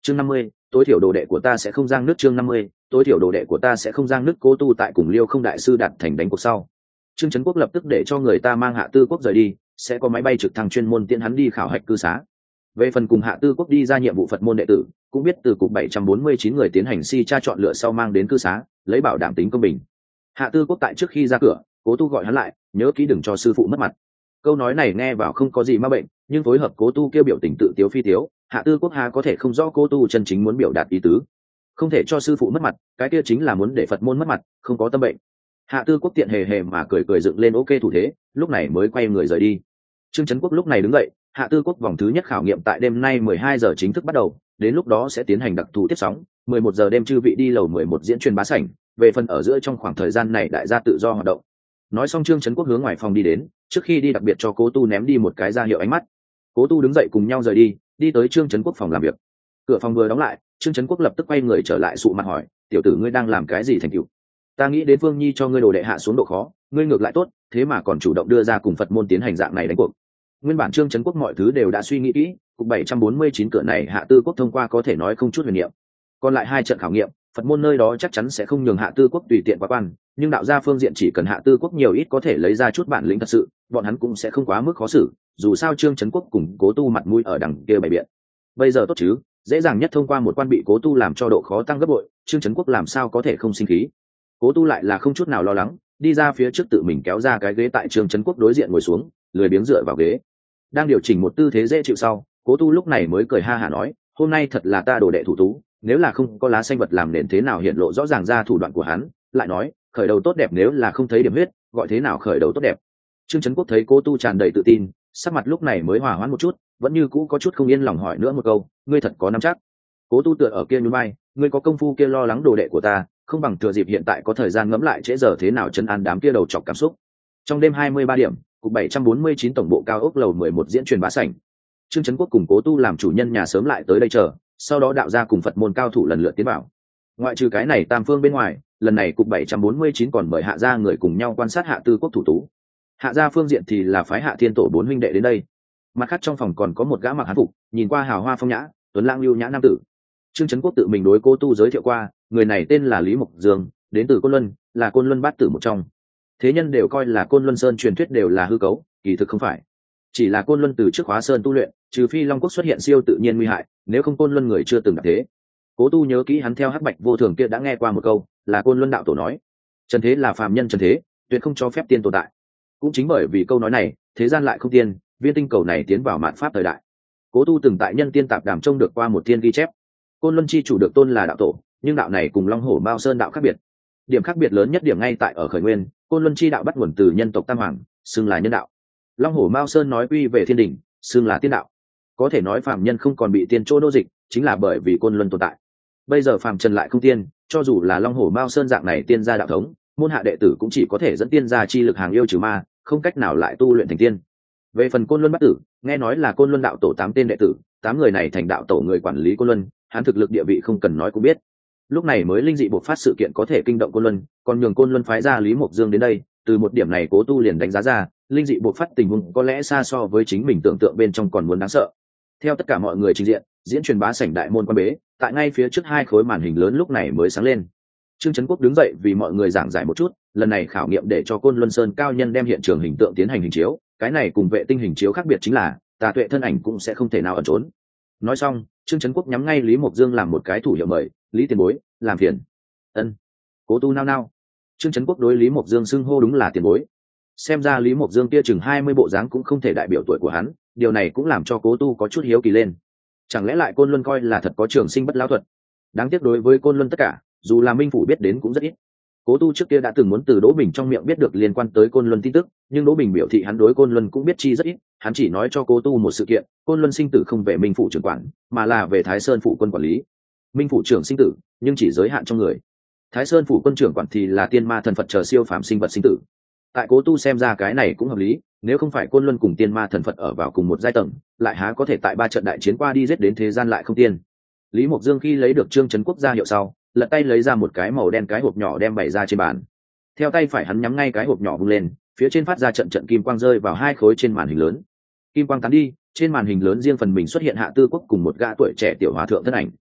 chương năm mươi, tối thiểu đồ đệ của ta sẽ không giang nước. Chương năm mươi, tối thiểu đồ đệ của ta sẽ không giang nước. Cố Tu tại cùng Liêu Không đại sư đạt thành đánh cuộc sau, Trương Trấn Quốc lập tức để cho người ta mang Hạ Tư Quốc rời đi, sẽ có máy bay trực thăng chuyên môn tiễn hắn đi khảo hạch cư xá. Về phần cùng Hạ Tư Quốc đi ra nhiệm vụ Phật môn đệ tử, cũng biết từ cục bảy trăm bốn mươi chín người tiến hành si tra chọn lựa sau mang đến cư xá, lấy bảo đảm tính công bình. Hạ Tư Quốc tại trước khi ra cửa, Cố Tu gọi hắn lại, nhớ kỹ đừng cho sư phụ mất mặt. Câu nói này nghe vào không có gì ma bệnh, nhưng phối hợp Cố Tu kêu biểu tình tự tiếu phi tiếu, Hạ Tư Quốc hà có thể không rõ Cố Tu chân chính muốn biểu đạt ý tứ. Không thể cho sư phụ mất mặt, cái kia chính là muốn để Phật môn mất mặt, không có tâm bệnh. Hạ Tư Quốc tiện hề hề mà cười cười dựng lên ok thủ thế, lúc này mới quay người rời đi. Trương Trấn Quốc lúc này đứng dậy, Hạ Tư Quốc vòng thứ nhất khảo nghiệm tại đêm nay mười hai giờ chính thức bắt đầu, đến lúc đó sẽ tiến hành đặc thù tiếp sóng, mười một giờ đêm chư vị đi lầu mười một diễn truyền bá sảnh, về phần ở giữa trong khoảng thời gian này đại gia tự do hoạt động. Nói xong Trương Trấn Quốc hướng ngoài phòng đi đến, trước khi đi đặc biệt cho Cố Tu ném đi một cái ra hiệu ánh mắt. Cố Tu đứng dậy cùng nhau rời đi, đi tới Trương Trấn Quốc phòng làm việc. Cửa phòng vừa đóng lại, Trương Trấn Quốc lập tức quay người trở lại sụ mặt hỏi, tiểu tử ngươi đang làm cái gì thành tựu? Ta nghĩ đến Phương Nhi cho ngươi đồ đệ hạ xuống độ khó, ngươi ngược lại tốt, thế mà còn chủ động đưa ra cùng Phật môn tiến hành dạng này đánh cuộc. Nguyên bản Trương Trấn Quốc mọi thứ đều đã suy nghĩ kỹ, cục bảy trăm bốn mươi chín cửa này Hạ Tư Quốc thông qua có thể nói không chút huyền niệm. Còn lại hai trận khảo nghiệm, Phật môn nơi đó chắc chắn sẽ không nhường Hạ Tư Quốc tùy tiện quá quan, nhưng đạo gia phương diện chỉ cần Hạ Tư Quốc nhiều ít có thể lấy ra chút bản lĩnh thật sự, bọn hắn cũng sẽ không quá mức khó xử, dù sao Trương Trấn Quốc cùng Cố Tu mặt mũi ở đằng kia bày biện. Bây giờ tốt chứ, dễ dàng nhất thông qua một quan bị Cố Tu làm cho độ khó tăng gấp bội, Trương Trấn Quốc làm sao có thể không sinh khí. Cố Tu lại là không chút nào lo lắng, đi ra phía trước tự mình kéo ra cái ghế tại Trương Trấn Quốc đối diện ngồi xuống, lười biếng dựa vào ghế. Đang điều chỉnh một tư thế dễ chịu sau, Cố Tu lúc này mới cười ha hả nói, hôm nay thật là ta đồ đệ thủ tú, nếu là không có lá xanh vật làm nền thế nào hiện lộ rõ ràng ra thủ đoạn của hắn. Lại nói, khởi đầu tốt đẹp nếu là không thấy điểm huyết, gọi thế nào khởi đầu tốt đẹp. Trương Trấn Quốc thấy Cố Tu tràn đầy tự tin, sắc mặt lúc này mới hòa hoãn một chút, vẫn như cũ có chút không yên lòng hỏi nữa một câu, ngươi thật có nắm chắc? Cố Tu tựa ở kia nhún vai, ngươi có công phu kia lo lắng đồ đệ của ta, không bằng thừa dịp hiện tại có thời gian ngẫm lại trễ giờ thế nào chân an đám kia đầu chọc cảm xúc. Trong đêm hai mươi ba điểm, cục bảy trăm bốn mươi chín tổng bộ cao ốc lầu mười một diễn truyền bá sảnh. Trương Trấn Quốc cùng Cố Tu làm chủ nhân nhà sớm lại tới đây chờ, sau đó đạo gia cùng Phật môn cao thủ lần lượt tiến vào. Ngoại trừ cái này tam phương bên ngoài, lần này cục bảy trăm bốn mươi chín còn mời Hạ gia người cùng nhau quan sát Hạ Tư Quốc thủ tú. Hạ gia phương diện thì là phái Hạ Thiên Tổ bốn huynh đệ đến đây. Mặt khác trong phòng còn có một gã mặc hán phục, nhìn qua hào hoa phong nhã, tuấn lãng lưu nhã nam tử. Trương Trấn Quốc tự mình đối Cố Tu giới thiệu qua, người này tên là Lý Mộc Dương, đến từ Côn Luân, là Côn Luân bát tử một trong. Thế nhân đều coi là Côn Luân Sơn truyền thuyết đều là hư cấu, kỳ thực không phải. Chỉ là Côn Luân từ trước Hóa Sơn tu luyện, trừ phi Long Quốc xuất hiện siêu tự nhiên nguy hại, nếu không Côn Luân người chưa từng gặp thế. Cố Tu nhớ kỹ hắn theo Hắc Bạch Vô Thường kia đã nghe qua một câu, là Côn Luân đạo tổ nói, trần thế là phàm nhân trần thế, tuyệt không cho phép tiên tồn tại. Cũng chính bởi vì câu nói này, thế gian lại không tiên, viên tinh cầu này tiến vào mạt pháp thời đại. Cố Tu từng tại Nhân Tiên Tạp Đàm trông được qua một thiên ghi chép, Côn Luân chi chủ được tôn là đạo tổ, nhưng đạo này cùng Long Hổ Mao Sơn đạo khác biệt. Điểm khác biệt lớn nhất điểm ngay tại ở khởi nguyên, Côn Luân chi đạo bắt nguồn từ nhân tộc Tam Hoàng, xưng là nhân đạo. Long Hổ Mao Sơn nói quy về thiên đình, xưng là tiên đạo. Có thể nói phàm nhân không còn bị tiên chỗ nô dịch, chính là bởi vì Côn Luân tồn tại. Bây giờ phàm trần lại không tiên, cho dù là Long Hổ Mao Sơn dạng này tiên gia đạo thống, môn hạ đệ tử cũng chỉ có thể dẫn tiên gia chi lực hàng yêu trừ ma, không cách nào lại tu luyện thành tiên. Về phần Côn Luân Bát Tử, nghe nói là Côn Luân đạo tổ tám tên đệ tử, tám người này thành đạo tổ người quản lý Côn Luân, hắn thực lực địa vị không cần nói cũng biết. Lúc này mới linh dị bộc phát sự kiện có thể kinh động Côn Luân, còn nhường Côn Luân phái ra Lý Mộc Dương đến đây, từ một điểm này Cố Tu liền đánh giá ra, linh dị bộc phát tình huống có lẽ xa so với chính mình tưởng tượng bên trong còn muốn đáng sợ. Theo tất cả mọi người trình diện, diễn truyền bá sảnh đại môn quan bế, tại ngay phía trước hai khối màn hình lớn lúc này mới sáng lên. Trương Trấn Quốc đứng dậy vì mọi người giảng giải một chút, lần này khảo nghiệm để cho Côn Luân Sơn cao nhân đem hiện trường hình tượng tiến hành hình chiếu, cái này cùng vệ tinh hình chiếu khác biệt chính là, Tà Tuệ thân ảnh cũng sẽ không thể nào ẩn trốn. Nói xong, Trương Trấn Quốc nhắm ngay Lý Mộc Dương làm một cái thủ hiệu mời, Lý tiền bối, làm phiền. Ân. Cố Tu nao nao. Trương Trấn Quốc đối Lý Mộc Dương xưng hô đúng là tiền bối. Xem ra Lý Mộc Dương kia chừng hai mươi bộ dáng cũng không thể đại biểu tuổi của hắn, điều này cũng làm cho Cố Tu có chút hiếu kỳ lên. Chẳng lẽ lại Côn Luân coi là thật có trường sinh bất lão thuật? Đáng tiếc đối với Côn Luân tất cả, dù là Minh phủ biết đến cũng rất ít. Cố Tu trước kia đã từng muốn từ Đỗ Bình trong miệng biết được liên quan tới Côn Luân tin tức, nhưng Đỗ Bình biểu thị hắn đối Côn Luân cũng biết chi rất ít, hắn chỉ nói cho Cố Tu một sự kiện, Côn Luân sinh tử không về Minh phủ trưởng quản, mà là về Thái Sơn phủ quân quản lý. Minh phủ trưởng sinh tử, nhưng chỉ giới hạn trong người. Thái Sơn phủ quân trưởng quản thì là tiên ma thần Phật chờ siêu phàm sinh vật sinh tử. Tại Cố Tu xem ra cái này cũng hợp lý, nếu không phải Côn Luân cùng tiên ma thần Phật ở vào cùng một giai tầng, lại há có thể tại ba trận đại chiến qua đi giết đến thế gian lại không tiên. Lý Mộc Dương khi lấy được Trương Trấn Quốc ra hiệu sau, lật tay lấy ra một cái màu đen cái hộp nhỏ đem bày ra trên bàn. Theo tay phải hắn nhắm ngay cái hộp nhỏ vung lên, phía trên phát ra trận trận kim quang rơi vào hai khối trên màn hình lớn. Kim quang tán đi, trên màn hình lớn riêng phần mình xuất hiện Hạ Tư Quốc cùng một gã tuổi trẻ tiểu hòa thượng thân ảnh.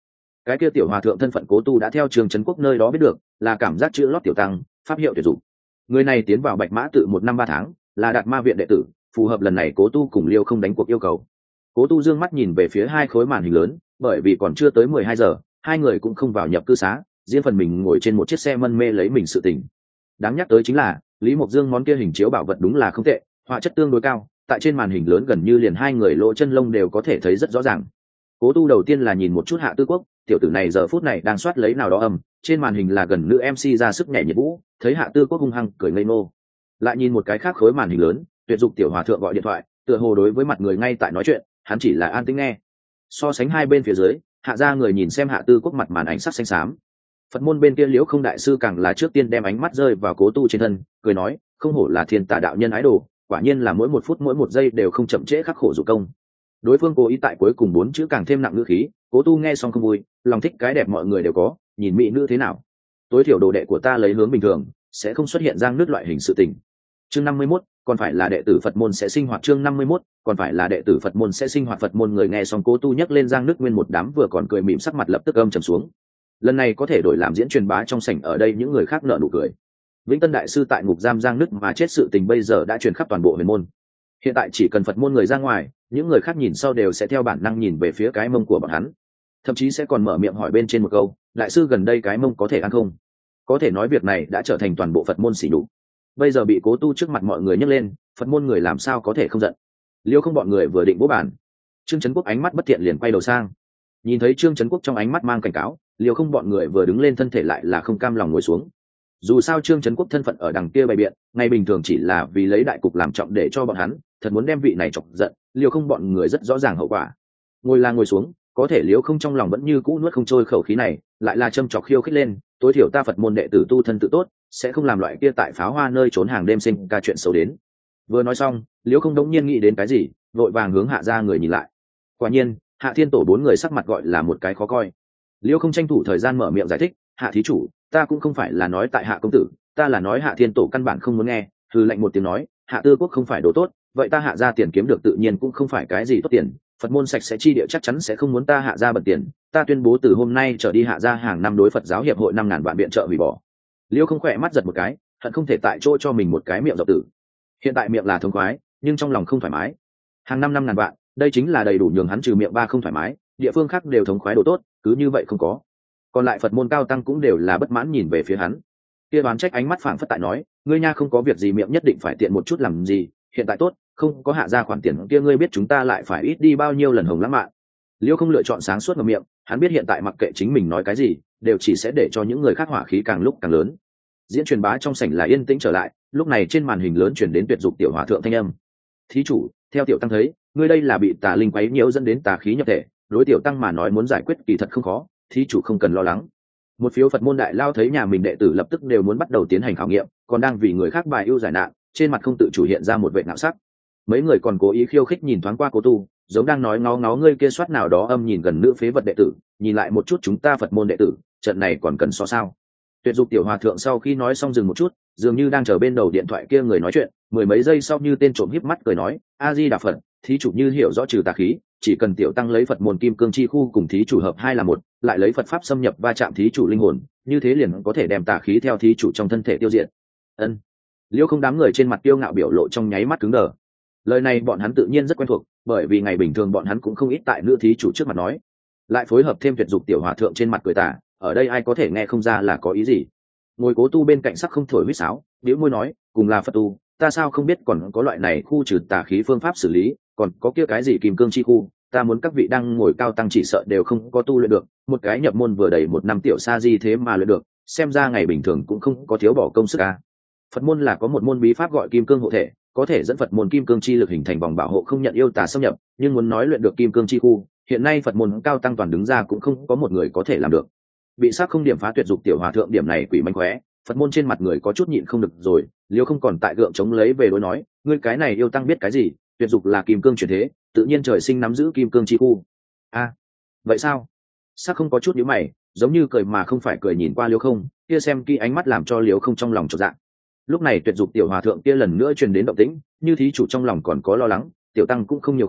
cái kia tiểu hòa thượng thân phận Cố Tu đã theo Trương Trấn Quốc nơi đó biết được, là cảm giác chữ lót tiểu tăng, pháp hiệu tuyệt dụng. Người này tiến vào Bạch Mã tự một năm ba tháng, là Đạt Ma viện đệ tử, phù hợp lần này Cố Tu cùng Liêu không đánh cuộc yêu cầu. Cố Tu dương mắt nhìn về phía hai khối màn hình lớn, bởi vì còn chưa tới mười hai giờ, hai người cũng không vào nhập cư xá, riêng phần mình ngồi trên một chiếc xe mân mê lấy mình sự tình. Đáng nhắc tới chính là, Lý Mộc Dương món kia hình chiếu bảo vật đúng là không tệ, họa chất tương đối cao, tại trên màn hình lớn gần như liền hai người lỗ chân lông đều có thể thấy rất rõ ràng. Cố Tu đầu tiên là nhìn một chút Hạ Tư Quốc, tiểu tử này giờ phút này đang soát lấy nào đó âm, trên màn hình là gần nữ em xê ra sức nhảy nhiệt vũ, thấy Hạ Tư Quốc hung hăng cười ngây ngô. Lại nhìn một cái khác khối màn hình lớn, Tuyệt Dục tiểu hòa thượng gọi điện thoại, tựa hồ đối với mặt người ngay tại nói chuyện, hắn chỉ là an tĩnh nghe. So sánh hai bên phía dưới, Hạ gia người nhìn xem Hạ Tư Quốc mặt màn ảnh sắc xanh xám. Phật môn bên kia Liễu Không đại sư càng là trước tiên đem ánh mắt rơi vào Cố Tu trên thân, cười nói, không hổ là thiên tà đạo nhân ái đồ, quả nhiên là mỗi một phút mỗi một giây đều không chậm trễ khắc khổ dụng công. Đối phương cố ý tại cuối cùng bốn chữ càng thêm nặng ngữ khí, Cố Tu nghe xong không vui, lòng thích cái đẹp mọi người đều có, nhìn mỹ nữ thế nào, tối thiểu đồ đệ của ta lấy hướng bình thường sẽ không xuất hiện giang nước loại hình sự tình. Chương năm mươi mốt, còn phải là đệ tử Phật môn sẽ sinh hoạt. Chương năm mươi mốt, còn phải là đệ tử Phật môn sẽ sinh hoạt. Phật môn người nghe xong Cố Tu nhắc lên giang nước nguyên một đám vừa còn cười mỉm sắc mặt lập tức âm trầm xuống. Lần này có thể đổi làm diễn truyền bá trong sảnh, ở đây những người khác nở nụ cười. Vĩnh Tân đại sư tại ngục giam giang nước mà chết sự tình bây giờ đã truyền khắp toàn bộ huyền môn. Hiện tại chỉ cần Phật môn người ra ngoài, những người khác nhìn sau đều sẽ theo bản năng nhìn về phía cái mông của bọn hắn, thậm chí sẽ còn mở miệng hỏi bên trên một câu, đại sư gần đây cái mông có thể ăn không? Có thể nói việc này đã trở thành toàn bộ Phật môn sỉ nhục. Bây giờ bị Cố Tu trước mặt mọi người nhấc lên, Phật môn người làm sao có thể không giận? Liêu Không bọn người vừa định vỗ bàn, Trương Trấn Quốc ánh mắt bất thiện liền quay đầu sang. Nhìn thấy Trương Trấn Quốc trong ánh mắt mang cảnh cáo, Liêu Không bọn người vừa đứng lên thân thể lại là không cam lòng ngồi xuống. Dù sao Trương Trấn Quốc thân phận ở đằng kia bày biện, ngày bình thường chỉ là vì lấy đại cục làm trọng để cho bọn hắn, thật muốn đem vị này chọc giận, Liêu Không bọn người rất rõ ràng hậu quả. Ngồi là ngồi xuống, có thể Liêu Không trong lòng vẫn như cũ nuốt không trôi khẩu khí này, lại là châm chọc khiêu khích lên, tối thiểu ta Phật môn đệ tử tu thân tự tốt, sẽ không làm loại kia tại pháo hoa nơi trốn hàng đêm sinh ca chuyện xấu đến. Vừa nói xong, Liêu Không đống nhiên nghĩ đến cái gì, vội vàng hướng Hạ gia người nhìn lại. Quả nhiên, Hạ Thiên Tổ bốn người sắc mặt gọi là một cái khó coi. Liêu Không tranh thủ thời gian mở miệng giải thích, Hạ thí chủ, ta cũng không phải là nói tại Hạ công tử, ta là nói Hạ Thiên Tổ căn bản không muốn nghe. Hừ lạnh một tiếng nói, Hạ Tư Quốc không phải đồ tốt, vậy ta Hạ gia tiền kiếm được tự nhiên cũng không phải cái gì tốt tiền, Phật môn sạch sẽ chi địa chắc chắn sẽ không muốn ta Hạ gia bận tiền, ta tuyên bố từ hôm nay trở đi Hạ gia hàng năm đối Phật giáo hiệp hội năm ngàn vạn viện trợ hủy bỏ. Liêu Không khỏe mắt giật một cái, hận không thể tại chỗ cho mình một cái miệng dọc tử. Hiện tại miệng là thống khoái, nhưng trong lòng không thoải mái. Hàng năm năm ngàn vạn, đây chính là đầy đủ nhường hắn trừ miệng ba không thoải mái, địa phương khác đều thống khoái đồ tốt, cứ như vậy không có. Còn lại Phật môn cao tăng cũng đều là bất mãn nhìn về phía hắn. Kia đoán trách ánh mắt phảng phất tại nói, ngươi nha không có việc gì miệng nhất định phải tiện một chút làm gì, hiện tại tốt, không có Hạ gia khoản tiền kia ngươi biết chúng ta lại phải ít đi bao nhiêu lần hồng lãng mạn. Liêu Không lựa chọn sáng suốt ngậm miệng, hắn biết hiện tại mặc kệ chính mình nói cái gì, đều chỉ sẽ để cho những người khác hỏa khí càng lúc càng lớn. Diễn truyền bá trong sảnh là yên tĩnh trở lại, lúc này trên màn hình lớn truyền đến Tuyệt Dục tiểu hòa thượng thanh âm. Thí chủ, theo tiểu tăng thấy, ngươi đây là bị tà linh quấy nhiễu dẫn đến tà khí nhập thể, đối tiểu tăng mà nói muốn giải quyết kỳ thật không khó, thí chủ không cần lo lắng. Một phiếu Phật môn đại lao thấy nhà mình đệ tử lập tức đều muốn bắt đầu tiến hành khảo nghiệm, còn đang vì người khác bài ưu giải nạn, trên mặt không tự chủ hiện ra một vẻ ngạo sắc. Mấy người còn cố ý khiêu khích nhìn thoáng qua Cố Tu, giống đang nói ngó ngó ngươi kia soát nào đó âm nhìn gần nữ phế vật đệ tử, nhìn lại một chút chúng ta Phật môn đệ tử, trận này còn cần so sao? Tuyệt Dục tiểu hòa thượng sau khi nói xong dừng một chút, dường như đang chờ bên đầu điện thoại kia người nói chuyện, mười mấy giây sau như tên trộm híp mắt cười nói, A Di Đà Phật, thí chủ như hiểu rõ trừ tà khí, chỉ cần tiểu tăng lấy Phật môn kim cương chi khu cùng thí chủ hợp hai là một, lại lấy Phật pháp xâm nhập va chạm thí chủ linh hồn, như thế liền có thể đem tà khí theo thí chủ trong thân thể tiêu diệt. Ân. Liêu Không đám người trên mặt tiêu ngạo biểu lộ trong nháy mắt cứng đờ. Lời này bọn hắn tự nhiên rất quen thuộc, bởi vì ngày bình thường bọn hắn cũng không ít tại nữ thí chủ trước mặt nói, lại phối hợp thêm Tuyệt Dục tiểu hòa thượng trên mặt cười tà, ở đây ai có thể nghe không ra là có ý gì. Ngồi Cố Tu bên cạnh sắc không thổi huýt sáo, bĩu môi nói, cùng là Phật tu, ta sao không biết còn có loại này khu trừ tà khí phương pháp xử lý, còn có kia cái gì kim cương chi khu, ta muốn các vị đang ngồi cao tăng chỉ sợ đều không có tu luyện được, một cái nhập môn vừa đầy một năm tiểu sa di thế mà luyện được, xem ra ngày bình thường cũng không có thiếu bỏ công sức à. Phật môn là có một môn bí pháp gọi kim cương hộ thể, có thể dẫn Phật môn kim cương chi lực hình thành vòng bảo hộ không nhận yêu tà xâm nhập, nhưng muốn nói luyện được kim cương chi khu, hiện nay Phật môn cao tăng toàn đứng ra cũng không có một người có thể làm được. Bị sát không điểm phá Tuyệt Dục tiểu hòa thượng điểm này quỷ manh khóe, Phật môn trên mặt người có chút nhịn không được rồi, Liêu Không còn tại gượng chống lấy về đối nói, ngươi cái này yêu tăng biết cái gì, Tuyệt Dục là kim cương chuyển thế, tự nhiên trời sinh nắm giữ kim cương chi khu. A, à, vậy sao? Sắc không có chút nhíu mày, giống như cười mà không phải cười nhìn qua Liêu Không, kia xem kỹ ánh mắt làm cho Liêu Không trong lòng chột dạ. Lúc này Tuyệt Dục tiểu hòa thượng kia lần nữa truyền đến động tĩnh, như thí chủ trong lòng còn có lo lắng, tiểu tăng cũng không nhiều khuyên,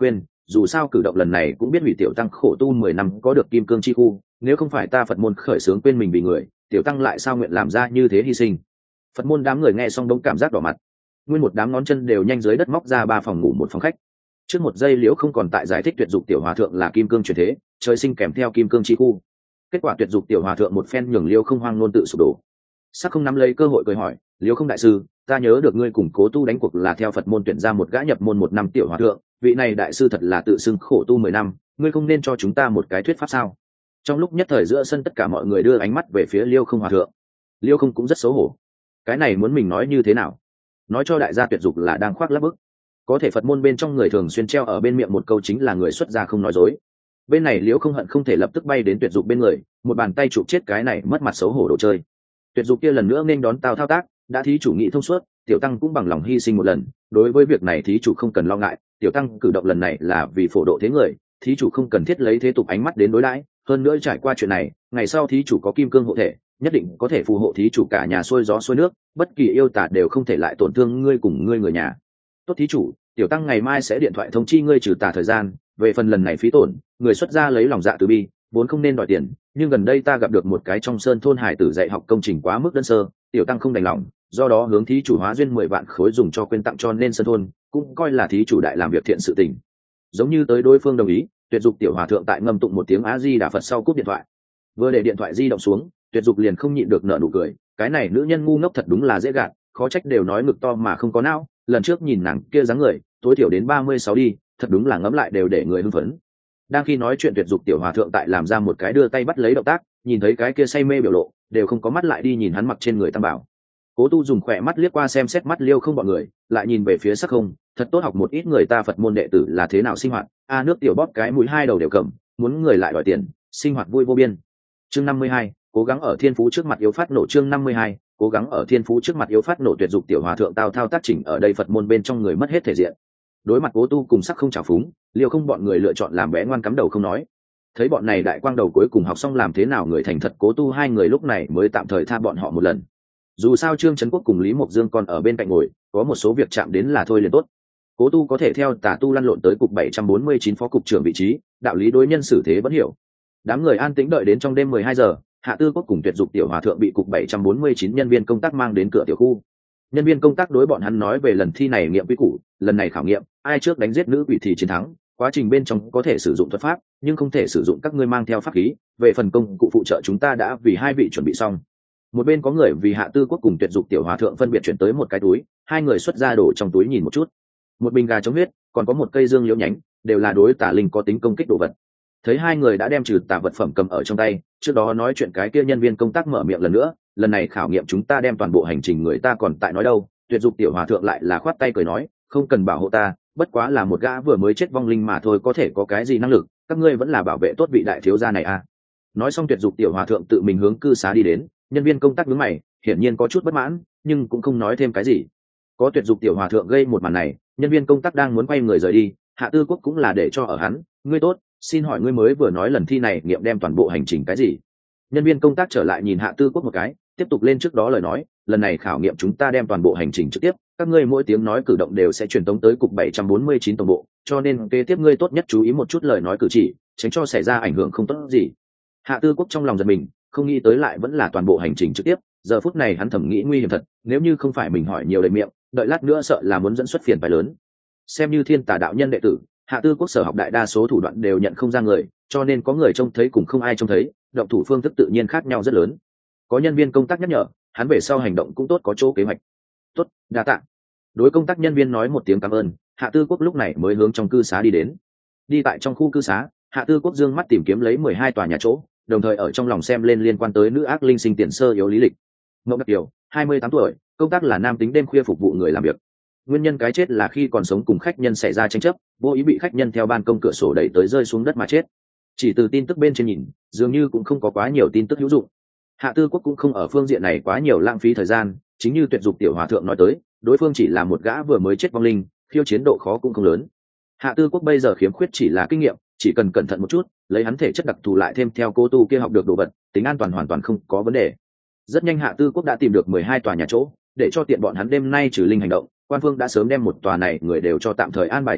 dù sao cử động lần này cũng biết hủy tiểu tăng khổ tu mười năm có được kim cương chi khu, nếu không phải ta Phật môn khởi xướng quên mình vì người, tiểu tăng lại sao nguyện làm ra như thế hy sinh. Phật môn đám người nghe xong đống cảm giác đỏ mặt, nguyên một đám ngón chân đều nhanh dưới đất móc ra ba phòng ngủ một phòng khách. Trước một giây Liễu không còn tại giải thích tuyệt dục tiểu hòa thượng là kim cương truyền thế, trời sinh kèm theo kim cương chi khu. Kết quả tuyệt dục tiểu hòa thượng một phen nhường Liễu không hoang nôn tự sụp đổ. Sắc không nắm lấy cơ hội cười hỏi, Liễu không đại sư, ta nhớ được ngươi cùng Cố Tu đánh cuộc là theo Phật môn tuyển ra một gã nhập môn một năm tiểu hòa thượng, vị này đại sư thật là tự xưng khổ tu mười năm, ngươi không nên cho chúng ta một cái thuyết pháp sao? Trong lúc nhất thời giữa sân tất cả mọi người đưa ánh mắt về phía Liêu không hòa thượng. Liêu không cũng rất xấu hổ, cái này muốn mình nói như thế nào? Nói cho đại gia tuyệt dục là đang khoác lác bức. Có thể Phật môn bên trong người thường xuyên treo ở bên miệng một câu chính là người xuất gia không nói dối. Bên này Liễu không hận không thể lập tức bay đến tuyệt dục bên người, một bàn tay chụp chết cái này mất mặt xấu hổ đồ chơi. Tuyệt dục kia lần nữa nên đón tao thao tác, đã thí chủ nghĩ thông suốt, tiểu tăng cũng bằng lòng hy sinh một lần, đối với việc này thí chủ không cần lo ngại, tiểu tăng cử động lần này là vì phổ độ thế người, thí chủ không cần thiết lấy thế tục ánh mắt đến đối đãi, hơn nữa trải qua chuyện này, ngày sau thí chủ có kim cương hộ thể, nhất định có thể phù hộ thí chủ cả nhà xuôi gió xuôi nước, bất kỳ yêu tà đều không thể lại tổn thương ngươi cùng ngươi người nhà. Tốt thí chủ, tiểu tăng ngày mai sẽ điện thoại thông chi ngươi trừ tà thời gian, về phần lần này phí tổn, người xuất gia lấy lòng dạ từ bi, vốn không nên đòi tiền, nhưng gần đây ta gặp được một cái trong sơn thôn hải tử dạy học công trình quá mức đơn sơ, tiểu tăng không đành lòng, do đó hướng thí chủ hóa duyên mười vạn khối dùng cho quyên tặng cho nên sơn thôn, cũng coi là thí chủ đại làm việc thiện sự tình. Giống như tới đối phương đồng ý, tuyệt dục tiểu hòa thượng tại ngâm tụng một tiếng a di đà phật sau cúp điện thoại. Vừa để điện thoại di động xuống, tuyệt dục liền không nhịn được nở nụ cười, cái này nữ nhân ngu ngốc thật đúng là dễ gạt, khó trách đều nói ngực to mà không có não, lần trước nhìn nàng kia dáng người, tối thiểu đến ba mươi sáu đi, thật đúng là ngẫm lại đều để người hưng phấn. Đang khi nói chuyện tuyệt dục tiểu hòa thượng tại làm ra một cái đưa tay bắt lấy động tác, nhìn thấy cái kia say mê biểu lộ, đều không có mắt lại đi nhìn hắn mặc trên người tam bảo. Cố Tu dùng khỏe mắt liếc qua xem xét mắt Liêu không bọn người, lại nhìn về phía Sắc Không, thật tốt học một ít người ta Phật môn đệ tử là thế nào sinh hoạt, a nước tiểu bóp cái mũi hai đầu đều cầm, muốn người lại đòi tiền, sinh hoạt vui vô biên. Chương năm mươi hai, cố gắng ở thiên phú trước mặt yếu phát nổ. Chương năm mươi hai, cố gắng ở thiên phú trước mặt yếu phát nổ. Tuyệt dục tiểu hòa thượng tao thao tác chỉnh ở đây Phật môn bên trong người mất hết thể diện. Đối mặt Cố Tu cùng Sắc Không trào phúng, Liêu không bọn người lựa chọn làm bé ngoan cắm đầu không nói. Thấy bọn này đại quang đầu cuối cùng học xong làm thế nào người thành thật, Cố Tu hai người lúc này mới tạm thời tha bọn họ một lần. Dù sao Trương Trấn Quốc cùng Lý Mộc Dương còn ở bên cạnh ngồi, có một số việc chạm đến là thôi liền tốt. Cố Tu có thể theo Tà Tu lăn lộn tới cục bảy trăm bốn mươi chín phó cục trưởng vị trí, đạo lý đối nhân xử thế vẫn hiểu. Đám người an tĩnh đợi đến trong đêm mười hai giờ, Hạ Tư Quốc cùng Tuyệt dục tiểu hòa thượng bị cục bảy trăm bốn mươi chín nhân viên công tác mang đến cửa tiểu khu. Nhân viên công tác đối bọn hắn nói về lần thi này nghiệm quy củ, lần này khảo nghiệm, ai trước đánh giết nữ quỷ thì chiến thắng, quá trình bên trong có thể sử dụng thuật pháp, nhưng không thể sử dụng các ngươi mang theo pháp khí, về phần công cụ phụ trợ chúng ta đã vì hai vị chuẩn bị xong. Một bên có người vì Hạ Tư Quốc cùng Tuyệt dục tiểu hòa thượng phân biệt chuyển tới một cái túi, hai người xuất ra đổ trong túi nhìn một chút. Một bình gà chống huyết, còn có một cây dương liễu nhánh, đều là đối tà linh có tính công kích đồ vật. Thấy hai người đã đem trừ tà vật phẩm cầm ở trong tay, trước đó nói chuyện cái kia nhân viên công tác mở miệng lần nữa, lần này khảo nghiệm chúng ta đem toàn bộ hành trình người ta còn tại nói đâu. Tuyệt dục tiểu hòa thượng lại là khoát tay cười nói, không cần bảo hộ ta, bất quá là một gã vừa mới chết vong linh mà thôi, có thể có cái gì năng lực, các ngươi vẫn là bảo vệ tốt vị đại thiếu gia này à. Nói xong Tuyệt dục tiểu hòa thượng tự mình hướng cư xá đi đến, nhân viên công tác nhướng mày, hiển nhiên có chút bất mãn, nhưng cũng không nói thêm cái gì. Có Tuyệt dục tiểu hòa thượng gây một màn này, nhân viên công tác đang muốn quay người rời đi, Hạ Tư Quốc cũng là để cho ở hắn, ngươi tốt, xin hỏi ngươi mới vừa nói lần thi này nghiệm đem toàn bộ hành trình cái gì? Nhân viên công tác trở lại nhìn Hạ Tư Quốc một cái, tiếp tục lên trước đó lời nói, lần này khảo nghiệm chúng ta đem toàn bộ hành trình trực tiếp, các ngươi mỗi tiếng nói cử động đều sẽ truyền tống tới cục bảy trăm bốn mươi chín tổng bộ, cho nên kế tiếp ngươi tốt nhất chú ý một chút lời nói cử chỉ, tránh cho xảy ra ảnh hưởng không tốt gì. Hạ Tư Quốc trong lòng giật mình, không nghĩ tới lại vẫn là toàn bộ hành trình trực tiếp, giờ phút này hắn thầm nghĩ nguy hiểm thật, nếu như không phải mình hỏi nhiều lời miệng, đợi lát nữa sợ là muốn dẫn xuất phiền phải lớn. Xem như Thiên Tà đạo nhân đệ tử, Hạ Tư Quốc sở học đại đa số thủ đoạn đều nhận không ra người, cho nên có người trông thấy cùng không ai trông thấy, động thủ phương thức tự nhiên khác nhau rất lớn. Có nhân viên công tác nhắc nhở, hắn về sau hành động cũng tốt có chỗ kế hoạch. Tốt, đa tạ. Đối công tác nhân viên nói một tiếng cảm ơn, Hạ Tư Quốc lúc này mới hướng trong cư xá đi đến. Đi tại trong khu cư xá, Hạ Tư Quốc dương mắt tìm kiếm lấy mười hai tòa nhà chỗ, đồng thời ở trong lòng xem lên liên quan tới nữ ác linh sinh tiền sơ yếu lý lịch. Mộng Đặc Kiều, hai mươi tám tuổi, công tác là nam tính đêm khuya phục vụ người làm việc. Nguyên nhân cái chết là khi còn sống cùng khách nhân xảy ra tranh chấp, vô ý bị khách nhân theo ban công cửa sổ đẩy tới rơi xuống đất mà chết. Chỉ từ tin tức bên trên nhìn, dường như cũng không có quá nhiều tin tức hữu dụng. Hạ Tư Quốc cũng không ở phương diện này quá nhiều lãng phí thời gian, chính như Tuyệt dục tiểu hòa thượng nói tới, đối phương chỉ là một gã vừa mới chết vong linh, khiêu chiến độ khó cũng không lớn. Hạ Tư Quốc bây giờ khiếm khuyết chỉ là kinh nghiệm, chỉ cần cẩn thận một chút, lấy hắn thể chất đặc thù lại thêm theo cô tu kia học được đồ vật, tính an toàn hoàn toàn không có vấn đề. Rất nhanh Hạ Tư Quốc đã tìm được mười hai tòa nhà chỗ, để cho tiện bọn hắn đêm nay trừ linh hành động, quan phương đã sớm đem một tòa này người đều cho tạm thời an bài chỗ ở,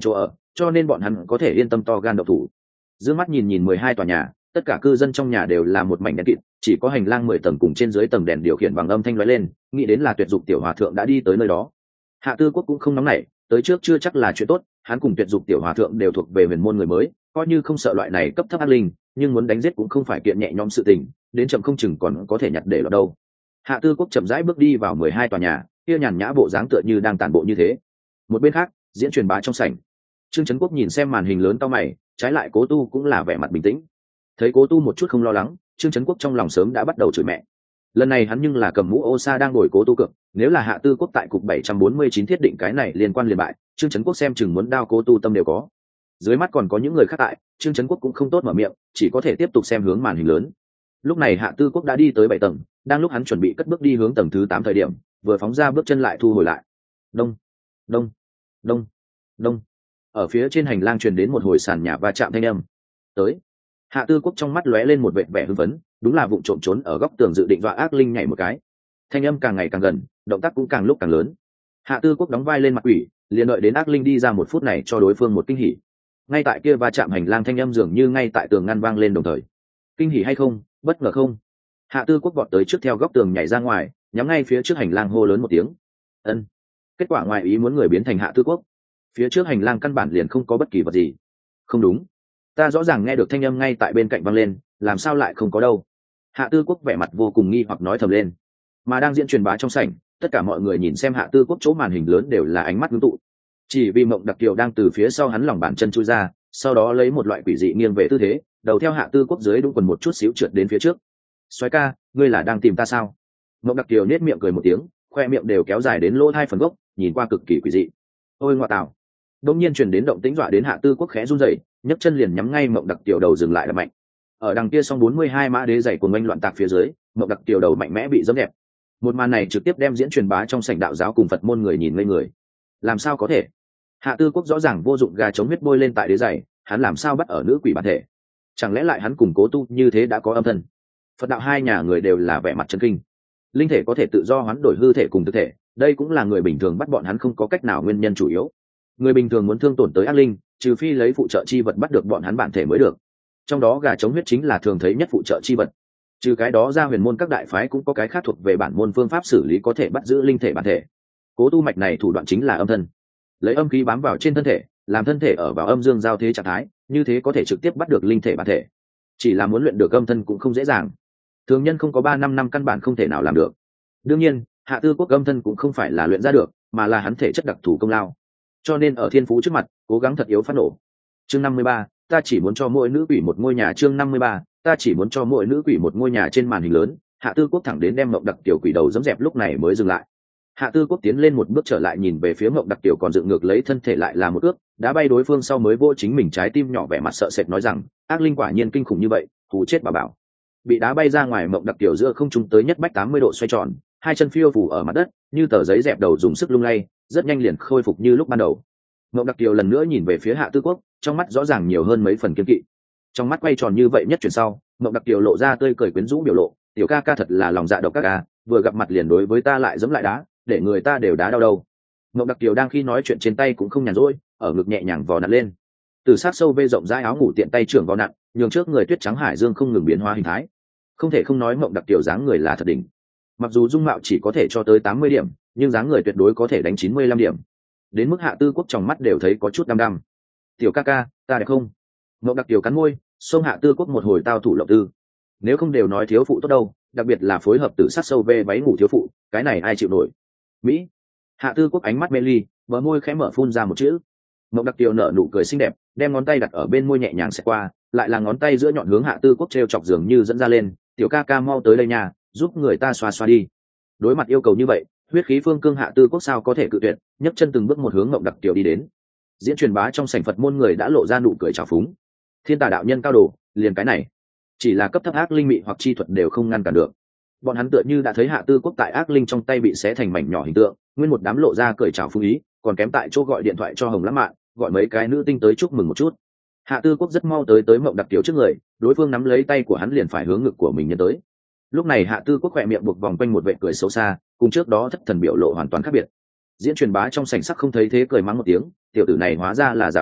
cho nên bọn hắn có thể yên tâm to gan độc thủ. Dương mắt nhìn nhìn mười hai tòa nhà, tất cả cư dân trong nhà đều là một mảnh đen kịt, chỉ có hành lang mười tầng cùng trên dưới tầng đèn điều khiển bằng âm thanh lóe lên, nghĩ đến là Tuyệt Dục tiểu hòa thượng đã đi tới nơi đó. Hạ Tư Quốc cũng không nóng nảy, tới trước chưa chắc là chuyện tốt, hắn cùng Tuyệt Dục tiểu hòa thượng đều thuộc về huyền môn người mới, coi như không sợ loại này cấp thấp ác linh, nhưng muốn đánh giết cũng không phải kiện nhẹ nhõm sự tình, đến chậm không chừng còn có thể nhặt để lọt đâu. Hạ Tư Quốc chậm rãi bước đi vào mười hai tòa nhà, kia nhàn nhã bộ dáng tựa như đang tản bộ như thế. Một bên khác, diễn truyền bá trong sảnh, Trương Chấn Quốc nhìn xem màn hình lớn cao mày, trái lại Cố Tu cũng là vẻ mặt bình tĩnh. Thấy Cố Tu một chút không lo lắng, Trương Chấn Quốc trong lòng sớm đã bắt đầu chửi mẹ. Lần này hắn nhưng là cầm mũ ô sa đang ngồi Cố Tu cược, nếu là Hạ Tư Quốc tại cục bảy trăm bốn mươi chín thiết định cái này liên quan liền bại, Trương Chấn Quốc xem chừng muốn đao Cố Tu tâm đều có. Dưới mắt còn có những người khác tại, Trương Chấn Quốc cũng không tốt mở miệng, chỉ có thể tiếp tục xem hướng màn hình lớn. Lúc này Hạ Tư Quốc đã đi tới bảy tầng, đang lúc hắn chuẩn bị cất bước đi hướng tầng thứ tám thời điểm, vừa phóng ra bước chân lại thu hồi lại. Đông, đông, đông, đông. Ở phía trên hành lang truyền đến một hồi sàn nhà va chạm thanh âm. Tới. Hạ Tư Quốc trong mắt lóe lên một vẻ vẻ hưng phấn, đúng là vụng trộm trốn ở góc tường dự định dọa ác linh nhảy một cái. Thanh âm càng ngày càng gần, động tác cũng càng lúc càng lớn. Hạ Tư Quốc đóng vai lên mặt quỷ, liền đợi đến ác linh đi ra một phút này cho đối phương một kinh hỉ. Ngay tại kia va chạm hành lang thanh âm dường như ngay tại tường ngăn vang lên đồng thời. Kinh hỉ hay không, bất ngờ không? Hạ Tư Quốc vọt tới trước theo góc tường nhảy ra ngoài, nhắm ngay phía trước hành lang hô lớn một tiếng. Ân. Kết quả ngoài ý muốn người biến thành Hạ Tư Quốc. Phía trước hành lang căn bản liền không có bất kỳ vật gì. Không đúng, ta rõ ràng nghe được thanh âm ngay tại bên cạnh vang lên, làm sao lại không có đâu? Hạ Tư Quốc vẻ mặt vô cùng nghi hoặc nói thầm lên. Mà đang diễn truyền bá trong sảnh, tất cả mọi người nhìn xem Hạ Tư Quốc chỗ màn hình lớn đều là ánh mắt ngưng tụ. Chỉ vì Mộng Đặc Kiều đang từ phía sau hắn lòng bàn chân chui ra, sau đó lấy một loại quỷ dị nghiêng về tư thế, đầu theo Hạ Tư Quốc dưới đúng quần một chút xíu trượt đến phía trước. Soái ca, ngươi là đang tìm ta sao? Mộng Đặc Kiều nết miệng cười một tiếng, khoe miệng đều kéo dài đến lỗ hai phần gốc, nhìn qua cực kỳ quỷ dị. Ôi ngoại tảo! Đông nhiên truyền đến động tĩnh dọa đến Hạ Tư Quốc khẽ run rẩy, nhấc chân liền nhắm ngay Mộng Đặc Kiều đầu dừng lại đập mạnh. Ở đằng kia xong bốn mươi hai mã đế giày cuồng oanh loạn tạc phía dưới, Mộng Đặc Kiều đầu mạnh mẽ bị giẫm đẹp. Một màn này trực tiếp đem diễn truyền bá trong sảnh đạo giáo cùng Phật môn người nhìn ngây người. Làm sao có thể? Hạ Tư Quốc rõ ràng vô dụng gà chống huyết bôi lên tại đế giày, hắn làm sao bắt ở nữ quỷ bản thể? Chẳng lẽ lại hắn cùng Cố Tu như thế đã có âm thân? Phật đạo hai nhà người đều là vẻ mặt chấn kinh. Linh thể có thể tự do hoán đổi hư thể cùng thực thể, đây cũng là người bình thường bắt bọn hắn không có cách nào nguyên nhân chủ yếu. Người bình thường muốn thương tổn tới ác linh, trừ phi lấy phụ trợ chi vật bắt được bọn hắn bản thể mới được. Trong đó gà chống huyết chính là thường thấy nhất phụ trợ chi vật. Trừ cái đó ra, huyền môn các đại phái cũng có cái khác thuộc về bản môn phương pháp xử lý có thể bắt giữ linh thể bản thể. Cố Tu mạch này thủ đoạn chính là âm thân, lấy âm khí bám vào trên thân thể, làm thân thể ở vào âm dương giao thế trạng thái, như thế có thể trực tiếp bắt được linh thể bản thể. Chỉ là muốn luyện được âm thân cũng không dễ dàng, thường nhân không có ba năm năm căn bản không thể nào làm được. Đương nhiên, Hạ Tư Quốc âm thân cũng không phải là luyện ra được, mà là hắn thể chất đặc thù công lao, cho nên ở thiên phú trước mặt cố gắng thật yếu phát nổ. Chương năm mươi ba, ta chỉ muốn cho mỗi nữ quỷ một ngôi nhà. Chương năm mươi ba, ta chỉ muốn cho mỗi nữ quỷ một ngôi nhà. Trên màn hình lớn, Hạ Tư Quốc thẳng đến đem Mộng Đặc Tiểu quỷ đầu giẫm dẹp, lúc này mới dừng lại. Hạ Tư Quốc tiến lên một bước trở lại nhìn về phía Mộng Đặc Tiểu còn dựng ngược lấy thân thể lại là một ước, đã bay đối phương sau mới vô chính mình trái tim nhỏ vẻ mặt sợ sệt nói rằng, ác linh quả nhiên kinh khủng như vậy, hù chết bà bảo. Bị đá bay ra ngoài, Mộng Đặc Tiểu giữa không trung tới nhất bách tám mươi độ xoay tròn, hai chân phiêu phù ở mặt đất, như tờ giấy dẹp đầu dùng sức lung lay, rất nhanh liền khôi phục như lúc ban đầu. Mộng Đặc Tiểu lần nữa nhìn về phía Hạ Tư Quốc, trong mắt rõ ràng nhiều hơn mấy phần kiêng kỵ. Trong mắt quay tròn như vậy nhất chuyển sau, Mộng Đặc Tiểu lộ ra tươi cười quyến rũ biểu lộ, tiểu ca ca thật là lòng dạ độc các ca, vừa gặp mặt liền đối với ta lại giẫm lại đá, để người ta đều đá đau đầu. Mộng Đặc Tiểu đang khi nói chuyện trên tay cũng không nhàn rỗi, ở ngực nhẹ nhàng vò nặn lên. Từ sát sâu vê rộng rãi áo ngủ tiện tay trưởng vò nặn, nhường trước người tuyết trắng hải dương không ngừng biến hóa hình thái. Không thể không nói Mộng Đặc Tiểu dáng người là thật đỉnh. Mặc dù dung mạo chỉ có thể cho tới tám mươi điểm, nhưng dáng người tuyệt đối có thể đánh chín mươi lăm điểm. Đến mức Hạ Tư Quốc trong mắt đều thấy có chút đăm đăm. Tiểu ca ca, ta đẹp không? Mộng Đặc Tiểu cắn môi, xông Hạ Tư Quốc một hồi tao thủ lộng tư. Nếu không đều nói thiếu phụ tốt đâu, đặc biệt là phối hợp tử sát sâu về váy ngủ thiếu phụ, cái này ai chịu nổi? Mỹ. Hạ Tư Quốc ánh mắt mê ly, bờ môi khẽ mở phun ra một chữ. Mộng Đặc Tiểu nở nụ cười xinh đẹp, đem ngón tay đặt ở bên môi nhẹ nhàng xẹt qua, lại là ngón tay giữa nhọn hướng Hạ Tư Quốc trêu chọc dường như dẫn ra lên, tiểu ca ca mau tới đây nha, giúp người ta xoa xoa đi. Đối mặt yêu cầu như vậy, huyết khí phương cương Hạ Tư Quốc sao có thể cự tuyệt, nhấc chân từng bước một hướng Mộng Đặc Tiểu đi đến. Diễn truyền bá trong sảnh Phật môn người đã lộ ra nụ cười trào phúng. Thiên Tà đạo nhân cao đồ, liền cái này, chỉ là cấp thấp ác linh mị hoặc chi thuật đều không ngăn cản được. Bọn hắn tựa như đã thấy Hạ Tư Quốc tại ác linh trong tay bị xé thành mảnh nhỏ hình tượng, nguyên một đám lộ ra cười trào phúng ý, còn kém tại chỗ gọi điện thoại cho Hồng Lãng Mạn, gọi mấy cái nữ tinh tới chúc mừng một chút. Hạ Tư Quốc rất mau tới tới Mộng Đặc Tiểu trước người, đối phương nắm lấy tay của hắn liền phải hướng ngực của mình nhân tới. Lúc này Hạ Tư Quốc khỏe miệng buộc vòng quanh một vệ cười xấu xa, cùng trước đó thất thần biểu lộ hoàn toàn khác biệt. Diễn truyền bá trong sảnh sắc không thấy thế cười mắng một tiếng, tiểu tử này hóa ra là giả vờ,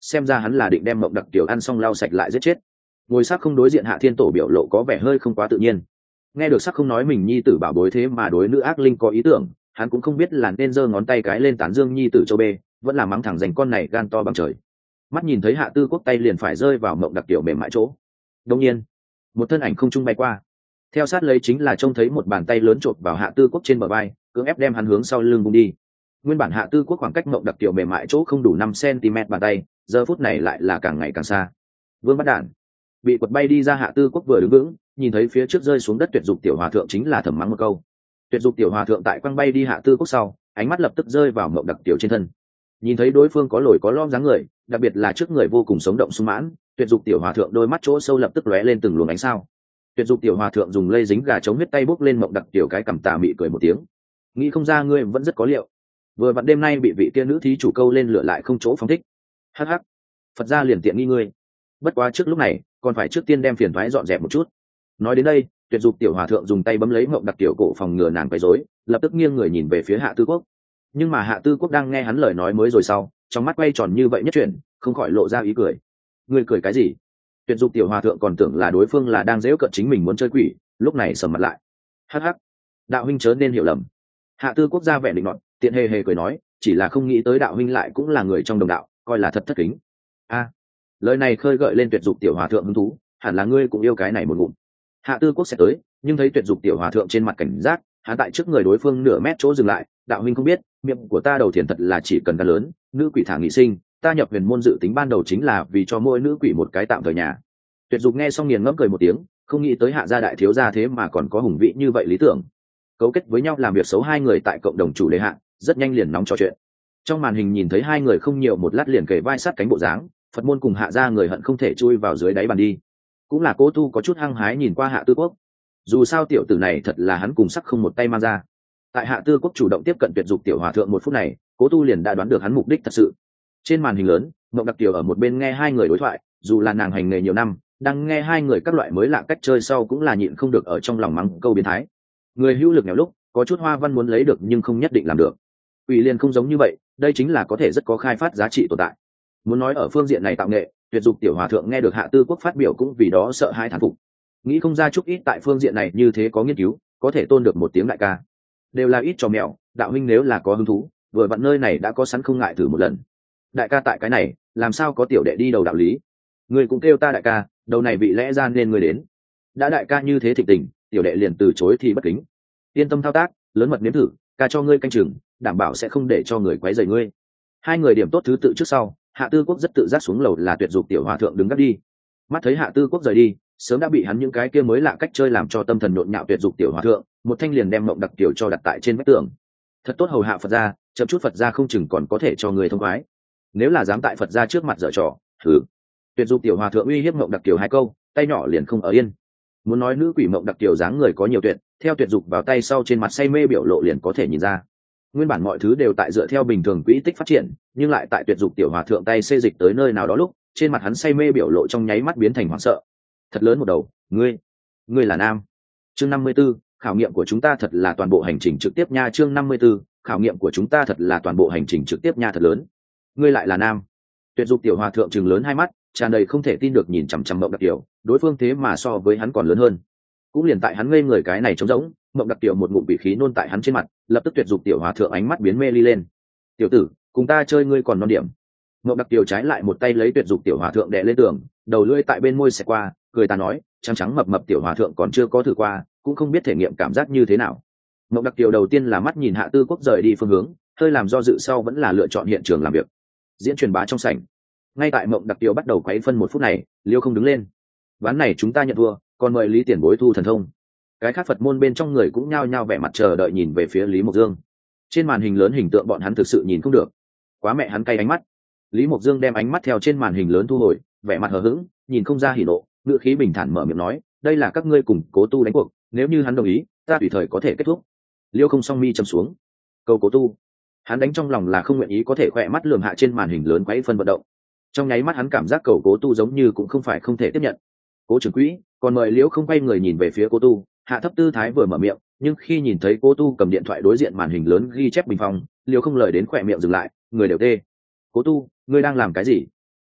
xem ra hắn là định đem mộng đặc tiểu ăn xong lau sạch lại giết chết. Ngồi sắc không đối diện Hạ Thiên Tổ biểu lộ có vẻ hơi không quá tự nhiên. Nghe được sắc không nói mình nhi tử bảo bối thế mà đối nữ ác linh có ý tưởng, hắn cũng không biết là nên giơ ngón tay cái lên tán dương nhi tử châu bê, vẫn là mắng thẳng dành con này gan to bằng trời. Mắt nhìn thấy Hạ Tư Quốc tay liền phải rơi vào mộng đặc tiểu mềm mại chỗ. Đột nhiên, một thân ảnh không trung bay qua, theo sát lấy chính là trông thấy một bàn tay lớn chộp vào Hạ Tư Quốc trên bờ vai, cưỡng ép đem hắn hướng sau lưng bung đi. Nguyên bản Hạ Tư Quốc khoảng cách mộng đặc tiểu mềm mại chỗ không đủ năm xăng-ti-mét bàn tay, giờ phút này lại là càng ngày càng xa. Vương bắt đản, bị quật bay đi ra Hạ Tư Quốc vừa đứng vững, nhìn thấy phía trước rơi xuống đất Tuyệt Dục tiểu hòa thượng chính là thầm mắng một câu. Tuyệt Dục tiểu hòa thượng tại quăng bay đi Hạ Tư Quốc sau, ánh mắt lập tức rơi vào mộng đặc tiểu trên thân. Nhìn thấy đối phương có lồi có lõm dáng người, đặc biệt là trước người vô cùng sống động sung mãn, Tuyệt Dục tiểu hòa thượng đôi mắt chỗ sâu lập tức lóe lên từng luồng ánh sao. Tuyệt Dục tiểu hòa thượng dùng lây dính gà chống huyết tay bốc lên mộng đặc tiểu cái cằm tà mị cười một tiếng. Nghĩ không ra ngươi vẫn rất có liệu. Vừa vặn đêm nay bị vị kia nữ thí chủ câu lên lửa lại không chỗ phóng thích. Hắc hắc, Phật gia liền tiện nghi ngươi. Bất quá trước lúc này, còn phải trước tiên đem phiền toái dọn dẹp một chút. Nói đến đây, Tuyệt Dục tiểu hòa thượng dùng tay bấm lấy mộng đặc tiểu cổ phòng ngừa nàng quấy rối, lập tức nghiêng người nhìn về phía Hạ Tư Quốc. Nhưng mà Hạ Tư Quốc đang nghe hắn lời nói mới rồi sau, trong mắt quay tròn như vậy nhất chuyển, không khỏi lộ ra ý cười. Ngươi cười cái gì? Tuyệt Dục tiểu hòa thượng còn tưởng là đối phương là đang giễu cợt chính mình muốn chơi quỷ, lúc này sầm mặt lại. Hắc hắc, đạo huynh chớ nên hiểu lầm. Hạ Tư Quốc ra vẻ định nọt, tiện hề hề cười nói, chỉ là không nghĩ tới đạo huynh lại cũng là người trong đồng đạo, coi là thật thất kính. A, lời này khơi gợi lên Tuyệt Dục tiểu hòa thượng hứng thú, hẳn là ngươi cũng yêu cái này một ngụm. Hạ Tư Quốc sẽ tới, nhưng thấy Tuyệt Dục tiểu hòa thượng trên mặt cảnh giác, hắn tại trước người đối phương nửa mét chỗ dừng lại, đạo huynh không biết, miệng của ta đầu thiền thật là chỉ cần gan lớn, nữ quỷ thả nghị sinh, ta nhập huyền môn dự tính ban đầu chính là vì cho mỗi nữ quỷ một cái tạm thời nhà. Tuyệt Dục nghe xong nghiền ngẫm cười một tiếng, không nghĩ tới Hạ gia đại thiếu gia thế mà còn có hùng vị như vậy lý tưởng. Cấu kết với nhau làm việc xấu hai người tại cộng đồng chủ đề hạ, rất nhanh liền nóng trò chuyện. Trong màn hình nhìn thấy hai người không nhiều một lát liền kề vai sát cánh bộ dáng, Phật môn cùng Hạ gia người hận không thể chui vào dưới đáy bàn đi. Cũng là Cố Tu có chút hăng hái nhìn qua Hạ Tư Quốc. Dù sao tiểu tử này thật là hắn cùng sắc không một tay mang ra. Tại Hạ Tư Quốc chủ động tiếp cận Tuyệt Dục tiểu hòa thượng một phút này, Cố Tu liền đã đoán được hắn mục đích thật sự. Trên màn hình lớn, Mộng Đặc Tiểu ở một bên nghe hai người đối thoại, dù là nàng hành nghề nhiều năm, đang nghe hai người các loại mới lạ cách chơi sau cũng là nhịn không được ở trong lòng mắng câu biến thái. Người hữu lực nghèo lúc, có chút hoa văn muốn lấy được nhưng không nhất định làm được. Quỷ Liên không giống như vậy, đây chính là có thể rất có khai phát giá trị tồn tại. Muốn nói ở phương diện này tạo nghệ, Tuyệt Dục tiểu hòa thượng nghe được Hạ Tư Quốc phát biểu cũng vì đó sợ hãi thán phục. Nghĩ không ra chút ít tại phương diện này như thế có nghiên cứu, có thể tôn được một tiếng đại ca. Đều là ít trò mèo, đạo huynh nếu là có hứng thú, vừa vặn nơi này đã có sẵn không ngại thử một lần. Đại ca tại cái này, làm sao có tiểu đệ đi đầu đạo lý. Người cũng kêu ta đại ca, đầu này vị lẽ ra nên người đến. Đã đại ca như thế thịnh tình, tiểu đệ liền từ chối thì bất kính. Yên tâm thao tác, lớn mật nếm thử, ca cho ngươi canh chừng, đảm bảo sẽ không để cho người quấy rầy ngươi. Hai người điểm tốt thứ tự trước sau, Hạ Tư Quốc rất tự giác xuống lầu là Tuyệt Dục tiểu hòa thượng đứng gác đi. Mắt thấy Hạ Tư Quốc rời đi, sớm đã bị hắn những cái kia mới lạ cách chơi làm cho tâm thần nhộn nhạo Tuyệt Dục tiểu hòa thượng, một thanh liền đem Mộng Đặc tiểu cho đặt tại trên vách tường. Thật tốt hầu hạ Phật gia, chậm chút Phật gia không chừng còn có thể cho người thông khoái. Nếu là dám tại Phật gia trước mặt dở trò, thử. Tuyệt Dục tiểu hòa thượng uy hiếp Mộng Đặc tiểu hai câu, tay nhỏ liền không ở yên. Muốn nói nữ quỷ Mộng Đặc tiểu dáng người có nhiều tuyệt, theo Tuyệt Dục vào tay sau trên mặt say mê biểu lộ liền có thể nhìn ra. Nguyên bản mọi thứ đều tại dựa theo bình thường quỹ tích phát triển, nhưng lại tại Tuyệt Dục tiểu hòa thượng tay xê dịch tới nơi nào đó lúc, trên mặt hắn say mê biểu lộ trong nháy mắt biến thành hoảng sợ. Thật lớn một đầu, ngươi, ngươi là nam. Chương năm mươi 54, khảo nghiệm của chúng ta thật là toàn bộ hành trình trực tiếp nha. Chương năm mươi 54, khảo nghiệm của chúng ta thật là toàn bộ hành trình trực tiếp nha, thật lớn. Ngươi lại là nam. Tuyệt Dục tiểu hòa thượng trừng lớn hai mắt, tràn đầy không thể tin được nhìn chằm chằm Mộng Đặc tiểu, đối phương thế mà so với hắn còn lớn hơn. Cũng liền tại hắn ngây người cái này trống rỗng, Mộng Đặc tiểu một ngụm bị khí nôn tại hắn trên mặt, lập tức Tuyệt Dục tiểu hòa thượng ánh mắt biến mê ly lên. Tiểu tử, cùng ta chơi ngươi còn non điểm. Mộng Đặc tiểu trái lại một tay lấy Tuyệt Dục tiểu hòa thượng đè lên tường, đầu lưỡi tại bên môi xẹt qua, cười ta nói, trắng trắng mập mập tiểu hòa thượng còn chưa có thử qua, cũng không biết thể nghiệm cảm giác như thế nào. Mộng Đặc tiểu đầu tiên là mắt nhìn Hạ Tư Quốc rời đi phương hướng, hơi làm do dự sau vẫn là lựa chọn hiện trường làm việc. Diễn truyền bá trong sảnh. Ngay tại Mộng Đặc tiểu bắt đầu quấy phân một phút này, Liêu không đứng lên. Ván này chúng ta nhận thua, còn mời Lý tiền bối thu thần thông. Cái khác Phật môn bên trong người cũng nhao nhao vẻ mặt chờ đợi nhìn về phía Lý Mộc Dương. Trên màn hình lớn hình tượng bọn hắn thực sự nhìn không được, quá mẹ hắn cay ánh mắt. Lý Mộc Dương đem ánh mắt theo trên màn hình lớn thu hồi, vẻ mặt hờ hững, nhìn không ra hỉ nộ, ngữ khí bình thản mở miệng nói, đây là các ngươi cùng Cố Tu đánh cuộc, nếu như hắn đồng ý, ta tùy thời có thể kết thúc. Liêu không song mi trầm xuống, cầu Cố Tu. Hắn đánh trong lòng là không nguyện ý có thể khỏe mắt lườm hạ trên màn hình lớn quấy phân vận động. Trong nháy mắt hắn cảm giác cầu Cố Tu giống như cũng không phải không thể tiếp nhận. Cố trưởng quỹ, còn mời Liễu không quay người nhìn về phía Cố Tu, hạ thấp tư thái vừa mở miệng, nhưng khi nhìn thấy Cố Tu cầm điện thoại đối diện màn hình lớn ghi chép bình phong, Liễu không lời đến khỏe miệng dừng lại, người đều tê. Cố Tu, ngươi đang làm cái gì?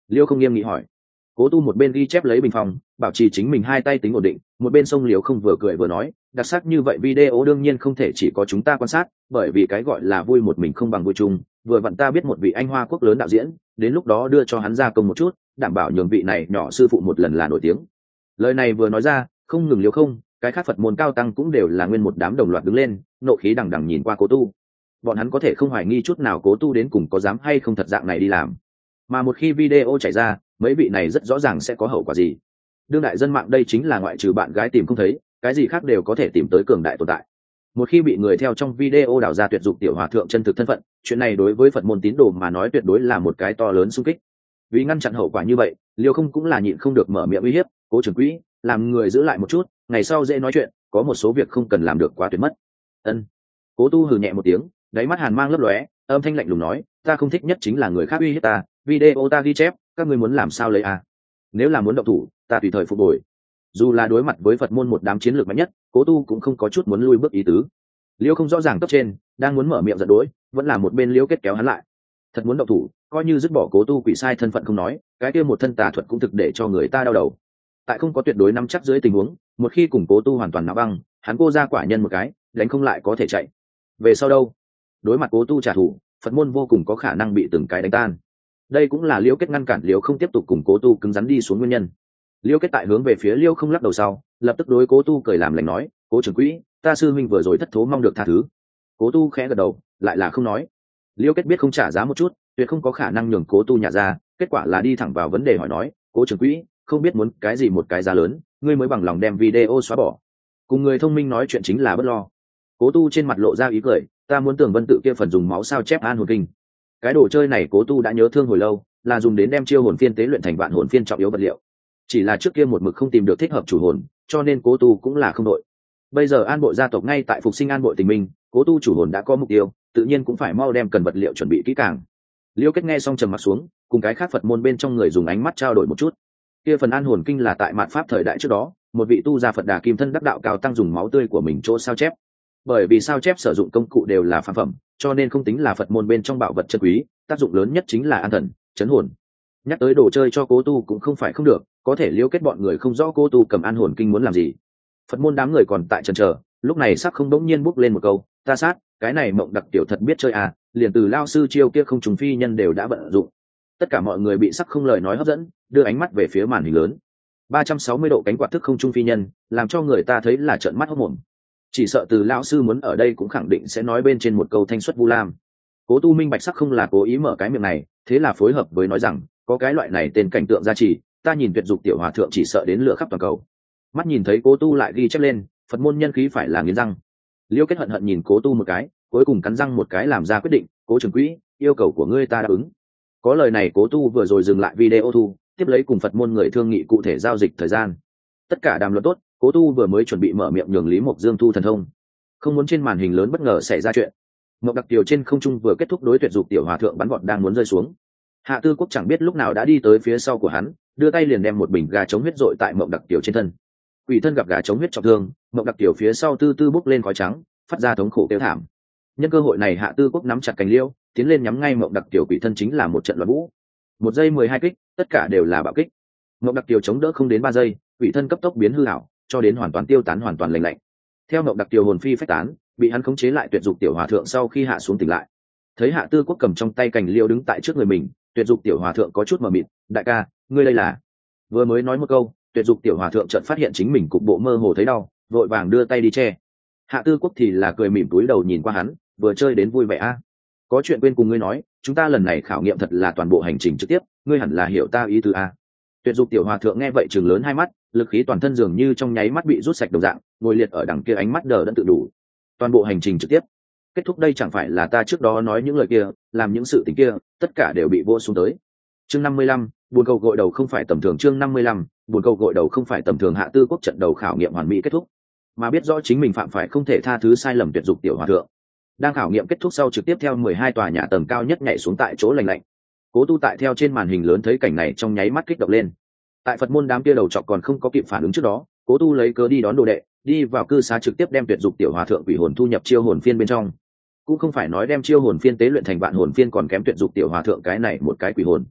Liêu không nghiêm nghị hỏi. Cố tu một bên ghi chép lấy bình phòng, bảo trì chính mình hai tay tính ổn định, một bên sông Liêu không vừa cười vừa nói, đặc sắc như vậy video đương nhiên không thể chỉ có chúng ta quan sát, bởi vì cái gọi là vui một mình không bằng vui chung, vừa vặn ta biết một vị anh hoa quốc lớn đạo diễn, đến lúc đó đưa cho hắn ra công một chút, đảm bảo nhường vị này nhỏ sư phụ một lần là nổi tiếng. Lời này vừa nói ra, không ngừng Liêu không, cái khác Phật môn cao tăng cũng đều là nguyên một đám đồng loạt đứng lên, nộ khí đằng đằng nhìn qua Cố tu. Bọn hắn có thể không hoài nghi chút nào Cố tu đến cùng có dám hay không thật dạng này đi làm, mà một khi video chảy ra, mấy vị này rất rõ ràng sẽ có hậu quả gì. Đương đại dân mạng đây chính là ngoại trừ bạn gái tìm không thấy, cái gì khác đều có thể tìm tới cường đại tồn tại. Một khi bị người theo trong video đào ra tuyệt dục tiểu hòa thượng chân thực thân phận, chuyện này đối với Phật môn tín đồ mà nói tuyệt đối là một cái to lớn xung kích. Vì ngăn chặn hậu quả như vậy, Liêu không cũng là nhịn không được mở miệng uy hiếp, Cố trưởng quỹ, làm người giữ lại một chút, ngày sau dễ nói chuyện, có một số việc không cần làm được quá tuyệt mất. Ân. Cố tu hừ nhẹ một tiếng, đáy mắt hàn mang lấp lóe, âm thanh lạnh lùng nói, ta không thích nhất chính là người khác uy hiếp ta, video ta ghi chép, các ngươi muốn làm sao lấy à? Nếu là muốn động thủ, ta tùy thời phục hồi. Dù là đối mặt với Phật môn một đám chiến lược mạnh nhất, Cố tu cũng không có chút muốn lui bước ý tứ. Liêu không rõ ràng cấp trên đang muốn mở miệng giận dỗi, vẫn là một bên Liêu kết kéo hắn lại. Thật muốn động thủ, coi như dứt bỏ Cố tu quỷ sai thân phận không nói, cái kia một thân tà thuật cũng thực để cho người ta đau đầu. Tại không có tuyệt đối nắm chắc dưới tình huống, một khi cùng Cố tu hoàn toàn náo băng, hắn cô ra quả nhân một cái, đánh không lại có thể chạy. Về sau đâu? Đối mặt Cố tu trả thù, Phật môn vô cùng có khả năng bị từng cái đánh tan. Đây cũng là Liêu kết ngăn cản Liêu không tiếp tục cùng Cố tu cứng rắn đi xuống nguyên nhân. Liêu kết tại hướng về phía Liêu không lắc đầu sau, lập tức đối Cố tu cười làm lành nói, Cố trưởng quỹ, ta sư huynh vừa rồi thất thố mong được tha thứ. Cố tu khẽ gật đầu, lại là không nói. Liêu kết biết không trả giá một chút, tuyệt không có khả năng nhường Cố tu nhả ra, kết quả là đi thẳng vào vấn đề hỏi nói, Cố trưởng quỹ, không biết muốn cái gì một cái giá lớn, ngươi mới bằng lòng đem video xóa bỏ. Cùng người thông minh nói chuyện chính là bất lo. Cố tu trên mặt lộ ra ý cười, ta muốn Tường Vân tự kia phần dùng máu sao chép an hồn kinh. Cái đồ chơi này Cố tu đã nhớ thương hồi lâu, là dùng đến đem chiêu hồn phiên tế luyện thành vạn hồn phiên trọng yếu vật liệu. Chỉ là trước kia một mực không tìm được thích hợp chủ hồn, cho nên Cố tu cũng là không đội. Bây giờ An Bội gia tộc ngay tại phục sinh An Bội tình minh, Cố tu chủ hồn đã có mục tiêu, tự nhiên cũng phải mau đem cần vật liệu chuẩn bị kỹ càng. Liêu kết nghe xong trầm mặt xuống, cùng cái khác Phật môn bên trong người dùng ánh mắt trao đổi một chút. Kia phần An hồn kinh là tại mạt pháp thời đại trước đó, một vị tu gia Phật Đà Kim thân đắc đạo cao tăng dùng máu tươi của mình chỗ sao chép. Bởi vì sao chép sử dụng công cụ đều là phàm phẩm, cho nên không tính là Phật môn bên trong bảo vật chân quý, tác dụng lớn nhất chính là an thần, chấn hồn. Nhắc tới đồ chơi cho Cố tu cũng không phải không được, có thể Liêu kết bọn người không rõ Cố tu cầm an hồn kinh muốn làm gì. Phật môn đám người còn tại chần chờ, lúc này sắc không đống nhiên bốc lên một câu, ta sát, cái này Mộng Đặc tiểu thật biết chơi à, liền từ lao sư chiêu kia không trùng phi nhân đều đã vận dụng. Tất cả mọi người bị sắc không lời nói hấp dẫn, đưa ánh mắt về phía màn hình lớn. ba trăm sáu mươi độ cánh quạt thức không trung phi nhân, làm cho người ta thấy là trợn mắt hốt mồm. Chỉ sợ từ lão sư muốn ở đây cũng khẳng định sẽ nói bên trên một câu thanh xuất vu lam. Cố tu minh bạch sắc không là cố ý mở cái miệng này, thế là phối hợp với nói rằng, có cái loại này tên cảnh tượng gia trì, ta nhìn tuyệt dục tiểu hòa thượng chỉ sợ đến lửa khắp toàn cầu. Mắt nhìn thấy Cố tu lại ghi chép lên, Phật môn nhân khí phải là nghiến răng. Liêu kết hận hận nhìn Cố tu một cái, cuối cùng cắn răng một cái làm ra quyết định, Cố trưởng quỹ, yêu cầu của ngươi ta đáp ứng. Có lời này Cố tu vừa rồi dừng lại video thu, tiếp lấy cùng Phật môn người thương nghị cụ thể giao dịch thời gian. Tất cả đàm luận tốt, Cố tu vừa mới chuẩn bị mở miệng nhường Lý Mộc Dương thu thần thông, không muốn trên màn hình lớn bất ngờ xảy ra chuyện. Mộng Đặc tiểu trên không trung vừa kết thúc đối tuyệt dục tiểu hòa thượng bắn vọt đang muốn rơi xuống. Hạ Tư Quốc chẳng biết lúc nào đã đi tới phía sau của hắn, đưa tay liền đem một bình gà chống huyết dội tại Mộng Đặc tiểu trên thân. Quỷ thân gặp gà chống huyết trọng thương, Mộng Đặc tiểu phía sau tư tư bốc lên khói trắng, phát ra thống khổ kêu thảm. Nhân cơ hội này Hạ Tư Quốc nắm chặt cành liêu, tiến lên nhắm ngay Mộng Đặc tiểu quỷ thân chính là một trận loạn vũ. Một giây mười hai kích, tất cả đều là bạo kích. Mộng Đặc tiểu chống đỡ không đến ba giây, quỷ thân cấp tốc biến hư ảo, cho đến hoàn toàn tiêu tán hoàn toàn lành lạnh. Theo Mộng Đặc tiểu hồn phi phách tán, bị hắn khống chế lại tuyệt dục tiểu hòa thượng sau khi hạ xuống tỉnh lại. Thấy Hạ Tư Quốc cầm trong tay cành liêu đứng tại trước người mình, tuyệt dục tiểu hòa thượng có chút mờ mịt, đại ca, ngươi đây là? Vừa mới nói một câu, tuyệt dục tiểu hòa thượng chợt phát hiện chính mình cục bộ mơ hồ thấy đau, vội vàng đưa tay đi che. Hạ Tư Quốc thì là cười mỉm túi đầu nhìn qua hắn, vừa chơi đến vui vẻ a. Có chuyện quên cùng ngươi nói, chúng ta lần này khảo nghiệm thật là toàn bộ hành trình trực tiếp, ngươi hẳn là hiểu ta ý tứ a. Tuyệt dục tiểu hòa thượng nghe vậy trừng lớn hai mắt, lực khí toàn thân dường như trong nháy mắt bị rút sạch đồng dạng, ngồi liệt ở đằng kia ánh mắt đờ đẫn tự đủ. Toàn bộ hành trình trực tiếp kết thúc đây chẳng phải là ta trước đó nói những lời kia, làm những sự tình kia, tất cả đều bị vô xuống tới. Chương năm mươi lăm, buồn cầu gội đầu không phải tầm thường. Chương năm mươi lăm, buồn cầu gội đầu không phải tầm thường. Hạ Tư Quốc trận đầu khảo nghiệm hoàn mỹ kết thúc, mà biết rõ chính mình phạm phải không thể tha thứ sai lầm tuyệt dục tiểu hòa thượng, đang khảo nghiệm kết thúc sau trực tiếp theo mười hai tòa nhà tầng cao nhất nhảy xuống tại chỗ lành lạnh. Cố tu tại theo trên màn hình lớn thấy cảnh này trong nháy mắt kích động lên. Tại Phật môn đám kia đầu trọc còn không có kịp phản ứng trước đó, Cố tu lấy cớ đi đón đồ đệ, đi vào cư xá trực tiếp đem tuyệt dục tiểu hòa thượng quỷ hồn thu nhập chiêu hồn phiên bên trong. Cũng không phải nói đem chiêu hồn phiên tế luyện thành vạn hồn phiên còn kém tuyệt dục tiểu hòa thượng cái này một cái quỷ hồn,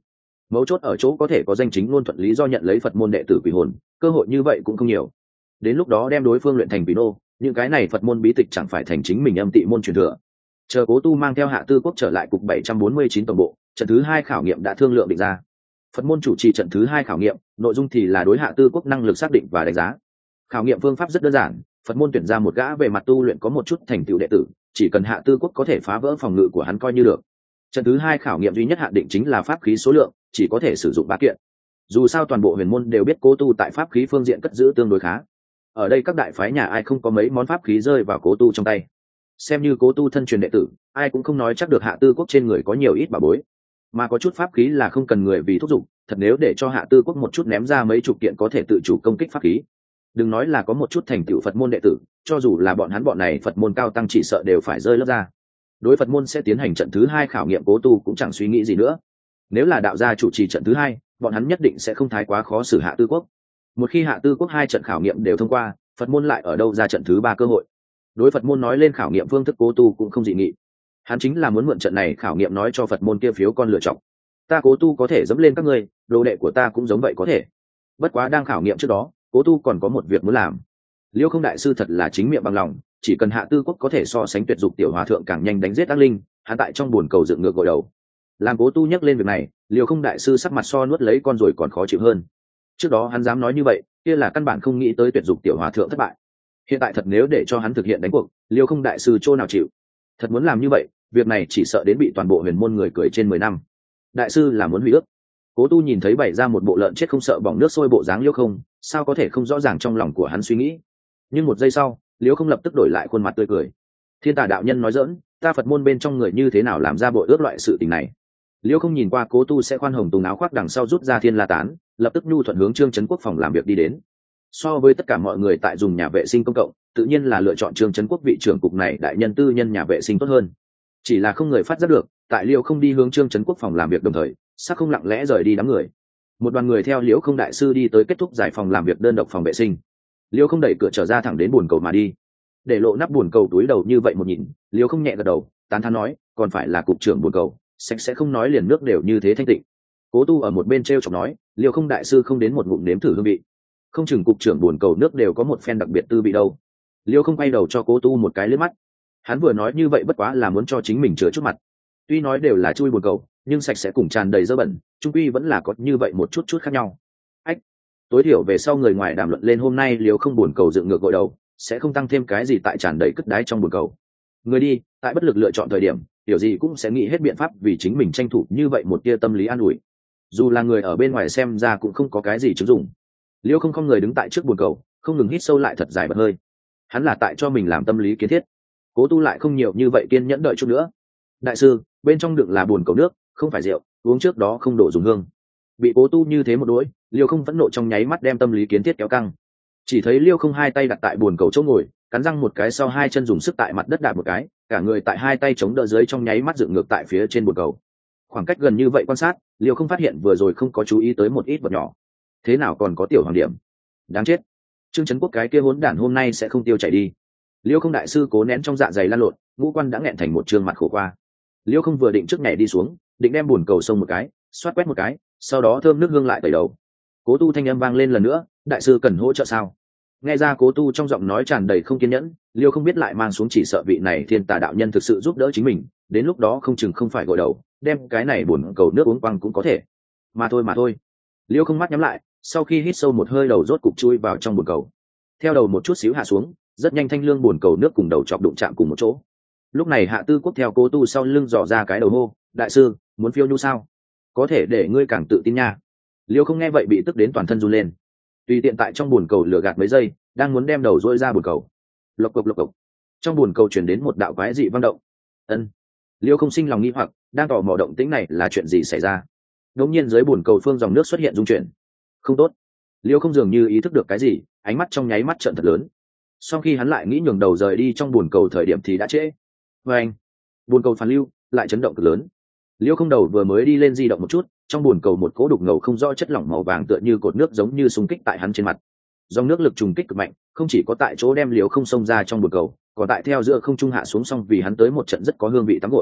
mấu chốt ở chỗ có thể có danh chính ngôn thuận lý do nhận lấy Phật môn đệ tử quỷ hồn, cơ hội như vậy cũng không nhiều. Đến lúc đó đem đối phương luyện thành quỷ nô, những cái này Phật môn bí tịch chẳng phải thành chính mình âm tị môn truyền thừa. Chờ Cố Tu mang theo Hạ Tư Quốc trở lại cục bảy trăm bốn mươi chín tổng bộ, trận thứ hai khảo nghiệm đã thương lượng định ra. Phật môn chủ trì trận thứ hai khảo nghiệm, nội dung thì là đối Hạ Tư Quốc năng lực xác định và đánh giá. Khảo nghiệm phương pháp rất đơn giản, Phật môn tuyển ra một gã về mặt tu luyện có một chút thành tựu đệ tử, chỉ cần Hạ Tư Quốc có thể phá vỡ phòng ngự của hắn coi như được. Trận thứ hai khảo nghiệm duy nhất hạn định chính là pháp khí số lượng, chỉ có thể sử dụng ba kiện. Dù sao toàn bộ huyền môn đều biết Cố Tu tại pháp khí phương diện cất giữ tương đối khá. Ở đây các đại phái nhà ai không có mấy món pháp khí rơi vào Cố Tu trong tay. Xem như Cố Tu thân truyền đệ tử, ai cũng không nói chắc được Hạ Tư Quốc trên người có nhiều ít bảo bối, mà có chút pháp khí là không cần người vì thúc giục, thật nếu để cho Hạ Tư Quốc một chút ném ra mấy chục kiện có thể tự chủ công kích pháp khí. Đừng nói là có một chút thành tựu Phật môn đệ tử, cho dù là bọn hắn bọn này Phật môn cao tăng chỉ sợ đều phải rơi lớp ra. Đối Phật môn sẽ tiến hành trận thứ hai khảo nghiệm, Cố Tu cũng chẳng suy nghĩ gì nữa. Nếu là đạo gia chủ trì trận thứ hai, bọn hắn nhất định sẽ không thái quá khó xử Hạ Tư Quốc. Một khi Hạ Tư Quốc hai trận khảo nghiệm đều thông qua, Phật môn lại ở đâu ra trận thứ ba cơ hội. Đối Phật môn nói lên khảo nghiệm phương thức, Cố Tu cũng không dị nghị. Hắn chính là muốn mượn trận này khảo nghiệm nói cho Phật môn kia phiếu con lựa chọn. Ta Cố Tu có thể dẫm lên các ngươi, đồ đệ của ta cũng giống vậy có thể. Bất quá đang khảo nghiệm trước đó, Cố Tu còn có một việc muốn làm. Liêu Không đại sư thật là chính miệng bằng lòng, chỉ cần Hạ Tư Quốc có thể so sánh tuyệt dục tiểu hòa thượng càng nhanh đánh giết ác linh, hắn tại trong buồn cầu dựng ngược gội đầu. Làm Cố Tu nhắc lên việc này, Liêu Không đại sư sắc mặt so nuốt lấy con rồi còn khó chịu hơn. Trước đó hắn dám nói như vậy, kia là căn bản không nghĩ tới tuyệt dục tiểu hòa thượng thất bại. Hiện tại thật nếu để cho hắn thực hiện đánh cuộc, Liêu Không đại sư chỗ nào chịu. Thật muốn làm như vậy, việc này chỉ sợ đến bị toàn bộ huyền môn người cười trên mười năm. Đại sư là muốn hủy ước. Cố Tu nhìn thấy bày ra một bộ lợn chết không sợ bỏng nước sôi bộ dáng Liêu Không, sao có thể không rõ ràng trong lòng của hắn suy nghĩ. Nhưng một giây sau, Liêu Không lập tức đổi lại khuôn mặt tươi cười. Thiên Tà đạo nhân nói giỡn, ta Phật môn bên trong người như thế nào làm ra bội ước loại sự tình này. Liêu Không nhìn qua Cố Tu sẽ khoan hồng tùng áo khoác đằng sau rút ra Thiên La Tán, lập tức nhu thuận hướng Trương Trấn Quốc phòng làm việc đi đến. So với tất cả mọi người tại dùng nhà vệ sinh công cộng, tự nhiên là lựa chọn Trương Trấn Quốc vị trưởng cục này đại nhân tư nhân nhà vệ sinh tốt hơn. Chỉ là không người phát giác được, tại Liêu Không đi hướng Trương Trấn Quốc phòng làm việc đồng thời, sắc không lặng lẽ rời đi đám người. Một đoàn người theo Liễu Không đại sư đi tới kết thúc giải phòng làm việc đơn độc phòng vệ sinh. Liêu Không đẩy cửa trở ra thẳng đến buồn cầu mà đi, để lộ nắp buồn cầu túi đầu như vậy một nhìn, Liêu Không nhẹ gật đầu tán thán nói, còn phải là cục trưởng buồn cầu, sạch sẽ không nói liền nước đều như thế thanh tịnh. Cố Tu ở một bên treo chọc nói, Liêu Không đại sư không đến một ngụm nếm thử hương vị, không chừng cục trưởng buồn cầu nước đều có một phen đặc biệt tư vị đâu. Liêu Không quay đầu cho Cố Tu một cái liếc mắt, hắn vừa nói như vậy bất quá là muốn cho chính mình chừa chút mặt. Tuy nói đều là chui buồn cầu, nhưng sạch sẽ cùng tràn đầy dơ bẩn, chung quy vẫn là có như vậy một chút chút khác nhau. Ách, tối thiểu về sau người ngoài đàm luận lên hôm nay Liêu Không buồn cầu dựng ngược gội đầu, sẽ không tăng thêm cái gì tại tràn đầy cất đái trong buồn cầu. Người đi, tại bất lực lựa chọn thời điểm, điều gì cũng sẽ nghĩ hết biện pháp vì chính mình tranh thủ như vậy một tia tâm lý an ủi. Dù là người ở bên ngoài xem ra cũng không có cái gì chứng dụng. Liêu Không không người đứng tại trước buồn cầu, không ngừng hít sâu lại thật dài bật hơi. Hắn là tại cho mình làm tâm lý kiến thiết. Cố Tu lại không nhiều như vậy kiên nhẫn đợi chút nữa. Đại sư, bên trong đựng là buồn cầu nước, không phải rượu, uống trước đó không đổ dùng hương. Bị Cố Tu như thế một đuổi, Liêu Không vẫn nộ trong nháy mắt đem tâm lý kiến thiết kéo căng. Chỉ thấy Liêu Không hai tay đặt tại buồn cầu chỗ ngồi, cắn răng một cái sau hai chân dùng sức tại mặt đất đạp một cái, cả người tại hai tay chống đỡ dưới trong nháy mắt dựng ngược tại phía trên buồn cầu. Khoảng cách gần như vậy quan sát, Liêu Không phát hiện vừa rồi không có chú ý tới một ít vật nhỏ. Thế nào còn có tiểu hoàng điểm? Đáng chết. Trương Trấn Quốc cái kia hỗn đản hôm nay sẽ không tiêu chảy đi. Liêu Không đại sư cố nén trong dạ dày lan lộn, ngũ quan đã nghẹn thành một trương mặt khổ qua. Liêu Không vừa định trước nhảy đi xuống, định đem buồn cầu sông một cái, xoát quét một cái, sau đó thơm nước hương lại tẩy đầu. Cố Tu thanh âm vang lên lần nữa, đại sư cần hỗ trợ sao? Nghe ra Cố Tu trong giọng nói tràn đầy không kiên nhẫn, Liêu Không biết lại mang xuống chỉ sợ vị này Thiên Tà đạo nhân thực sự giúp đỡ chính mình, đến lúc đó không chừng không phải gội đầu, đem cái này buồn cầu nước uống quăng cũng có thể. Mà thôi mà thôi. Liêu Không mắt nhắm lại, sau khi hít sâu một hơi đầu rốt cục chui vào trong buồn cầu. Theo đầu một chút xíu hạ xuống, rất nhanh thanh lương buồn cầu nước cùng đầu chọc đụng chạm cùng một chỗ. Lúc này Hạ Tư Quốc theo Cố Tu sau lưng dò ra cái đầu hô, đại sư, muốn phiêu nhu sao? Có thể để ngươi càng tự tin nha. Liêu Không nghe vậy bị tức đến toàn thân run lên. Tùy tiện tại trong buồn cầu lửa gạt mấy giây, đang muốn đem đầu rôi ra buồn cầu. Lộc cộc lộc cộc. Trong buồn cầu truyền đến một đạo quái dị vang động. Ân. Liêu Không sinh lòng nghi hoặc, đang tò mò động tĩnh này là chuyện gì xảy ra. Đột nhiên dưới buồn cầu phương dòng nước xuất hiện rung chuyển. Không tốt. Liêu Không dường như ý thức được cái gì, ánh mắt trong nháy mắt trợn thật lớn. Sau khi hắn lại nghĩ nhường đầu rời đi trong buồn cầu thời điểm thì đã trễ. Và anh, buồn cầu phản lưu lại chấn động cực lớn. Liêu Không đầu vừa mới đi lên di động một chút, trong buồn cầu một cỗ đục ngầu không rõ chất lỏng màu vàng tựa như cột nước giống như xung kích tại hắn trên mặt. Dòng nước lực trùng kích cực mạnh, không chỉ có tại chỗ đem Liêu Không xông ra trong buồn cầu, còn tại theo giữa không trung hạ xuống xong vì hắn tới một trận rất có hương vị tắm gội.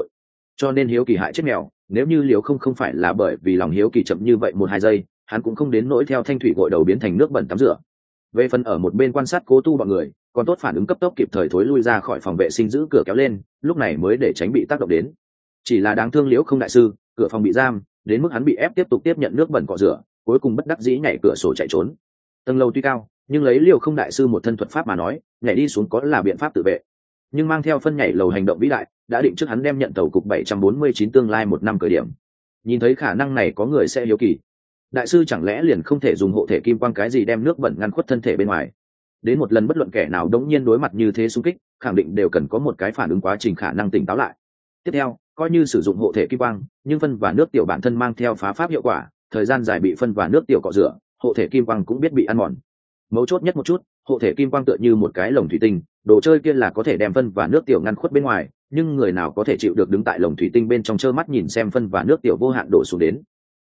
cho nên hiếu kỳ hại chết mèo. Nếu như liều không không phải là bởi vì lòng hiếu kỳ chậm như vậy một hai giây, hắn cũng không đến nỗi theo thanh thủy gội đầu biến thành nước bẩn tắm rửa. Về phần ở một bên quan sát Cố Tu bọn người, còn tốt phản ứng cấp tốc kịp thời thối lui ra khỏi phòng vệ sinh giữ cửa kéo lên, lúc này mới để tránh bị tác động đến. Chỉ là đáng thương liễu không đại sư, cửa phòng bị giam, đến mức hắn bị ép tiếp tục tiếp nhận nước bẩn cọ rửa, cuối cùng bất đắc dĩ nhảy cửa sổ chạy trốn. Tầng lầu tuy cao, nhưng lấy liễu không đại sư một thân thuật pháp mà nói, nhảy đi xuống có là biện pháp tự vệ. Nhưng mang theo phân nhảy lầu hành động vĩ đại, đã định trước hắn đem nhận tàu cục bảy trăm bốn mươi chín tương lai một năm khởi điểm. Nhìn thấy khả năng này có người sẽ hiếu kỳ. Đại sư chẳng lẽ liền không thể dùng hộ thể kim quang cái gì đem nước bẩn ngăn khuất thân thể bên ngoài? Đến một lần bất luận kẻ nào đống nhiên đối mặt như thế xung kích, khẳng định đều cần có một cái phản ứng quá trình khả năng tỉnh táo lại. Tiếp theo, coi như sử dụng hộ thể kim quang, nhưng phân và nước tiểu bản thân mang theo phá pháp hiệu quả, thời gian dài bị phân và nước tiểu cọ rửa, hộ thể kim quang cũng biết bị ăn mòn. Mấu chốt nhất một chút, hộ thể kim quang tựa như một cái lồng thủy tinh, đồ chơi kia là có thể đem phân và nước tiểu ngăn khuất bên ngoài, nhưng người nào có thể chịu được đứng tại lồng thủy tinh bên trong trơ mắt nhìn xem phân và nước tiểu vô hạn đổ xuống đến.